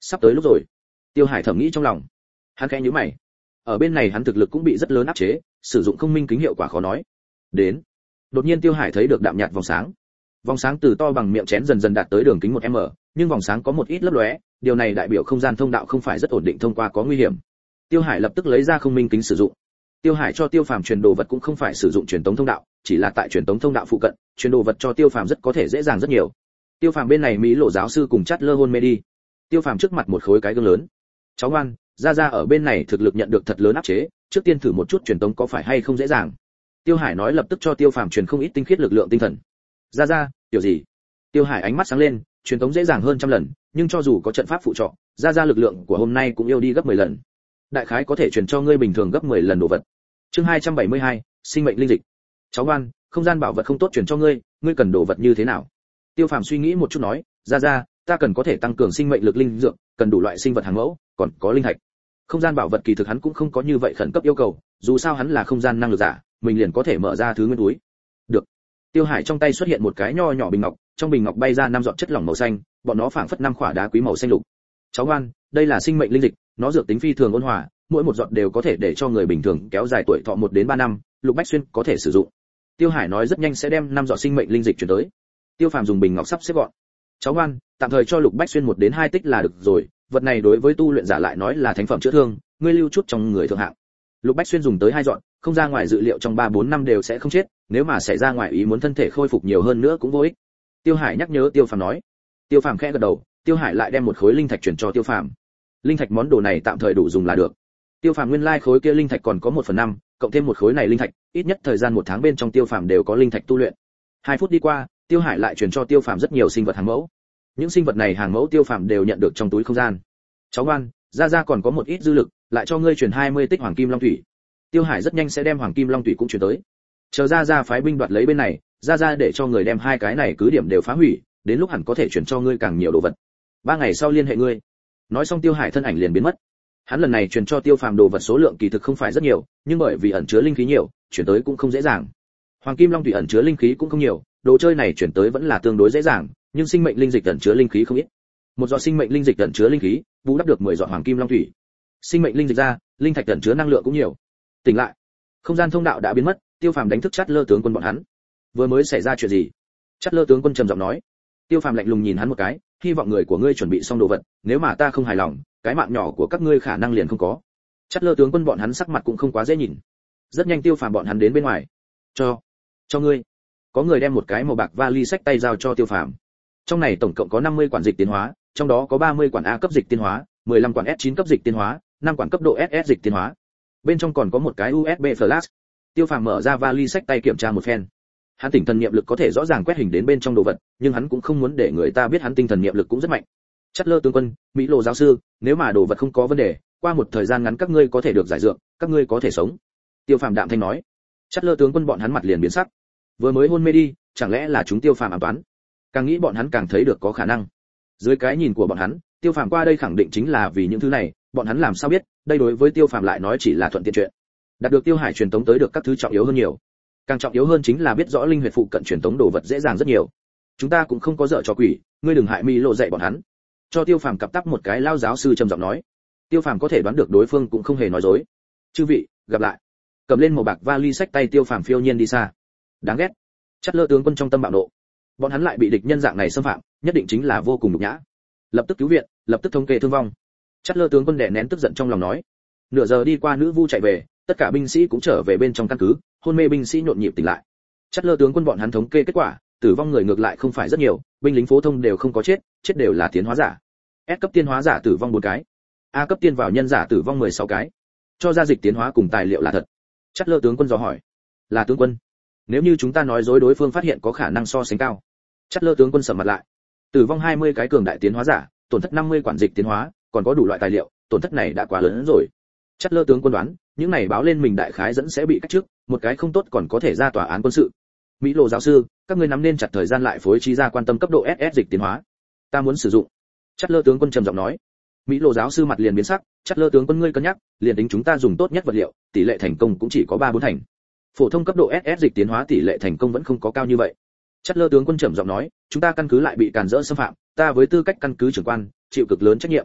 Sắp tới lúc rồi. Tiêu Hải thầm nghĩ trong lòng. Hắn khẽ nhíu mày. Ở bên này hắn thực lực cũng bị rất lớn áp chế, sử dụng không minh kính hiệu quả khó nói. Đến. Đột nhiên Tiêu Hải thấy được đạm nhạt vòng sáng. Vòng sáng từ to bằng miệng chén dần dần đạt tới đường kính 1m, nhưng vòng sáng có một ít lấp lóe, điều này đại biểu không gian thông đạo không phải rất ổn định, thông qua có nguy hiểm. Tiêu Hải lập tức lấy ra không minh kính sử dụng. Tiêu Hải cho Tiêu Phàm truyền đồ vật cũng không phải sử dụng truyền tống thông đạo, chỉ là tại truyền tống thông đạo phụ cận, truyền đồ vật cho Tiêu Phàm rất có thể dễ dàng rất nhiều. Tiêu Phàm bên này Mỹ Lộ giáo sư cùng chát lơ hôn mê đi. Tiêu Phàm trước mặt một khối cái gương lớn. Cháu ngoan, ra ở bên này thực lực nhận được thật lớn áp chế, trước tiên thử một chút truyền tống có phải hay không dễ dàng. Tiêu Hải nói lập tức cho Tiêu Phàm truyền không ít tinh khiết lực lượng tinh thần. Ra, tiểu gì? Tiêu Hải ánh mắt sáng lên, truyền tống dễ dàng hơn trăm lần, nhưng cho dù có trận pháp phụ trợ, ra lực lượng của hôm nay cũng yêu đi gấp 10 lần. Đại khái có thể truyền cho ngươi bình thường gấp 10 lần đồ vật. Chương 272, sinh mệnh linh dịch. Cháu ngoan, không gian bảo vật không tốt truyền cho ngươi, ngươi cần đồ vật như thế nào? Tiêu Phàm suy nghĩ một chút nói, ra, ta cần có thể tăng cường sinh mệnh lực linh dược, cần đủ loại sinh vật hàng mẫu, còn có linh thạch. Không gian bảo vật kỳ thực hắn cũng không có như vậy khẩn cấp yêu cầu, dù sao hắn là không gian năng lực giả, mình liền có thể mở ra thứ nguyên túi. Được. Tiêu Hải trong tay xuất hiện một cái nho nhỏ bình ngọc, trong bình ngọc bay ra 5 giọt chất lỏng màu xanh, bọn nó phảng phất 5 khỏa đá quý màu xanh lục. Cháu ngoan, đây là sinh mệnh linh dịch, nó dược tính phi thường ôn hòa, mỗi một giọt đều có thể để cho người bình thường kéo dài tuổi thọ 1 đến 3 năm, Lục Bách Xuyên có thể sử dụng. Tiêu Hải nói rất nhanh sẽ đem 5 giọt sinh mệnh linh dịch chuyển tới. Tiêu Phàm dùng bình ngọc sắp xếp gọn. Cháu ngoan, tạm thời cho Lục Bách Xuyên 1 đến 2 tích là được rồi, vật này đối với tu luyện giả lại nói là thánh phẩm chữa thương, ngươi lưu chút trong người thượng hạng. Lục Bách Xuyên dùng tới 2 giọt, không ra ngoài dự liệu trong 3-4 năm đều sẽ không chết, nếu mà xảy ra ngoài ý muốn thân thể khôi phục nhiều hơn nữa cũng vô ích. Tiêu Hải nhắc nhớ Tiêu Phàm nói. Tiêu Phàm khẽ gật đầu, Tiêu Hải lại đem một khối linh thạch chuyển cho Tiêu Phàm. Linh thạch món đồ này tạm thời đủ dùng là được. Tiêu Phàm nguyên lai khối kia linh thạch còn có 1/5, cộng thêm một khối này linh thạch, ít nhất thời gian 1 tháng bên trong Tiêu Phàm đều có linh thạch tu luyện. 2 phút đi qua, Tiêu Hải lại chuyển cho Tiêu Phàm rất nhiều sinh vật hàng mẫu. Những sinh vật này hàng mẫu Tiêu Phàm đều nhận được trong túi không gian. Cháu ngoan, ra còn có một ít dư lực, lại cho ngươi chuyển 20 tích hoàng kim long thủy. Tiêu Hải rất nhanh sẽ đem hoàng kim long thủy cũng chuyển tới. Chờ ra phái binh đoạt lấy bên này, ra để cho người đem 2 cái này cứ điểm đều phá hủy, đến lúc hẳn có thể chuyển cho ngươi càng nhiều đồ vật. 3 ngày sau liên hệ ngươi. Nói xong Tiêu Hải thân ảnh liền biến mất. Hắn lần này truyền cho Tiêu Phàm đồ vật số lượng kỳ thực không phải rất nhiều, nhưng bởi vì ẩn chứa linh khí nhiều, chuyển tới cũng không dễ dàng. Hoàng kim long thủy ẩn chứa linh khí cũng không nhiều, đồ chơi này chuyển tới vẫn là tương đối dễ dàng, nhưng sinh mệnh linh dịch ẩn chứa linh khí không ít. Một giọt sinh mệnh linh dịch ẩn chứa linh khí, bù đắp được 10 giọt hoàng kim long thủy. Sinh mệnh linh dịch ra, linh thạch ẩn chứa năng lượng cũng nhiều. Tỉnh lại, không gian thông đạo đã biến mất, Tiêu Phàm đánh thức Chát Lơ tướng quân bọn hắn. Vừa mới xảy ra chuyện gì? Chát Lơ tướng quân trầm giọng nói. Tiêu Phàm lạnh lùng nhìn hắn một cái, hy vọng người của ngươi chuẩn bị xong đồ vật, nếu mà ta không hài lòng, cái mạng nhỏ của các ngươi khả năng liền không có. Chát Lơ tướng quân bọn hắn sắc mặt cũng không quá dễ nhìn. Rất nhanh Tiêu Phàm bọn hắn đến bên ngoài. Cho ngươi. Có người đem một cái màu bạc vali xách tay giao cho Tiêu Phàm. Trong này tổng cộng có 50 quản dịch tiến hóa, trong đó có 30 quản A cấp dịch tiến hóa, 15 quản S9 cấp dịch tiến hóa, 5 quản cấp độ SS dịch tiến hóa. Bên trong còn có một cái USB flash. Tiêu Phàm mở ra vali xách tay kiểm tra một phen. Hắn tinh thần niệm lực có thể rõ ràng quét hình đến bên trong đồ vật, nhưng hắn cũng không muốn để người ta biết hắn tinh thần niệm lực cũng rất mạnh. Chát Lơ tướng quân, Mỹ Lộ giáo sư, nếu mà đồ vật không có vấn đề, qua một thời gian ngắn các ngươi có thể được giải dược, các ngươi có thể sống. Tiêu Phàm đạm thanh nói. Chát Lơ tướng quân bọn hắn mặt liền biến sắc. Vừa mới hôn mê đi, chẳng lẽ là chúng Tiêu Phàm ám toán? Càng nghĩ bọn hắn càng thấy được có khả năng. Dưới cái nhìn của bọn hắn, Tiêu Phàm qua đây khẳng định chính là vì những thứ này, bọn hắn làm sao biết, đây đối với Tiêu Phàm lại nói chỉ là thuận tiện chuyện. Đạt được Tiêu Hải truyền tống tới được các thứ trọng yếu hơn nhiều. Càng trọng yếu hơn chính là biết rõ linh huyệt phụ cận truyền tống đồ vật dễ dàng rất nhiều. Chúng ta cũng không có dở trò quỷ, ngươi đừng hại Mỹ Lộ dạy bọn hắn. Cho Tiêu Phàm cặp tắp một cái, lao giáo sư trầm giọng nói. Tiêu Phàm có thể đoán được đối phương cũng không hề nói dối. Chư vị, gặp lại. Cầm lên màu bạc vali xách tay Tiêu Phàm phiêu nhiên đi xa. Đáng ghét. Chát Lơ tướng quân trong tâm bạo nộ. Bọn hắn lại bị địch nhân dạng này xâm phạm, nhất định chính là vô cùng nhục nhã. Lập tức cứu viện, lập tức thống kê thương vong. Chát Lơ tướng quân đè nén tức giận trong lòng nói. Nửa giờ đi qua, nữ vu chạy về, tất cả binh sĩ cũng trở về bên trong căn cứ, hôn mê binh sĩ nhộn nhịp tỉnh lại. Chát Lơ tướng quân bọn hắn thống kê kết quả, tử vong người ngược lại không phải rất nhiều, binh lính phổ thông đều không có chết, chết đều là tiến hóa giả. S cấp tiến hóa giả tử vong 4 cái, A cấp tiên vào nhân giả tử vong 16 cái. Cho ra dịch tiến hóa cùng tài liệu là thật. Chát Lơ tướng quân dò hỏi. Là tướng quân. Nếu như chúng ta nói dối đối phương phát hiện có khả năng so sánh cao. Chát Lơ tướng quân sầm mặt lại. Tử vong 20 cái cường đại tiến hóa giả, tổn thất 50 quản dịch tiến hóa, còn có đủ loại tài liệu, tổn thất này đã quá lớn hơn rồi. Chát Lơ tướng quân đoán, những này báo lên mình đại khái dẫn sẽ bị cách trước, một cái không tốt còn có thể ra tòa án quân sự. Mỹ Lộ giáo sư, các ngươi nắm nên chặt thời gian lại phối trí ra quan tâm cấp độ SS dịch tiến hóa. Ta muốn sử dụng. Chát Lơ tướng quân trầm giọng nói. Mỹ Lộ giáo sư mặt liền biến sắc. Chát Lơ tướng quân ngươi cân nhắc, liền tính chúng ta dùng tốt nhất vật liệu, tỷ lệ thành công cũng chỉ có 3-4 thành. Phổ thông cấp độ SS dịch tiến hóa tỷ lệ thành công vẫn không có cao như vậy. Chát Lơ tướng quân trầm giọng nói, chúng ta căn cứ lại bị càn rỡ xâm phạm, ta với tư cách căn cứ trưởng quan, chịu cực lớn trách nhiệm.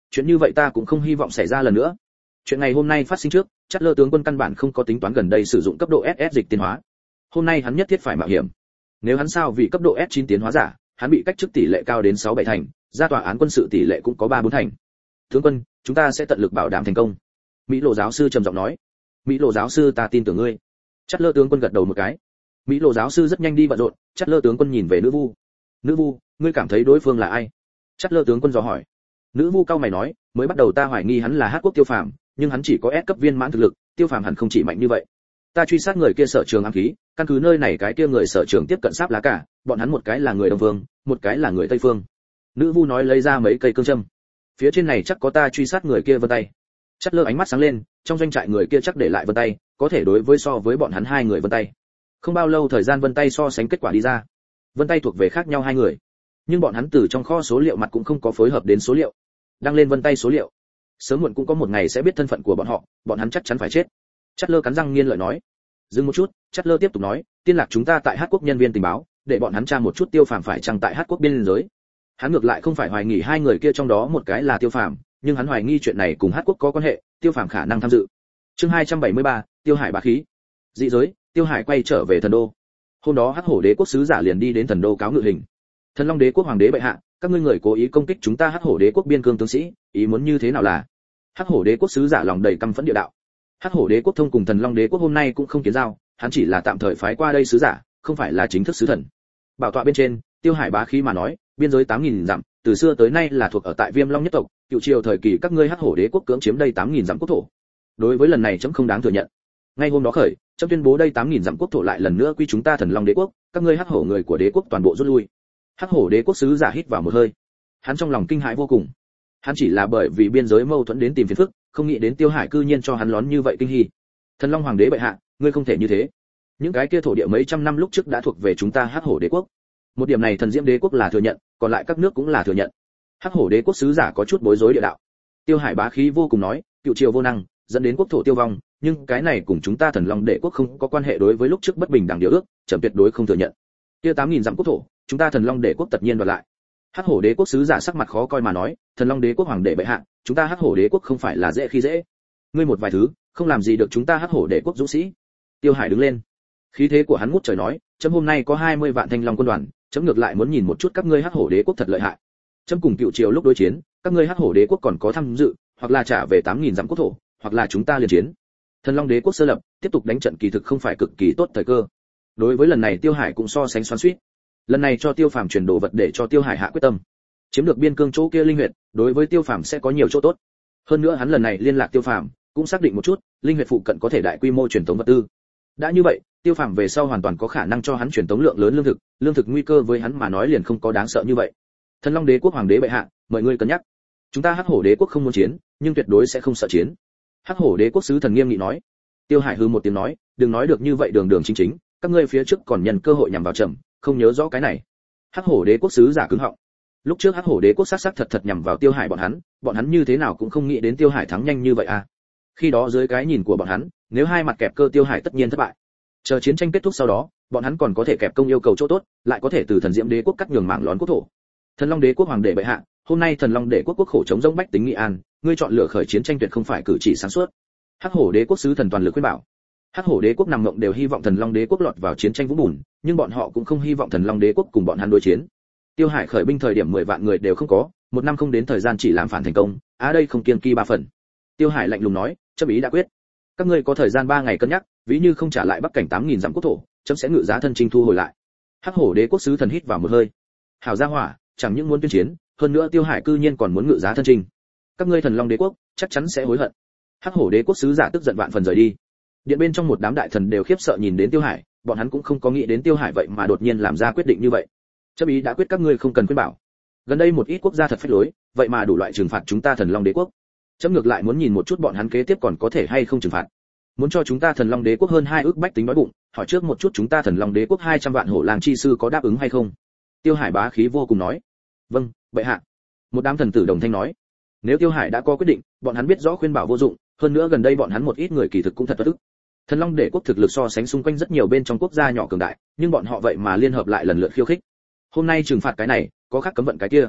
Chuyện như vậy ta cũng không hy vọng xảy ra lần nữa. Chuyện ngày hôm nay phát sinh trước, Chát Lơ tướng quân căn bản không có tính toán gần đây sử dụng cấp độ SS dịch tiến hóa. Hôm nay hắn nhất thiết phải mạo hiểm. Nếu hắn sao vì cấp độ S9 tiến hóa giả, hắn bị cách chức tỷ lệ cao đến 6-7 thành, ra tòa án quân sự tỷ lệ cũng có 3-4 thành. Tướng quân, chúng ta sẽ tận lực bảo đảm thành công. Mỹ Lộ giáo sư trầm giọng nói. Mỹ Lộ giáo sư, ta tin tưởng ngươi. Chát Lơ tướng quân gật đầu một cái. Mỹ Lộ giáo sư rất nhanh đi bận rộn. Chát Lơ tướng quân nhìn về Nữ Vu. Nữ Vu, ngươi cảm thấy đối phương là ai? Chát Lơ tướng quân dò hỏi. Nữ Vu cao mày nói, mới bắt đầu ta hoài nghi hắn là Hắc Quốc Tiêu Phàm, nhưng hắn chỉ có S cấp viên mãn thực lực, Tiêu Phàm hẳn không chỉ mạnh như vậy. Ta truy sát người kia sở trường ám khí, căn cứ nơi này cái kia người sở trường tiếp cận sáp lá cả, bọn hắn một cái là người đông phương, một cái là người tây phương. Nữ Vu nói lấy ra mấy cây cương châm. Phía trên này chắc có ta truy sát người kia vân tay. Chát Lơ ánh mắt sáng lên, trong doanh trại người kia chắc để lại vân tay, có thể đối với so với bọn hắn hai người vân tay. Không bao lâu thời gian vân tay so sánh kết quả đi ra. Vân tay thuộc về khác nhau hai người, nhưng bọn hắn từ trong kho số liệu mặt cũng không có phối hợp đến số liệu. Đăng lên vân tay số liệu. Sớm muộn cũng có một ngày sẽ biết thân phận của bọn họ, bọn hắn chắc chắn phải chết. Chát Lơ cắn răng nghiến lợi nói. Dừng một chút, Chát Lơ tiếp tục nói, tiên lạc chúng ta tại Hát Quốc nhân viên tình báo, để bọn hắn tra một chút Tiêu Phàm phải chăng tại Hát Quốc biên giới. Hắn ngược lại không phải hoài nghi hai người kia trong đó một cái là Tiêu Phàm, nhưng hắn hoài nghi chuyện này cùng Hát Quốc có quan hệ, Tiêu Phàm khả năng tham dự. Chương 273, Tiêu Hải bá khí. Dị giới, Tiêu Hải quay trở về thần đô. Hôm đó Hắc Hổ Đế quốc sứ giả liền đi đến thần đô cáo ngự hình. Thần Long Đế quốc hoàng đế bệ hạ, các ngươi người cố ý công kích chúng ta Hắc Hổ Đế quốc biên cương tướng sĩ, ý muốn như thế nào là? Hắc Hổ Đế quốc sứ giả lòng đầy căm phẫn địa đạo. Hắc Hổ Đế quốc thông cùng Thần Long Đế quốc hôm nay cũng không kiến giao, hắn chỉ là tạm thời phái qua đây sứ giả, không phải là chính thức sứ thần. Bảo tọa bên trên, Tiêu Hải bá khí mà nói, biên giới 8000 dặm, từ xưa tới nay là thuộc ở tại Viêm Long nhất tộc, cựu triều thời kỳ các ngươi Hắc Hổ Đế quốc cưỡng chiếm đây 8000 dặm quốc thổ. Đối với lần này chấm không đáng thừa nhận. Ngay hôm đó khởi, chấm tuyên bố đây 8000 dặm quốc thổ lại lần nữa quy chúng ta Thần Long Đế quốc, các ngươi Hắc Hổ người của đế quốc toàn bộ rút lui. Hắc Hổ Đế quốc sứ giả hít vào một hơi. Hắn trong lòng kinh hãi vô cùng. Hắn chỉ là bởi vì biên giới mâu thuẫn đến tìm phiền phức, không nghĩ đến Tiêu Hải cư nhiên cho hắn lón như vậy kinh hỉ. Thần Long hoàng đế bệ hạ, ngươi không thể như thế. Những cái kia thổ địa mấy trăm năm lúc trước đã thuộc về chúng ta Hắc Hổ Đế quốc. Một điểm này Thần Diễm Đế quốc là thừa nhận, còn lại các nước cũng là thừa nhận. Hắc Hổ Đế quốc sứ giả có chút bối rối địa đạo. Tiêu Hải bá khí vô cùng nói, cựu triều vô năng, dẫn đến quốc thổ tiêu vong, nhưng cái này cùng chúng ta Thần Long Đế quốc không có quan hệ, đối với lúc trước bất bình đẳng điều ước, trẫm tuyệt đối không thừa nhận. Kia 8000 dặm quốc thổ, chúng ta Thần Long Đế quốc tất nhiên đoạt lại. Hắc Hổ Đế quốc sứ giả sắc mặt khó coi mà nói, Thần Long Đế quốc hoàng đế bệ hạ, chúng ta Hắc Hổ Đế quốc không phải là dễ khi dễ. Ngươi một vài thứ, không làm gì được chúng ta Hắc Hổ Đế quốc dũng sĩ. Tiêu Hải đứng lên, khí thế của hắn ngút trời nói, chấm hôm nay có 20 vạn thanh long quân đoàn, chấm ngược lại muốn nhìn một chút các ngươi Hắc Hổ Đế quốc thật lợi hại. Chấm cùng cựu triều lúc đối chiến, các ngươi Hắc Hổ Đế quốc còn có tham dự, hoặc là trả về 8000 dặm quốc thổ, hoặc là chúng ta liên chiến. Thần Long Đế quốc sơ lập, tiếp tục đánh trận kỳ thực không phải cực kỳ tốt thời cơ. Đối với lần này Tiêu Hải cũng so sánh xoắn xuýt. Lần này cho Tiêu Phàm truyền đồ vật để cho Tiêu Hải hạ quyết tâm. Chiếm được biên cương chỗ kia linh huyệt, đối với Tiêu Phàm sẽ có nhiều chỗ tốt. Hơn nữa hắn lần này liên lạc Tiêu Phàm, cũng xác định một chút, linh huyệt phụ cận có thể đại quy mô truyền tống vật tư. Đã như vậy, Tiêu Phàm về sau hoàn toàn có khả năng cho hắn truyền tống lượng lớn lương thực nguy cơ với hắn mà nói liền không có đáng sợ như vậy. Thần Long Đế quốc hoàng đế bệ hạ, mời ngươi cân nhắc. Chúng ta Hắc Hổ Đế quốc không muốn chiến, nhưng tuyệt đối sẽ không sợ chiến. Hắc Hổ Đế quốc sứ thần nghiêm nghị nói. Tiêu Hải hừ một tiếng nói, đừng nói được như vậy đường đường chính chính, các ngươi phía trước còn nhân cơ hội nhằm vào trầm, không nhớ rõ cái này. Hắc Hổ Đế quốc sứ giả cứng họng. Lúc trước Hắc Hổ Đế quốc sát thật nhằm vào Tiêu Hải bọn hắn như thế nào cũng không nghĩ đến Tiêu Hải thắng nhanh như vậy à. Khi đó dưới cái nhìn của bọn hắn, nếu hai mặt kẹp cơ Tiêu Hải tất nhiên thất bại. Chờ chiến tranh kết thúc sau đó, bọn hắn còn có thể kẹp công yêu cầu chỗ tốt, lại có thể từ Thần Diễm Đế quốc cắt nhường mảng lón quốc thổ. Thần Long Đế quốc hoàng đế bệ hạ, hôm nay Thần Long Đế quốc quốc khổ chống rỗng bách tính nghị an, ngươi chọn lựa khởi chiến tranh tuyệt không phải cử chỉ sáng suốt. Hắc Hổ Đế quốc sứ thần toàn lực khuyên bảo. Hắc Hổ Đế quốc nằm mộng đều hy vọng Thần Long Đế quốc lọt vào chiến tranh vũng bùn, nhưng bọn họ cũng không hy vọng Thần Long Đế quốc cùng bọn hắn đối chiến. Tiêu Hải khởi binh thời điểm 10 vạn người đều không có, một năm không đến thời gian chỉ làm phản thành công, đây không kiêng kỳ 3 phần. Tiêu Hải lạnh lùng nói, chấm ý đã quyết. Các ngươi có thời gian 3 ngày cân nhắc, ví như không trả lại Bắc cảnh 8000 dặm quốc thổ, chấm sẽ ngự giá thân chinh thu hồi lại. Hắc Hổ Đế quốc sứ thần hít vào một hơi. Hảo gia hỏa, chẳng những muốn tuyên chiến, hơn nữa Tiêu Hải cư nhiên còn muốn ngự giá thân chinh. Các ngươi Thần Long Đế quốc chắc chắn sẽ hối hận. Hắc Hổ Đế quốc sứ giả tức giận vạn phần rời đi. Điện bên trong một đám đại thần đều khiếp sợ nhìn đến Tiêu Hải, bọn hắn cũng không có nghĩ đến Tiêu Hải vậy mà đột nhiên làm ra quyết định như vậy. Chấm ý đã quyết, các ngươi không cần khuyên bảo. Gần đây một ít quốc gia thật phách lối, vậy mà đủ loại trừng phạt chúng ta Thần Long Đế quốc. Chấm ngược lại muốn nhìn một chút bọn hắn kế tiếp còn có thể hay không trừng phạt. Muốn cho chúng ta Thần Long Đế quốc hơn 2 ức bách tính đói bụng, hỏi trước một chút chúng ta Thần Long Đế quốc 200 vạn hổ lang chi sư có đáp ứng hay không? Tiêu Hải bá khí vô cùng nói. Vâng, bệ hạ. Một đám thần tử đồng thanh nói. Nếu Tiêu Hải đã có quyết định, bọn hắn biết rõ khuyên bảo vô dụng, hơn nữa gần đây bọn hắn một ít người kỳ thực cũng thật bất ức. Thần Long Đế quốc thực lực so sánh xung quanh rất nhiều bên trong quốc gia nhỏ cường đại, nhưng bọn họ vậy mà liên hợp lại lần lượt khiêu khích. Hôm nay trừng phạt cái này, có khác cấm vận cái kia.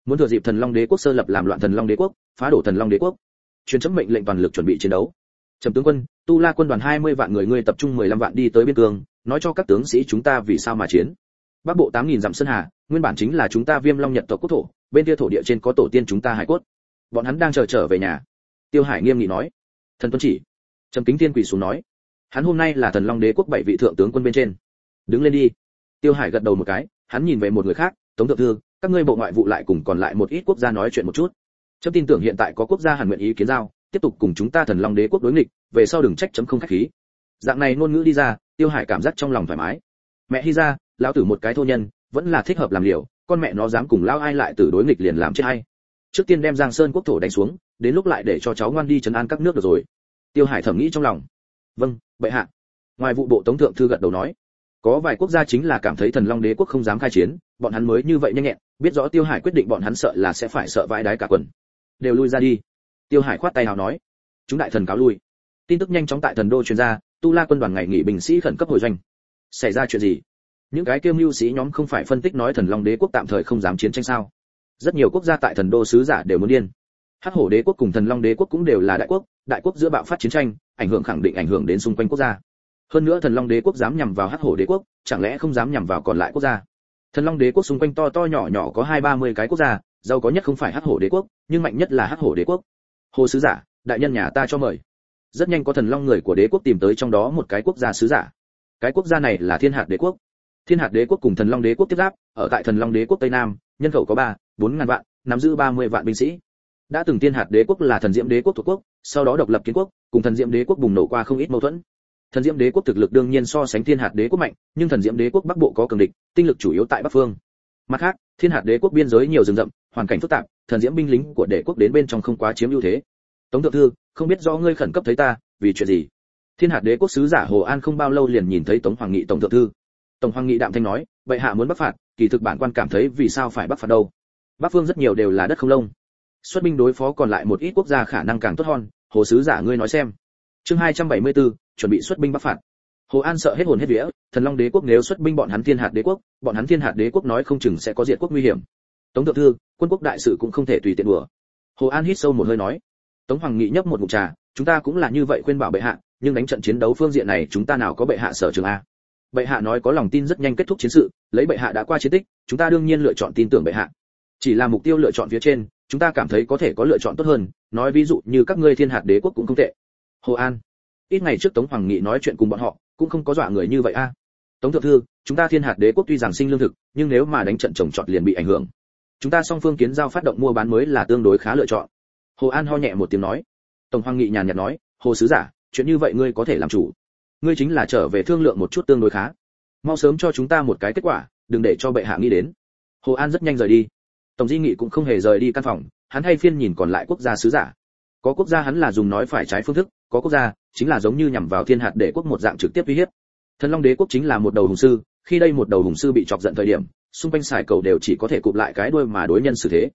muốn thừa dịp Thần Long Đế quốc sơ lập làm loạn Thần Long Đế quốc, phá đổ Thần Long Đế quốc. Truyền chấm mệnh lệnh toàn lực chuẩn bị chiến đấu. Trầm tướng quân, Tu La quân đoàn 20 vạn người, ngươi tập trung 15 vạn đi tới biên cương, nói cho các tướng sĩ chúng ta vì sao mà chiến. Bắc bộ 8000 dặm sơn hà, nguyên bản chính là chúng ta Viêm Long Nhật tộc quốc thổ, bên kia thổ địa trên có tổ tiên chúng ta hải cốt. Bọn hắn đang chờ trở về nhà. Tiêu Hải nghiêm nghị nói. Thần tuân chỉ. Trầm Kính Thiên quỳ xuống nói. Hắn hôm nay là Thần Long Đế quốc 7 vị thượng tướng quân bên trên. Đứng lên đi. Tiêu Hải gật đầu một cái, hắn nhìn về một người khác, Tống thượng thư, các ngươi bộ ngoại vụ lại cùng còn lại một ít quốc gia nói chuyện một chút. Chấm tin tưởng hiện tại có quốc gia hẳn nguyện ý kiến giao, tiếp tục cùng chúng ta Thần Long Đế quốc đối nghịch, về sau đừng trách chấm không khách khí. Dạng này ngôn ngữ đi ra, Tiêu Hải cảm giác trong lòng thoải mái. Mẹ Hy ra, lão tử một cái thô nhân, vẫn là thích hợp làm liều, con mẹ nó dám cùng lão ai lại tử đối nghịch liền làm chết hay. Trước tiên đem Giang Sơn quốc thổ đánh xuống, đến lúc lại để cho cháu ngoan đi trấn an các nước được rồi. Tiêu Hải thẩm nghĩ trong lòng. Vâng, bệ hạ. Ngoài vụ bộ Tống thượng thư gật đầu nói. Có vài quốc gia chính là cảm thấy Thần Long Đế quốc không dám khai chiến, bọn hắn mới như vậy nhanh nhẹn, biết rõ Tiêu Hải quyết định bọn hắn sợ là sẽ phải sợ vãi đái cả quần. Đều lui ra đi. Tiêu Hải khoát tay nào nói. Chúng đại thần cáo lui. Tin tức nhanh chóng tại Thần đô truyền ra, Tu La quân đoàn ngày nghỉ binh sĩ khẩn cấp hồi doanh. Xảy ra chuyện gì? Những cái kiêm mưu sĩ nhóm không phải phân tích nói Thần Long Đế quốc tạm thời không dám chiến tranh sao? Rất nhiều quốc gia tại Thần đô sứ giả đều muốn điên. Hắc Hổ Đế quốc cùng Thần Long Đế quốc cũng đều là đại quốc giữa bạo phát chiến tranh, ảnh hưởng khẳng định ảnh hưởng đến xung quanh quốc gia. Hơn nữa Thần Long Đế quốc dám nhằm vào Hắc Hổ Đế quốc, chẳng lẽ không dám nhằm vào còn lại quốc gia? Thần Long Đế quốc xung quanh to to nhỏ nhỏ có 20-30 cái quốc gia, giàu có nhất không phải Hắc Hổ Đế quốc, nhưng mạnh nhất là Hắc Hổ Đế quốc. Hồ sứ giả, đại nhân nhà ta cho mời. Rất nhanh có Thần Long người của đế quốc tìm tới trong đó một cái quốc gia sứ giả. Cái quốc gia này là Thiên Hạt Đế quốc. Thiên Hạt Đế quốc cùng Thần Long Đế quốc tiếp giáp, ở tại Thần Long Đế quốc Tây Nam, nhân khẩu có 3-4 ngàn vạn, nắm giữ 30 vạn binh sĩ. Đã từng Thiên Hạt Đế quốc là Thần Diễm Đế quốc thuộc quốc, sau đó độc lập kiến quốc, cùng Thần Diễm Đế quốc bùng nổ qua không ít mâu thuẫn. Thần Diễm Đế quốc thực lực đương nhiên so sánh Thiên Hạt Đế quốc mạnh, nhưng Thần Diễm Đế quốc bắc bộ có cường địch, tinh lực chủ yếu tại bắc phương. Mặt khác, Thiên Hạt Đế quốc biên giới nhiều rừng rậm, hoàn cảnh phức tạp, Thần Diễm binh lính của đế quốc đến bên trong không quá chiếm ưu thế. Tống thượng thư, không biết rõ ngươi khẩn cấp thấy ta, vì chuyện gì? Thiên Hạt Đế quốc sứ giả Hồ An không bao lâu liền nhìn thấy Tống Hoàng Nghị tổng thượng thư. Tổng Hoàng Nghị đạm thanh nói, bệ hạ muốn bắc phạt, kỳ thực bản quan cảm thấy vì sao phải bắc phạt đâu? Bắc phương rất nhiều đều là đất không lông. Xuất binh đối phó còn lại một ít quốc gia khả năng càng tốt hơn, Hồ sứ giả ngươi nói xem. Chương 274, chuẩn bị xuất binh bắc phạt. Hồ An sợ hết hồn hết vía, Thần Long Đế quốc nếu xuất binh bọn hắn Thiên Hạt Đế quốc, bọn hắn Thiên Hạt Đế quốc nói không chừng sẽ có diệt quốc nguy hiểm. Tống thượng thư, quân quốc đại sự cũng không thể tùy tiện đùa. Hồ An hít sâu một hơi nói. Tống Hoàng Nghị nhấp một ngụm trà, chúng ta cũng là như vậy khuyên bảo bệ hạ, nhưng đánh trận chiến đấu phương diện này chúng ta nào có bệ hạ sở trường a. Bệ hạ nói có lòng tin rất nhanh kết thúc chiến sự, lấy bệ hạ đã qua chiến tích, chúng ta đương nhiên lựa chọn tin tưởng bệ hạ. Chỉ là mục tiêu lựa chọn phía trên, chúng ta cảm thấy có thể có lựa chọn tốt hơn, nói ví dụ như các ngươi Thiên Hạt Đế quốc cũng không tệ. Hồ An, ít ngày trước Tống Hoàng Nghị nói chuyện cùng bọn họ, cũng không có dọa người như vậy a. Tống thượng thư, chúng ta Thiên Hạt Đế quốc tuy rằng sinh lương thực, nhưng nếu mà đánh trận trồng trọt liền bị ảnh hưởng. Chúng ta song phương kiến giao phát động mua bán mới là tương đối khá lựa chọn. Hồ An ho nhẹ một tiếng nói. Tổng Hoàng Nghị nhàn nhạt nói, Hồ sứ giả, chuyện như vậy ngươi có thể làm chủ. Ngươi chính là trở về thương lượng một chút tương đối khá. Mau sớm cho chúng ta một cái kết quả, đừng để cho bệ hạ nghĩ đến. Hồ An rất nhanh rời đi. Tổng Di Nghị cũng không hề rời đi căn phòng, hắn hay phiên nhìn còn lại quốc gia sứ giả. Có quốc gia hắn là dùng nói phải trái phương thức, có quốc gia chính là giống như nhằm vào Thiên Hạt Đế quốc một dạng trực tiếp uy hiếp. Thần Long Đế quốc chính là một đầu hùng sư, khi đây một đầu hùng sư bị chọc giận thời điểm, xung quanh xài cầu đều chỉ có thể cụp lại cái đuôi mà đối nhân xử thế.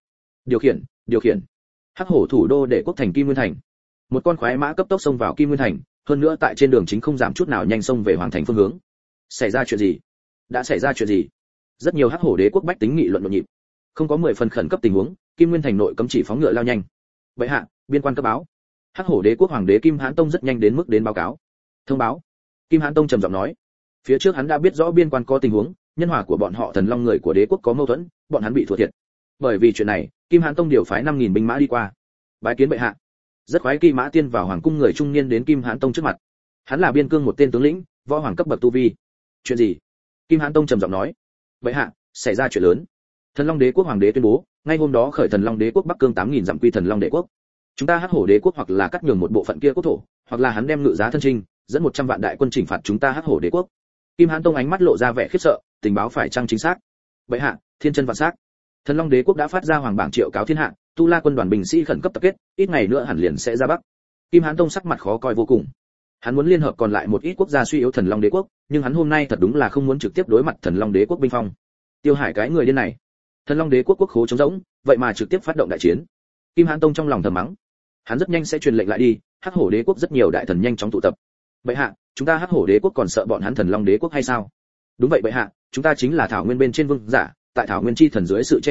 Điều khiển. Hắc Hổ thủ đô Đế quốc thành Kim Nguyên thành. Một con khoái mã cấp tốc xông vào Kim Nguyên thành, hơn nữa tại trên đường chính không giảm chút nào nhanh xông về hoàng thành phương hướng. Xảy ra chuyện gì? Đã xảy ra chuyện gì? Rất nhiều Hắc Hổ Đế quốc bách tính nghị luận nhộn nhịp. Không có 10 phần khẩn cấp tình huống, Kim Nguyên thành nội cấm chỉ phóng ngựa lao nhanh. Bệ hạ, biên quan cấp báo. Hắc Hổ Đế quốc hoàng đế Kim Hãn Tông rất nhanh đến mức đến báo cáo. Thông báo. Kim Hãn Tông trầm giọng nói. Phía trước hắn đã biết rõ biên quan có tình huống, nhân hòa của bọn họ Thần Long người của đế quốc có mâu thuẫn, bọn hắn bị thua thiệt. Bởi vì chuyện này, Kim Hãn Tông điều phái 5000 binh mã đi qua. Bái kiến bệ hạ. Rất khoái Kim Mã Tiên vào hoàng cung người trung niên đến Kim Hãn Tông trước mặt. Hắn là biên cương một tên tướng lĩnh, võ hoàng cấp bậc tu vi. Chuyện gì? Kim Hãn Tông trầm giọng nói. Bệ hạ, xảy ra chuyện lớn. Thần Long Đế quốc hoàng đế tuyên bố, ngay hôm đó khởi Thần Long Đế quốc Bắc Cương 8000 dặm quy Thần Long Đế quốc. Chúng ta Hắc Hổ Đế quốc hoặc là cắt nhường một bộ phận kia quốc thổ, hoặc là hắn đem ngự giá thân trinh, dẫn 100 vạn đại quân chỉnh phạt chúng ta Hắc Hổ Đế quốc. Kim Hãn Tông ánh mắt lộ ra vẻ khiếp sợ, tình báo phải chăng chính xác? Bệ hạ, thiên chân vạn xác. Thần Long Đế quốc đã phát ra hoàng bảng triệu cáo thiên hạ, Tu La quân đoàn binh sĩ khẩn cấp tập kết, ít ngày nữa hẳn liền sẽ ra Bắc. Kim Hãn Tông sắc mặt khó coi vô cùng. Hắn muốn liên hợp còn lại một ít quốc gia suy yếu Thần Long Đế quốc, nhưng hắn hôm nay thật đúng là không muốn trực tiếp đối mặt Thần Long Đế quốc binh phong. Tiêu Hải cái người điên này. Thần Long Đế quốc quốc khố trống rỗng, vậy mà trực tiếp phát động đại chiến. Kim Hãn Tông trong lòng thầm mắng. Hắn rất nhanh sẽ truyền lệnh lại đi, Hắc Hổ Đế quốc rất nhiều đại thần nhanh chóng tụ tập. Bệ hạ, chúng ta Hắc Hổ Đế quốc còn sợ bọn hắn Thần Long Đế quốc hay sao? Đúng vậy bệ hạ, chúng ta chính là thảo nguyên bên trên vương giả, tại thảo nguyên chi thần dưới sự che chở,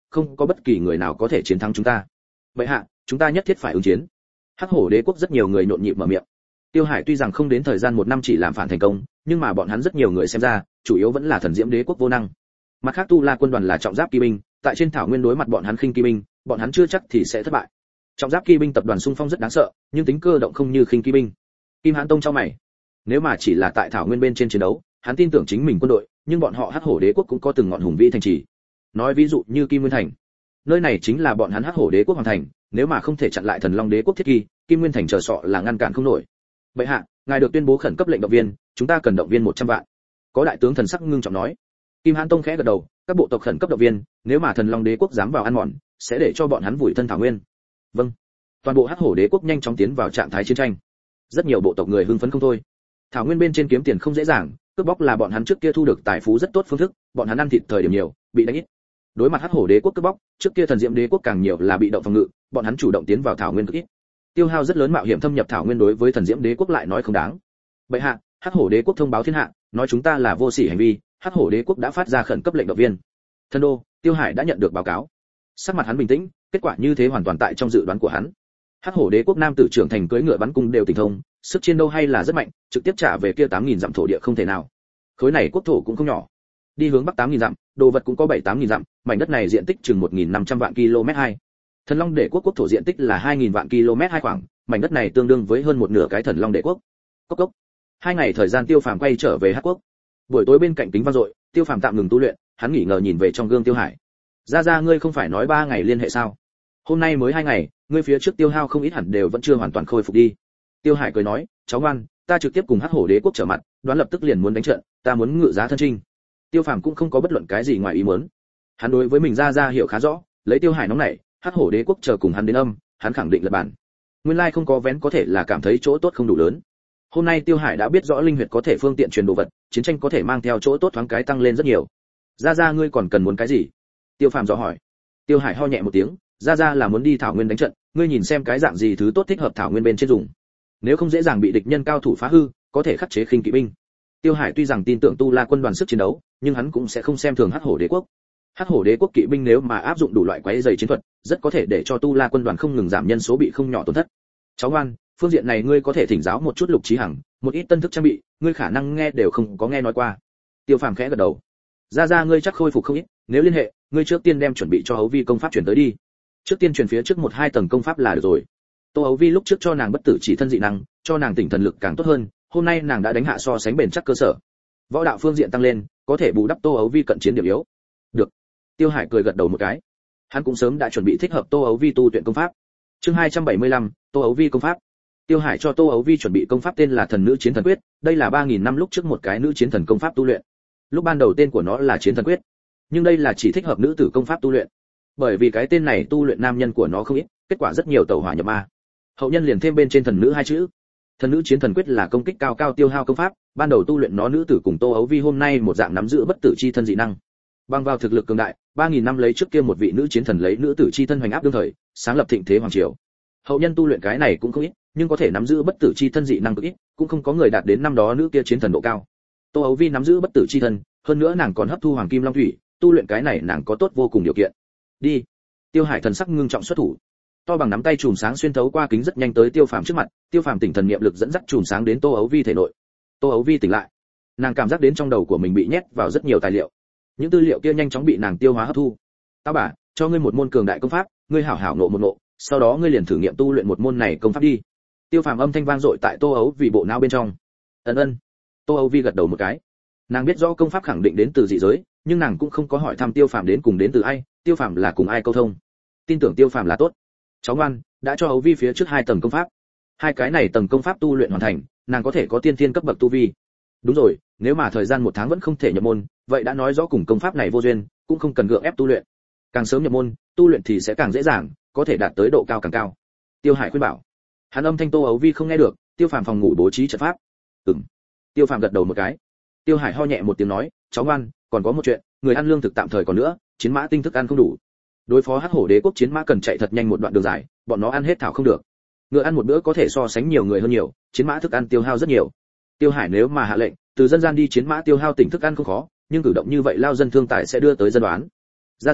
không có bất kỳ người nào có thể chiến thắng chúng ta. Vậy hạ, chúng ta nhất thiết phải ứng chiến. Hắc hổ đế quốc rất nhiều người nhộn nhịp mở miệng. Tiêu Hải tuy rằng không đến thời gian 1 năm chỉ làm phản thành công, nhưng mà bọn hắn rất nhiều người xem ra, chủ yếu vẫn là thần diễm đế quốc vô năng. Mặt khác Tu La quân đoàn là trọng giáp kỵ binh, tại trên thảo nguyên đối mặt bọn hắn khinh kỵ binh, bọn hắn chưa chắc thì sẽ thất bại. Trọng giáp kỵ binh tập đoàn xung phong rất đáng sợ, nhưng tính cơ động không như khinh kỵ binh. Kim Hãn Tông chau mày. Nếu mà chỉ là tại thảo nguyên bên trên chiến đấu, hắn tin tưởng chính mình quân đội, nhưng bọn họ Hắc hổ đế quốc cũng có từng ngọn hùng vĩ thành trì. Nói ví dụ như Kim Nguyên thành. Nơi này chính là bọn hắn Hắc hổ đế quốc hoàng thành, nếu mà không thể chặn lại Thần Long đế quốc thiết kỳ, Kim Nguyên thành chờ sọ là ngăn cản không nổi. Bệ hạ, ngài được tuyên bố khẩn cấp lệnh động viên, chúng ta cần động viên 100 vạn. Có đại tướng thần sắc ngưng trọng nói. Kim Hãn Tông khẽ gật đầu, các bộ tộc khẩn cấp động viên, nếu mà Thần Long đế quốc dám vào ăn mòn, sẽ để cho bọn hắn vùi thân thảo nguyên. Vâng. Toàn bộ Hắc hổ đế quốc nhanh chóng tiến vào trạng thái chiến tranh. Rất nhiều bộ tộc người hưng phấn không thôi. Thảo nguyên bên trên kiếm tiền không dễ dàng, cướp bóc là bọn hắn trước kia thu được tài phú rất tốt phương thức, bọn hắn ăn thịt thời điểm nhiều, bị đánh ít. Đối mặt Hắc hổ đế quốc cướp bóc, trước kia Thần Diễm đế quốc càng nhiều là bị động phòng ngự, bọn hắn chủ động tiến vào thảo nguyên cực ít. Tiêu hao rất lớn mạo hiểm thâm nhập thảo nguyên đối với Thần Diễm đế quốc lại nói không đáng. Bệ hạ, Hắc hổ đế quốc thông báo thiên hạ, nói chúng ta là vô sỉ hành vi, Hắc hổ đế quốc đã phát ra khẩn cấp lệnh động viên. Thân đô, Tiêu Hải đã nhận được báo cáo. Sắc mặt hắn bình tĩnh, kết quả như thế hoàn toàn tại trong dự đoán của hắn. Hắc hổ đế quốc nam tử trưởng thành cưỡi ngựa bắn cung đều tình thông, sức chiến đấu hay là rất mạnh, trực tiếp trả về kia 8000 dặm thổ địa không thể nào. Khối này quốc thổ cũng không nhỏ. Đi hướng bắc 8000 dặm, đồ vật cũng có 7-8000 dặm, mảnh đất này diện tích chừng 1500 vạn km2. Thần Long đế quốc quốc thổ diện tích là 2000 vạn km2 khoảng, mảnh đất này tương đương với hơn một nửa cái Thần Long đế quốc. Cốc cốc. 2 ngày thời gian Tiêu Phàm quay trở về Hắc quốc. Buổi tối bên cạnh kính vang dội, Tiêu Phàm tạm ngừng tu luyện, hắn nghỉ ngờ nhìn về trong gương Tiêu Hải. Ra ngươi không phải nói 3 ngày liên hệ sao? Hôm nay mới 2 ngày, ngươi phía trước tiêu hao không ít hẳn đều vẫn chưa hoàn toàn khôi phục đi. Tiêu Hải cười nói, cháu ngoan, ta trực tiếp cùng Hắc hổ đế quốc trở mặt, đoán lập tức liền muốn đánh trận, ta muốn ngự giá thân trinh. Tiêu Phàm cũng không có bất luận cái gì ngoài ý muốn. Hắn đối với mình ra hiểu khá rõ, lấy Tiêu Hải nóng nảy, Hắc hổ đế quốc chờ cùng hắn đến âm, hắn khẳng định là bản. Nguyên lai không có vén có thể là cảm thấy chỗ tốt không đủ lớn. Hôm nay Tiêu Hải đã biết rõ linh huyệt có thể phương tiện truyền đồ vật, chiến tranh có thể mang theo chỗ tốt thoáng cái tăng lên rất nhiều. Ra ngươi còn cần muốn cái gì? Tiêu Phàm dò hỏi. Tiêu Hải ho nhẹ một tiếng, ra là muốn đi thảo nguyên đánh trận, ngươi nhìn xem cái dạng gì thứ tốt thích hợp thảo nguyên bên trên dùng. Nếu không dễ dàng bị địch nhân cao thủ phá hư, có thể khắc chế khinh kỵ binh. Tiêu Hải tuy rằng tin tưởng Tu La quân đoàn sức chiến đấu, nhưng hắn cũng sẽ không xem thường Hắc hổ đế quốc. Hắc hổ đế quốc kỵ binh nếu mà áp dụng đủ loại quái dày chiến thuật, rất có thể để cho Tu La quân đoàn không ngừng giảm nhân số bị không nhỏ tổn thất. Cháu ngoan, phương diện này ngươi có thể thỉnh giáo một chút Lục Chí Hằng, một ít tân thức trang bị, ngươi khả năng nghe đều không có nghe nói qua. Tiêu Phàm khẽ gật đầu. Ra ngươi chắc khôi phục không ít, nếu liên hệ, ngươi trước tiên đem chuẩn bị cho Hấu Vi công pháp chuyển tới đi. Trước tiên truyền phía trước 1-2 tầng công pháp là được rồi. Tô Hấu Vi lúc trước cho nàng bất tử chỉ thân dị năng, cho nàng tỉnh thần lực càng tốt hơn, hôm nay nàng đã đánh hạ so sánh bền chắc cơ sở. Võ đạo phương diện tăng lên, có thể bù đắp Tô Hấu Vi cận chiến điểm yếu. Được. Tiêu Hải cười gật đầu một cái. Hắn cũng sớm đã chuẩn bị thích hợp Tô Hấu Vi tu luyện công pháp. Chương 275, Tô Hấu Vi công pháp. Tiêu Hải cho Tô Hấu Vi chuẩn bị công pháp tên là Thần Nữ Chiến Thần Quyết, đây là 3000 năm lúc trước một cái nữ chiến thần công pháp tu luyện. Lúc ban đầu tên của nó là Chiến Thần Quyết, nhưng đây là chỉ thích hợp nữ tử công pháp tu luyện. Bởi vì cái tên này tu luyện nam nhân của nó không ít, kết quả rất nhiều tẩu hỏa nhập ma. Hậu nhân liền thêm bên trên thần nữ 2 chữ. Thần Nữ Chiến Thần Quyết là công kích cao cao tiêu hao công pháp, ban đầu tu luyện nó nữ tử cùng Tô Hấu Vi hôm nay một dạng nắm giữ bất tử chi thân dị năng. Bằng vào thực lực cường đại, 3000 năm lấy trước kia một vị nữ chiến thần lấy nữ tử chi thân hoành áp đương thời, sáng lập thịnh thế hoàng triều. Hậu nhân tu luyện cái này cũng không ít, nhưng có thể nắm giữ bất tử chi thân dị năng cực ít, cũng không có người đạt đến năm đó nữ kia chiến thần độ cao. Tô Hấu Vi nắm giữ bất tử chi thân, hơn nữa nàng còn hấp thu hoàng kim long thủy, tu luyện cái này nàng có tốt vô cùng điều kiện. Đi. Tiêu Hải thần sắc ngưng trọng xuất thủ. To bằng nắm tay chùm sáng xuyên thấu qua kính rất nhanh tới Tiêu Phàm trước mặt, Tiêu Phàm tỉnh thần niệm lực dẫn dắt chùm sáng đến Tô Hấu Vi thể nội. Tô Hấu Vi tỉnh lại. Nàng cảm giác đến trong đầu của mình bị nhét vào rất nhiều tài liệu. Những tư liệu kia nhanh chóng bị nàng tiêu hóa hấp thu. "Tao bảo, cho ngươi một môn cường đại công pháp, ngươi hảo hảo nộ một nộ, sau đó ngươi liền thử nghiệm tu luyện một môn này công pháp đi." Tiêu Phàm âm thanh vang dội tại Tô Hấu Vi bộ não bên trong. Ân. Tô Hấu Vi gật đầu một cái. Nàng biết rõ công pháp khẳng định đến từ dị giới, nhưng nàng cũng không có hỏi thăm Tiêu Phàm đến cùng đến từ ai, Tiêu Phàm là cùng ai câu thông. Tin tưởng Tiêu Phàm là tốt. Cháu ngoan, đã cho Hấu Vi phía trước 2 tầng công pháp. 2 cái này tầng công pháp tu luyện hoàn thành, nàng có thể có tiên thiên cấp bậc tu vi. Đúng rồi, nếu mà thời gian 1 tháng vẫn không thể nhập môn, vậy đã nói rõ cùng công pháp này vô duyên, cũng không cần gượng ép tu luyện. Càng sớm nhập môn, tu luyện thì sẽ càng dễ dàng, có thể đạt tới độ cao càng cao. Tiêu Hải khuyên bảo. Hắn âm thanh Tô Hấu Vi không nghe được, Tiêu Phàm phòng ngủ bố trí trận pháp. Tiêu Phàm gật đầu một cái. Tiêu Hải ho nhẹ một tiếng nói, cháu ngoan, còn có một chuyện, người ăn lương thực tạm thời còn nữa, chiến mã tinh thức ăn không đủ. Đối phó Hắc hổ đế quốc chiến mã cần chạy thật nhanh một đoạn đường dài, bọn nó ăn hết thảo không được. Ngựa ăn một bữa có thể so sánh nhiều người hơn nhiều, chiến mã thức ăn tiêu hao rất nhiều. Tiêu Hải nếu mà hạ lệnh, từ dân gian đi chiến mã tiêu hao tỉnh thức ăn không khó, nhưng cử động như vậy lao dân thương tài sẽ đưa tới dân đoán. Ra,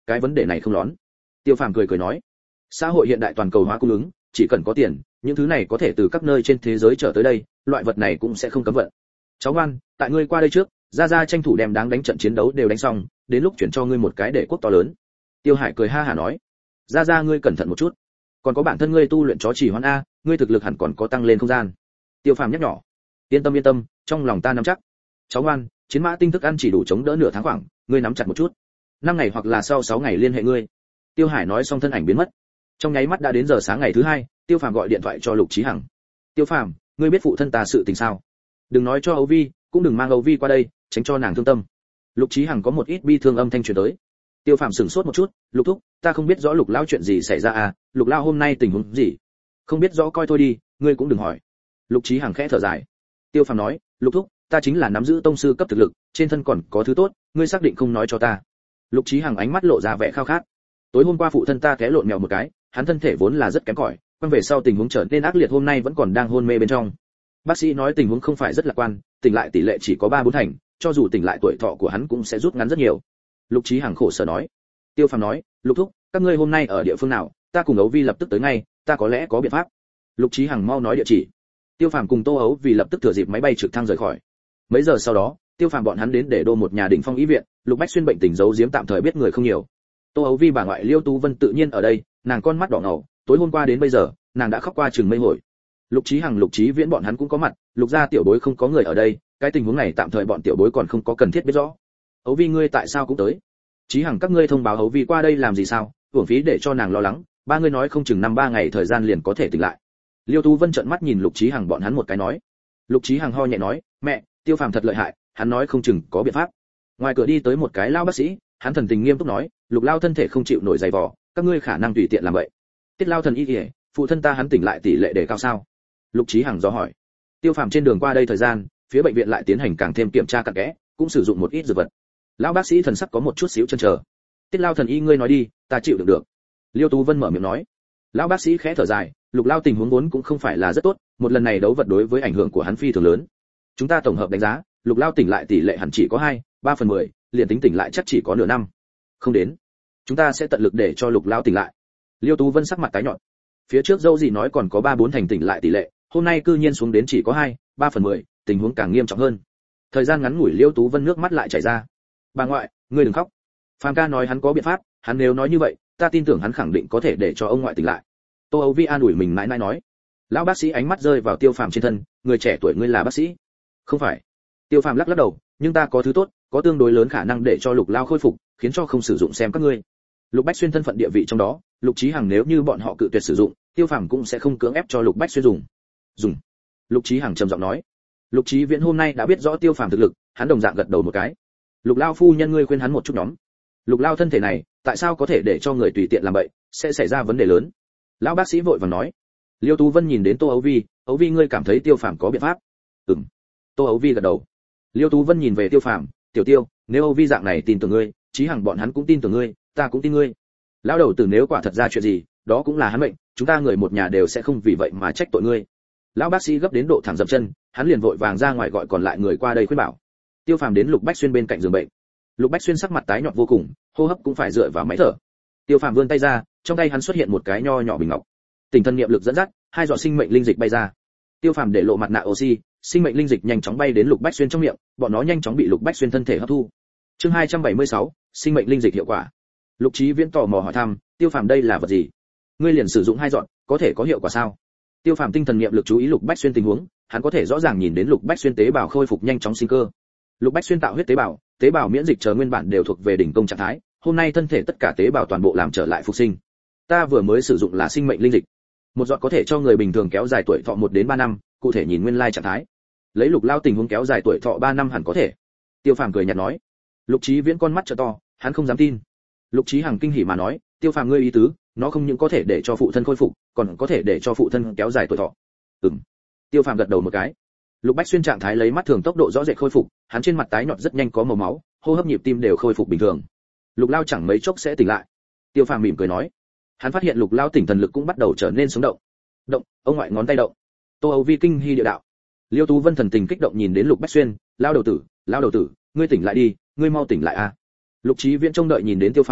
cái vấn đề này không lón. Tiêu Phàm cười cười nói, xã hội hiện đại toàn cầu hóa cung ứng, chỉ cần có tiền, những thứ này có thể từ các nơi trên thế giới trở tới đây, loại vật này cũng sẽ không cấm vận. Cháu ngoan, tại ngươi qua đây trước, gia gia tranh thủ đem đáng đánh trận chiến đấu đều đánh xong, đến lúc chuyển cho ngươi một cái để quốc to lớn. Tiêu Hải cười ha hả nói, gia gia ngươi cẩn thận một chút, còn có bản thân ngươi tu luyện chó chỉ hoán a, ngươi thực lực hẳn còn có tăng lên không gian. Tiêu Phàm nhắc nhỏ, yên tâm, trong lòng ta nắm chắc. Cháu ngoan, chiến mã tinh thức ăn chỉ đủ chống đỡ nửa tháng khoảng, ngươi nắm chặt một chút. 5 ngày hoặc là sau 6 ngày liên hệ ngươi. Tiêu Hải nói xong thân ảnh biến mất. Trong nháy mắt đã đến giờ sáng ngày thứ 2, Tiêu Phàm gọi điện thoại cho Lục Chí Hằng. Tiêu Phàm, ngươi biết phụ thân ta sự tình sao? Đừng nói cho Âu Vi, cũng đừng mang Âu Vi qua đây, tránh cho nàng thương tâm. Lục Chí Hằng có một ít bi thương âm thanh truyền tới. Tiêu Phàm sửng sốt một chút, Lục thúc, ta không biết rõ Lục lão chuyện gì xảy ra à, Lục lão hôm nay tình huống gì? Không biết rõ coi thôi đi, ngươi cũng đừng hỏi. Lục Chí Hằng khẽ thở dài. Tiêu Phàm nói, Lục thúc, ta chính là nắm giữ tông sư cấp thực lực, trên thân còn có thứ tốt, ngươi xác định không nói cho ta? Lục Chí Hằng ánh mắt lộ ra vẻ khao khát. Tối hôm qua phụ thân ta té lộn mèo một cái, hắn thân thể vốn là rất kém cỏi, quang về sau tình huống trở nên ác liệt, hôm nay vẫn còn đang hôn mê bên trong. Bác sĩ nói tình huống không phải rất lạc quan, tỉnh lại tỷ lệ chỉ có 3-4 thành, cho dù tỉnh lại tuổi thọ của hắn cũng sẽ rút ngắn rất nhiều. Lục Chí Hằng khổ sở nói. Tiêu Phàm nói, Lục thúc, các ngươi hôm nay ở địa phương nào, ta cùng Ấu Vi lập tức tới ngay, ta có lẽ có biện pháp. Lục Chí Hằng mau nói địa chỉ. Tiêu Phàm cùng Tô Ấu Vi lập tức thừa dịp máy bay trực thăng rời khỏi. Mấy giờ sau đó, Tiêu Phàm bọn hắn đến để đô một nhà đỉnh phong y viện, Lục Bách Xuyên bệnh tình giấu giếm tạm thời biết người không nhiều. Tô Ấu Vi bà ngoại Liêu Tú Vân tự nhiên ở đây, nàng con mắt đỏ ngầu, tối hôm qua đến bây giờ, nàng đã khóc qua chừng mây hồi. Lục Chí Hằng, Lục Chí Viễn bọn hắn cũng có mặt, Lục gia tiểu bối không có người ở đây, cái tình huống này tạm thời bọn tiểu bối còn không có cần thiết biết rõ. Ấu Vi ngươi tại sao cũng tới? Chí Hằng các ngươi thông báo Ấu Vi qua đây làm gì sao? Uổng phí để cho nàng lo lắng, ba ngươi nói không chừng 5-3 ngày thời gian liền có thể tỉnh lại. Liêu Tú Vân trợn mắt nhìn Lục Chí Hằng bọn hắn một cái nói. Lục Chí Hằng ho nhẹ nói, mẹ, Tiêu Phàm thật lợi hại, hắn nói không chừng có biện pháp. Ngoài cửa đi tới một cái lao bác sĩ, hắn thần tình nghiêm túc nói, Lục lao thân thể không chịu nổi dày vò, các ngươi khả năng tùy tiện làm vậy. Tiết lao thần y kìa, phụ thân ta hắn tỉnh lại tỷ lệ đề cao sao? Lục Chí Hằng dò hỏi. Tiêu Phàm trên đường qua đây thời gian, phía bệnh viện lại tiến hành càng thêm kiểm tra cặn kẽ, cũng sử dụng một ít dược vật. Lão bác sĩ thần sắc có một chút xíu chần chờ. Tiết lao thần y ngươi nói đi, ta chịu được. Liêu Tú Vân mở miệng nói. Lão bác sĩ khẽ thở dài, Lục lao tình huống vốn cũng không phải là rất tốt, một lần này đấu vật đối với ảnh hưởng của hắn phi thường lớn. Chúng ta tổng hợp đánh giá, Lục lao tỉnh lại tỷ lệ hẳn chỉ có 2-3/10, liền tính tỉnh lại chắc chỉ có nửa năm. Không đến. Chúng ta sẽ tận lực để cho Lục lao tỉnh lại. Liêu Tú Vân sắc mặt tái nhợt. Phía trước dâu gì nói còn có 3-4 thành tỉnh lại tỷ lệ, hôm nay cư nhiên xuống đến chỉ có 2-3/10, tình huống càng nghiêm trọng hơn. Thời gian ngắn ngủi Liêu Tú Vân nước mắt lại chảy ra. Bà ngoại, ngươi đừng khóc. Phàm ca nói hắn có biện pháp, hắn nếu nói như vậy, ta tin tưởng hắn khẳng định có thể để cho ông ngoại tỉnh lại. Tô Âu Vi an ủi mình mãi mãi nói. Lão bác sĩ ánh mắt rơi vào Tiêu Phàm trên thân, người trẻ tuổi ngươi là bác sĩ? Không phải. Tiêu Phàm lắc lắc đầu, nhưng ta có thứ tốt, có tương đối lớn khả năng để cho Lục lao khôi phục, khiến cho không sử dụng xem các ngươi. Lục Bách Xuyên thân phận địa vị trong đó, Lục Chí Hằng nếu như bọn họ cự tuyệt sử dụng, Tiêu Phàm cũng sẽ không cưỡng ép cho Lục Bách Xuyên dùng. Lục Chí Hằng trầm giọng nói. Lục Chí Viễn hôm nay đã biết rõ Tiêu Phàm thực lực, hắn đồng dạng gật đầu một cái. Lục lao phu nhân ngươi khuyên hắn một chút nhóm. Lục lao thân thể này, tại sao có thể để cho người tùy tiện làm vậy, sẽ xảy ra vấn đề lớn. Lão bác sĩ vội vàng nói. Liêu Tú Vân nhìn đến Tô Ấu Vi ngươi cảm thấy Tiêu Phàm có biện pháp? Ừm. Tô Ấu Vi gật đầu. Liêu Tú Vân nhìn về Tiêu Phàm, tiểu Tiêu, nếu Ấu Vi dạng này tin tưởng ngươi, Chí Hằng bọn hắn cũng tin tưởng ngươi, ta cũng tin ngươi. Lão đầu tử nếu quả thật ra chuyện gì, đó cũng là hắn mệnh, chúng ta người một nhà đều sẽ không vì vậy mà trách tội ngươi. Lão bác sĩ gấp đến độ thẳng dậm chân, hắn liền vội vàng ra ngoài gọi còn lại người qua đây khuyên bảo. Tiêu Phàm đến Lục Bách Xuyên bên cạnh giường bệnh. Lục Bách Xuyên sắc mặt tái nhợt vô cùng, hô hấp cũng phải dựa vào máy thở. Tiêu Phàm vươn tay ra, trong tay hắn xuất hiện một cái nho nhỏ bình ngọc. Tinh thần niệm lực dẫn dắt, 2 giọt sinh mệnh linh dịch bay ra. Tiêu Phàm để lộ mặt nạ oxy, sinh mệnh linh dịch nhanh chóng bay đến Lục Bách Xuyên trong miệng, bọn nó nhanh chóng bị Lục Bách Xuyên thân thể hấp thu. Chương 276, sinh mệnh linh dịch hiệu quả. Lục Chí Viễn tò mò hỏi thăm, Tiêu Phàm đây là vật gì? Ngươi liền sử dụng 2 giọt, có thể có hiệu quả sao? Tiêu Phàm tinh thần niệm lực chú ý Lục Bách Xuyên tình huống, hắn có thể rõ ràng nhìn đến Lục Bách Xuyên tế bào khôi phục nhanh chóng sinh cơ. Lục Bách Xuyên tạo huyết tế bào miễn dịch chờ nguyên bản đều thuộc về đỉnh công trạng thái, hôm nay thân thể tất cả tế bào toàn bộ làm trở lại phục sinh. Ta vừa mới sử dụng là sinh mệnh linh dịch. Một giọt có thể cho người bình thường kéo dài tuổi thọ 1 đến 3 năm, cụ thể nhìn nguyên lai trạng thái. Lấy Lục lao tình huống kéo dài tuổi thọ 3 năm hẳn có thể. Tiêu Phàm cười nhạt nói. Lục Chí Viễn con mắt trợ to, hắn không dám tin. Lục Chí Hằng kinh hỉ mà nói, Tiêu Phàm ngươi ý tứ, nó không những có thể để cho phụ thân khôi phục, còn có thể để cho phụ thân kéo dài tuổi thọ. Ừm. Tiêu Phàm gật đầu một cái. Lục Bách Xuyên trạng thái lấy mắt thường tốc độ rõ rệt khôi phục, hắn trên mặt tái nhợt rất nhanh có màu máu, hô hấp nhịp tim đều khôi phục bình thường. Lục lao chẳng mấy chốc sẽ tỉnh lại. Tiêu Phàm mỉm cười nói. Hắn phát hiện Lục lao tỉnh thần lực cũng bắt đầu trở nên sống động. Động, ông ngoại ngón tay động. Tô Âu Vi kinh hi địa đạo. Liêu Tú Vân thần tình kích động nhìn đến Lục Bách Xuyên, lao đầu tử, ngươi tỉnh lại đi, ngươi mau tỉnh lại a. Lục Chí Viễn trông đợi nhìn đến Tiêu Phàm,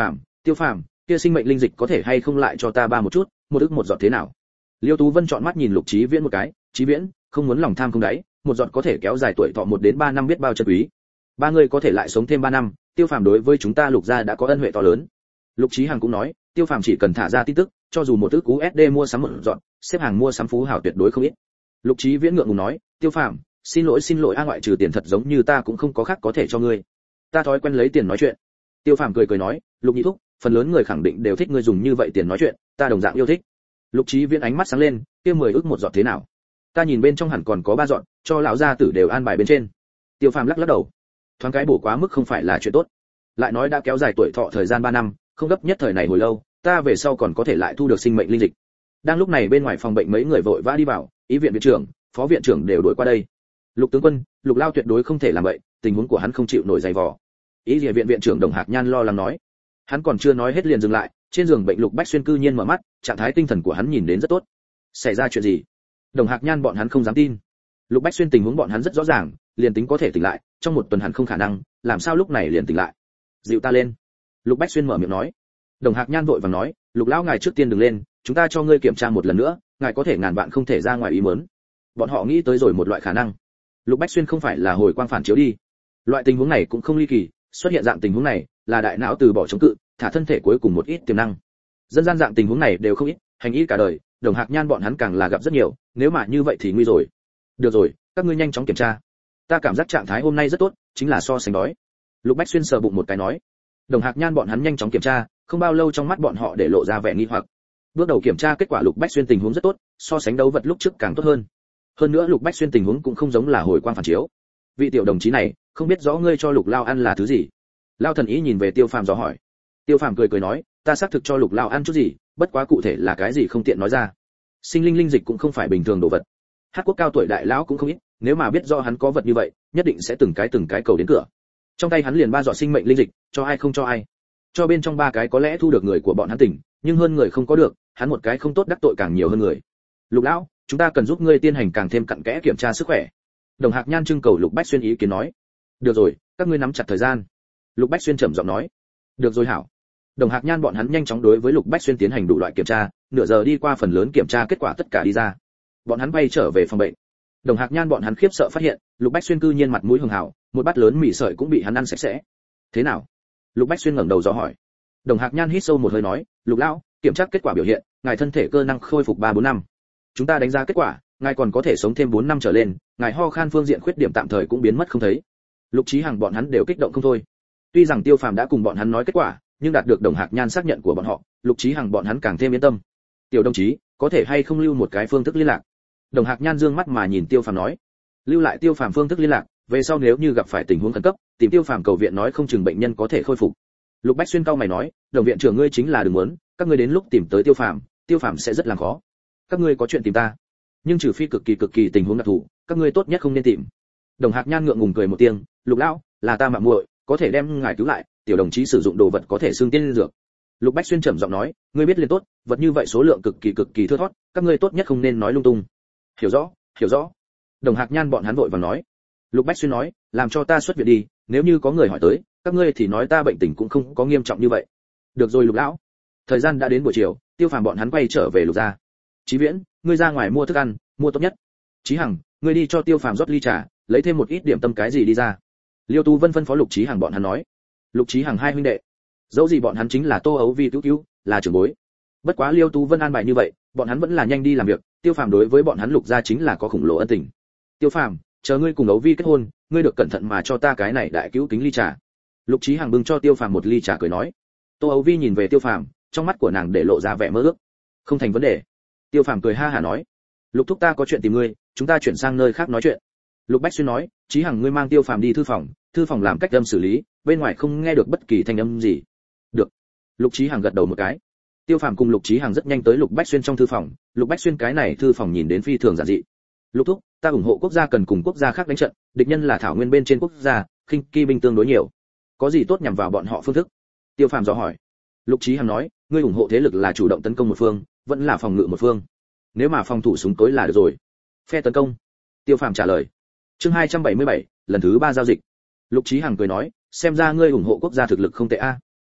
Tiêu Phàm, kia sinh mệnh linh dịch có thể hay không lại cho ta ba một chút, một ức một giọt thế nào? Liêu Tú Vân chọn mắt nhìn Lục Chí Viễn một cái, Chí Viễn, không muốn lòng tham không đáy, một giọt có thể kéo dài tuổi thọ 1 đến 3 năm biết bao chân quý. Ba người có thể lại sống thêm 3 năm, Tiêu Phàm đối với chúng ta Lục gia đã có ân huệ to lớn. Lục Chí Hằng cũng nói, Tiêu Phàm chỉ cần thả ra tin tức, cho dù một ức USD mua sắm một giọt, xếp hàng mua sắm phú hảo tuyệt đối không ít. Lục Chí Viễn ngượng ngùng nói, Tiêu Phàm, xin lỗi a, ngoại trừ tiền thật giống như ta cũng không có khác có thể cho ngươi. Ta thói quen lấy tiền nói chuyện. Tiêu Phàm cười nói, Lục Nhị thúc, phần lớn người khẳng định đều thích ngươi dùng như vậy tiền nói chuyện, ta đồng dạng yêu thích. Lục Chí Viễn ánh mắt sáng lên, kia 10 ức một giọt thế nào? Ta nhìn bên trong hẳn còn có 3 giọt, cho lão gia tử đều an bài bên trên. Tiêu Phàm lắc đầu, thoáng cái bổ quá mức không phải là chuyện tốt. Lại nói đã kéo dài tuổi thọ thời gian 3 năm, không gấp nhất thời này hồi lâu, ta về sau còn có thể lại thu được sinh mệnh linh dịch. Đang lúc này bên ngoài phòng bệnh mấy người vội vã đi vào, ý viện viện trưởng, phó viện trưởng đều đuổi qua đây. Lục tướng quân, Lục Lao tuyệt đối không thể làm vậy, tình huống của hắn không chịu nổi dày vò. Ý Liễu viện viện trưởng Đồng Hạc Nhan lo lắng nói. Hắn còn chưa nói hết liền dừng lại, trên giường bệnh Lục Bách Xuyên cư nhiên mở mắt, trạng thái tinh thần của hắn nhìn đến rất tốt. Xảy ra chuyện gì? Đồng Hạc Nhan bọn hắn không dám tin. Lục Bách Xuyên tình huống bọn hắn rất rõ ràng, liền tính có thể tỉnh lại, trong 1 tuần hắn không khả năng, làm sao lúc này liền tỉnh lại? Dịu ta lên. Lục Bách Xuyên mở miệng nói. Đồng Hạc Nhan vội vàng nói, Lục lão ngài trước tiên đừng lên, chúng ta cho ngươi kiểm tra một lần nữa, ngài có thể ngàn vạn không thể ra ngoài ý muốn. Bọn họ nghĩ tới rồi một loại khả năng. Lục Bách Xuyên không phải là hồi quang phản chiếu đi. Loại tình huống này cũng không ly kỳ, xuất hiện dạng tình huống này là đại não từ bỏ chống cự, thả thân thể cuối cùng một ít tiềm năng. Dân gian dạng tình huống này đều không ít, hành y cả đời, Đồng Hạc Nhan bọn hắn càng là gặp rất nhiều, nếu mà như vậy thì nguy rồi. Được rồi, các ngươi nhanh chóng kiểm tra. Ta cảm giác trạng thái hôm nay rất tốt, chính là so sánh đói. Lục Bách Xuyên sờ bụng một cái nói. Đồng Hạc Nhan bọn hắn nhanh chóng kiểm tra, không bao lâu trong mắt bọn họ để lộ ra vẻ nghi hoặc. Bước đầu kiểm tra kết quả Lục Bách Xuyên tình huống rất tốt, so sánh đấu vật lúc trước càng tốt hơn. Hơn nữa Lục Bách Xuyên tình huống cũng không giống là hồi quang phản chiếu. Vị tiểu đồng chí này, không biết rõ ngươi cho Lục Lao ăn là thứ gì? Lao thần ý nhìn về Tiêu Phàm dò hỏi. Tiêu Phàm cười nói, ta xác thực cho Lục Lao ăn chút gì, bất quá cụ thể là cái gì không tiện nói ra. Sinh linh linh dịch cũng không phải bình thường đồ vật. Hát quốc cao tuổi đại lão cũng không ít, nếu mà biết rõ hắn có vật như vậy, nhất định sẽ từng cái cầu đến cửa. Trong tay hắn liền 3 giọt sinh mệnh linh dịch, cho ai không cho ai. Cho bên trong 3 cái có lẽ thu được người của bọn hắn tỉnh, nhưng hơn người không có được, hắn một cái không tốt đắc tội càng nhiều hơn người. Lục lão, chúng ta cần giúp ngươi tiến hành càng thêm cặn kẽ kiểm tra sức khỏe. Đồng Hạc Nhan trưng cầu Lục Bách Xuyên ý kiến nói. Được rồi, các ngươi nắm chặt thời gian. Lục Bách Xuyên trầm giọng nói. Được rồi hảo. Đồng Hạc Nhan bọn hắn nhanh chóng đối với Lục Bách Xuyên tiến hành đủ loại kiểm tra, nửa giờ đi qua phần lớn kiểm tra kết quả tất cả đi ra. Bọn hắn bay trở về phòng bệnh. Đồng Hạc Nhan bọn hắn khiếp sợ phát hiện, Lục Bách Xuyên cư nhiên mặt mũi hường hảo, một bát lớn mì sợi cũng bị hắn ăn sạch sẽ. Thế nào? Lục Bách Xuyên ngẩng đầu dò hỏi. Đồng Hạc Nhan hít sâu một hơi nói, Lục lão, kiểm tra kết quả biểu hiện, ngài thân thể cơ năng khôi phục 3-4 năm. Chúng ta đánh giá kết quả, ngài còn có thể sống thêm 4 năm trở lên, ngài ho khan phương diện khuyết điểm tạm thời cũng biến mất không thấy. Lục Chí Hằng bọn hắn đều kích động không thôi. Tuy rằng Tiêu Phàm đã cùng bọn hắn nói kết quả, nhưng đạt được Đồng Hạc Nhan xác nhận của bọn họ, Lục Chí Hằng bọn hắn càng thêm yên tâm. Tiểu đồng chí, có thể hay không lưu một cái phương thức liên lạc? Đồng Hạc Nhan dương mắt mà nhìn Tiêu Phàm nói, lưu lại Tiêu Phàm phương thức liên lạc, về sau nếu như gặp phải tình huống khẩn cấp, tìm Tiêu Phàm cầu viện nói không chừng bệnh nhân có thể khôi phục. Lục Bách Xuyên cau mày nói, Đồng viện trưởng ngươi chính là đừng muốn, các ngươi đến lúc tìm tới Tiêu Phàm sẽ rất làm khó. Các ngươi có chuyện tìm ta, nhưng trừ phi cực kỳ tình huống đặc thù, các ngươi tốt nhất không nên tìm. Đồng Hạc Nhan ngượng ngùng cười một tiếng, Lục lão, là ta mạo muội, có thể đem ngài cứu lại, tiểu đồng chí sử dụng đồ vật có thể xưng tiên dược. Lục Bách Xuyên trầm giọng nói, ngươi biết liền tốt, vật như vậy số lượng cực kỳ thưa thớt, các ngươi tốt nhất không nên nói lung tung. Hiểu rõ. Đồng Hạc Nhan bọn hắn vội vàng nói. Lục Bách Xuyên nói, làm cho ta xuất viện đi, nếu như có người hỏi tới, các ngươi thì nói ta bệnh tình cũng không có nghiêm trọng như vậy. Được rồi Lục lão. Thời gian đã đến buổi chiều, Tiêu Phàm bọn hắn quay trở về Lục gia. Chí Viễn, ngươi ra ngoài mua thức ăn, mua tốt nhất. Chí Hằng, ngươi đi cho Tiêu Phàm rót ly trà, lấy thêm một ít điểm tâm cái gì đi ra. Liêu Tú Vân phân phó Lục Chí Hằng bọn hắn nói. Lục Chí Hằng hai huynh đệ, dẫu gì bọn hắn chính là Tô Ấu Vi cứu, là trưởng bối. Bất quá Liêu Tú Vân an bài như vậy, bọn hắn vẫn là nhanh đi làm việc, Tiêu Phàm đối với bọn hắn Lục gia chính là có khủng lồ ân tình. Tiêu Phàm, chờ ngươi cùng Ấu Vi kết hôn, ngươi được cẩn thận mà cho ta cái này đại cứu kính ly trà. Lục Chí Hằng bưng cho Tiêu Phàm một ly trà cười nói. Tô Ấu Vi nhìn về Tiêu Phàm, trong mắt của nàng để lộ ra vẻ mơ ước. Không thành vấn đề. Tiêu Phàm cười ha hả nói. Lục thúc ta có chuyện tìm ngươi, chúng ta chuyển sang nơi khác nói chuyện. Lục Bách Xuyên nói, Chí Hằng ngươi mang Tiêu Phàm đi thư phòng làm cách âm xử lý, bên ngoài không nghe được bất kỳ thanh âm gì. Được. Lục Chí Hằng gật đầu một cái. Tiêu Phàm cùng Lục Chí Hằng rất nhanh tới Lục Bách Xuyên trong thư phòng, Lục Bách Xuyên cái này thư phòng nhìn đến phi thường giản dị. Lục thúc, ta ủng hộ quốc gia cần cùng quốc gia khác đánh trận, địch nhân là thảo nguyên bên trên quốc gia, khinh kỳ binh tương đối nhiều. Có gì tốt nhằm vào bọn họ phương thức? Tiêu Phàm dò hỏi. Lục Chí Hằng nói, ngươi ủng hộ thế lực là chủ động tấn công một phương, vẫn là phòng ngự một phương? Nếu mà phòng thủ súng tối là được rồi. Phe tấn công. Tiêu Phàm trả lời. Chương 277, lần thứ 3 giao dịch. Lục Chí Hằng cười nói, xem ra ngươi ủng hộ quốc gia thực lực không tệ a.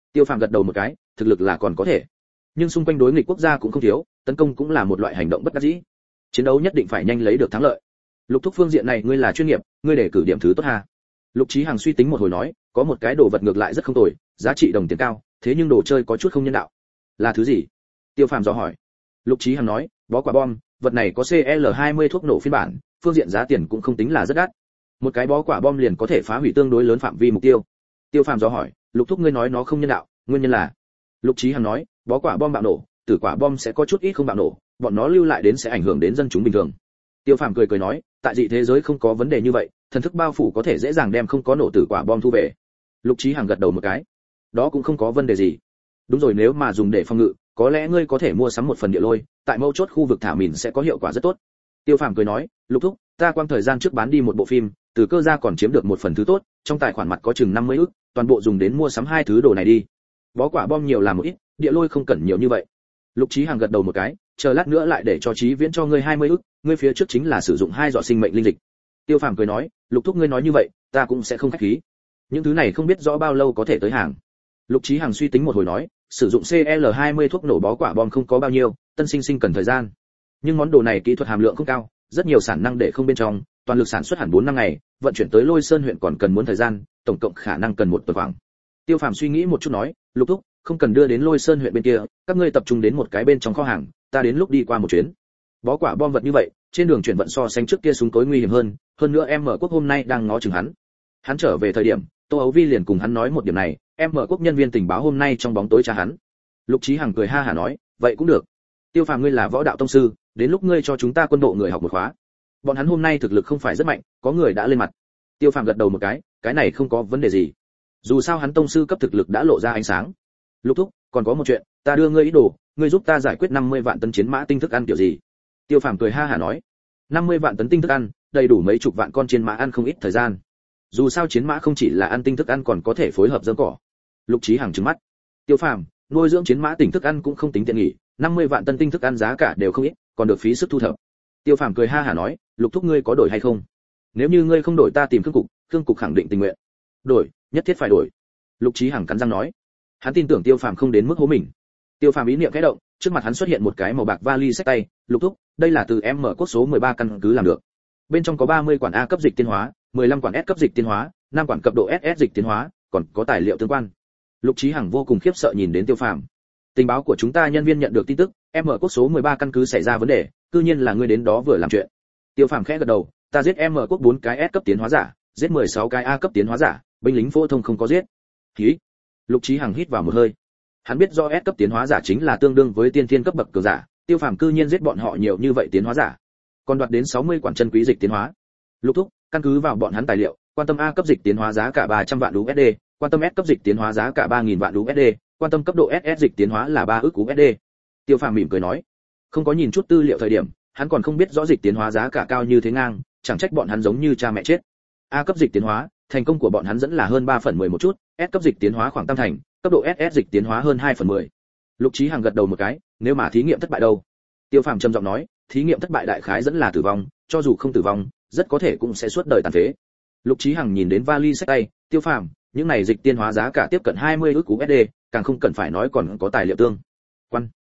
Tiêu Phàm gật đầu một cái, thực lực là còn có thể, nhưng xung quanh đối nghịch quốc gia cũng không thiếu, tấn công cũng là một loại hành động bất đắc dĩ. Chiến đấu nhất định phải nhanh lấy được thắng lợi. Lục Thúc phương diện này ngươi là chuyên nghiệp, ngươi để cử điểm thứ tốt ha. Lục Chí Hằng suy tính một hồi nói, có một cái đồ vật ngược lại rất không tồi, giá trị đồng tiền cao, thế nhưng đồ chơi có chút không nhân đạo. Là thứ gì? Tiêu Phàm dò hỏi. Lục Chí Hằng nói, bó quả bom, vật này có CL20 thuốc nổ phiên bản, phương diện giá tiền cũng không tính là rất đắt. Một cái bó quả bom liền có thể phá hủy tương đối lớn phạm vi mục tiêu. Tiêu Phàm dò hỏi, Lục Thúc ngươi nói nó không nhân đạo, nguyên nhân là? Lục Chí Hằng nói, bó quả bom bạo nổ, tử quả bom sẽ có chút ít không bạo nổ, bọn nó lưu lại đến sẽ ảnh hưởng đến dân chúng bình thường. Tiêu Phàm cười nói, tại dị thế giới không có vấn đề như vậy, thần thức bao phủ có thể dễ dàng đem không có nổ tử quả bom thu về. Lục Chí Hằng gật đầu một cái, đó cũng không có vấn đề gì. Đúng rồi, nếu mà dùng để phòng ngự, có lẽ ngươi có thể mua sắm một phần địa lôi, tại mâu chốt khu vực thả mìn sẽ có hiệu quả rất tốt. Tiêu Phàm cười nói, Lục Thúc, ta quang thời gian trước bán đi một bộ phim, từ cơ gia còn chiếm được một phần thứ tốt, trong tài khoản mặt có chừng 50 ức, toàn bộ dùng đến mua sắm hai thứ đồ này đi. Bó quả bom nhiều làm một ít, địa lôi không cần nhiều như vậy. Lục Chí Hằng gật đầu một cái, chờ lát nữa lại để cho Chí Viễn cho ngươi 20 ức, ngươi phía trước chính là sử dụng 2 giọt sinh mệnh linh dịch. Tiêu Phàm cười nói, Lục Thúc ngươi nói như vậy, ta cũng sẽ không khách khí. Những thứ này không biết rõ bao lâu có thể tới hàng. Lục Chí Hằng suy tính một hồi nói, sử dụng CL20 thuốc nổ bó quả bom không có bao nhiêu, tân sinh sinh cần thời gian. Nhưng món đồ này kỹ thuật hàm lượng không cao, rất nhiều sản năng để không bên trong, toàn lực sản xuất hẳn 4 năm ngày, vận chuyển tới Lôi Sơn huyện còn cần muốn thời gian, tổng cộng khả năng cần một tuần khoảng. Tiêu Phàm suy nghĩ một chút nói, Lục Thúc, không cần đưa đến Lôi Sơn huyện bên kia, các ngươi tập trung đến một cái bên trong kho hàng, ta đến lúc đi qua một chuyến. Bó quả bom vật như vậy, trên đường chuyển vận so sánh trước kia súng tối nguy hiểm hơn nữa em mở quốc hôm nay đang ngó chừng hắn. Hắn trở về thời điểm, Tô Âu Vi liền cùng hắn nói một điểm này, em mở quốc nhân viên tình báo hôm nay trong bóng tối tra hắn. Lục Chí Hằng cười ha hả nói, vậy cũng được. Tiêu Phàm ngươi là võ đạo tông sư, đến lúc ngươi cho chúng ta quân bộ người học một khóa. Bọn hắn hôm nay thực lực không phải rất mạnh, có người đã lên mặt. Tiêu Phàm gật đầu một cái này không có vấn đề gì. Dù sao hắn tông sư cấp thực lực đã lộ ra ánh sáng. Lục Thúc, còn có một chuyện, ta đưa ngươi ý đồ, ngươi giúp ta giải quyết 50 vạn tấn chiến mã tinh thức ăn kiểu gì? Tiêu Phàm cười ha hả nói, 50 vạn tấn tinh thức ăn, đầy đủ mấy chục vạn con chiến mã ăn không ít thời gian. Dù sao chiến mã không chỉ là ăn tinh thức ăn còn có thể phối hợp dơm cỏ. Lục Chí Hằng trừng mắt. Tiêu Phàm, nuôi dưỡng chiến mã tinh thức ăn cũng không tính tiện nghi, 50 vạn tấn tinh thức ăn giá cả đều không ít, còn được phí sức thu thập. Tiêu Phàm cười ha hả nói, Lục Thúc ngươi có đổi hay không? Nếu như ngươi không đổi ta tìm Khương cục khẳng định tình nguyện. Đổi, nhất thiết phải đổi. Lục Chí Hằng cắn răng nói. Hắn tin tưởng Tiêu Phàm không đến mức hố mình. Tiêu Phàm ý niệm khẽ động, trước mặt hắn xuất hiện một cái màu bạc vali xách tay, Lục Thúc, đây là từ em mở quốc số 13 căn cứ làm được. Bên trong có 30 quản A cấp dịch tiến hóa, 15 quản S cấp dịch tiến hóa, 5 quản cấp độ SS dịch tiến hóa, còn có tài liệu tương quan. Lục Chí Hằng vô cùng khiếp sợ nhìn đến Tiêu Phàm. Tình báo của chúng ta nhân viên nhận được tin tức, em mở quốc số 13 căn cứ xảy ra vấn đề, cư nhiên là ngươi đến đó vừa làm chuyện. Tiêu Phàm khẽ gật đầu, ta giết em mở quốc 4 cái S cấp tiến hóa giả, giết 16 cái A cấp tiến hóa giả, binh lính phổ thông không có giết. Hí. Lục Chí Hằng hít vào một hơi. Hắn biết do S cấp tiến hóa giả chính là tương đương với tiên thiên cấp bậc cường giả, Tiêu Phàm cư nhiên giết bọn họ nhiều như vậy tiến hóa giả, còn đoạt đến 60 quản chân quý dịch tiến hóa. Lục Thúc, căn cứ vào bọn hắn tài liệu, quan tâm A cấp dịch tiến hóa giá cả 300 vạn USD, quan tâm S cấp dịch tiến hóa giá cả 3000 vạn USD, quan tâm cấp độ SS dịch tiến hóa là 3 ức USD. Tiêu Phàm mỉm cười nói, không có nhìn chút tư liệu thời điểm, hắn còn không biết rõ dịch tiến hóa giá cả cao như thế ngang, chẳng trách bọn hắn giống như cha mẹ chết. A cấp dịch tiến hóa, thành công của bọn hắn dẫn là hơn 3/10 một chút, S cấp dịch tiến hóa khoảng tam thành, cấp độ SS dịch tiến hóa hơn 2/10. Lục Chí Hằng gật đầu một cái, nếu mà thí nghiệm thất bại đâu? Tiêu Phàm trầm giọng nói, thí nghiệm thất bại đại khái dẫn là tử vong, cho dù không tử vong, rất có thể cũng sẽ suốt đời tàn phế. Lục Chí Hằng nhìn đến vali xách tay, Tiêu Phàm, những này dịch tiến hóa giá cả tiếp cận 20 ức USD, càng không cần phải nói còn có tài liệu tương quan.